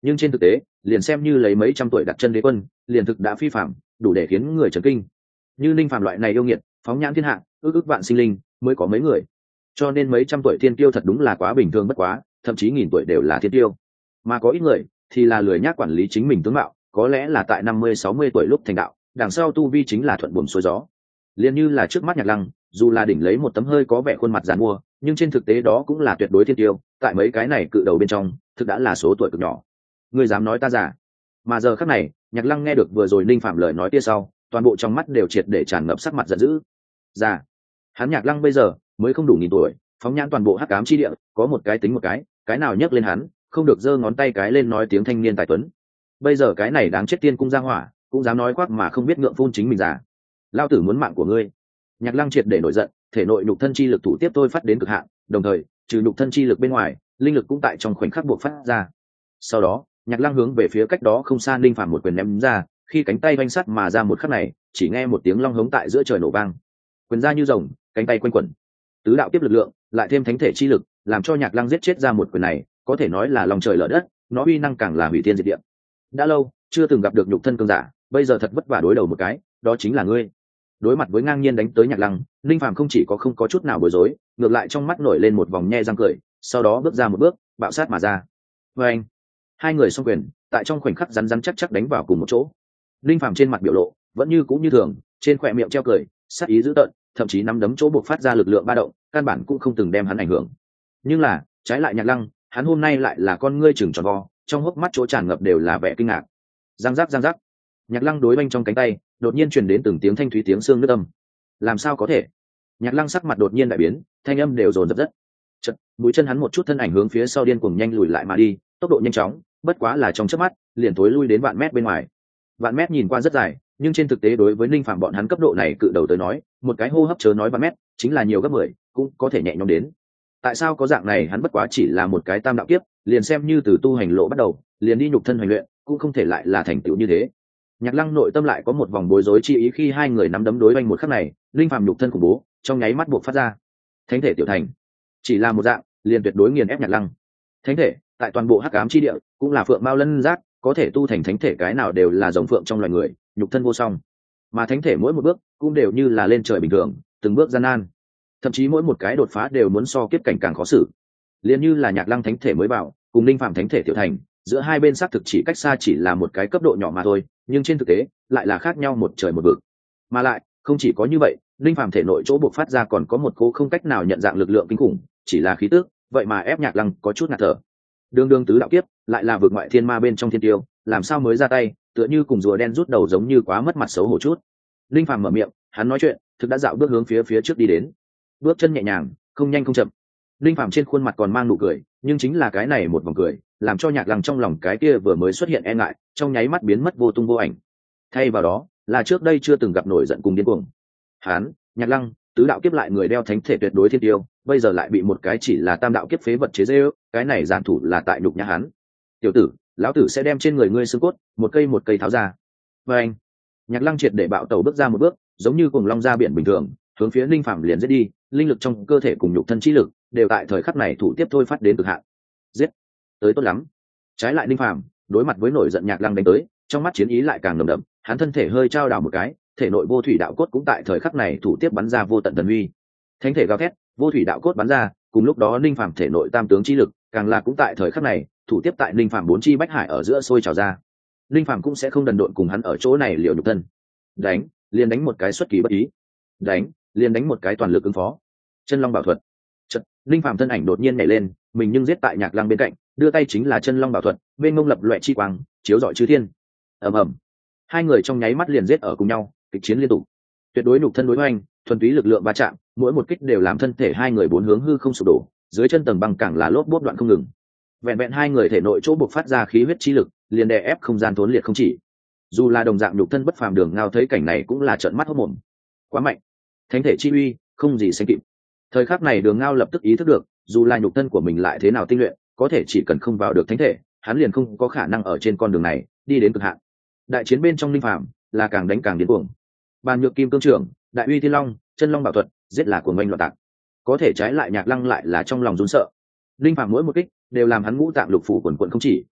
nhưng trên thực tế liền xem như lấy mấy trăm tuổi đặt chân đế quân liền thực đã phi phạm, đủ để khiến người chấn kinh. Như Ninh Phàm loại này yêu nghiệt phóng nhãn thiên hạ, ước vạn sinh linh mới có mấy người, cho nên mấy trăm tuổi thiên tiêu thật đúng là quá bình thường bất quá, thậm chí nghìn tuổi đều là thiên tiêu. Mà có ít người thì là lười nhác quản lý chính mình tướng mạo, có lẽ là tại 50-60 tuổi lúc thành đạo, đằng sau tu vi chính là thuận buồm xuôi gió. Liền như là trước mắt Nhạc Lăng, dù là đỉnh lấy một tấm hơi có vẻ khuôn mặt giàn mua, nhưng trên thực tế đó cũng là tuyệt đối thiên tiêu, tại mấy cái này cự đầu bên trong thực đã là số tuổi cực nhỏ. Ngươi dám nói ta giả? Mà giờ khắc này Nhạc Lăng nghe được vừa rồi Ninh Phạm lời nói kia sau, toàn bộ trong mắt đều triệt để tràn ngập sắc mặt giận dữ. Giả? Hắn Nhạc Lăng bây giờ mới không đủ nghìn tuổi, phóng nhãn toàn bộ hắc ám chi địa, có một cái tính một cái nào nhấc lên hắn không được giơ ngón tay cái lên nói tiếng thanh niên tài tuấn. Bây giờ cái này đáng chết tiên cung ra hỏa cũng dám nói khoác mà không biết ngượng phun chính mình giả. Lao tử muốn mạng của ngươi. Nhạc Lăng triệt để nổi giận, thể nội nhục thân chi lực thủ tiếp tôi phát đến cực hạn, đồng thời trừ nhục thân chi lực bên ngoài, linh lực cũng tại trong khoảnh khắc buộc phát ra. Sau đó Nhạc Lăng hướng về phía cách đó không xa Ninh Phàm một quyền ném ra, khi cánh tay vanh sắt mà ra một khắc này, chỉ nghe một tiếng long hống tại giữa trời nổ vang. Quyền ra như rồng, cánh tay quanh quẩn, tứ đạo tiếp lực lượng lại thêm thánh thể chi lực, làm cho Nhạc Lăng giết chết ra một quyền này có thể nói là lòng trời lở đất, nó uy năng càng là hủy thiên diệt địa. Đã lâu chưa từng gặp được nhục thân cường giả, bây giờ thật vất vả đối đầu một cái, đó chính là ngươi. Đối mặt với ngang nhiên đánh tới Nhạc Lăng, Ninh Phàm không chỉ có không có chút nào bối rối, ngược lại trong mắt nổi lên một vòng nhe răng cười, sau đó bước ra một bước, bạo sát mà ra. Và anh, hai người xung quyền tại trong khoảnh khắc rắn rắn chắc chắc đánh vào cùng một chỗ. Ninh Phàm trên mặt biểu lộ vẫn như cũ như thường, trên khóe miệng treo cười, sát ý dữ tợn, thậm chí nắm đấm chỗ buộc phát ra lực lượng ba động, căn bản cũng không từng đem hắn ảnh hưởng. Nhưng là trái lại Nhạc Lăng, hắn hôm nay lại là con ngươi chừng tròn vo, trong hốc mắt chỗ tràn ngập đều là vẻ kinh ngạc. Giang giác giang giác, Nhạc Lăng đối oanh trong cánh tay đột nhiên truyền đến từng tiếng thanh thúy tiếng xương nứt âm. Làm sao có thể? Nhạc Lăng sắc mặt đột nhiên đại biến, thanh âm đều dồn dập rất. Chợt, mũi chân hắn một chút thân ảnh hướng phía sau điên cuồng nhanh lùi lại mà đi, tốc độ nhanh chóng, bất quá là trong chớp mắt, liền tối lui đến vạn mét bên ngoài. Vạn mét nhìn qua rất dài, nhưng trên thực tế đối với Ninh Phạm bọn hắn cấp độ này cự đầu tới nói, một cái hô hấp chớ nói vạn mét, chính là nhiều gấp 10, cũng có thể nhẹ nhõm đến. Tại sao có dạng này hắn bất quá chỉ là một cái tam đạo kiếp, liền xem như từ tu hành lộ bắt đầu, liền đi nhục thân hành luyện, cũng không thể lại là thành tựu như thế. Nhạc Lăng nội tâm lại có một vòng bối rối chi ý khi hai người nắm đấm đối oanh một khắc này, Ninh Phạm nhục thân khủng bố, trong nháy mắt buộc phát ra. Thánh thể tiểu thành, chỉ là một dạng, liền tuyệt đối nghiền ép Nhạc Lăng. Thánh thể, tại toàn bộ hắc ám chi địa, cũng là phượng mao lân giác, có thể tu thành thánh thể cái nào đều là rồng phượng trong loài người, nhục thân vô song. Mà thánh thể mỗi một bước cũng đều như là lên trời bình thường, từng bước gian nan. Thậm chí mỗi một cái đột phá đều muốn so kiếp cảnh càng khó xử. Liền như là Nhạc Lăng thánh thể mới vào, cùng Ninh Phạm thánh thể tiểu thành, giữa hai bên xác thực chỉ cách xa chỉ là một cái cấp độ nhỏ mà thôi, nhưng trên thực tế lại là khác nhau một trời một vực. Mà lại không chỉ có như vậy, Ninh Phàm thể nội chỗ buộc phát ra còn có một cố không cách nào nhận dạng lực lượng kinh khủng, chỉ là khí tức, vậy mà ép Nhạc Lăng có chút ngạt thở. Đương đương tứ đạo kiếp, lại là vực ngoại thiên ma bên trong thiên tiêu, làm sao mới ra tay, tựa như cùng rùa đen rút đầu giống như quá mất mặt xấu hổ chút. Ninh Phàm mở miệng, hắn nói chuyện, thực đã dạo bước hướng phía trước đi đến. Bước chân nhẹ nhàng, không nhanh không chậm. Ninh Phàm trên khuôn mặt còn mang nụ cười, nhưng chính là cái này một vòng cười, làm cho Nhạc Lăng trong lòng cái kia vừa mới xuất hiện e ngại, trong nháy mắt biến mất vô tung vô ảnh. Thay vào đó, là trước đây chưa từng gặp nổi giận cùng điên cuồng. Hắn, Nhạc Lăng, tứ đạo kiếp lại người đeo thánh thể tuyệt đối thiên tiêu, bây giờ lại bị một cái chỉ là tam đạo kiếp phế vật chế giễu, cái này giản thủ là tại nhục nhã hắn. Tiểu tử, lão tử sẽ đem trên người ngươi xương cốt một cây tháo ra. Và anh, Nhạc Lăng triệt để bạo tẩu bước ra một bước, giống như cùng long ra biển bình thường, hướng phía Ninh Phàm liền giết đi, linh lực trong cơ thể cùng nhục thân chi lực đều tại thời khắc này thủ tiếp thôi phát đến cực hạn. Giết, tới tốt lắm. Trái lại Ninh Phàm đối mặt với nổi giận Nhạc Lăng đánh tới, trong mắt chiến ý lại càng nồng đậm, hắn thân thể hơi trao đảo một cái, thể nội vô thủy đạo cốt cũng tại thời khắc này thủ tiếp bắn ra vô tận thần uy. Thánh thể gào thét, vô thủy đạo cốt bắn ra, cùng lúc đó Ninh Phàm thể nội tam tướng chi lực, càng là cũng tại thời khắc này, thủ tiếp tại Ninh Phàm bốn chi bách hải ở giữa sôi trào ra. Ninh Phàm cũng sẽ không đần độn cùng hắn ở chỗ này liệu nhục thân. Đánh, liền đánh một cái xuất kỳ bất ý. Đánh, liền đánh một cái toàn lực ứng phó. Chân long bảo thuật. Chợt, Ninh Phàm thân ảnh đột nhiên nhảy lên, mình nhưng giết tại Nhạc Lăng bên cạnh, đưa tay chính là chân long bảo thuật, bên ngông lập loè chi quang, chiếu rọi chư thiên. Ầm ầm. Hai người trong nháy mắt liền giết ở cùng nhau, kịch chiến liên tục. Tuyệt đối nhục thân đối hoành, thuần túy lực lượng va chạm, mỗi một kích đều làm thân thể hai người bốn hướng hư không sụp đổ, dưới chân tầng băng càng là lốp bốt đoạn không ngừng. Vẹn vẹn hai người thể nội chỗ buộc phát ra khí huyết chi lực, liền đè ép không gian thốn liệt không chỉ. Dù là đồng dạng nhục thân bất phàm Đường Ngao thấy cảnh này cũng là trợn mắt hốt mồm. Quá mạnh, thánh thể chi uy, không gì sánh kịp. Thời khắc này Đường Ngao lập tức ý thức được, dù là nhục thân của mình lại thế nào tinh luyện, có thể chỉ cần không vào được thánh thể, hắn liền không có khả năng ở trên con đường này đi đến cực hạn. Đại chiến bên trong Ninh Phàm là càng đánh càng điên cuồng. Bàn Nhược Kim Cương Trưởng, Đại Uy Thiên Long, Chân Long Bảo Thuật, giết là cuồng oanh loạn tạc. Có thể trái lại Nhạc Lăng lại là trong lòng run sợ. Ninh Phàm mỗi một kích đều làm hắn ngũ tạng lục phủ quần quần không chỉ,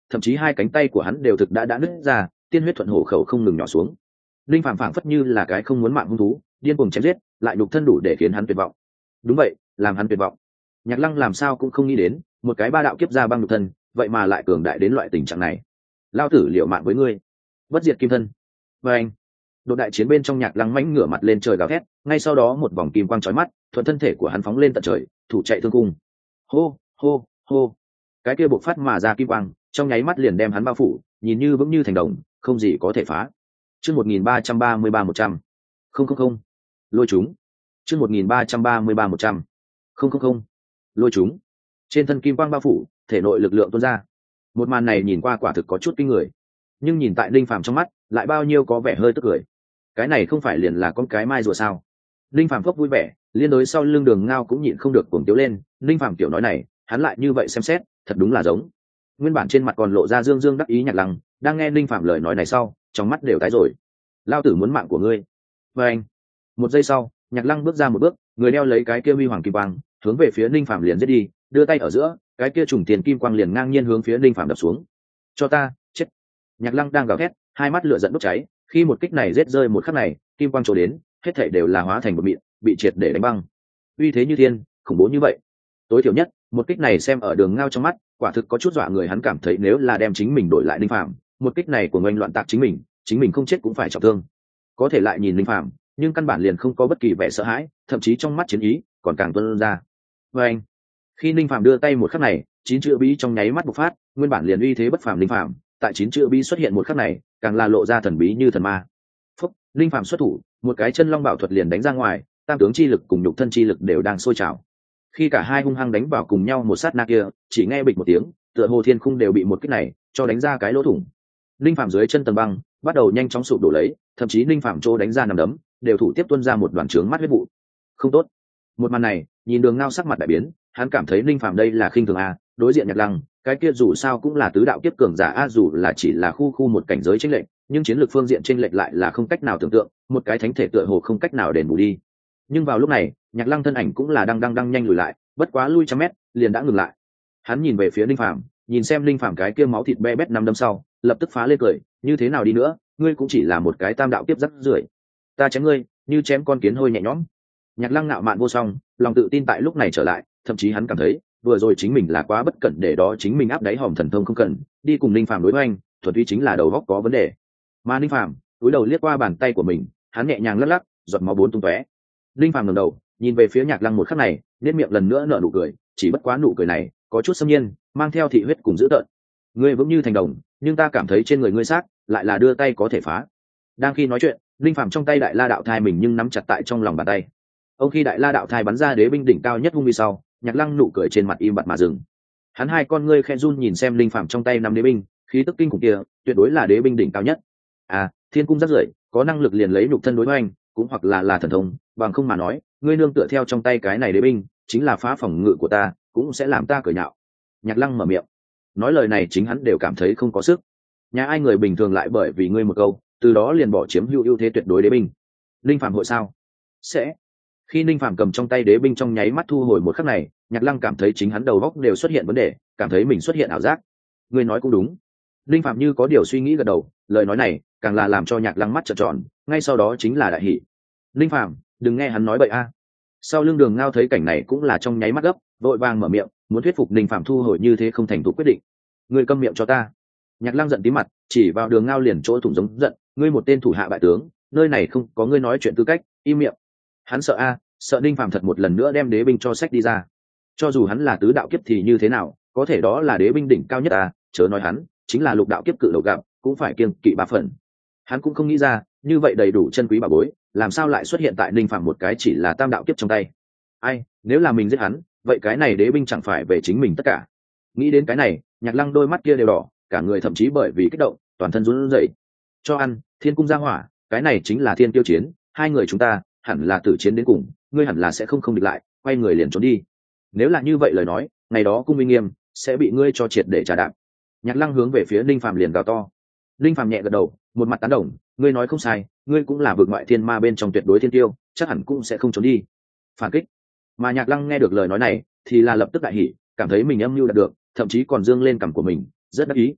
thậm chí hai cánh tay của hắn đều thực đã nứt ra, tiên huyết thuận hổ khẩu không ngừng nhỏ xuống. Linh phàm phảng phất như là cái không muốn mạng hung thú, điên cuồng chém giết, lại nhục thân đủ để khiến hắn tuyệt vọng. Đúng vậy, làm hắn tuyệt vọng. Nhạc Lăng làm sao cũng không nghĩ đến, một cái ba đạo kiếp ra băng nhục thân, vậy mà lại cường đại đến loại tình trạng này. Lao tử liều mạng với ngươi, bất diệt kim thân. Và anh, độ đại chiến bên trong Nhạc Lăng mãnh ngửa mặt lên trời gào thét, ngay sau đó một vòng kim quang chói mắt, thuận thân thể của hắn phóng lên tận trời, thủ chạy thương cung. Hô, hô, hô. Cái kia bộc phát mà ra kim quang, trong nháy mắt liền đem hắn bao phủ, nhìn như vững như thành đồng, không gì có thể phá. Chương 1333-100. Không. Lôi chúng. Chương 1333-100. Không. Lôi chúng. Trên thân kim quang bao phủ, thể nội lực lượng tuôn ra. Một màn này nhìn qua quả thực có chút kinh người, nhưng nhìn tại Linh Phàm trong mắt, lại bao nhiêu có vẻ hơi tức cười. Cái này không phải liền là con cái mai rùa sao? Linh Phàm phốc vui vẻ, liên đối sau lưng Đường Ngao cũng nhịn không được cuồng tiếu lên. Linh Phàm tiểu nói này, hắn lại như vậy xem xét, thật đúng là giống. Nguyên bản trên mặt còn lộ ra dương dương đắc ý Nhạc Lăng, đang nghe Linh Phàm lời nói này sau, trong mắt đều tái rồi. Lao tử muốn mạng của ngươi. Và anh, một giây sau, Nhạc Lăng bước ra một bước, người đeo lấy cái kia huy hoàng kim quang, hướng về phía Linh Phàm liền giết đi, đưa tay ở giữa, cái kia trùng tiền kim quang liền ngang nhiên hướng phía Linh Phàm đập xuống. Cho ta, chết. Nhạc Lăng đang gào thét, hai mắt lửa giận đốt cháy, khi một kích này giết rơi một khắc này, kim quang trổ đến, hết thảy đều là hóa thành một mịn, bị triệt để đánh băng. Uy thế như thiên, khủng bố như vậy. Tối thiểu nhất, một kích này xem ở Đường Ngao trong mắt, quả thực có chút dọa người, hắn cảm thấy nếu là đem chính mình đổi lại Linh Phàm, một kích này của ngoanh loạn tạc chính mình không chết cũng phải trọng thương. Có thể lại nhìn Linh Phàm, nhưng căn bản liền không có bất kỳ vẻ sợ hãi, thậm chí trong mắt chiến ý còn càng tuôn ra. Và anh, khi Linh Phàm đưa tay một khắc này, chín chữ bí trong nháy mắt bộc phát, nguyên bản liền uy thế bất phàm Linh Phàm, tại chín chữ bí xuất hiện một khắc này, càng là lộ ra thần bí như thần ma. Phúc, Linh Phàm xuất thủ, một cái chân long bảo thuật liền đánh ra ngoài, tam tướng chi lực cùng nhục thân chi lực đều đang sôi trào. Khi cả hai hung hăng đánh vào cùng nhau một sát na kia, chỉ nghe bịch một tiếng, tựa hồ thiên khung đều bị một kích này cho đánh ra cái lỗ thủng. Linh Phàm dưới chân tầng băng bắt đầu nhanh chóng sụp đổ lấy, thậm chí Linh Phàm chỗ đánh ra nằm đấm đều thủ tiếp tuôn ra một đoàn trướng mắt huyết vụ. Không tốt. Một màn này, nhìn Đường Ngao sắc mặt đại biến, hắn cảm thấy Linh Phàm đây là khinh thường a, đối diện Nhạc Lăng, cái kia dù sao cũng là tứ đạo kiếp cường giả a, dù là chỉ là khu một cảnh giới chênh lệch, nhưng chiến lược phương diện chênh lệch lại là không cách nào tưởng tượng, một cái thánh thể tựa hồ không cách nào đền bù đi. Nhưng vào lúc này, Nhạc Lăng thân ảnh cũng là đang nhanh lùi lại, bất quá lui trăm mét, liền đã ngừng lại. Hắn nhìn về phía Linh Phàm, nhìn xem Linh Phàm cái kia máu thịt be bét năm đâm sau, lập tức phá lên cười, như thế nào đi nữa, ngươi cũng chỉ là một cái tam đạo kiếp rắc rưởi, ta chém ngươi như chém con kiến hôi nhẹ nhõm. Nhạc Lăng ngạo mạn vô song, lòng tự tin tại lúc này trở lại, thậm chí hắn cảm thấy vừa rồi chính mình là quá bất cẩn, để đó chính mình áp đáy hòm thần thông không cần đi cùng Linh Phàm đối oanh, thuần túy chính là đầu góc có vấn đề. Mà Linh Phàm cúi đầu liếc qua bàn tay của mình, hắn nhẹ nhàng lắc lắc, giọt máu bốn tung tóe. Linh Phàm ngẩng đầu nhìn về phía Nhạc Lăng một khắc này, nét miệng lần nữa nở nụ cười, chỉ bất quá nụ cười này có chút xâm nhiên, mang theo thị huyết cùng dữ tợn. Ngươi vững như thành đồng, nhưng ta cảm thấy trên người ngươi xác lại là đưa tay có thể phá. Đang khi nói chuyện, Linh Phàm trong tay Đại La đạo thai mình nhưng nắm chặt tại trong lòng bàn tay. Ông khi Đại La đạo thai bắn ra đế binh đỉnh cao nhất hung uy sau, Nhạc Lăng nụ cười trên mặt im bặt mà dừng. Hắn hai con ngươi khẽ run nhìn xem Linh Phàm trong tay nắm đế binh, khí tức kinh khủng kia, tuyệt đối là đế binh đỉnh cao nhất. À, thiên cung rất rưởi, có năng lực liền lấy nhục thân đối hoành, cũng hoặc là thần thông, bằng không mà nói, ngươi nương tựa theo trong tay cái này đế binh, chính là phá phòng ngự của ta, cũng sẽ làm ta cười nhạo. Nhạc Lăng mở miệng, nói lời này chính hắn đều cảm thấy không có sức. Nhà ai người bình thường lại bởi vì ngươi một câu, từ đó liền bỏ chiếm ưu thế tuyệt đối đế binh. Linh Phàm hội sao? Sẽ. Khi Linh Phàm cầm trong tay đế binh trong nháy mắt thu hồi một khắc này, Nhạc Lăng cảm thấy chính hắn đầu óc đều xuất hiện vấn đề, cảm thấy mình xuất hiện ảo giác. Ngươi nói cũng đúng. Linh Phàm như có điều suy nghĩ gật đầu, lời nói này càng là làm cho Nhạc Lăng mắt trợn tròn, ngay sau đó chính là đại hỉ. Linh Phàm, đừng nghe hắn nói bậy a. Sau lưng Đường Ngao thấy cảnh này cũng là trong nháy mắt gấp, vội vàng mở miệng, muốn thuyết phục Linh Phàm thu hồi như thế không thành thục quyết định. Ngươi câm miệng cho ta. Nhạc Lăng giận tí mặt, chỉ vào Đường Ngao liền chỗ thủng giống giận, ngươi một tên thủ hạ bại tướng, nơi này không có ngươi nói chuyện tư cách, im miệng. Hắn sợ a, sợ Linh Phàm thật một lần nữa đem đế binh cho sách đi ra. Cho dù hắn là tứ đạo kiếp thì như thế nào, có thể đó là đế binh đỉnh cao nhất à, chớ nói hắn, chính là lục đạo kiếp cự đầu gặp, cũng phải kiêng kỵ ba phần. Hắn cũng không nghĩ ra, như vậy đầy đủ chân quý bà bối, làm sao lại xuất hiện tại Linh Phàm một cái chỉ là tam đạo kiếp trong tay. Ai, nếu là mình giết hắn, vậy cái này đế binh chẳng phải về chính mình tất cả. Nghĩ đến cái này, Nhạc Lăng đôi mắt kia đều đỏ, cả người thậm chí bởi vì kích động, toàn thân run rẩy. Cho ăn, thiên cung ra hỏa, cái này chính là thiên tiêu chiến, hai người chúng ta hẳn là tử chiến đến cùng, ngươi hẳn là sẽ không địch lại, quay người liền trốn đi. Nếu là như vậy lời nói, ngày đó cung minh nghiêm sẽ bị ngươi cho triệt để trả đạp. Nhạc Lăng hướng về phía Linh Phàm liền gào to. Linh Phàm nhẹ gật đầu, một mặt tán đồng, ngươi nói không sai, ngươi cũng là vực ngoại thiên ma bên trong tuyệt đối thiên tiêu, chắc hẳn cũng sẽ không trốn đi. Phản kích. Mà Nhạc Lăng nghe được lời nói này, thì là lập tức đại hỉ, cảm thấy mình âm mưu đạt được, thậm chí còn dương lên cằm của mình, rất đắc ý.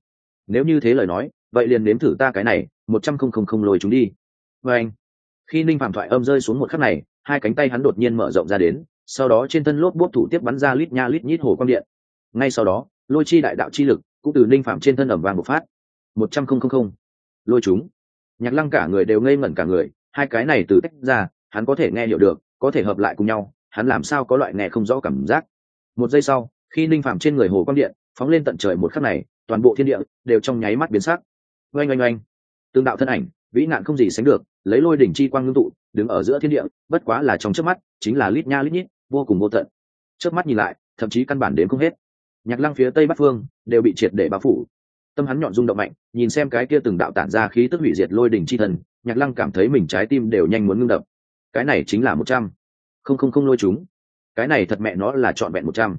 nếu như thế lời nói vậy liền nếm thử ta cái này 100 lôi chúng đi. Và anh, khi ninh phạm thoại âm rơi xuống một khắc này, hai cánh tay hắn đột nhiên mở rộng ra đến, sau đó trên thân lốp bốp thủ tiếp bắn ra lít nha lít nhít hồ quang điện. Ngay sau đó lôi chi đại đạo chi lực cũng từ ninh phạm trên thân ẩm vàng bộc phát. 100 lôi chúng. Nhạc Lăng cả người đều ngây ngẩn cả người, hai cái này từ tách ra hắn có thể nghe hiểu được, có thể hợp lại cùng nhau hắn làm sao có loại nghe không rõ cảm giác. Một giây sau, khi ninh phạm trên người hồ quang điện phóng lên tận trời một khắc này, toàn bộ thiên địa đều trong nháy mắt biến sắc. Oanh oanh oanh, tương đạo thân ảnh vĩ nạn không gì sánh được, lấy lôi đỉnh chi quang ngưng tụ đứng ở giữa thiên địa, bất quá là trong chớp mắt chính là lít nha lít nhít, vô cùng vô tận. Chớp mắt nhìn lại thậm chí căn bản đến không hết. Nhạc Lăng phía tây bắc phương đều bị triệt để bao phủ. Tâm hắn nhọn rung động mạnh, nhìn xem cái kia từng đạo tản ra khí tức hủy diệt lôi đỉnh chi thần, Nhạc Lăng cảm thấy mình trái tim đều nhanh muốn ngưng đập. Cái này chính là 100 lôi chúng. Cái này thật mẹ nó là trọn vẹn 100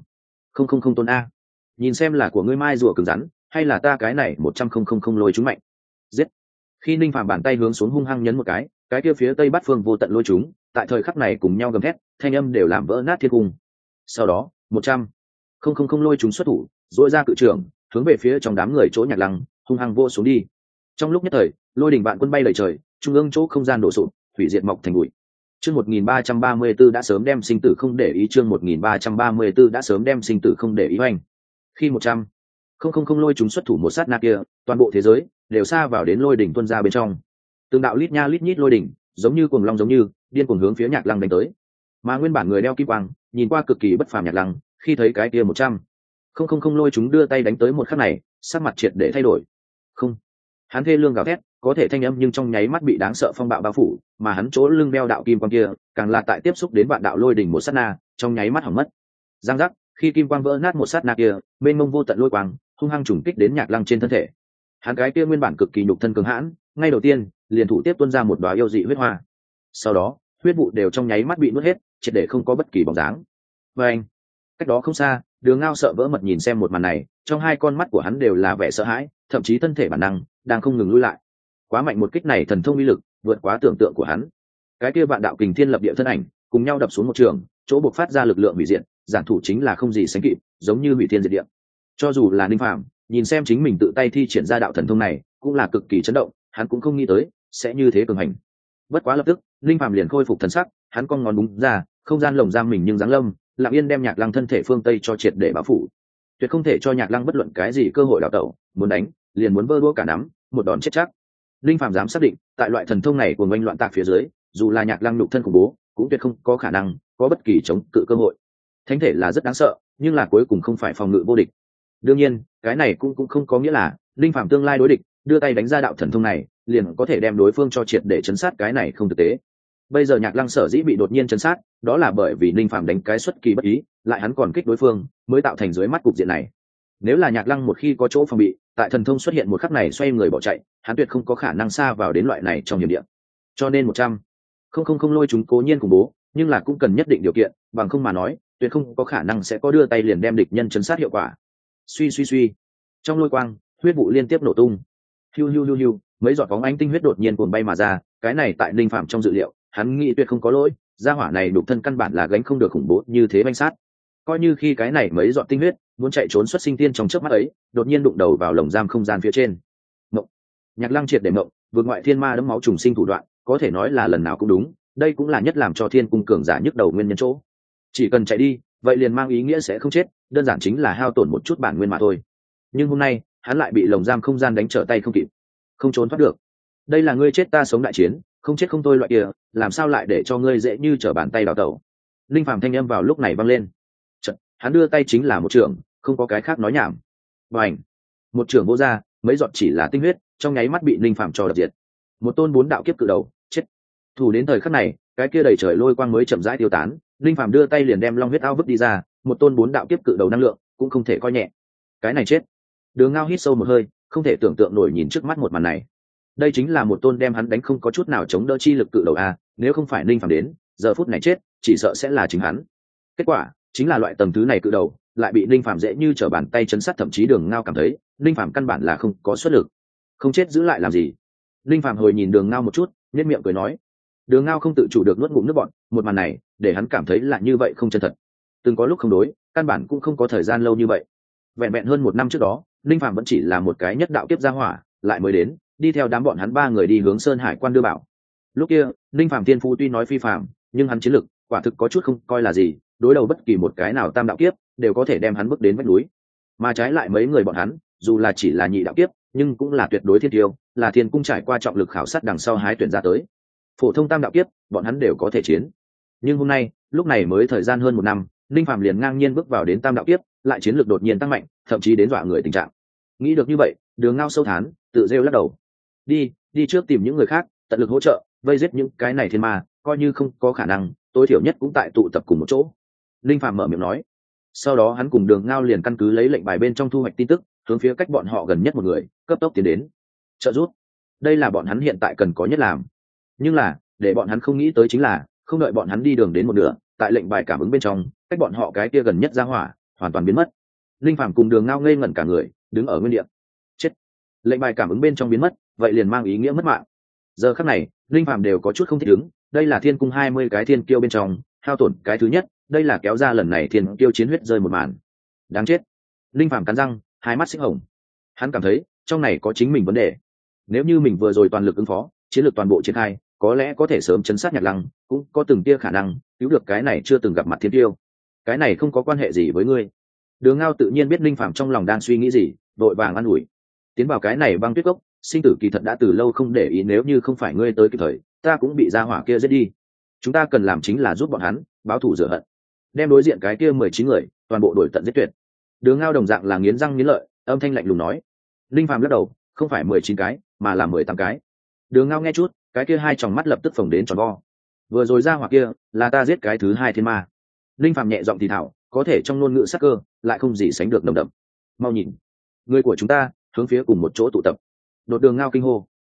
tôn a. Nhìn xem là của ngươi mai rùa cứng rắn hay là ta cái này 100 lôi chúng mạnh. Giết. Khi ninh phạm bàn tay hướng xuống hung hăng nhấn một cái kia phía tây bát phương vô tận lôi chúng tại thời khắc này cùng nhau gầm thét, thanh âm đều làm vỡ nát thiên cung. Sau đó 100 lôi chúng xuất thủ, dội ra cự trưởng hướng về phía trong đám người chỗ Nhạc Lăng hung hăng vô xuống đi. Trong lúc nhất thời lôi đỉnh vạn quân bay lời trời, trung ương chỗ không gian đổ sụp, hủy diệt mọc thành bụi. Chương 1334 đã sớm đem sinh tử không để ý, chương 1334 đã sớm đem sinh tử không để ý hoành. Khi 100 lôi chúng xuất thủ một sát na kia, toàn bộ thế giới đều xa vào đến lôi đỉnh tuôn ra bên trong. Từng đạo lít nha lít nhít lôi đỉnh, giống như cuồng long giống như điên cuồng hướng phía Nhạc Lăng đánh tới. Mà nguyên bản người đeo kim quang, nhìn qua cực kỳ bất phàm Nhạc Lăng, khi thấy cái kia 100 lôi chúng đưa tay đánh tới một khắc này, sắc mặt triệt để thay đổi. Không, hắn thê lương gào thét, có thể thanh âm nhưng trong nháy mắt bị đáng sợ phong bạo bao phủ, mà hắn chỗ lưng đeo đạo kim quang kia, càng là tại tiếp xúc đến vạn đạo lôi đỉnh một sát na, trong nháy mắt hỏng mất. Giang giác, khi kim quang vỡ nát một sát na kia, mênh mông vô tận lôi quang hung hăng trùng kích đến Nhạc Lăng trên thân thể. Hắn cái kia nguyên bản cực kỳ nhục thân cường hãn, ngay đầu tiên liền thủ tiếp tuôn ra một đóa yêu dị huyết hoa. Sau đó, huyết vụ đều trong nháy mắt bị nuốt hết, triệt để không có bất kỳ bóng dáng. Và anh, cách đó không xa, Đường Ngao sợ vỡ mật nhìn xem một màn này, trong hai con mắt của hắn đều là vẻ sợ hãi, thậm chí thân thể bản năng đang không ngừng lui lại. Quá mạnh một kích này thần thông uy lực vượt quá tưởng tượng của hắn. Cái kia vạn đạo kình thiên lập địa thân ảnh cùng nhau đập xuống một trường, chỗ bộc phát ra lực lượng hủy diệt, giản thủ chính là không gì sánh kịp, giống như hủy thiên diệt địa. Cho dù là Ninh Phàm nhìn xem chính mình tự tay thi triển ra đạo thần thông này, cũng là cực kỳ chấn động, hắn cũng không nghĩ tới sẽ như thế cường hành. Bất quá lập tức Ninh Phàm liền khôi phục thần sắc, hắn cong ngón đúng ra, không gian lồng giam mình nhưng giáng lâm, lặng yên đem Nhạc Lăng thân thể phương tây cho triệt để bao phủ. Tuyệt không thể cho Nhạc Lăng bất luận cái gì cơ hội đào tẩu, muốn đánh liền muốn vơ đũa cả nắm, một đòn chết chắc. Linh Phàm dám xác định, tại loại thần thông này của ngoanh loạn tạc phía dưới, dù là Nhạc Lăng nhục thân khủng bố, cũng tuyệt không có khả năng có bất kỳ chống cự cơ hội. Thánh thể là rất đáng sợ, nhưng là cuối cùng không phải phòng ngự vô địch. Đương nhiên, cái này cũng không có nghĩa là Linh Phàm tương lai đối địch, đưa tay đánh ra đạo thần thông này, liền có thể đem đối phương cho triệt để chấn sát, cái này không thực tế. Bây giờ Nhạc Lăng sở dĩ bị đột nhiên chấn sát, đó là bởi vì Linh Phàm đánh cái xuất kỳ bất ý, lại hắn còn kích đối phương, mới tạo thành dưới mắt cục diện này. Nếu là Nhạc Lăng một khi có chỗ phòng bị, tại thần thông xuất hiện một khắc này xoay người bỏ chạy, hắn tuyệt không có khả năng xa vào đến loại này trong hiểm địa. Cho nên 100 lôi chúng cố nhiên khủng bố, nhưng là cũng cần nhất định điều kiện, bằng không mà nói, tuyệt không có khả năng sẽ có đưa tay liền đem địch nhân chấn sát hiệu quả. Suy, trong lôi quang, huyết vụ liên tiếp nổ tung. Hiu, mấy giọt bóng ánh tinh huyết đột nhiên cuồn bay mà ra, cái này tại Ninh Phạm trong dự liệu, hắn nghĩ tuyệt không có lỗi, gia hỏa này đục thân căn bản là gánh không được khủng bố như thế banh sát. Coi như khi cái này mấy giọt tinh huyết muốn chạy trốn xuất sinh tiên trong chớp mắt ấy, đột nhiên đụng đầu vào lồng giam không gian phía trên. Mộng. Nhạc Lăng triệt để mộng, vượt ngoại thiên ma đấm máu trùng sinh thủ đoạn, có thể nói là lần nào cũng đúng, đây cũng là nhất làm cho Thiên Cung cường giả nhức đầu nguyên nhân chỗ. Chỉ cần chạy đi, vậy liền mang ý nghĩa sẽ không chết, đơn giản chính là hao tổn một chút bản nguyên mà thôi. Nhưng hôm nay, hắn lại bị lồng giam không gian đánh trở tay không kịp, không trốn thoát được. Đây là ngươi chết ta sống đại chiến, không chết không thôi loại kia, làm sao lại để cho ngươi dễ như trở bàn tay đào tẩu. Linh Phàm thanh âm vào lúc này vang lên. Chợt, hắn đưa tay chính là một trường, không có cái khác nói nhảm. Bành! Một trường vỗ ra, mấy giọt chỉ là tinh huyết, trong nháy mắt bị Linh Phàm cho đập diệt. Một tôn 4 đạo kiếp cự đầu, chết. Thủ đến thời khắc này, cái kia đầy trời lôi quang mới chậm rãi tiêu tán, Linh Phàm đưa tay liền đem long huyết ao vứt đi ra, một tôn 4 đạo kiếp cự đầu năng lượng, cũng không thể coi nhẹ. Cái này chết. Đường Ngao hít sâu một hơi, không thể tưởng tượng nổi nhìn trước mắt một màn này. Đây chính là một tôn đem hắn đánh không có chút nào chống đỡ chi lực cự đầu a, nếu không phải Linh Phàm đến, giờ phút này chết, chỉ sợ sẽ là chính hắn. Kết quả chính là loại tầng thứ này cự đầu lại bị Linh Phàm dễ như trở bàn tay chấn sát, thậm chí Đường Ngao cảm thấy Linh Phàm căn bản là không có xuất lực, không chết giữ lại làm gì. Linh Phàm hồi nhìn Đường Ngao một chút, nhếch miệng cười nói. Đường Ngao không tự chủ được nuốt ngụm nước bọt, một màn này để hắn cảm thấy là như vậy không chân thật. Từng có lúc không đối, căn bản cũng không có thời gian lâu như vậy. Vẹn vẹn hơn 1 năm trước đó, linh phạm vẫn chỉ là một cái nhất đạo kiếp gia hỏa lại mới đến, đi theo đám bọn hắn ba người đi hướng Sơn Hải Quan đưa bảo. Lúc kia linh phạm thiên phú tuy nói phi phạm, nhưng hắn chiến lực quả thực có chút không coi là gì, đối đầu bất kỳ một cái nào tam đạo kiếp đều có thể đem hắn bước đến vách núi. Mà trái lại mấy người bọn hắn dù là chỉ là nhị đạo kiếp nhưng cũng là tuyệt đối thiên tiêu, là thiên cung trải qua trọng lực khảo sát đằng sau hái tuyển ra tới. Phổ thông tam đạo kiếp bọn hắn đều có thể chiến, nhưng hôm nay lúc này mới thời gian hơn một năm, linh phạm liền ngang nhiên bước vào đến tam đạo kiếp, lại chiến lược đột nhiên tăng mạnh, thậm chí đến dọa người tình trạng. Nghĩ được như vậy, Đường Ngao sâu thán tự rêu lắc đầu. Đi trước tìm những người khác, tận lực hỗ trợ vây giết những cái này thiên ma, coi như không có khả năng tối thiểu nhất cũng tại tụ tập cùng một chỗ. Linh phạm mở miệng nói. Sau đó hắn cùng Đường Ngao liền căn cứ lấy lệnh bài bên trong thu hoạch tin tức, hướng phía cách bọn họ gần nhất một người cấp tốc tiến đến trợ giúp. Đây là bọn hắn hiện tại cần có nhất làm. Nhưng là để bọn hắn không nghĩ tới chính là, không đợi bọn hắn đi đường đến một nửa, tại lệnh bài cảm ứng bên trong cách bọn họ cái kia gần nhất ra hỏa hoàn toàn biến mất. Linh phạm cùng Đường Ngao ngây ngẩn cả người, đứng ở nguyên địa. Chết! Lệnh bài cảm ứng bên trong biến mất, vậy liền mang ý nghĩa mất mạng. Giờ khắc này linh phạm đều có chút không thích ứng, đây là thiên cung 20 cái thiên kiêu bên trong hao tổn cái thứ nhất, đây là kéo ra lần này thiên kiêu chiến huyết rơi một màn. Đáng chết! Linh phạm cắn răng, hai mắt xích hồng. Hắn cảm thấy trong này có chính mình vấn đề. Nếu như mình vừa rồi toàn lực ứng phó, chiến lược toàn bộ triển khai, có lẽ có thể sớm chấn sát Nhạc Lăng, cũng có từng tia khả năng cứu được cái này chưa từng gặp mặt thiên tiêu. Cái này không có quan hệ gì với ngươi. Đường Ngao tự nhiên biết linh phạm trong lòng đang suy nghĩ gì, vội vàng an ủi. Tiến vào cái này băng tuyết cốc, sinh tử kỳ thật đã từ lâu không để ý, nếu như không phải ngươi tới kịp thời, ta cũng bị gia hỏa kia giết đi. Chúng ta cần làm chính là giúp bọn hắn báo thù rửa hận, đem đối diện cái kia 19 người toàn bộ đuổi tận giết tuyệt. Đường Ngao đồng dạng là nghiến răng nghiến lợi, âm thanh lạnh lùng nói. Linh phạm lắc đầu, không phải 19 cái mà là 18 cái. Đường Ngao nghe chút, cái kia hai tròng mắt lập tức phồng đến tròn vo. Vừa rồi ra hỏa kia là ta giết cái thứ hai thiên ma. Linh phạm nhẹ giọng thì thảo, có thể trong ngôn ngữ sắc cơ lại không gì sánh được nồng đậm. Mau nhìn, người của chúng ta hướng phía cùng một chỗ tụ tập. Đột Đường Ngao kinh hô.